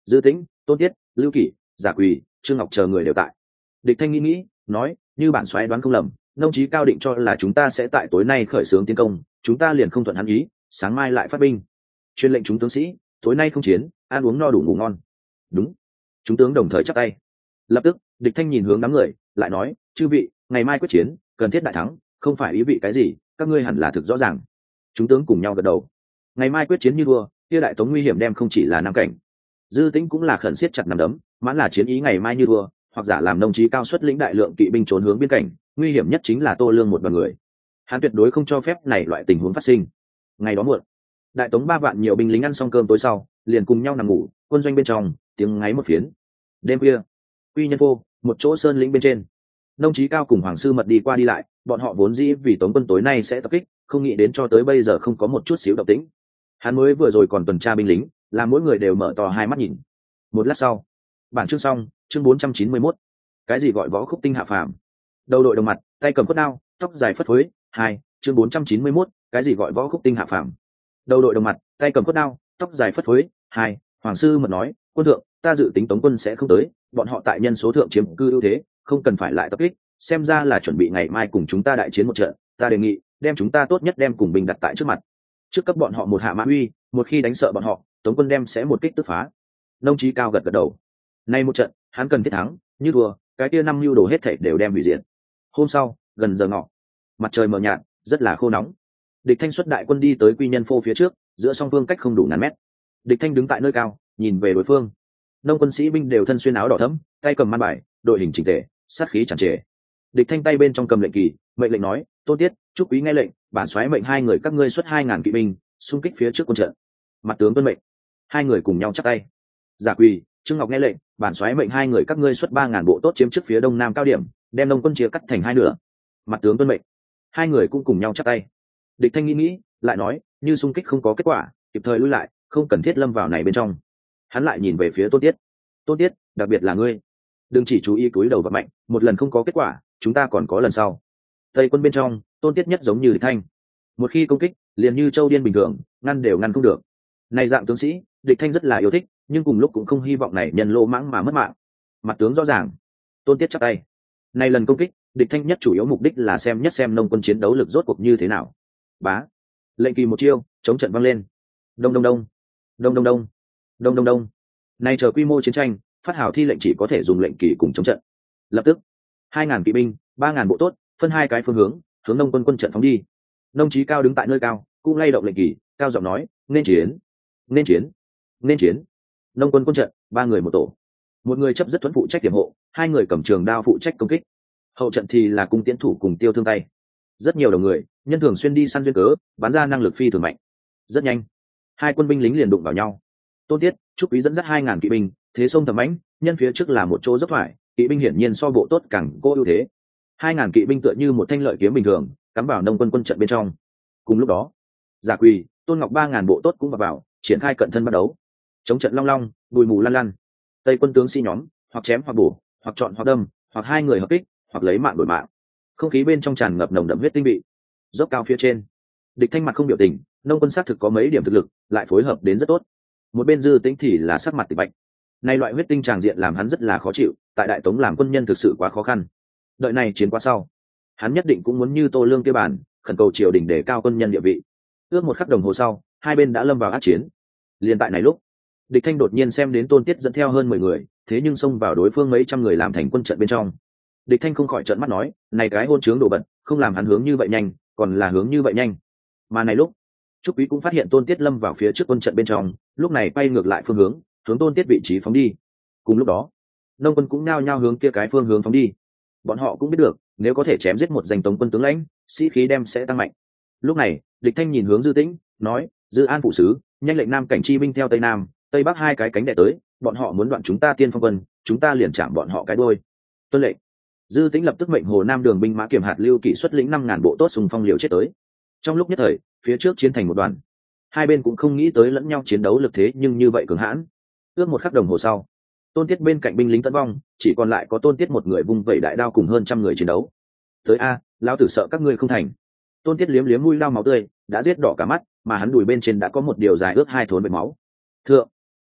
Dư Tĩnh, Tôn Tiết, Lưu Kỷ, Giả Quỳ, Trương Ngọc chờ người đều tại. Địch Thanh nghĩ nghĩ, nói, như bản soái đoán không lầm, đồng chí Cao định cho là chúng ta sẽ tại tối nay khởi xướng tiến công, chúng ta liền không thuận hắn ý, sáng mai lại phát binh. Truyền lệnh chúng tướng sĩ, tối nay không chiến, ăn uống no đủ ngủ ngon. Đúng. Chúng tướng đồng thời chắp tay. Lập tức, Địch Thanh nhìn hướng đám người, lại nói, chư vị, ngày mai quyết chiến, cần thiết đại thắng, không phải ý vị cái gì, các ngươi hẳn là thực rõ ràng. Chúng tướng cùng nhau gật đầu. Ngày mai quyết chiến như đua, kia đại tống nguy hiểm đem không chỉ là Nam Cảnh. Dư Tĩnh cũng là khẩn siết chặt nắm đấm, mãn là chiến ý ngày mai như đua, hoặc giả làm đồng chí Cao xuất lĩnh đại lượng kỵ binh trốn hướng biên cảnh, nguy hiểm nhất chính là Tô Lương một đoàn người. Hắn tuyệt đối không cho phép này loại tình huống phát sinh. Ngày đó muộn, đại tống ba vạn nhiều binh lính ăn xong cơm tối sau, liền cùng nhau nằm ngủ, quân doanh bên trong, tiếng ngáy một phiến. Đêm khuya, Quy Nhân Phô, một chỗ sơn lĩnh bên trên, đồng chí Cao cùng Hoàng sư Mật đi qua đi lại, bọn họ vốn dĩ vì Tống quân tối nay sẽ tập kích, không nghĩ đến cho tới bây giờ không có một chút xíu động tĩnh. Hắn mới vừa rồi còn tuần tra binh lính, làm mỗi người đều mở to hai mắt nhìn. Một lát sau, bản chương xong, chương bốn trăm chín mươi mốt. Cái gì gọi võ khúc tinh hạ phàm? Đầu đội đồng mặt, tay cầm quất đao, tóc dài phất phới. Hai, chương bốn trăm chín mươi mốt. Cái gì gọi võ khúc tinh hạ phàm? Đầu đội đồng mặt, tay cầm quất đao, tóc dài phất phới. Hai, Hoàng sư Mật nói, quân thượng, ta dự tính Tống quân sẽ không tới, bọn họ tại nhân số thượng chiếm cư ưu thế, không cần phải lại tập kích, xem ra là chuẩn bị ngày mai cùng chúng ta đại chiến một trận. Ta đề nghị đem chúng ta tốt nhất đem cùng binh đặt tại trước mặt, trước cấp bọn họ một hạ mã uy, một khi đánh sợ bọn họ, Tống quân đem sẽ một kích tức phá. Đồng chí Cao gật gật đầu. Nay một trận, hắn cần thiết thắng, như thua, cái kia năm lưu đồ hết thảy đều đem hủy diệt. Hôm sau, gần giờ ngọ, mặt trời mờ nhạt, rất là khô nóng. Địch Thanh xuất đại quân đi tới Quy Nhân Phô phía trước, giữa song phương cách không đủ ngàn mét. Địch Thanh đứng tại nơi cao, nhìn về đối phương. Nông quân sĩ binh đều thân xuyên áo đỏ thẫm, tay cầm man bài, đội hình chỉnh tề, sát khí tràn trề. Địch Thanh tay bên trong cầm lệnh kỳ, mệnh lệnh nói, Tôn Tiết, Trúc Quý nghe lệnh, bản soái mệnh hai người các ngươi xuất hai ngàn kỵ binh, xung kích phía trước quân trận. Mặt tướng tuân mệnh. Hai người cùng nhau chắp tay. Giả Quỳ, Trương Ngọc nghe lệnh, bản soái mệnh hai người các ngươi xuất ba ngàn bộ tốt chiếm trước phía đông nam cao điểm, đem đông quân chia cắt thành hai nửa. Mặt tướng tuân mệnh. Hai người cũng cùng nhau chắp tay. Địch Thanh nghĩ nghĩ, lại nói, như xung kích không có kết quả, kịp thời lui lại, không cần thiết lâm vào này bên trong. Hắn lại nhìn về phía Tôn Tiết. Tôn Tiết, đặc biệt là ngươi, đừng chỉ chú ý cúi đầu và mạnh, một lần không có kết quả, chúng ta còn có lần sau. Tây quân bên trong, Tôn Tiết nhất giống như Địch Thanh, một khi công kích, liền như châu điên bình thường, ngăn đều ngăn không được. Này dạng tướng sĩ, Địch Thanh rất là yêu thích, nhưng cùng lúc cũng không hy vọng này nhân lô mãng mà mất mạng. Mặt tướng rõ ràng. Tôn Tiết chắp tay. Này lần công kích, Địch Thanh nhất chủ yếu mục đích là xem nhất xem nông quân chiến đấu lực rốt cuộc như thế nào. Bá. Lệnh kỳ một chiêu, chống trận vang lên. Đông đông đông, đông đông đông, đông đông đông. Này chờ quy mô chiến tranh, phát hào thi lệnh chỉ có thể dùng lệnh kỳ cùng chống trận. Lập tức, hai ngàn kỵ binh, ba ngàn bộ tốt, phân hai cái phương hướng, hướng nông quân quân trận phóng đi. Đồng chí Cao đứng tại nơi cao, cũng lay động lệnh kỳ, cao giọng nói, nên chiến, nên chiến, nên chiến. Nông quân quân trận, ba người một tổ, một người chấp rất thuẫn phụ trách tiềm hộ, hai người cầm trường đao phụ trách công kích. Hậu trận thì là cung tiến thủ cùng tiêu thương tay. Rất nhiều đầu người, nhân thường xuyên đi săn duyên cớ, bắn ra năng lực phi thường mạnh. Rất nhanh, hai quân binh lính liền đụng vào nhau. Tôn Tiết, Trúc Quý dẫn dắt hai ngàn kỵ binh, thế sông thầm mãnh, nhân phía trước là một chỗ dốc thoải, kỵ binh hiển nhiên so bộ tốt càng cố ưu thế. Hai ngàn kỵ binh tựa như một thanh lợi kiếm bình thường, cắm vào nông quân quân trận bên trong. Cùng lúc đó, Giả Quỳ, Tôn Ngọc ba ngàn bộ tốt cũng vào vào, triển khai cận thân bắt đấu. Chống trận long long, bụi mù lăn lăn. Tây quân tướng sĩ nhóm, hoặc chém hoặc bổ, hoặc chọn hoặc đâm, hoặc hai người hợp kích, hoặc lấy mạng đổi mạng. Không khí bên trong tràn ngập nồng đậm huyết tinh vị. Dốc cao phía trên, Địch Thanh mặt không biểu tình, nông quân xác thực có mấy điểm thực lực, lại phối hợp đến rất tốt. Một bên Dư Tĩnh thì là sắc mặt tịch bạch. Nay loại huyết tinh tràng diện làm hắn rất là khó chịu, tại Đại Tống làm quân nhân thực sự quá khó khăn. Đợi này chiến qua sau, hắn nhất định cũng muốn như Tô Lương kia bản, khẩn cầu triều đình để cao quân nhân địa vị. Ước một khắc đồng hồ sau, hai bên đã lâm vào ác chiến. Liên tại này lúc, Địch Thanh đột nhiên xem đến Tôn Tiết dẫn theo hơn mười người, thế nhưng xông vào đối phương mấy trăm người làm thành quân trận bên trong. Địch Thanh không khỏi trợn mắt nói, này cái hôn trướng đồ bẩn, không làm hắn hướng như vậy nhanh, còn là hướng như vậy nhanh. Mà này lúc, Trúc Quý cũng phát hiện Tôn Tiết lâm vào phía trước quân trận bên trong, lúc này quay ngược lại phương hướng, hướng Tôn Tiết vị trí phóng đi. Cùng lúc đó, nông quân cũng nao nhao hướng kia cái phương hướng phóng đi. Bọn họ cũng biết được, nếu có thể chém giết một danh Tống quân tướng lãnh, sĩ khí đem sẽ tăng mạnh. Lúc này, Địch Thanh nhìn hướng Dư Tĩnh, nói, Dư An phụ sứ, nhanh lệnh Nam cảnh chi binh theo Tây Nam, Tây Bắc hai cái cánh đệ tới, bọn họ muốn đoạn chúng ta Tiên Phong quân, chúng ta liền chạm bọn họ cái đuôi. Tuân lệnh. Dư Tĩnh lập tức mệnh Hồ Nam đường binh mã kiểm hạt Lưu Kỷ xuất lĩnh năm ngàn bộ tốt xung phong liều chết tới. Trong lúc nhất thời, phía trước chiến thành một đoàn. Hai bên cũng không nghĩ tới lẫn nhau chiến đấu lực thế nhưng như vậy cường hãn. Ước một khắc đồng hồ sau, Tôn Tiết bên cạnh binh lính tấn vong, chỉ còn lại có Tôn Tiết một người vung vẩy đại đao cùng hơn trăm người chiến đấu. Tới a, lão tử sợ các ngươi không thành. Tôn Tiết liếm liếm mũi lao máu tươi, đã giết đỏ cả mắt, mà hắn đùi bên trên đã có một điều dài ước hai thốn vệt máu. Thượng,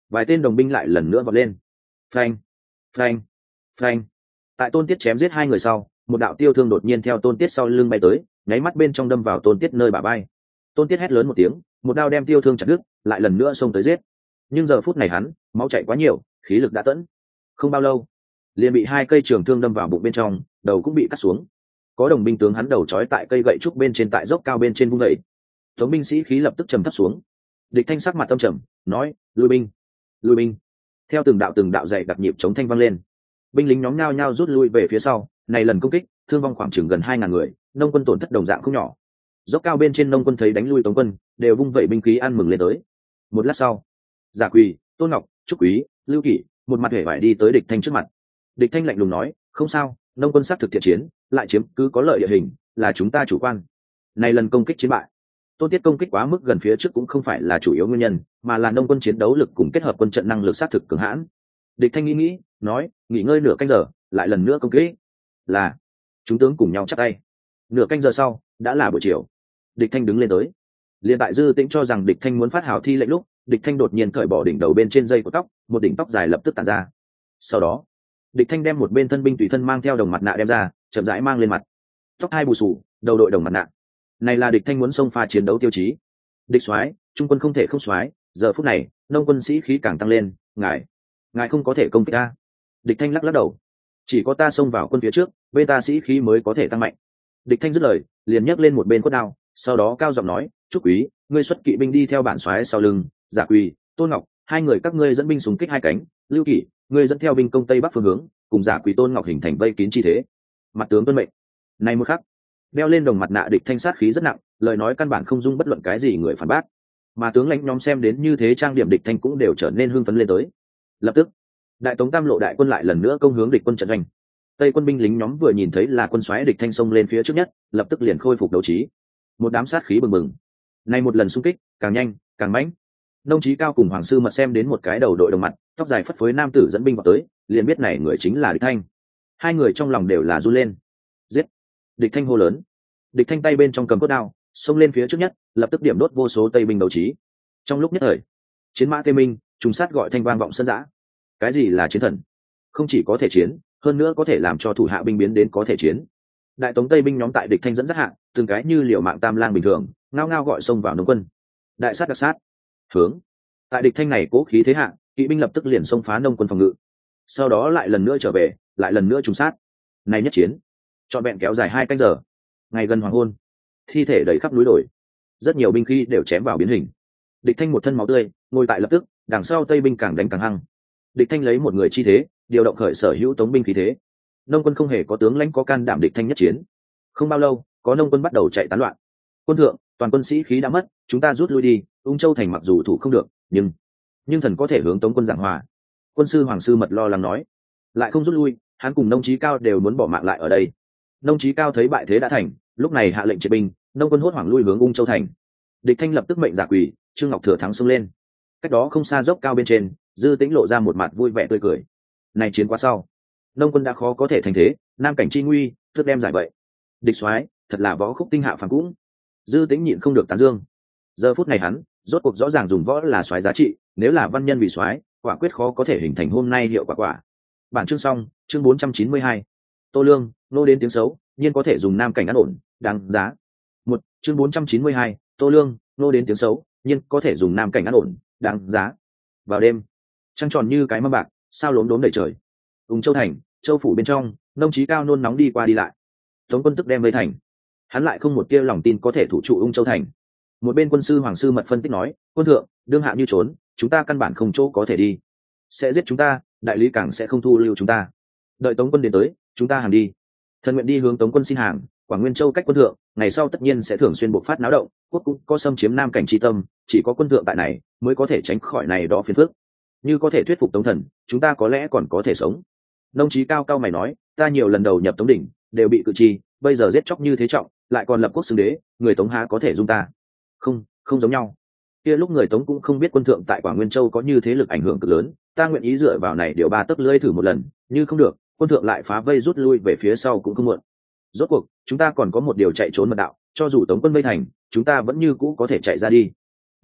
vài tên đồng binh lại lần nữa vọt lên. Phanh, phanh, phanh. Tại Tôn Tiết chém giết hai người sau, một đạo tiêu thương đột nhiên theo Tôn Tiết sau lưng bay tới, nháy mắt bên trong đâm vào Tôn Tiết nơi bả vai. Tôn Tiết hét lớn một tiếng, một đao đem tiêu thương chặt đứt, lại lần nữa xông tới giết. Nhưng giờ phút này hắn máu chảy quá nhiều, khí lực đã tẫn. Không bao lâu, liền bị hai cây trường thương đâm vào bụng bên trong, đầu cũng bị cắt xuống. Có đồng binh tướng hắn đầu trói tại cây gậy trúc bên trên tại dốc cao bên trên vung dậy. Tống binh sĩ khí lập tức trầm thấp xuống. Địch Thanh sắc mặt âm trầm, nói: "Lui binh, lui binh." Theo từng đạo từng đạo dày đặc nhịp chống thanh vang lên, binh lính nhóm nhao nhao rút lui về phía sau. Này lần công kích, thương vong khoảng chừng gần hai ngàn người, nông quân tổn thất đồng dạng không nhỏ. Dốc cao bên trên nông quân thấy đánh lui Tống quân, đều vung vẩy binh khí ăn mừng lên tới. Một lát sau, Giả Quỳ, Tôn Ngọc, Trúc Quý, Lưu Kỷ, một mặt hề vải đi tới Địch Thanh trước mặt. Địch Thanh lạnh lùng nói: "Không sao, nông quân sát thực thiện chiến, lại chiếm cứ có lợi địa hình, là chúng ta chủ quan. Này lần công kích chiến bại, Tôn Tiết công kích quá mức gần phía trước cũng không phải là chủ yếu nguyên nhân, mà là nông quân chiến đấu lực cùng kết hợp quân trận năng lực sát thực cường hãn." Địch Thanh nghĩ nghĩ, nói: "Nghỉ ngơi nửa canh giờ, lại lần nữa công kích." Là. Chúng tướng cùng nhau chắp tay. Nửa canh giờ sau, đã là buổi chiều. Địch Thanh đứng lên tới. Liên tại Dư Tĩnh cho rằng Địch Thanh muốn phát hào thi lệnh lúc, Địch Thanh đột nhiên cởi bỏ đỉnh đầu bên trên dây của tóc, một đỉnh tóc dài lập tức tản ra. Sau đó, Địch Thanh đem một bên thân binh tùy thân mang theo đồng mặt nạ đem ra, chậm rãi mang lên mặt. Tóc hai bù sù, đầu đội đồng mặt nạ. Này là Địch Thanh muốn xông pha chiến đấu tiêu chí. Địch soái, trung quân không thể không soái, giờ phút này, nông quân sĩ khí càng tăng lên, ngài, ngài không có thể công kích ta. Địch Thanh lắc lắc đầu. Chỉ có ta xông vào quân phía trước, bên ta sĩ khí mới có thể tăng mạnh. Địch Thanh dứt lời, liền nhấc lên một bên cốt đao, sau đó cao giọng nói: "Trúc Quý, ngươi xuất kỵ binh đi theo bản soái sau lưng, Giả Quỳ, Tôn Ngọc, hai người các ngươi dẫn binh xung kích hai cánh, Lưu Kỷ, ngươi dẫn theo binh công tây bắc phương hướng, cùng Giả Quỳ, Tôn Ngọc hình thành vây kín chi thế." Mặt tướng tuân mệnh. Này một khắc, đeo lên đồng mặt nạ Địch Thanh sát khí rất nặng, lời nói căn bản không dung bất luận cái gì người phản bác. Mà tướng lãnh nhóm xem đến như thế trang điểm Địch Thanh cũng đều trở nên hưng phấn lên tới. Lập tức, Đại Tống Tam Lộ đại quân lại lần nữa công hướng địch quân trận doanh. Tây quân binh lính nhóm vừa nhìn thấy là quân soái Địch Thanh xông lên phía trước nhất, lập tức liền khôi phục đấu trí. Một đám sát khí bừng bừng. Nay một lần xung kích, càng nhanh, càng mãnh. Nông Chí Cao cùng Hoàng sư Mật xem đến một cái đầu đội đồng mặt, tóc dài phất phới nam tử dẫn binh vào tới, liền biết này người chính là Địch Thanh. Hai người trong lòng đều là run lên. Giết! Địch Thanh hô lớn. Địch Thanh tay bên trong cầm cốt đao, xông lên phía trước nhất, lập tức điểm đốt vô số Tây binh đấu trí. Trong lúc nhất thời, chiến mã Tây Minh, trùng sát gọi thanh vang vọng sân dã. Cái gì là chiến thần? Không chỉ có thể chiến, hơn nữa có thể làm cho thủ hạ binh biến đến có thể chiến. Đại Tống Tây binh nhóm tại Địch Thanh dẫn dắt hạ, từng cái như liều mạng tam lang bình thường, ngao ngao gọi xông vào nông quân. Đại sát đặc sát. Hướng. Tại Địch Thanh này cố khí thế hạ, kỵ binh lập tức liền xông phá nông quân phòng ngự. Sau đó lại lần nữa trở về, lại lần nữa trùng sát. Này nhất chiến, trọn vẹn kéo dài hai canh giờ. Ngày gần hoàng hôn, thi thể đầy khắp núi đồi, rất nhiều binh khí đều chém vào biến hình. Địch Thanh một thân máu tươi, ngồi tại lập tức, đằng sau Tây binh càng đánh càng hăng. Địch Thanh lấy một người chi thế, điều động khởi sở hữu tống binh khí thế. Nông quân không hề có tướng lãnh có can đảm Địch Thanh nhất chiến. Không bao lâu, có nông quân bắt đầu chạy tán loạn. Quân thượng, toàn quân sĩ khí đã mất, chúng ta rút lui đi. Ung Châu thành mặc dù thủ không được, nhưng nhưng thần có thể hướng Tống quân giảng hòa. Quân sư Hoàng sư Mật lo lắng nói, lại không rút lui, hắn cùng Nông Chí Cao đều muốn bỏ mạng lại ở đây. Nông Chí Cao thấy bại thế đã thành, lúc này hạ lệnh triệt binh, nông quân hốt hoảng lui hướng Ung Châu thành. Địch Thanh lập tức mệnh Giả Quỳ, Trương Ngọc Thừa thắng xông lên. Cách đó không xa dốc cao bên trên, Dư Tĩnh lộ ra một mặt vui vẻ tươi cười. Này chiến quá sau, nông quân đã khó có thể thành thế, nam cảnh chi nguy, thức đem giải vậy. Địch soái, thật là võ khúc tinh hạ phàm cũng. Dư Tĩnh nhịn không được tán dương. Giờ phút này hắn, rốt cuộc rõ ràng dùng võ là soái giá trị, nếu là văn nhân vì soái, quả quyết khó có thể hình thành hôm nay hiệu quả quả. Bản chương xong, chương bốn trăm chín mươi hai. Tô Lương, nô đến tiếng xấu, nhiên có thể dùng nam cảnh an ổn, đáng giá. Một, chương bốn trăm chín mươi hai, Tô Lương, nô đến tiếng xấu, nhiên có thể dùng nam cảnh an ổn, đáng giá. Vào đêm, trăng tròn như cái mâm bạc, sao lốm đốm đầy trời. Ung Châu thành, châu phủ bên trong, Nông Chí Cao nôn nóng đi qua đi lại. Tống quân tức đem vây thành, hắn lại không một tia lòng tin có thể thủ trụ Ung Châu thành. Một bên quân sư Hoàng sư Mật phân tích nói, quân thượng, đương hạ như trốn, chúng ta căn bản không chỗ có thể đi, sẽ giết chúng ta, đại lý càng sẽ không thu lưu chúng ta. Đợi Tống quân đến tới, chúng ta hàng đi. Thần nguyện đi hướng Tống quân xin hàng. Quảng Nguyên Châu cách quân thượng, ngày sau tất nhiên sẽ thường xuyên bộc phát náo động, quốc cũng có xâm chiếm nam cảnh chi tâm, chỉ có quân thượng tại này mới có thể tránh khỏi này đó phiền phức. Như có thể thuyết phục Tống thần, chúng ta có lẽ còn có thể sống. Nông Chí Cao cao mày nói, ta nhiều lần đầu nhập Tống đỉnh, đều bị cự chi, bây giờ giết chóc như thế trọng, lại còn lập quốc xưng đế, người Tống há có thể dung ta? Không, không giống nhau. Kia lúc người Tống cũng không biết quân thượng tại Quảng Nguyên Châu có như thế lực ảnh hưởng cực lớn, ta nguyện ý dựa vào này điều ba tấc lưỡi thử một lần, như không được, quân thượng lại phá vây rút lui về phía sau cũng không muộn. Rốt cuộc, chúng ta còn có một điều chạy trốn mật đạo, cho dù Tống quân vây thành, chúng ta vẫn như cũ có thể chạy ra đi.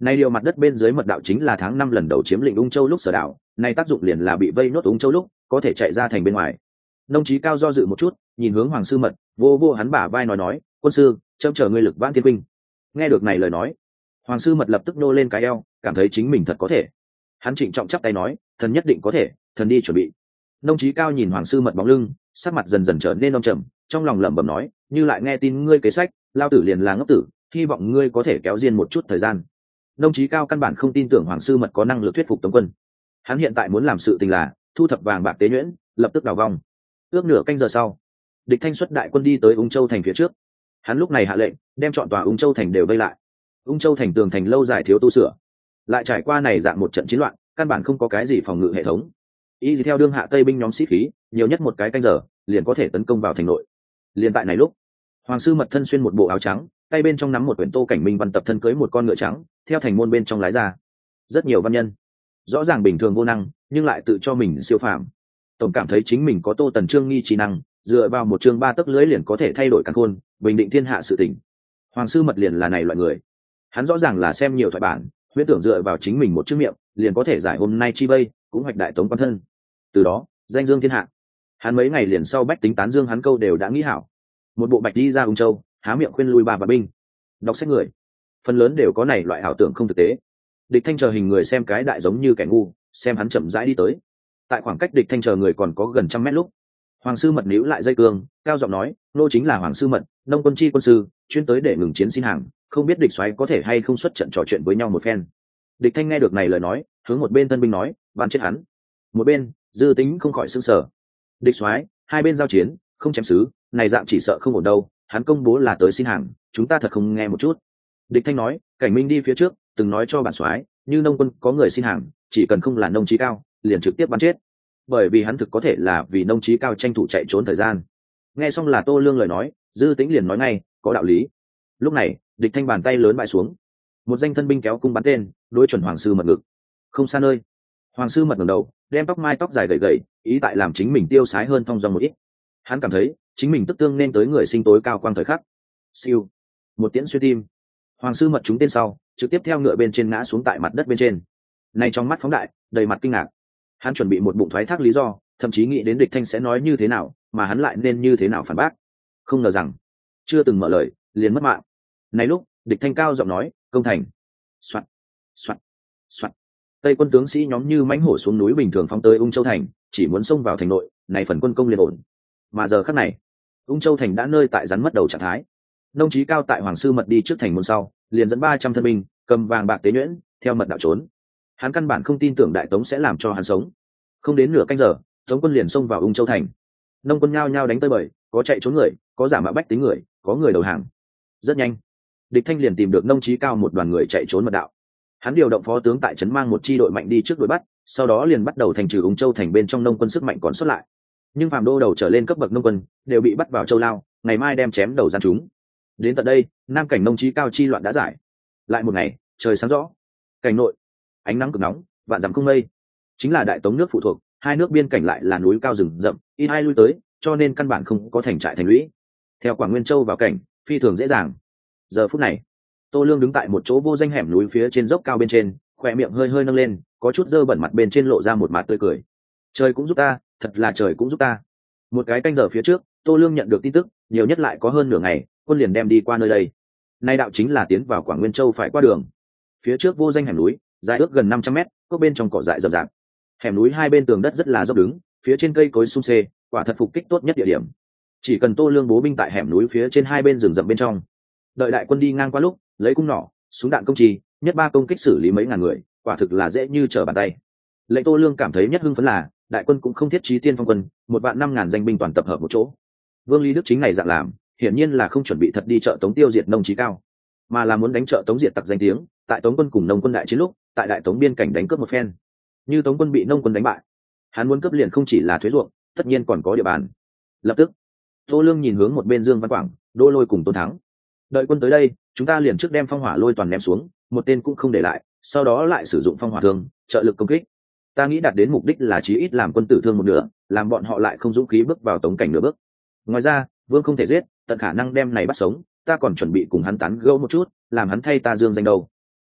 Nay điều mặt đất bên dưới mật đạo chính là tháng năm lần đầu chiếm lĩnh Ung Châu lúc sở đạo, nay tác dụng liền là bị vây nốt Ung Châu lúc có thể chạy ra thành bên ngoài. Nông Chí Cao do dự một chút, nhìn hướng Hoàng Sư Mật, vô vô hắn bả vai nói nói, quân sư, chấm chờ ngươi lực vãn thiên huynh. Nghe được này lời nói, Hoàng Sư Mật lập tức nô lên cái eo, cảm thấy chính mình thật có thể. Hắn trịnh trọng chắp tay nói, thần nhất định có thể, thần đi chuẩn bị. Nông Chí Cao nhìn Hoàng Sư Mật bóng lưng, sắc mặt dần dần trở nên âm trầm, trong lòng lẩm bẩm nói, như lại nghe tin ngươi kế sách, lao tử liền là ngốc tử, hy vọng ngươi có thể kéo riêng một chút thời gian. Nông Chí Cao căn bản không tin tưởng Hoàng Sư Mật có năng lực thuyết phục Tống quân. Hắn hiện tại muốn làm sự tình là thu thập vàng bạc tế nhuyễn, lập tức đào vong. Ước nửa canh giờ sau, địch thanh xuất đại quân đi tới Ung Châu thành phía trước. Hắn lúc này hạ lệnh đem trọn tòa Ung Châu thành đều vây lại. Ung Châu thành tường thành lâu dài thiếu tu sửa, lại trải qua này dạng một trận chiến loạn, căn bản không có cái gì phòng ngự hệ thống. Y theo đương hạ tây binh nhóm sĩ khí, nhiều nhất một cái canh giờ liền có thể tấn công vào thành nội. Liên tại này lúc, Hoàng Sư Mật thân xuyên một bộ áo trắng, tay bên trong nắm một quyển Tô Cảnh Minh văn tập thân cưới một con ngựa trắng, theo thành môn bên trong lái ra. Rất nhiều văn nhân, rõ ràng bình thường vô năng, nhưng lại tự cho mình siêu phàm. Tổng cảm thấy chính mình có Tô Tần Trương nghi trí năng, dựa vào một chương ba tấc lưới liền có thể thay đổi càn khôn, bình định thiên hạ sự tình. Hoàng Sư Mật liền là này loại người. Hắn rõ ràng là xem nhiều thoại bản, huyễn tưởng dựa vào chính mình một chữ miệng, liền có thể giải hôm nay chi vây, cũng hoạch đại tống quan thân. Từ đó, danh dương thiên hạ. Hắn mấy ngày liền sau bách tính tán dương hắn câu đều đã nghĩ hảo. Một bộ bạch đi ra Ung Châu, há miệng khuyên lui ba và binh. Đọc sách người, phần lớn đều có này loại ảo tưởng không thực tế. Địch Thanh chờ hình người xem cái đại giống như kẻ ngu, xem hắn chậm rãi đi tới. Tại khoảng cách Địch Thanh chờ người còn có gần trăm mét lúc, Hoàng Sư Mật níu lại dây cương, cao giọng nói, nô chính là Hoàng Sư Mật, nông quân chi quân sư, chuyên tới để ngừng chiến xin hàng, không biết địch soái có thể hay không xuất trận trò chuyện với nhau một phen. Địch Thanh nghe được này lời nói, hướng một bên tân binh nói, bắn chết hắn. Một bên, Dư Tính không khỏi sửng sở. Địch soái, hai bên giao chiến, không chém xứ, này dạng chỉ sợ không ổn đâu, hắn công bố là tới xin hàng, chúng ta thật không nghe một chút. Địch Thanh nói, Cảnh Minh đi phía trước, từng nói cho bản soái, như nông quân có người xin hàng, chỉ cần không là Nông Chí Cao, liền trực tiếp bắn chết. Bởi vì hắn thực có thể là vì Nông Chí Cao tranh thủ chạy trốn thời gian. Nghe xong là Tô Lương lời nói, Dư Tĩnh liền nói ngay, có đạo lý. Lúc này, Địch Thanh bàn tay lớn bại xuống, một danh thân binh kéo cung bắn tên, đối chuẩn Hoàng Sư Mật ngực. Không xa nơi, Hoàng Sư Mật ngẩng đầu, đem tóc mai tóc dài gầy gầy, ý tại làm chính mình tiêu sái hơn thong dong một ít. Hắn cảm thấy chính mình tức tương nên tới người sinh tối cao quang thời khắc. Siêu, một tiễn xuyên tim. Hoàng Sư Mật trúng tên sau, trực tiếp theo ngựa bên trên ngã xuống tại mặt đất bên trên. Này trong mắt phóng đại, đầy mặt kinh ngạc. Hắn chuẩn bị một bụng thoái thác lý do, thậm chí nghĩ đến Địch Thanh sẽ nói như thế nào, mà hắn lại nên như thế nào phản bác. Không ngờ rằng, chưa từng mở lời, liền mất mạng. Này lúc, Địch Thanh cao giọng nói, công thành. Soạt, soạt, soạt. Tây quân tướng sĩ nhóm như mãnh hổ xuống núi bình thường phóng tới Ung Châu thành, chỉ muốn xông vào thành nội, này phần quân công liền ổn. Mà giờ khắc này, Ung Châu thành đã nơi tại rắn mất đầu trạng thái. Nông Chí Cao tại Hoàng Sư Mật đi trước thành môn sau, liền dẫn ba trăm thân binh, cầm vàng bạc tế nhuyễn, theo mật đạo trốn. Hắn căn bản không tin tưởng Đại Tống sẽ làm cho hắn sống. Không đến nửa canh giờ, Tống quân liền xông vào Ung Châu thành. Nông quân nhao nhao đánh tới bời, có chạy trốn người, có giả mạo bách tính người, có người đầu hàng. Rất nhanh, Địch Thanh liền tìm được Nông Chí Cao một đoàn người chạy trốn mật đạo. Hắn điều động phó tướng tại trấn mang một chi đội mạnh đi trước đuổi bắt, sau đó liền bắt đầu thành trừ Ung Châu thành bên trong nông quân sức mạnh còn sót lại. Nhưng phàm đô đầu trở lên cấp bậc nông quân đều bị bắt vào Châu Lao, ngày mai đem chém đầu gian chúng. Đến tận đây, nam cảnh Nông Chí Cao chi loạn đã giải. Lại một ngày, trời sáng rõ. Cảnh nội, ánh nắng cực nóng, vạn dặm không mây. Chính là Đại Tống nước phụ thuộc, hai nước biên cảnh lại là núi cao rừng rậm, ít ai lui tới, cho nên căn bản không có thành trại thành lũy. Theo Quảng Nguyên Châu vào cảnh, phi thường dễ dàng. Giờ phút này, Tô Lương đứng tại một chỗ vô danh hẻm núi phía trên dốc cao bên trên, khỏe miệng hơi hơi nâng lên, có chút dơ bẩn mặt bên trên lộ ra một mặt tươi cười. Trời cũng giúp ta, thật là trời cũng giúp ta. Một cái canh giờ phía trước, Tô Lương nhận được tin tức, nhiều nhất lại có hơn nửa ngày, quân liền đem đi qua nơi đây. Nay đạo chính là tiến vào Quảng Nguyên Châu phải qua đường. Phía trước vô danh hẻm núi, dài ước gần năm trăm mét, có bên trong cỏ dại rậm rạp. Hẻm núi hai bên tường đất rất là dốc đứng, phía trên cây cối sum xê, quả thật phục kích tốt nhất địa điểm. Chỉ cần Tô Lương bố binh tại hẻm núi phía trên hai bên rừng rậm bên trong, đợi đại quân đi ngang qua lúc, lấy cung nỏ, súng đạn công trì, nhất ba công kích xử lý mấy ngàn người, quả thực là dễ như trở bàn tay. Lệnh Tô Lương cảm thấy nhất hưng phấn là, đại quân cũng không thiết trí tiên phong quân, một vạn năm ngàn danh binh toàn tập hợp một chỗ. Vương Lý Đức chính này dạng làm, hiển nhiên là không chuẩn bị thật đi trợ Tống tiêu diệt Nông Chí Cao, mà là muốn đánh trợ Tống diệt tặc danh tiếng, tại Tống quân cùng Nông quân đại chiến lúc, tại Đại Tống biên cảnh đánh cướp một phen. Như Tống quân bị Nông quân đánh bại, hắn muốn cướp liền không chỉ là thuế ruộng, tất nhiên còn có địa bàn. Lập tức, Tô Lương nhìn hướng một bên Dương Văn Quảng, Đỗ Lôi cùng Tôn Thắng. Đợi quân tới đây, chúng ta liền trước đem phong hỏa lôi toàn ném xuống, một tên cũng không để lại, sau đó lại sử dụng phong hỏa thương, trợ lực công kích. Ta nghĩ đạt đến mục đích là chí ít làm quân tử thương một nửa, làm bọn họ lại không dũng khí bước vào Tống cảnh nửa bước. Ngoài ra, Vương không thể giết, tận khả năng đem này bắt sống, ta còn chuẩn bị cùng hắn tán gẫu một chút, làm hắn thay ta dương danh đầu.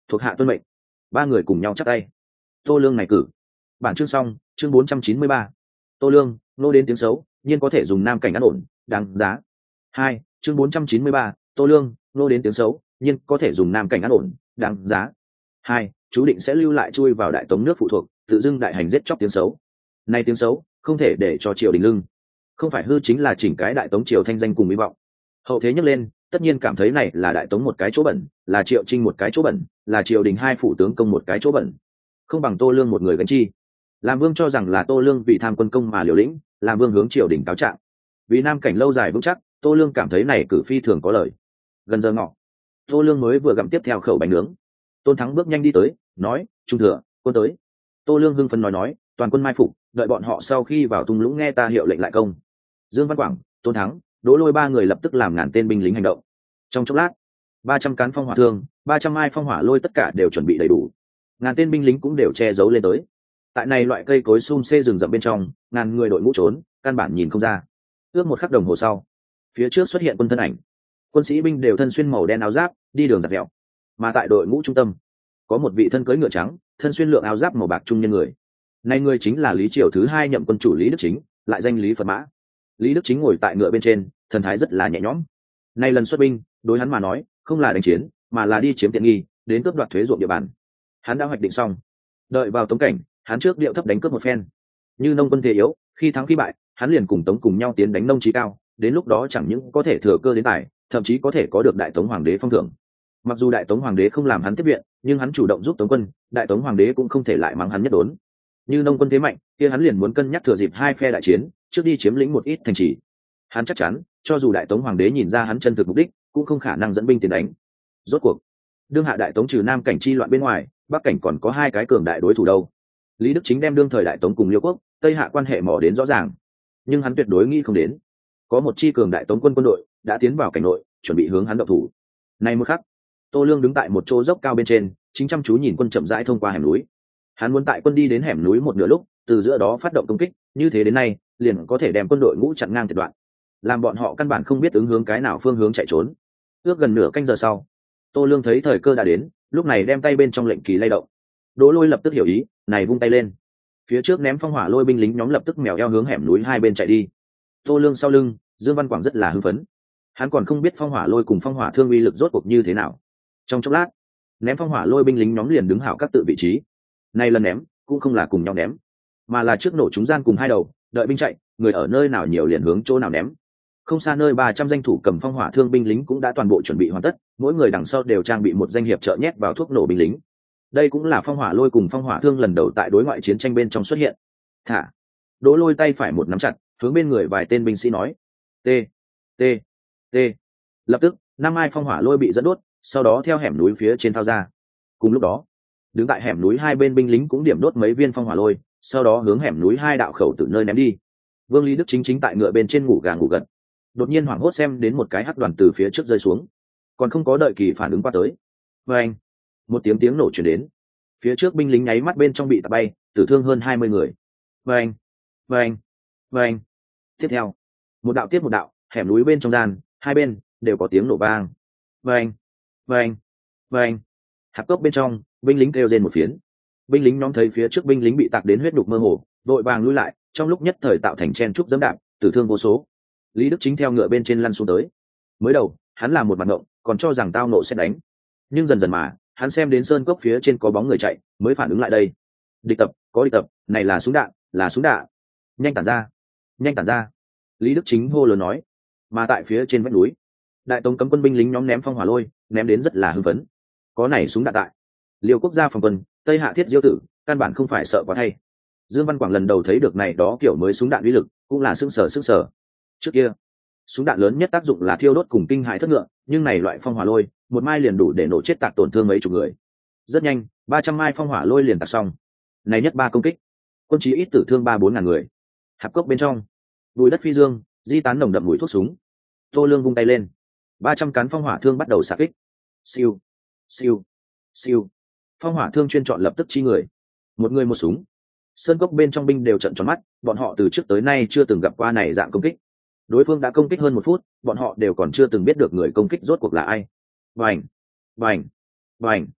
thuộc hạ tuân mệnh. Ba người cùng nhau chắp tay. Tô Lương này cử. Bản chương xong. Chương bốn trăm chín mươi ba. Tô Lương, nô đến tiếng xấu, nhiên có thể dùng nam cảnh an ổn, đáng giá. Hai. Chương bốn trăm chín mươi ba. Tô Lương, nô đến tiếng xấu, nhiên có thể dùng nam cảnh an ổn, đáng giá. Hai. Chú định sẽ lưu lại chui vào đại tống nước phụ thuộc, tự dưng đại hành giết chóc tiếng xấu. Này tiếng xấu, không thể để cho triều đình lưng. Không phải hư chính là chỉnh cái đại tống triều thanh danh cùng hy vọng. Hậu thế nhấc lên, tất nhiên cảm thấy này là đại tống một cái chỗ bẩn, là triệu trinh một cái chỗ bẩn, là triều đình hai phủ tướng công một cái chỗ bẩn. Không bằng Tô Lương một người gánh chi. Làm vương cho rằng là Tô Lương vì tham quân công mà liều lĩnh, làm vương hướng triều đình cáo trạng. Vì nam cảnh lâu dài vững chắc, Tô Lương cảm thấy này cử phi thường có lợi. Gần giờ ngọ, Tô Lương mới vừa gặm tiếp theo khẩu bánh nướng. Tôn Thắng bước nhanh đi tới, nói: "Trung thừa, quân tới." Tô Lương hưng phấn nói nói: "Toàn quân mai phục, đợi bọn họ sau khi vào tung lũng nghe ta hiệu lệnh lại công." Dương Văn Quảng, Tôn Thắng, Đỗ Lôi ba người lập tức làm ngàn tên binh lính hành động. Trong chốc lát, ba trăm cán phong hỏa thương, ba trăm mai phong hỏa lôi tất cả đều chuẩn bị đầy đủ. Ngàn tên binh lính cũng đều che giấu lên tới. Tại này loại cây cối sum xê rừng rậm bên trong, ngàn người đội ngũ trốn, căn bản nhìn không ra. Ước một khắc đồng hồ sau, phía trước xuất hiện quân thân ảnh. Quân sĩ binh đều thân xuyên màu đen áo giáp, đi đường giặt vẹo. Mà tại đội ngũ trung tâm, có một vị thân cưỡi ngựa trắng, thân xuyên lượng áo giáp màu bạc trung nhân người. Này người chính là Lý Triều thứ hai nhậm quân chủ Lý Đức Chính, lại danh Lý Phật Mã. Lý Đức Chính ngồi tại ngựa bên trên, thần thái rất là nhẹ nhõm. Nay lần xuất binh, đối hắn mà nói, không là đánh chiến, mà là đi chiếm tiện nghi, đến cướp đoạt thuế ruộng địa bàn. Hắn đã hoạch định xong, đợi vào Tống cảnh, hắn trước điệu thấp đánh cướp một phen. Như nông quân thế yếu, khi thắng khi bại, hắn liền cùng Tống cùng nhau tiến đánh nông trí cao, đến lúc đó chẳng những có thể thừa cơ đến tài, thậm chí có thể có được đại Tống hoàng đế phong thưởng. Mặc dù đại Tống hoàng đế không làm hắn tiếp viện, nhưng hắn chủ động giúp Tống quân, đại Tống hoàng đế cũng không thể lại mắng hắn nhất đốn. Như nông quân thế mạnh, kia hắn liền muốn cân nhắc thừa dịp hai phe đại chiến, trước đi chiếm lĩnh một ít thành trì. Hắn chắc chắn, cho dù đại Tống hoàng đế nhìn ra hắn chân thực mục đích, cũng không khả năng dẫn binh tiến đánh. Rốt cuộc, đương hạ đại Tống trừ nam cảnh chi loạn bên ngoài, bắc cảnh còn có hai cái cường đại đối thủ đâu. Lý Đức Chính đem đương thời đại Tống cùng Liêu quốc, Tây Hạ quan hệ mò đến rõ ràng, nhưng hắn tuyệt đối nghĩ không đến, có một chi cường đại Tống quân quân đội đã tiến vào cảnh nội, chuẩn bị hướng hắn động thủ. Nay một khắc, Tô Lương đứng tại một chỗ dốc cao bên trên, chính chăm chú nhìn quân chậm rãi thông qua hẻm núi. Hắn muốn tại quân đi đến hẻm núi một nửa lúc, từ giữa đó phát động công kích, như thế đến nay, liền có thể đem quân đội ngũ chặn ngang tuyệt đoạn, làm bọn họ căn bản không biết ứng hướng cái nào phương hướng chạy trốn. Ước gần nửa canh giờ sau, Tô Lương thấy thời cơ đã đến, lúc này đem tay bên trong lệnh kỳ lay động. Đỗ Lôi lập tức hiểu ý, này vung tay lên, phía trước ném phong hỏa lôi binh lính nhóm lập tức mèo eo hướng hẻm núi hai bên chạy đi. Tô Lương sau lưng, Dương Văn Quảng rất là hưng phấn. Hắn còn không biết phong hỏa lôi cùng phong hỏa thương uy lực rốt cuộc như thế nào. Trong chốc lát, ném phong hỏa lôi binh lính nhóm liền đứng hảo các tự vị trí. Này lần ném cũng không là cùng nhau ném, mà là trước nổ chúng gian cùng hai đầu, đợi binh chạy, người ở nơi nào nhiều liền hướng chỗ nào ném. Không xa nơi ba trăm danh thủ cầm phong hỏa thương binh lính cũng đã toàn bộ chuẩn bị hoàn tất, mỗi người đằng sau đều trang bị một danh hiệp trợ nhét vào thuốc nổ binh lính. Đây cũng là phong hỏa lôi cùng phong hỏa thương lần đầu tại đối ngoại chiến tranh bên trong xuất hiện. Thả. Đỗ Lôi tay phải một nắm chặt, hướng bên người vài tên binh sĩ nói: "T, T, T." Lập tức, năm ai phong hỏa lôi bị dẫn đốt, sau đó theo hẻm núi phía trên thao ra. Cùng lúc đó, đứng tại hẻm núi hai bên binh lính cũng điểm đốt mấy viên phong hỏa lôi, sau đó hướng hẻm núi hai đạo khẩu từ nơi ném đi. Vương Lý Đức chính chính tại ngựa bên trên ngủ gà ngủ gật, đột nhiên hoảng hốt xem đến một cái hắc đoàn từ phía trước rơi xuống, còn không có đợi kỳ phản ứng qua tới, và anh, một tiếng tiếng nổ truyền đến, phía trước binh lính nháy mắt bên trong bị tạt bay, tử thương hơn hai mươi người. Và anh, và anh, và anh. Tiếp theo, một đạo tiếp một đạo, hẻm núi bên trong gian, hai bên đều có tiếng nổ vang. Và anh, và anh, và anh. Hạp cốc bên trong, binh lính kêu rên một phiến. Binh lính nhóm thấy phía trước binh lính bị tạc đến huyết đục mơ hồ, vội vàng lui lại, trong lúc nhất thời tạo thành chen trúc dẫm đạp, tử thương vô số. Lý Đức Chính theo ngựa bên trên lăn xuống tới. Mới đầu, hắn làm một mặt ngộng, còn cho rằng tao nộ sẽ đánh. Nhưng dần dần mà, hắn xem đến sơn cốc phía trên có bóng người chạy, mới phản ứng lại đây. Địch tập, có địch tập, này là súng đạn, là súng đạn. Nhanh tản ra, nhanh tản ra. Lý Đức Chính hô lớn nói. Mà tại phía trên vách núi, đại tống cấm quân binh lính nhóm ném phong hỏa lôi, ném đến rất là hưng phấn. Có này súng đạn tại. Liêu quốc gia phòng quân, Tây Hạ thiết diêu tử, căn bản không phải sợ quá thay. Dương Văn Quảng lần đầu thấy được này đó kiểu mới súng đạn uy lực, cũng là sững sờ sững sờ. Trước kia, súng đạn lớn nhất tác dụng là thiêu đốt cùng kinh hại thất ngựa, nhưng này loại phong hỏa lôi, một mai liền đủ để nổ chết tạc tổn thương mấy chục người. Rất nhanh, ba trăm mai phong hỏa lôi liền tạc xong. Này nhất ba công kích, quân chí ít tử thương ba bốn ngàn người. Hạp cốc bên trong, bụi đất phi dương, di tán nồng đậm mùi thuốc súng. Tô Lương vung tay lên, ba trăm cán phong hỏa thương bắt đầu xạ kích. Siêu, siêu, siêu. Phong hỏa thương chuyên chọn lập tức chi người, một người một súng. Sơn cốc bên trong binh đều trợn tròn mắt, bọn họ từ trước tới nay chưa từng gặp qua này dạng công kích. Đối phương đã công kích hơn một phút, bọn họ đều còn chưa từng biết được người công kích rốt cuộc là ai. Bành, bành, bành.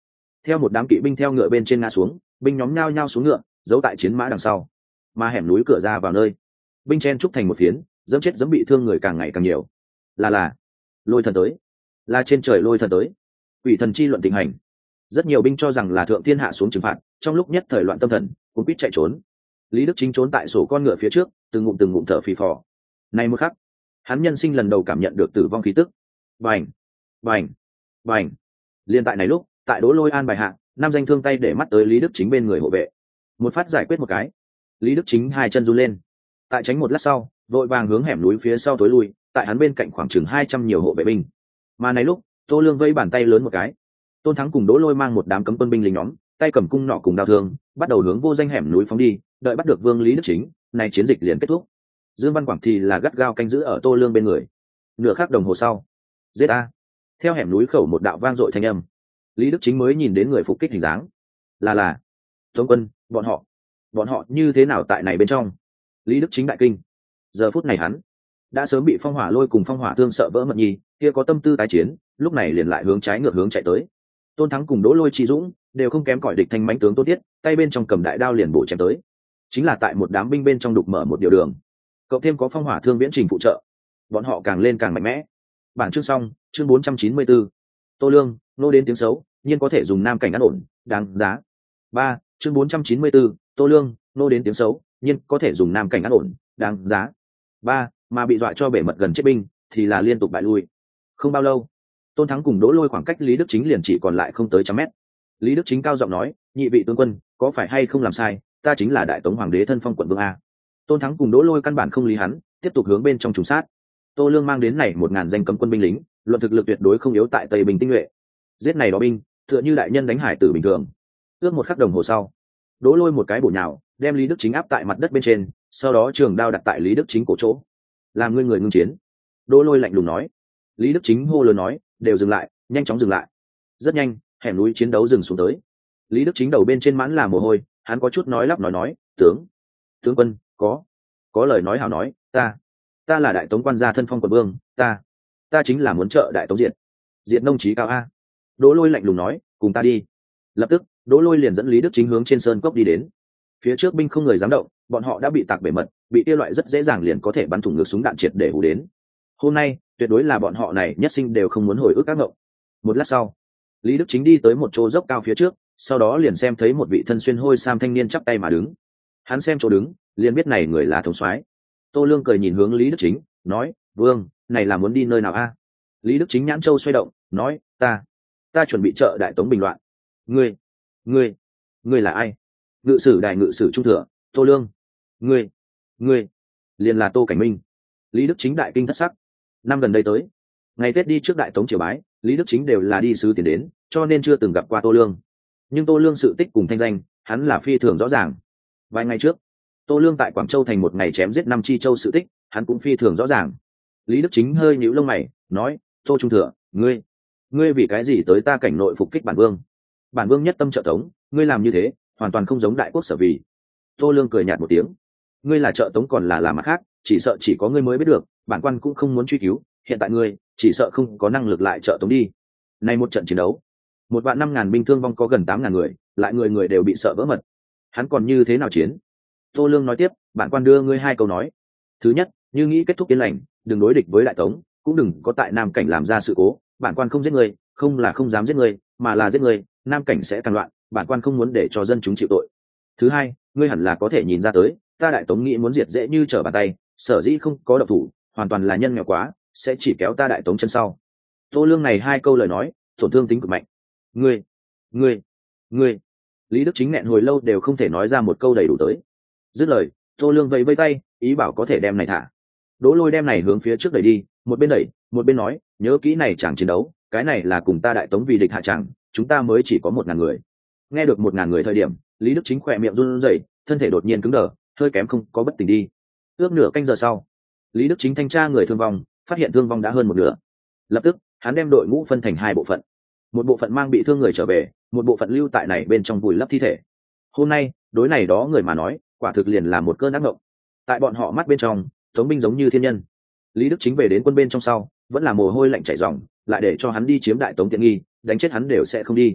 theo một đám kỵ binh theo ngựa bên trên ngã xuống, binh nhóm nhao nhao xuống ngựa giấu tại chiến mã đằng sau, mà hẻm núi cửa ra vào nơi binh chen trúc thành một phiến, dẫm chết dẫm bị thương người càng ngày càng nhiều. là là lôi thần tới, là trên trời lôi thần tới. Quỷ thần chi luận tình hành, rất nhiều binh cho rằng là thượng thiên hạ xuống trừng phạt, trong lúc nhất thời loạn tâm thần cũng quýt chạy trốn. Lý Đức Chính trốn tại sổ con ngựa phía trước, từng ngụm từng ngụm thở phì phò. Này một khắc, hắn nhân sinh lần đầu cảm nhận được tử vong khí tức. Bành, bành, bành. Liên tại này lúc, tại Đỗ Lôi an bài hạ, năm danh thương tay để mắt tới Lý Đức Chính bên người hộ vệ, một phát giải quyết một cái. Lý Đức Chính hai chân run lên, tại tránh một lát sau, vội vàng hướng hẻm núi phía sau tối lui, tại hắn bên cạnh khoảng chừng hai trăm nhiều hộ vệ binh. Mà này lúc, Tô Lương vây bàn tay lớn một cái, Tôn Thắng cùng Đỗ Lôi mang một đám cấm quân binh lính nhóm, tay cầm cung nỏ cùng đao thương, bắt đầu hướng vô danh hẻm núi phóng đi, đợi bắt được Vương Lý Đức Chính, này chiến dịch liền kết thúc. Dương Văn Quảng thì là gắt gao canh giữ ở Tô Lương bên người. Nửa khắc đồng hồ sau, giết a! Theo hẻm núi khẩu một đạo vang dội thanh âm, Lý Đức Chính mới nhìn đến người phục kích hình dáng. Là là Tống quân, bọn họ, bọn họ như thế nào tại này bên trong? Lý Đức Chính đại kinh. Giờ phút này hắn đã sớm bị phong hỏa lôi cùng phong hỏa thương sợ vỡ mật nhi, kia có tâm tư tái chiến, lúc này liền lại hướng trái ngược hướng chạy tới. Tôn Thắng cùng Đỗ Lôi Chi Dũng đều không kém cỏi địch thanh mãnh tướng Tôn Tiết, tay bên trong cầm đại đao liền bổ chém tới. Chính là tại một đám binh bên trong đục mở một điều đường, cộng thêm có phong hỏa thương viễn trình phụ trợ, bọn họ càng lên càng mạnh mẽ. Bản chương xong, chương bốn trăm chín mươi tư. Tô Lương, nô đến tiếng xấu, nhiên có thể dùng nam cảnh ăn ổn, đáng giá. ba, chương bốn trăm chín mươi tư. Tô Lương, nô đến tiếng xấu, nhiên có thể dùng nam cảnh ăn ổn, đáng giá. ba, mà bị dọa cho bể mật gần chết binh thì là liên tục bại lui. Không bao lâu, Tôn Thắng cùng Đỗ Lôi khoảng cách Lý Đức Chính liền chỉ còn lại không tới trăm mét. Lý Đức Chính cao giọng nói, nhị vị tướng quân, có phải hay không làm sai, ta chính là đại tống hoàng đế thân phong quận vương a. Tôn Thắng cùng Đỗ Lôi căn bản không lý hắn, tiếp tục hướng bên trong trùng sát. Tô Lương mang đến này một ngàn danh cấm quân binh lính, luận thực lực tuyệt đối không yếu tại Tây Bình tinh nhuệ. Giết này đó binh, tựa như đại nhân đánh hải tử bình thường. Ước một khắc đồng hồ sau, Đỗ Lôi một cái bổ nhào, đem Lý Đức Chính áp tại mặt đất bên trên, sau đó trường đao đặt tại Lý Đức Chính cổ chỗ. Làm ngươi người ngưng chiến. Đỗ Lôi lạnh lùng nói. Lý Đức Chính hô lớn nói, đều dừng lại, nhanh chóng dừng lại. Rất nhanh, hẻm núi chiến đấu dừng xuống tới. Lý Đức Chính đầu bên trên mãn là mồ hôi, hắn có chút nói lắp nói nói, tướng, tướng quân, có, có lời nói hảo nói, ta, ta là đại tống quan gia thân phong quận vương, ta, ta chính là muốn trợ đại tống diệt, diệt nông trí cao a. Đỗ Lôi lạnh lùng nói, cùng ta đi. Lập tức, Đỗ Lôi liền dẫn Lý Đức Chính hướng trên sơn cốc đi đến. Phía trước binh không người dám động, bọn họ đã bị tạc bể mật, bị tiêu loại rất dễ dàng liền có thể bắn thủng ngược súng đạn triệt để hù đến. Hôm nay, tuyệt đối là bọn họ này nhất sinh đều không muốn hồi ức các ngộng. Một lát sau, Lý Đức Chính đi tới một chỗ dốc cao phía trước, sau đó liền xem thấy một vị thân xuyên hôi sam thanh niên chắp tay mà đứng. Hắn xem chỗ đứng, liền biết này người là thống soái. Tô Lương cười nhìn hướng Lý Đức Chính, nói, vương, này là muốn đi nơi nào a? Lý Đức Chính nhãn châu xoay động, nói, ta, ta chuẩn bị trợ đại tống bình loạn. Ngươi, ngươi, ngươi là ai? Ngự sử đại ngự sử trung thừa, Tô Lương. Ngươi, ngươi, liền là Tô Cảnh Minh. Lý Đức Chính đại kinh thất sắc. Năm gần đây tới, ngày Tết đi trước đại tống triều bái, Lý Đức Chính đều là đi sứ tiền đến, cho nên chưa từng gặp qua Tô Lương. Nhưng Tô Lương sự tích cùng thanh danh, hắn là phi thường rõ ràng. Vài ngày trước, Tô Lương tại Quảng Châu thành một ngày chém giết năm chi châu sự tích, hắn cũng phi thường rõ ràng. Lý Đức Chính hơi nhíu lông mày, nói, Tô Trung Thừa, ngươi, ngươi vì cái gì tới ta cảnh nội phục kích bản vương? Bản vương nhất tâm trợ tống, ngươi làm như thế, hoàn toàn không giống đại quốc sở vì. Tô Lương cười nhạt một tiếng, ngươi là trợ tống còn là làm mặt khác, chỉ sợ chỉ có ngươi mới biết được, bản quan cũng không muốn truy cứu, hiện tại ngươi chỉ sợ không có năng lực lại trợ tống đi. Nay một trận chiến đấu, một vạn năm ngàn binh thương vong có gần tám ngàn người, lại người người đều bị sợ vỡ mật, hắn còn như thế nào chiến? Tô Lương nói tiếp, bản quan đưa ngươi hai câu nói. Thứ nhất, như nghĩ kết thúc yên lành, đừng đối địch với đại tống, cũng đừng có tại nam cảnh làm ra sự cố. Bản quan không giết ngươi, không là không dám giết ngươi, mà là giết ngươi, nam cảnh sẽ càng loạn, bản quan không muốn để cho dân chúng chịu tội. Thứ hai, ngươi hẳn là có thể nhìn ra tới, ta đại tống nghĩ muốn diệt dễ như trở bàn tay, sở dĩ không có động thủ, hoàn toàn là nhân nghèo quá, sẽ chỉ kéo ta đại tống chân sau. Tô Lương này hai câu lời nói, tổn thương tính cực mạnh. Ngươi, ngươi, ngươi. Lý Đức Chính nghẹn hồi lâu đều không thể nói ra một câu đầy đủ tới. Dứt lời, Tô Lương vẫy vẫy tay, ý bảo có thể đem này thả. Đỗ Lôi đem này hướng phía trước đẩy đi, một bên đẩy, một bên nói, nhớ kỹ này chẳng chiến đấu, cái này là cùng ta đại tống vì địch hạ chẳng, chúng ta mới chỉ có một ngàn người. Nghe được một ngàn người thời điểm, Lý Đức Chính khỏe miệng run rẩy, thân thể đột nhiên cứng đờ, hơi kém không có bất tỉnh đi. Ước nửa canh giờ sau, Lý Đức Chính thanh tra người thương vong, phát hiện thương vong đã hơn một nửa. Lập tức, hắn đem đội ngũ phân thành hai bộ phận. Một bộ phận mang bị thương người trở về, một bộ phận lưu tại này bên trong vùi lấp thi thể. Hôm nay, đối này đó người mà nói, quả thực liền là một cơn ác mộng. Tại bọn họ mắt bên trong, tống binh giống như thiên nhân. Lý Đức Chính về đến quân bên trong sau, vẫn là mồ hôi lạnh chảy ròng, lại để cho hắn đi chiếm đại tống tiện nghi, đánh chết hắn đều sẽ không đi.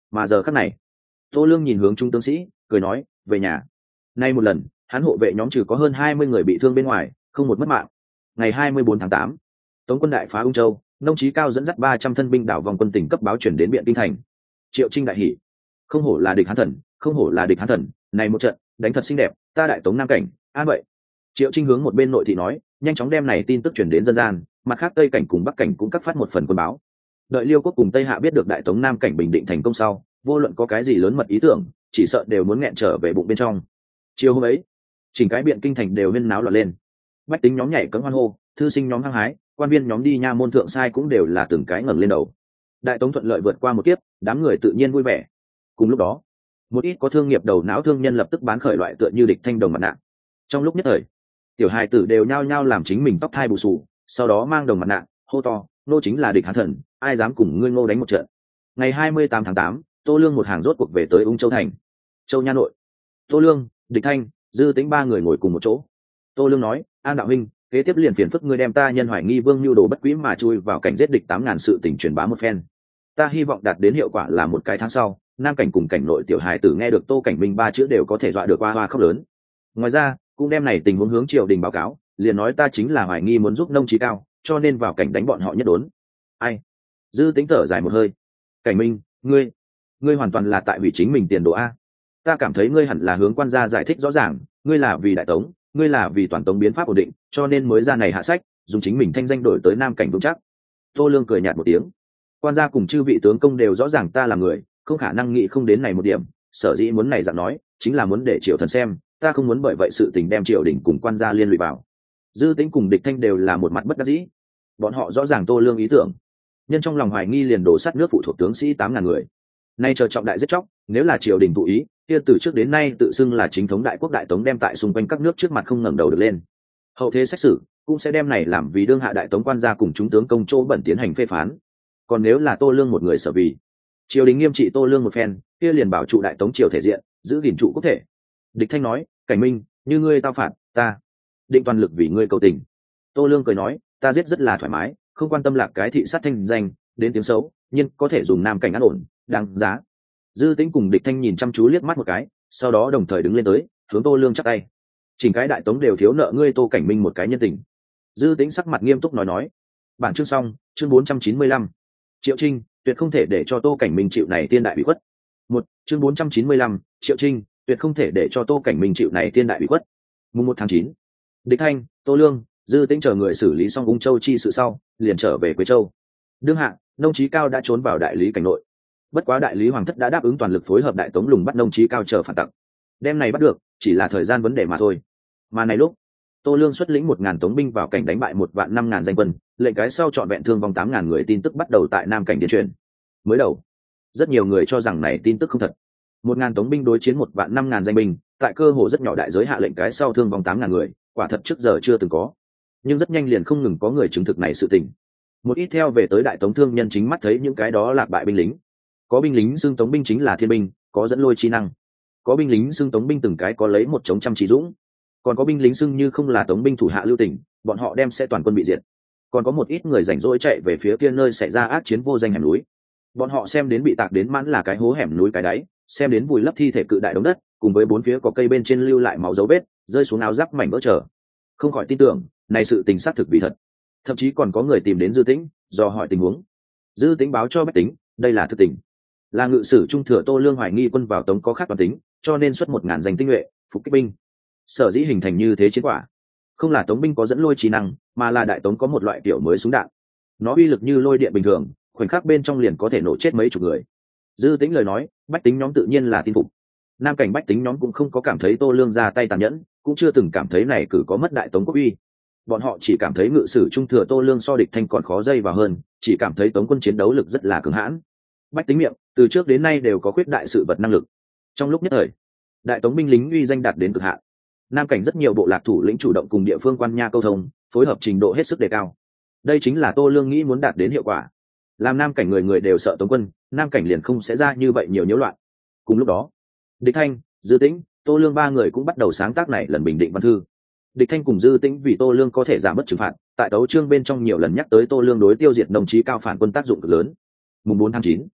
Mà giờ khắc này, Tô Lương nhìn hướng trung tướng sĩ, cười nói, về nhà. Nay một lần, hắn hộ vệ nhóm trừ có hơn hai mươi người bị thương bên ngoài, không một mất mạng. Ngày hai mươi bốn tháng tám, Tống quân đại phá Ung Châu, Nông Chí Cao dẫn dắt ba trăm thân binh đảo vòng quân tỉnh cấp báo chuyển đến Biện Kinh thành. Triệu Trinh đại hỉ, không hổ là địch hán thần, không hổ là địch hán thần, này một trận, đánh thật xinh đẹp, ta đại Tống Nam cảnh, an vậy. Triệu Trinh hướng một bên nội thị nói, nhanh chóng đem này tin tức truyền đến dân gian, mặt khác Tây cảnh cùng Bắc cảnh cũng cắt phát một phần quân báo. Đợi Liêu quốc cùng Tây Hạ biết được đại Tống Nam cảnh bình định thành công sau, vô luận có cái gì lớn mật ý tưởng, chỉ sợ đều muốn nghẹn trở về bụng bên trong. Chiều hôm ấy, chỉnh cái Biện Kinh thành đều huyên náo loạn lên, bách tính nhóm nhảy cẫng hoan hô, thư sinh nhóm hăng hái, quan viên nhóm đi nha môn thượng sai cũng đều là từng cái ngẩng lên đầu. Đại Tống thuận lợi vượt qua một kiếp, đám người tự nhiên vui vẻ. Cùng lúc đó, một ít có thương nghiệp đầu não thương nhân lập tức bán khởi loại tựa như địch thanh đồng mặt nạ. Trong lúc nhất thời, tiểu hài tử đều nhao nhao làm chính mình tóc thai bù xù, sau đó mang đồng mặt nạ, hô to, nô chính là địch hán thần, ai dám cùng ngươi Ngô đánh một trận. Ngày hai mươi tám tháng tám, Tô Lương một hàng rốt cuộc về tới Ung Châu thành. Châu Nha nội, Tô Lương, Địch Thanh, Dư Tĩnh ba người ngồi cùng một chỗ. Tô Lương nói, An đạo huynh, kế tiếp liền phiền phức ngươi đem ta nhân hoài nghi vương nhu đồ bất quý mà chui vào cảnh giết địch tám ngàn sự tình truyền bá một phen. Ta hy vọng đạt đến hiệu quả là một cái tháng sau, Nam cảnh cùng cảnh nội tiểu hài tử nghe được Tô cảnh minh ba chữ đều có thể dọa được hoa hoa khóc lớn. Ngoài ra, cũng đem này tình huống hướng triều đình báo cáo, liền nói ta chính là hoài nghi muốn giúp Nông Chí Cao, cho nên vào cảnh đánh bọn họ nhất đốn. Ai? Dư Tĩnh thở dài một hơi. Cảnh minh, ngươi, ngươi hoàn toàn là tại hủy chính mình tiền đồ a. Ta cảm thấy ngươi hẳn là hướng quan gia giải thích rõ ràng, ngươi là vì đại Tống, ngươi là vì toàn Tống biến pháp ổn định, cho nên mới ra này hạ sách, dùng chính mình thanh danh đổi tới Nam cảnh vững chắc. Tô Lương cười nhạt một tiếng. Quan gia cùng chư vị tướng công đều rõ ràng ta là người, không khả năng nghĩ không đến này một điểm, sở dĩ muốn này dạng nói, chính là muốn để triều thần xem, ta không muốn bởi vậy sự tình đem triều đình cùng quan gia liên lụy vào. Dư Tĩnh cùng Địch Thanh đều là một mặt bất đắc dĩ. Bọn họ rõ ràng Tô Lương ý tưởng, nhân trong lòng hoài nghi liền đổ sắt nước phụ thuộc tướng sĩ tám ngàn người. Nay chờ trọng đại giết chóc, nếu là triều đình thụ ý, kia từ trước đến nay tự xưng là chính thống đại quốc đại Tống đem tại xung quanh các nước trước mặt không ngẩng đầu được lên. Hậu thế xét xử cũng sẽ đem này làm vì đương hạ đại Tống quan gia cùng chúng tướng công chỗ bẩn tiến hành phê phán. Còn nếu là Tô Lương một người sở vì, triều đình nghiêm trị Tô Lương một phen, kia liền bảo trụ đại Tống triều thể diện, giữ gìn trụ quốc thể. Địch Thanh nói, Cảnh minh, như ngươi tao phạt, ta định toàn lực vì ngươi cầu tình. Tô Lương cười nói, ta giết rất là thoải mái, không quan tâm lạc cái thị sát thanh danh đến tiếng xấu, nhưng có thể dùng Nam cảnh an ổn, đáng giá. Dư Tĩnh cùng Địch Thanh nhìn chăm chú liếc mắt một cái, sau đó đồng thời đứng lên tới, hướng Tô Lương chắp tay. Chỉnh cái đại Tống đều thiếu nợ ngươi Tô Cảnh minh một cái nhân tình. Dư Tĩnh sắc mặt nghiêm túc nói nói. Bản chương xong, chương bốn trăm chín mươi lăm. Triệu Trinh, tuyệt không thể để cho Tô Cảnh minh chịu này tiên đại bị khuất. Một, chương bốn trăm chín mươi lăm, Triệu Trinh, tuyệt không thể để cho Tô Cảnh minh chịu này tiên đại bị khuất. Mùng một tháng chín, Địch Thanh, Tô Lương, Dư Tĩnh chờ người xử lý xong Ung Châu chi sự sau, liền trở về Quế Châu. Đương hạ, Nông Chí Cao đã trốn vào đại lý cảnh nội. Bất quá đại lý hoàng thất đã đáp ứng toàn lực phối hợp đại Tống lùng bắt Nông Chí Cao chờ phản tặc. Đêm này bắt được, chỉ là thời gian vấn đề mà thôi. Mà này lúc, Tô Lương xuất lĩnh một ngàn Tống binh vào cảnh đánh bại một vạn năm ngàn danh quân, lệnh cái sau trọn vẹn thương vong tám ngàn người tin tức bắt đầu tại Nam cảnh điên truyền. Mới đầu, rất nhiều người cho rằng này tin tức không thật. Một ngàn Tống binh đối chiến một vạn năm ngàn danh binh, tại cơ hồ rất nhỏ đại giới hạ lệnh cái sau thương vong tám ngàn người, quả thật trước giờ chưa từng có. Nhưng rất nhanh liền không ngừng có người chứng thực này sự tình. Một ít theo về tới đại Tống thương nhân chính mắt thấy những cái đó lạc bại binh lính. Có binh lính xưng Tống binh chính là thiên binh, có dẫn lôi chi năng. Có binh lính xưng Tống binh từng cái có lấy một chống trăm trí dũng. Còn có binh lính xưng như không là Tống binh thủ hạ lưu tình, bọn họ đem sẽ toàn quân bị diệt. Còn có một ít người rảnh rỗi chạy về phía kia nơi xảy ra ác chiến vô danh hẻm núi. Bọn họ xem đến bị tạc đến mãn là cái hố hẻm núi cái đáy, xem đến vùi lấp thi thể cự đại đống đất, cùng với bốn phía có cây bên trên lưu lại máu dấu vết, rơi xuống áo giáp mảnh vỡ trở. Không khỏi tin tưởng, này sự tình xác thực vì thật. Thậm chí còn có người tìm đến Dư Tĩnh, do hỏi tình huống. Dư Tĩnh báo cho bách tính, đây là thực tình. Là ngự sử trung thừa Tô Lương hoài nghi quân vào Tống có khác toàn tính, cho nên xuất một ngàn danh tinh nhuệ, phục kích binh. Sở dĩ hình thành như thế chiến quả, không là Tống binh có dẫn lôi trí năng, mà là đại Tống có một loại kiểu mới súng đạn. Nó uy lực như lôi điện bình thường, khoảnh khắc bên trong liền có thể nổ chết mấy chục người. Dư Tĩnh lời nói, bách tính nhóm tự nhiên là tin phục. Nam cảnh bách tính nhóm cũng không có cảm thấy Tô Lương ra tay tàn nhẫn, cũng chưa từng cảm thấy này cử có mất đại Tống quốc uy. Bọn họ chỉ cảm thấy ngự sử trung thừa Tô Lương so địch thanh còn khó dây vào hơn, chỉ cảm thấy Tống quân chiến đấu lực rất là cường hãn. Bách tính miệng từ trước đến nay đều có khuyết đại sự vật năng lực. Trong lúc nhất thời, đại Tống binh lính uy danh đạt đến cực hạn. Nam cảnh rất nhiều bộ lạc thủ lĩnh chủ động cùng địa phương quan nha câu thông, phối hợp trình độ hết sức đề cao. Đây chính là Tô Lương nghĩ muốn đạt đến hiệu quả. Làm Nam cảnh người người đều sợ Tống quân, Nam cảnh liền không sẽ ra như vậy nhiều nhiễu loạn. Cùng lúc đó, Địch Thanh, Dư Tĩnh, Tô Lương ba người cũng bắt đầu sáng tác này lần bình định văn thư. Địch Thanh cùng Dư Tĩnh vì Tô Lương có thể giảm bớt trừng phạt, tại tấu chương bên trong nhiều lần nhắc tới Tô Lương đối tiêu diệt Nông Chí Cao phản quân tác dụng cực lớn. Mùng bốn tháng chín,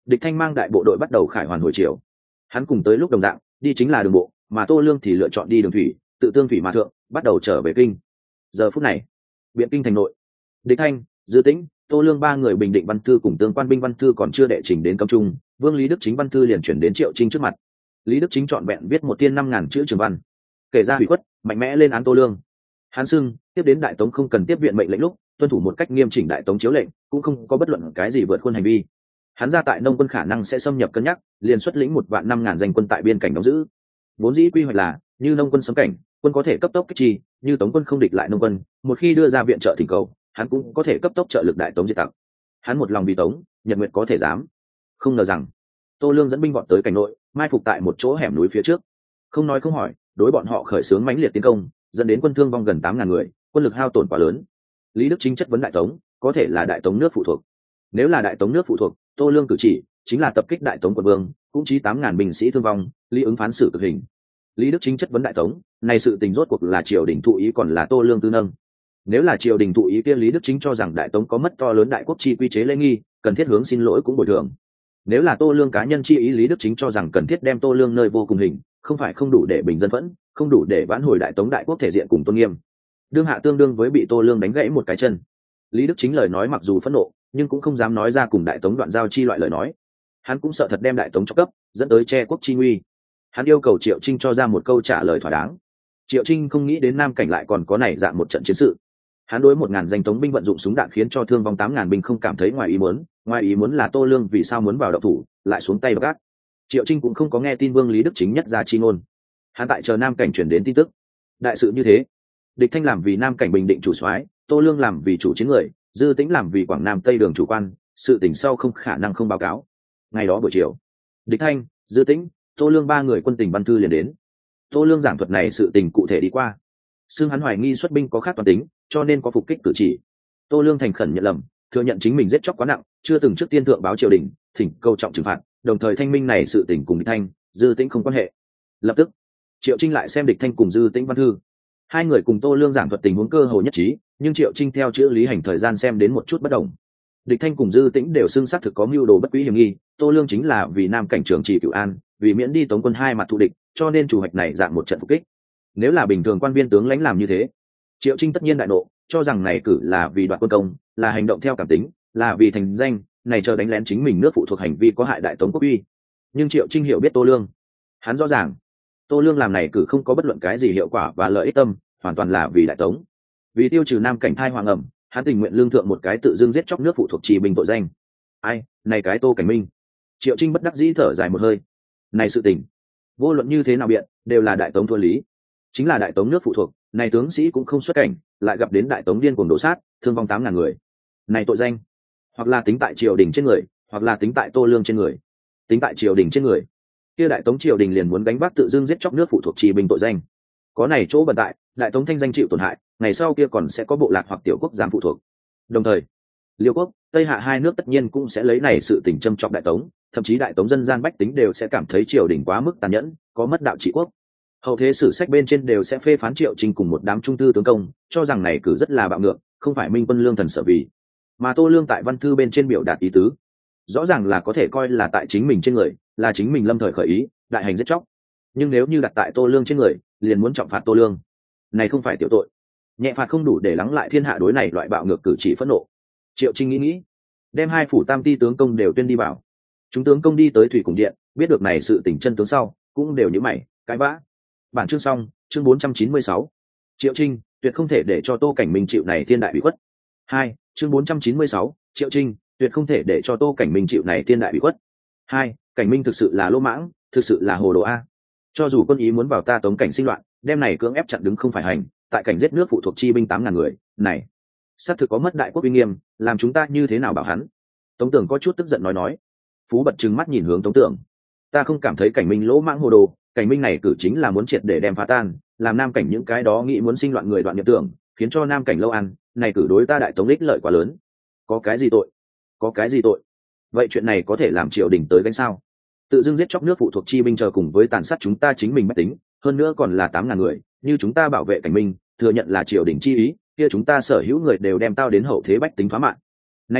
Địch Thanh mang đại bộ đội bắt đầu khải hoàn hồi chiều. Hắn cùng tới lúc đồng dạng, đi chính là đường bộ, mà Tô Lương thì lựa chọn đi đường thủy, tự tương thủy mà thượng, bắt đầu trở về kinh. Giờ phút này, Biện Kinh thành nội, Địch Thanh, Dư Tĩnh, Tô Lương ba người bình định văn thư cùng tương quan binh văn thư còn chưa đệ trình đến Cấm Trung, Vương Lý Đức Chính văn thư liền chuyển đến Triệu Trinh trước mặt. Lý Đức Chính trọn vẹn viết một tiên năm ngàn chữ trường văn, kể ra hủy khuất, mạnh mẽ lên án Tô Lương. Hắn xưng, tiếp đến Đại Tống không cần tiếp viện mệnh lệnh lúc, tuân thủ một cách nghiêm chỉnh Đại Tống chiếu lệnh, cũng không có bất luận cái gì vượt khuôn hành vi. Hắn ra tại nông quân khả năng sẽ xâm nhập cân nhắc, liền xuất lĩnh một vạn năm ngàn danh quân tại biên cảnh đóng giữ. Vốn dĩ quy hoạch là, như nông quân xâm cảnh, quân có thể cấp tốc kích chi, như Tống quân không địch lại nông quân, một khi đưa ra viện trợ thỉnh cầu, hắn cũng có thể cấp tốc trợ lực Đại Tống diệt tặc. Hắn một lòng vì Tống, Nhật Nguyệt có thể dám. Không ngờ rằng, Tô Lương dẫn binh vọt tới cảnh nội, mai phục tại một chỗ hẻm núi phía trước. Không nói không hỏi, đối bọn họ khởi xướng mãnh liệt tiến công, dẫn đến quân thương vong gần tám ngàn người, quân lực hao tổn quá lớn. Lý Đức Chính chất vấn Đại Tống, có thể là Đại Tống nước phụ thuộc. Nếu là Đại Tống nước phụ thuộc, Tô Lương cử chỉ chính là tập kích Đại Tống quận vương, cũng chí tám ngàn binh sĩ thương vong, Lý ứng phán xử cực hình. Lý Đức Chính chất vấn Đại Tống, này sự tình rốt cuộc là triều đình thụ ý còn là Tô Lương tư nâng? Nếu là triều đình thụ ý kia, Lý Đức Chính cho rằng Đại Tống có mất to lớn đại quốc chi quy chế lễ nghi, cần thiết hướng xin lỗi cũng bồi thường. Nếu là Tô Lương cá nhân chi ý, Lý Đức Chính cho rằng cần thiết đem Tô Lương nơi vô cùng hình, không phải không đủ để bình dân phẫn, không đủ để vãn hồi Đại Tống đại quốc thể diện cùng tôn nghiêm. Đương hạ tương đương với bị Tô Lương đánh gãy một cái chân. Lý Đức Chính lời nói mặc dù phẫn nộ, nhưng cũng không dám nói ra cùng Đại Tống đoạn giao chi loại lời nói. Hắn cũng sợ thật đem Đại Tống cho cấp, dẫn tới che quốc chi nguy. Hắn yêu cầu Triệu Trinh cho ra một câu trả lời thỏa đáng. Triệu Trinh không nghĩ đến Nam Cảnh lại còn có này dạng một trận chiến sự. Hắn đối một ngàn danh Tống binh vận dụng súng đạn khiến cho thương vong tám ngàn binh không cảm thấy ngoài ý muốn, ngoài ý muốn là Tô Lương vì sao muốn vào động thủ, lại xuống tay gác. Triệu Trinh cũng không có nghe tin Vương Lý Đức Chính nhất ra chi ngôn. Hắn tại chờ Nam Cảnh chuyển đến tin tức. Đại sự như thế, Địch Thanh làm vì Nam Cảnh bình định chủ soái, Tô Lương làm vì chủ chiến người, Dư Tĩnh làm vì Quảng Nam Tây đường chủ quan, sự tình sau không khả năng không báo cáo. Ngày đó buổi chiều, Địch Thanh, Dư Tĩnh, Tô Lương ba người quân tình văn thư liền đến. Tô Lương giảng thuật này sự tình cụ thể đi qua. Xương hắn hoài nghi xuất binh có khác toàn tính, cho nên có phục kích cử chỉ. Tô Lương thành khẩn nhận lầm, thừa nhận chính mình giết chóc quá nặng, chưa từng trước tiên thượng báo triều đình, thỉnh cầu trọng trừng phạt, đồng thời thanh minh này sự tình cùng Địch Thanh, Dư Tĩnh không quan hệ. Lập tức, Triệu Trinh lại xem Địch Thanh cùng Dư Tĩnh văn thư. Hai người cùng Tô Lương giảng thuật tình huống cơ hồ nhất trí, nhưng Triệu Trinh theo chữ lý hành thời gian xem đến một chút bất đồng. Địch Thanh cùng Dư Tĩnh đều xưng xác thực có mưu đồ bất quý hiểm nghi, Tô Lương chính là vì Nam Cảnh trường trì cửu an, vì miễn đi Tống quân hai mặt thù địch, cho nên chủ hoạch này dạng một trận phục kích. Nếu là bình thường quan viên tướng lãnh làm như thế, Triệu Trinh tất nhiên đại nộ, cho rằng này cử là vì đoạt quân công, là hành động theo cảm tính, là vì thành danh, này chờ đánh lén chính mình nước phụ thuộc hành vi có hại Đại Tống quốc uy. Nhưng Triệu Trinh hiểu biết Tô Lương, hắn rõ ràng, Tô Lương làm này cử không có bất luận cái gì hiệu quả và lợi ích tâm, hoàn toàn là vì Đại Tống, vì tiêu trừ Nam Cảnh thai hoàng ẩm, hắn tình nguyện lương thượng một cái tự dưng giết chóc nước phụ thuộc trì bình tội danh. Ai, này cái Tô Cảnh Minh. Triệu Trinh bất đắc dĩ thở dài một hơi. Này sự tình, vô luận như thế nào biện, đều là Đại Tống thua lý. Chính là Đại Tống nước phụ thuộc, này tướng sĩ cũng không xuất cảnh, lại gặp đến Đại Tống điên cuồng đổ sát, thương vong tám ngàn người. Này tội danh, hoặc là tính tại triều đình trên người, hoặc là tính tại Tô Lương trên người. Tính tại triều đình trên người, kia Đại Tống triều đình liền muốn gánh vác tự dưng giết chóc nước phụ thuộc trì bình tội danh. Có này chỗ bận tại, Đại Tống thanh danh chịu tổn hại, ngày sau kia còn sẽ có bộ lạc hoặc tiểu quốc giám phụ thuộc. Đồng thời, Liêu quốc, Tây Hạ hai nước tất nhiên cũng sẽ lấy này sự tình châm trọng Đại Tống, thậm chí Đại Tống dân gian bách tính đều sẽ cảm thấy triều đình quá mức tàn nhẫn, có mất đạo trị quốc. Hậu thế sử sách bên trên đều sẽ phê phán Triệu Trinh cùng một đám trung thư tướng công, cho rằng này cử rất là bạo ngược, không phải minh quân lương thần sở vì. Mà Tô Lương tại văn thư bên trên biểu đạt ý tứ, rõ ràng là có thể coi là tại chính mình trên người, là chính mình lâm thời khởi ý, đại hành giết chóc. Nhưng nếu như đặt tại Tô Lương trên người, liền muốn trọng phạt Tô Lương. Này không phải tiểu tội, nhẹ phạt không đủ để lắng lại thiên hạ đối này loại bạo ngược cử chỉ phẫn nộ. Triệu Trinh nghĩ nghĩ, đem hai phủ tam ti tướng công đều tuyên đi vào. Chúng tướng công đi tới thủy cùng điện, biết được này sự tình chân tướng sau, cũng đều nhíu mày, cãi vã. Bản chương xong, chương bốn trăm chín mươi sáu. Triệu Trinh, tuyệt không thể để cho Tô Cảnh Minh chịu này thiên đại bị khuất. Hai, chương bốn trăm chín mươi sáu. Triệu Trinh, tuyệt không thể để cho Tô Cảnh Minh chịu này thiên đại bị khuất. Hai, Cảnh Minh thực sự là lỗ mãng, thực sự là hồ đồ a. Cho dù quân ý muốn vào ta Tống cảnh sinh loạn, đem này cưỡng ép chặn đứng không phải hành, tại cảnh giết nước phụ thuộc chi binh tám ngàn người, này, xác thực có mất đại quốc uy nghiêm, làm chúng ta như thế nào bảo hắn? Tống Tưởng có chút tức giận nói nói. Phú Bật trừng mắt nhìn hướng Tống Tưởng. Ta không cảm thấy Cảnh Minh lỗ mãng hồ đồ, Cảnh Minh này cử chính là muốn triệt để đem phá tan, làm Nam Cảnh những cái đó nghĩ muốn sinh loạn người đoạn nhập tưởng, khiến cho Nam Cảnh lâu ăn, này cử đối ta Đại Tống ích lợi quá lớn. Có cái gì tội? Có cái gì tội? Vậy chuyện này có thể làm triều đình tới gánh sao? Tự dưng giết chóc nước phụ thuộc chi binh chờ cùng với tàn sát chúng ta chính mình bách tính, hơn nữa còn là tám ngàn người, như chúng ta bảo vệ Cảnh Minh, thừa nhận là triều đình chi ý, kia chúng ta sở hữu người đều đem tao đến hậu thế bách tính phá mạng. Nay cử,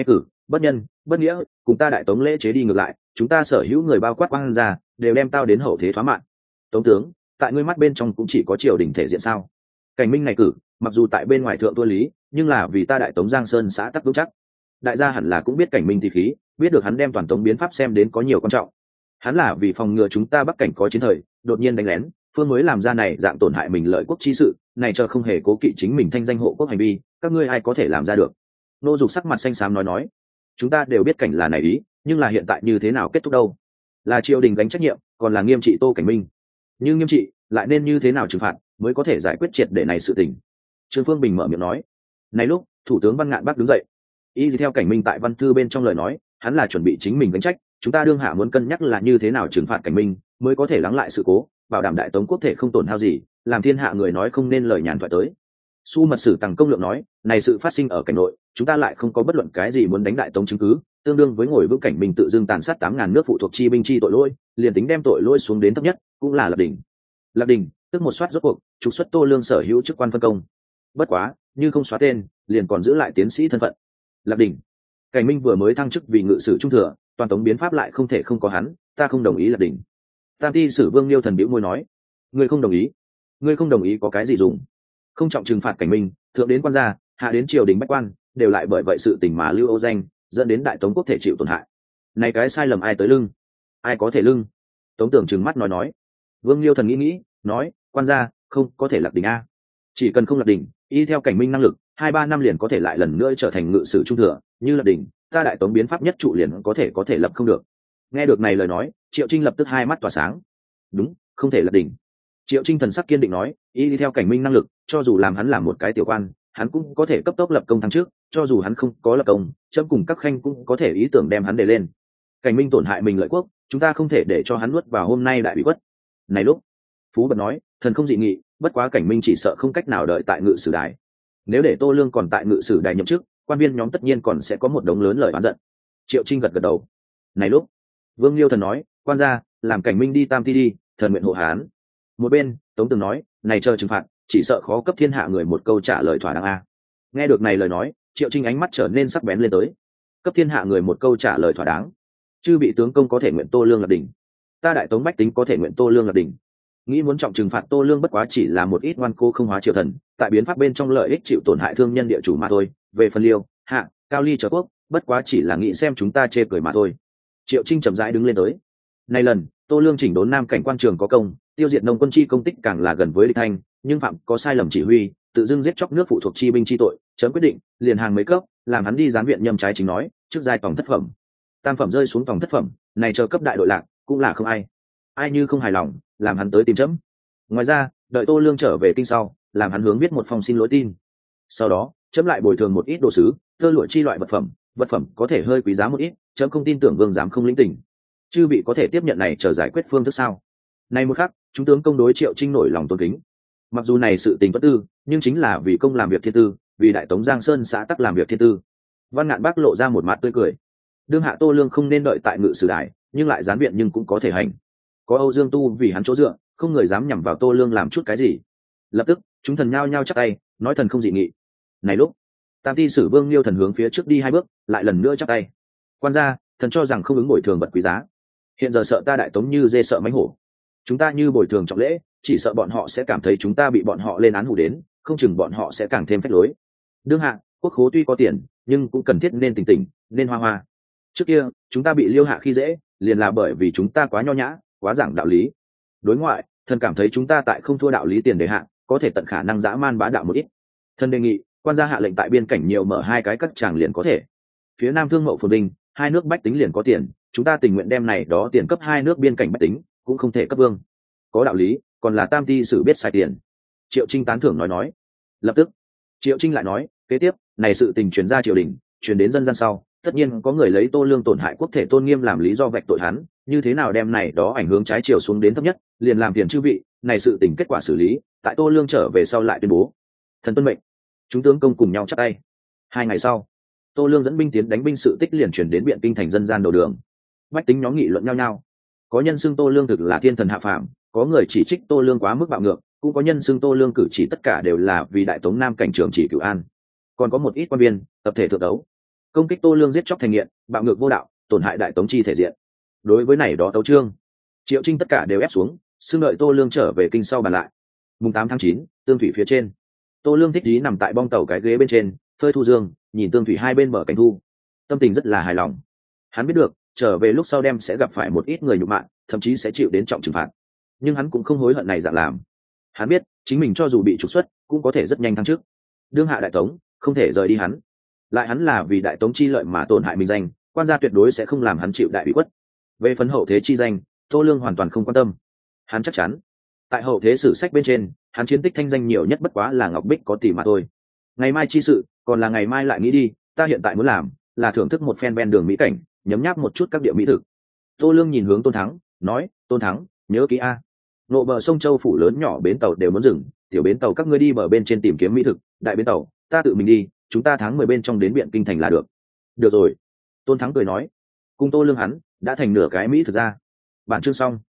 bất nhân bất nghĩa, cùng ta đại tống lễ chế đi ngược lại, chúng ta sở hữu người bao quát quang gia đều đem tao đến hậu thế thoá mạng. Tống tướng, tại ngươi mắt bên trong cũng chỉ có triều đình thể diện sao? Cảnh Minh này cử mặc dù tại bên ngoài thượng tuân lý, nhưng là vì ta đại tống giang sơn xã tắc vững chắc. Đại gia hẳn là cũng biết Cảnh Minh thì khí, biết được hắn đem toàn tống biến pháp xem đến có nhiều quan trọng. Hắn là vì phòng ngừa chúng ta bắc cảnh có chiến thời đột nhiên đánh lén, phương mới làm ra này dạng tổn hại mình lợi quốc chi sự, này chờ không hề cố kỵ chính mình thanh danh hộ quốc hành vi, các ngươi ai có thể làm ra được? Nô Dục sắc mặt xanh xám nói nói, chúng ta đều biết Cảnh là này ý, nhưng là hiện tại như thế nào kết thúc đâu? Là triều đình gánh trách nhiệm, còn là nghiêm trị Tô Cảnh Minh? như nghiêm trị lại nên như thế nào trừng phạt mới có thể giải quyết triệt để này sự tình? Trương Phương Bình mở miệng nói. Này lúc thủ tướng Văn Ngạn Bắc đứng dậy, y theo Cảnh Minh tại văn thư bên trong lời nói, hắn là chuẩn bị chính mình gánh trách, chúng ta đương hạ muốn cân nhắc là như thế nào trừng phạt Cảnh Minh mới có thể lắng lại sự cố, bảo đảm đại tống quốc thể không tổn hao gì, làm thiên hạ người nói không nên lời nhàn thoại tới. Su mật sử Tằng Công Lượng nói, này sự phát sinh ở cảnh nội, chúng ta lại không có bất luận cái gì muốn đánh đại tống chứng cứ, tương đương với ngồi vững Cảnh Minh tự dưng tàn sát tám ngàn nước phụ thuộc chi binh chi tội lỗi, liền tính đem tội lỗi xuống đến thấp nhất, cũng là lập đỉnh. Lập đỉnh, tức một soát rốt cuộc, trục xuất Tô Lương sở hữu chức quan phân công. Bất quá, như không xóa tên, liền còn giữ lại tiến sĩ thân phận. Lập đỉnh. Cảnh Minh vừa mới thăng chức vì ngự sử trung thừa, toàn tống biến pháp lại không thể không có hắn, ta không đồng ý lập đỉnh. Tam Ti Sử Vương Liêu Thần bĩu môi nói, ngươi không đồng ý? Ngươi không đồng ý có cái gì dùng? Không trọng trừng phạt Cảnh Minh, thượng đến quan gia, hạ đến triều đình bách quan, đều lại bởi vậy sự tình mà lưu ô danh, dẫn đến đại tống quốc thể chịu tổn hại. Này cái sai lầm ai tới lưng? Ai có thể lưng? Tống Tưởng trừng mắt nói nói. Vương Liêu Thần nghĩ nghĩ, nói, quan gia không có thể lập đỉnh a. Chỉ cần không lập đỉnh, y theo Cảnh Minh năng lực, hai ba năm liền có thể lại lần nữa trở thành ngự sử trung thừa, như lập đỉnh, ta đại tống biến pháp nhất trụ liền có thể có thể lập không được. Nghe được này lời nói, Triệu Trinh lập tức hai mắt tỏa sáng. Đúng, không thể lập đỉnh. Triệu Trinh thần sắc kiên định nói, y theo Cảnh Minh năng lực, cho dù làm hắn làm một cái tiểu quan, hắn cũng có thể cấp tốc lập công thăng trước, cho dù hắn không có lập công, chấm cùng các khanh cũng có thể ý tưởng đem hắn để lên. Cảnh Minh tổn hại mình lợi quốc, chúng ta không thể để cho hắn nuốt vào hôm nay đại bị quất. Này lúc, Phú Bật nói, thần không dị nghị, bất quá Cảnh Minh chỉ sợ không cách nào đợi tại ngự sử đài. Nếu để Tô Lương còn tại ngự sử đài nhậm chức, quan viên nhóm tất nhiên còn sẽ có một đống lớn lời oán giận. Triệu Trinh gật gật đầu. Này lúc, Vương Liêu Thần nói, quan gia, làm Cảnh Minh đi Tam Ti đi, thần nguyện hộ hán. Một bên, Tống Tường nói, này chờ trừng phạt, chỉ sợ khó cấp thiên hạ người một câu trả lời thỏa đáng a. Nghe được này lời nói, Triệu Trinh ánh mắt trở nên sắc bén lên tới. Cấp thiên hạ người một câu trả lời thỏa đáng, chư bị tướng công có thể nguyện Tô Lương lập đỉnh, ta đại tống bách tính có thể nguyện Tô Lương lập đỉnh. Nghĩ muốn trọng trừng phạt Tô Lương bất quá chỉ là một ít ngoan cô không hóa triều thần, tại biến pháp bên trong lợi ích chịu tổn hại thương nhân địa chủ mà thôi. Về phần Liêu, Hạ, Cao Ly trở quốc, bất quá chỉ là nghĩ xem chúng ta chê cười mà thôi. Triệu Trinh chậm rãi đứng lên tới. Này lần, Tô Lương chỉnh đốn nam cảnh quan trường có công, tiêu diệt nông quân chi công tích càng là gần với địch thanh, nhưng phạm có sai lầm chỉ huy, tự dưng giết chóc nước phụ thuộc chi binh chi tội, chấm quyết định, liền hàng mấy cấp, làm hắn đi gián viện nhâm trái chính nói, trước giai tổng thất phẩm. Tam phẩm rơi xuống tổng thất phẩm, này chờ cấp đại đội lạc, cũng là không ai. Ai như không hài lòng, làm hắn tới tìm chấm. Ngoài ra, đợi Tô Lương trở về kinh sau, làm hắn hướng viết một phong xin lỗi tin. Sau đó, chấm lại bồi thường một ít đồ sứ, tơ lụa chi loại vật phẩm, vật phẩm có thể hơi quý giá một ít, chấm không tin tưởng vương giám không lĩnh tình. Chư bị có thể tiếp nhận này chờ giải quyết phương thức sao? Này một khắc, chúng tướng công đối Triệu Trinh nổi lòng tôn kính. Mặc dù này sự tình bất tư, nhưng chính là vì công làm việc thiên tư, vì đại tống Giang Sơn xã tắc làm việc thiên tư. Văn Ngạn Bác lộ ra một mặt tươi cười. Đương hạ Tô Lương không nên đợi tại ngự sử đài, nhưng lại gián viện nhưng cũng có thể hành. Có Âu Dương Tu vì hắn chỗ dựa, không người dám nhằm vào Tô Lương làm chút cái gì. Lập tức, chúng thần nhao nhao chắp tay, nói thần không dị nghị. Này lúc, Tam Ti Sử Vương Liêu Thần hướng phía trước đi hai bước, lại lần nữa chắp tay. Quan gia, thần cho rằng không ứng bồi thường vật quý giá. Hiện giờ sợ ta đại tống như dê sợ mánh hổ. Chúng ta như bồi thường trọng lễ, chỉ sợ bọn họ sẽ cảm thấy chúng ta bị bọn họ lên án hủ đến, không chừng bọn họ sẽ càng thêm phách lối. Đương hạ, quốc khố tuy có tiền, nhưng cũng cần thiết nên tỉnh tỉnh, nên hoa hoa. Trước kia, chúng ta bị Liêu hạ khi dễ, liền là bởi vì chúng ta quá nho nhã, quá giảng đạo lý. Đối ngoại, thần cảm thấy chúng ta tại không thua đạo lý tiền đề hạ, có thể tận khả năng dã man bá đạo một ít. Thần đề nghị, quan gia hạ lệnh tại biên cảnh nhiều mở hai cái các tràng liền có thể. Phía Nam thương mậu phồn vinh, hai nước bách tính liền có tiền, chúng ta tình nguyện đem này đó tiền cấp hai nước biên cảnh bách tính, cũng không thể cấp vương. Có đạo lý, còn là Tam Ti Sử biết sai tiền. Triệu Trinh tán thưởng nói nói. Lập tức, Triệu Trinh lại nói, kế tiếp, này sự tình truyền ra triều đình, truyền đến dân gian sau, tất nhiên có người lấy Tô Lương tổn hại quốc thể tôn nghiêm làm lý do vạch tội hắn, như thế nào đem này đó ảnh hưởng trái chiều xuống đến thấp nhất, liền làm phiền chư vị, này sự tình kết quả xử lý, tại Tô Lương trở về sau lại tuyên bố. Thần tuân mệnh. Chúng tướng công cùng nhau chắp tay. Hai ngày sau, Tô Lương dẫn binh tiến đánh binh sự tích liền truyền đến Biện Kinh thành dân gian đầu đường. Bách tính nhóm nghị luận nhau nhau. Có nhân xưng Tô Lương thực là thiên thần hạ phàm, có người chỉ trích Tô Lương quá mức bạo ngược, cũng có nhân xưng Tô Lương cử chỉ tất cả đều là vì đại tống nam cảnh trường chỉ cửu an. Còn có một ít quan viên tập thể thượng đấu. công kích Tô Lương giết chóc thành nghiện, bạo ngược vô đạo, tổn hại đại tống chi thể diện. Đối với này đó tấu chương, Triệu Trinh tất cả đều ép xuống, xưng đợi Tô Lương trở về kinh sau bàn lại. Mùng tám tháng chín, tương thủy phía trên, Tô Lương thích ý nằm tại bong tàu cái ghế bên trên, phơi thu dương, nhìn tương thủy hai bên bờ cảnh thu, tâm tình rất là hài lòng. Hắn biết được trở về lúc sau đem sẽ gặp phải một ít người nhục mạ, thậm chí sẽ chịu đến trọng trừng phạt, nhưng hắn cũng không hối hận này dạng làm. Hắn biết chính mình cho dù bị trục xuất cũng có thể rất nhanh thăng chức. Đương hạ đại tống không thể rời đi hắn, lại hắn là vì đại tống chi lợi mà tổn hại mình danh, quan gia tuyệt đối sẽ không làm hắn chịu đại bị khuất. Về phấn hậu thế chi danh, Tô Lương hoàn toàn không quan tâm. Hắn chắc chắn tại hậu thế sử sách bên trên, hắn chiến tích thanh danh nhiều nhất bất quá là ngọc bích có tỷ mà thôi. Ngày mai chi sự còn là ngày mai lại nghĩ đi, ta hiện tại muốn làm là thưởng thức một phen ven đường mỹ cảnh, nhấm nháp một chút các địa mỹ thực. Tô Lương nhìn hướng Tôn Thắng nói, Tôn Thắng, nhớ kỹ a, nộ bờ sông Châu phủ lớn nhỏ bến tàu đều muốn dừng, tiểu bến tàu các ngươi đi bờ bên trên tìm kiếm mỹ thực, đại bến tàu ta tự mình đi, chúng ta tháng mười bên trong đến Biện Kinh thành là được. Được rồi, Tôn Thắng cười nói. Cùng Tô Lương hắn đã thành nửa cái mỹ thực ra. Bản chương xong.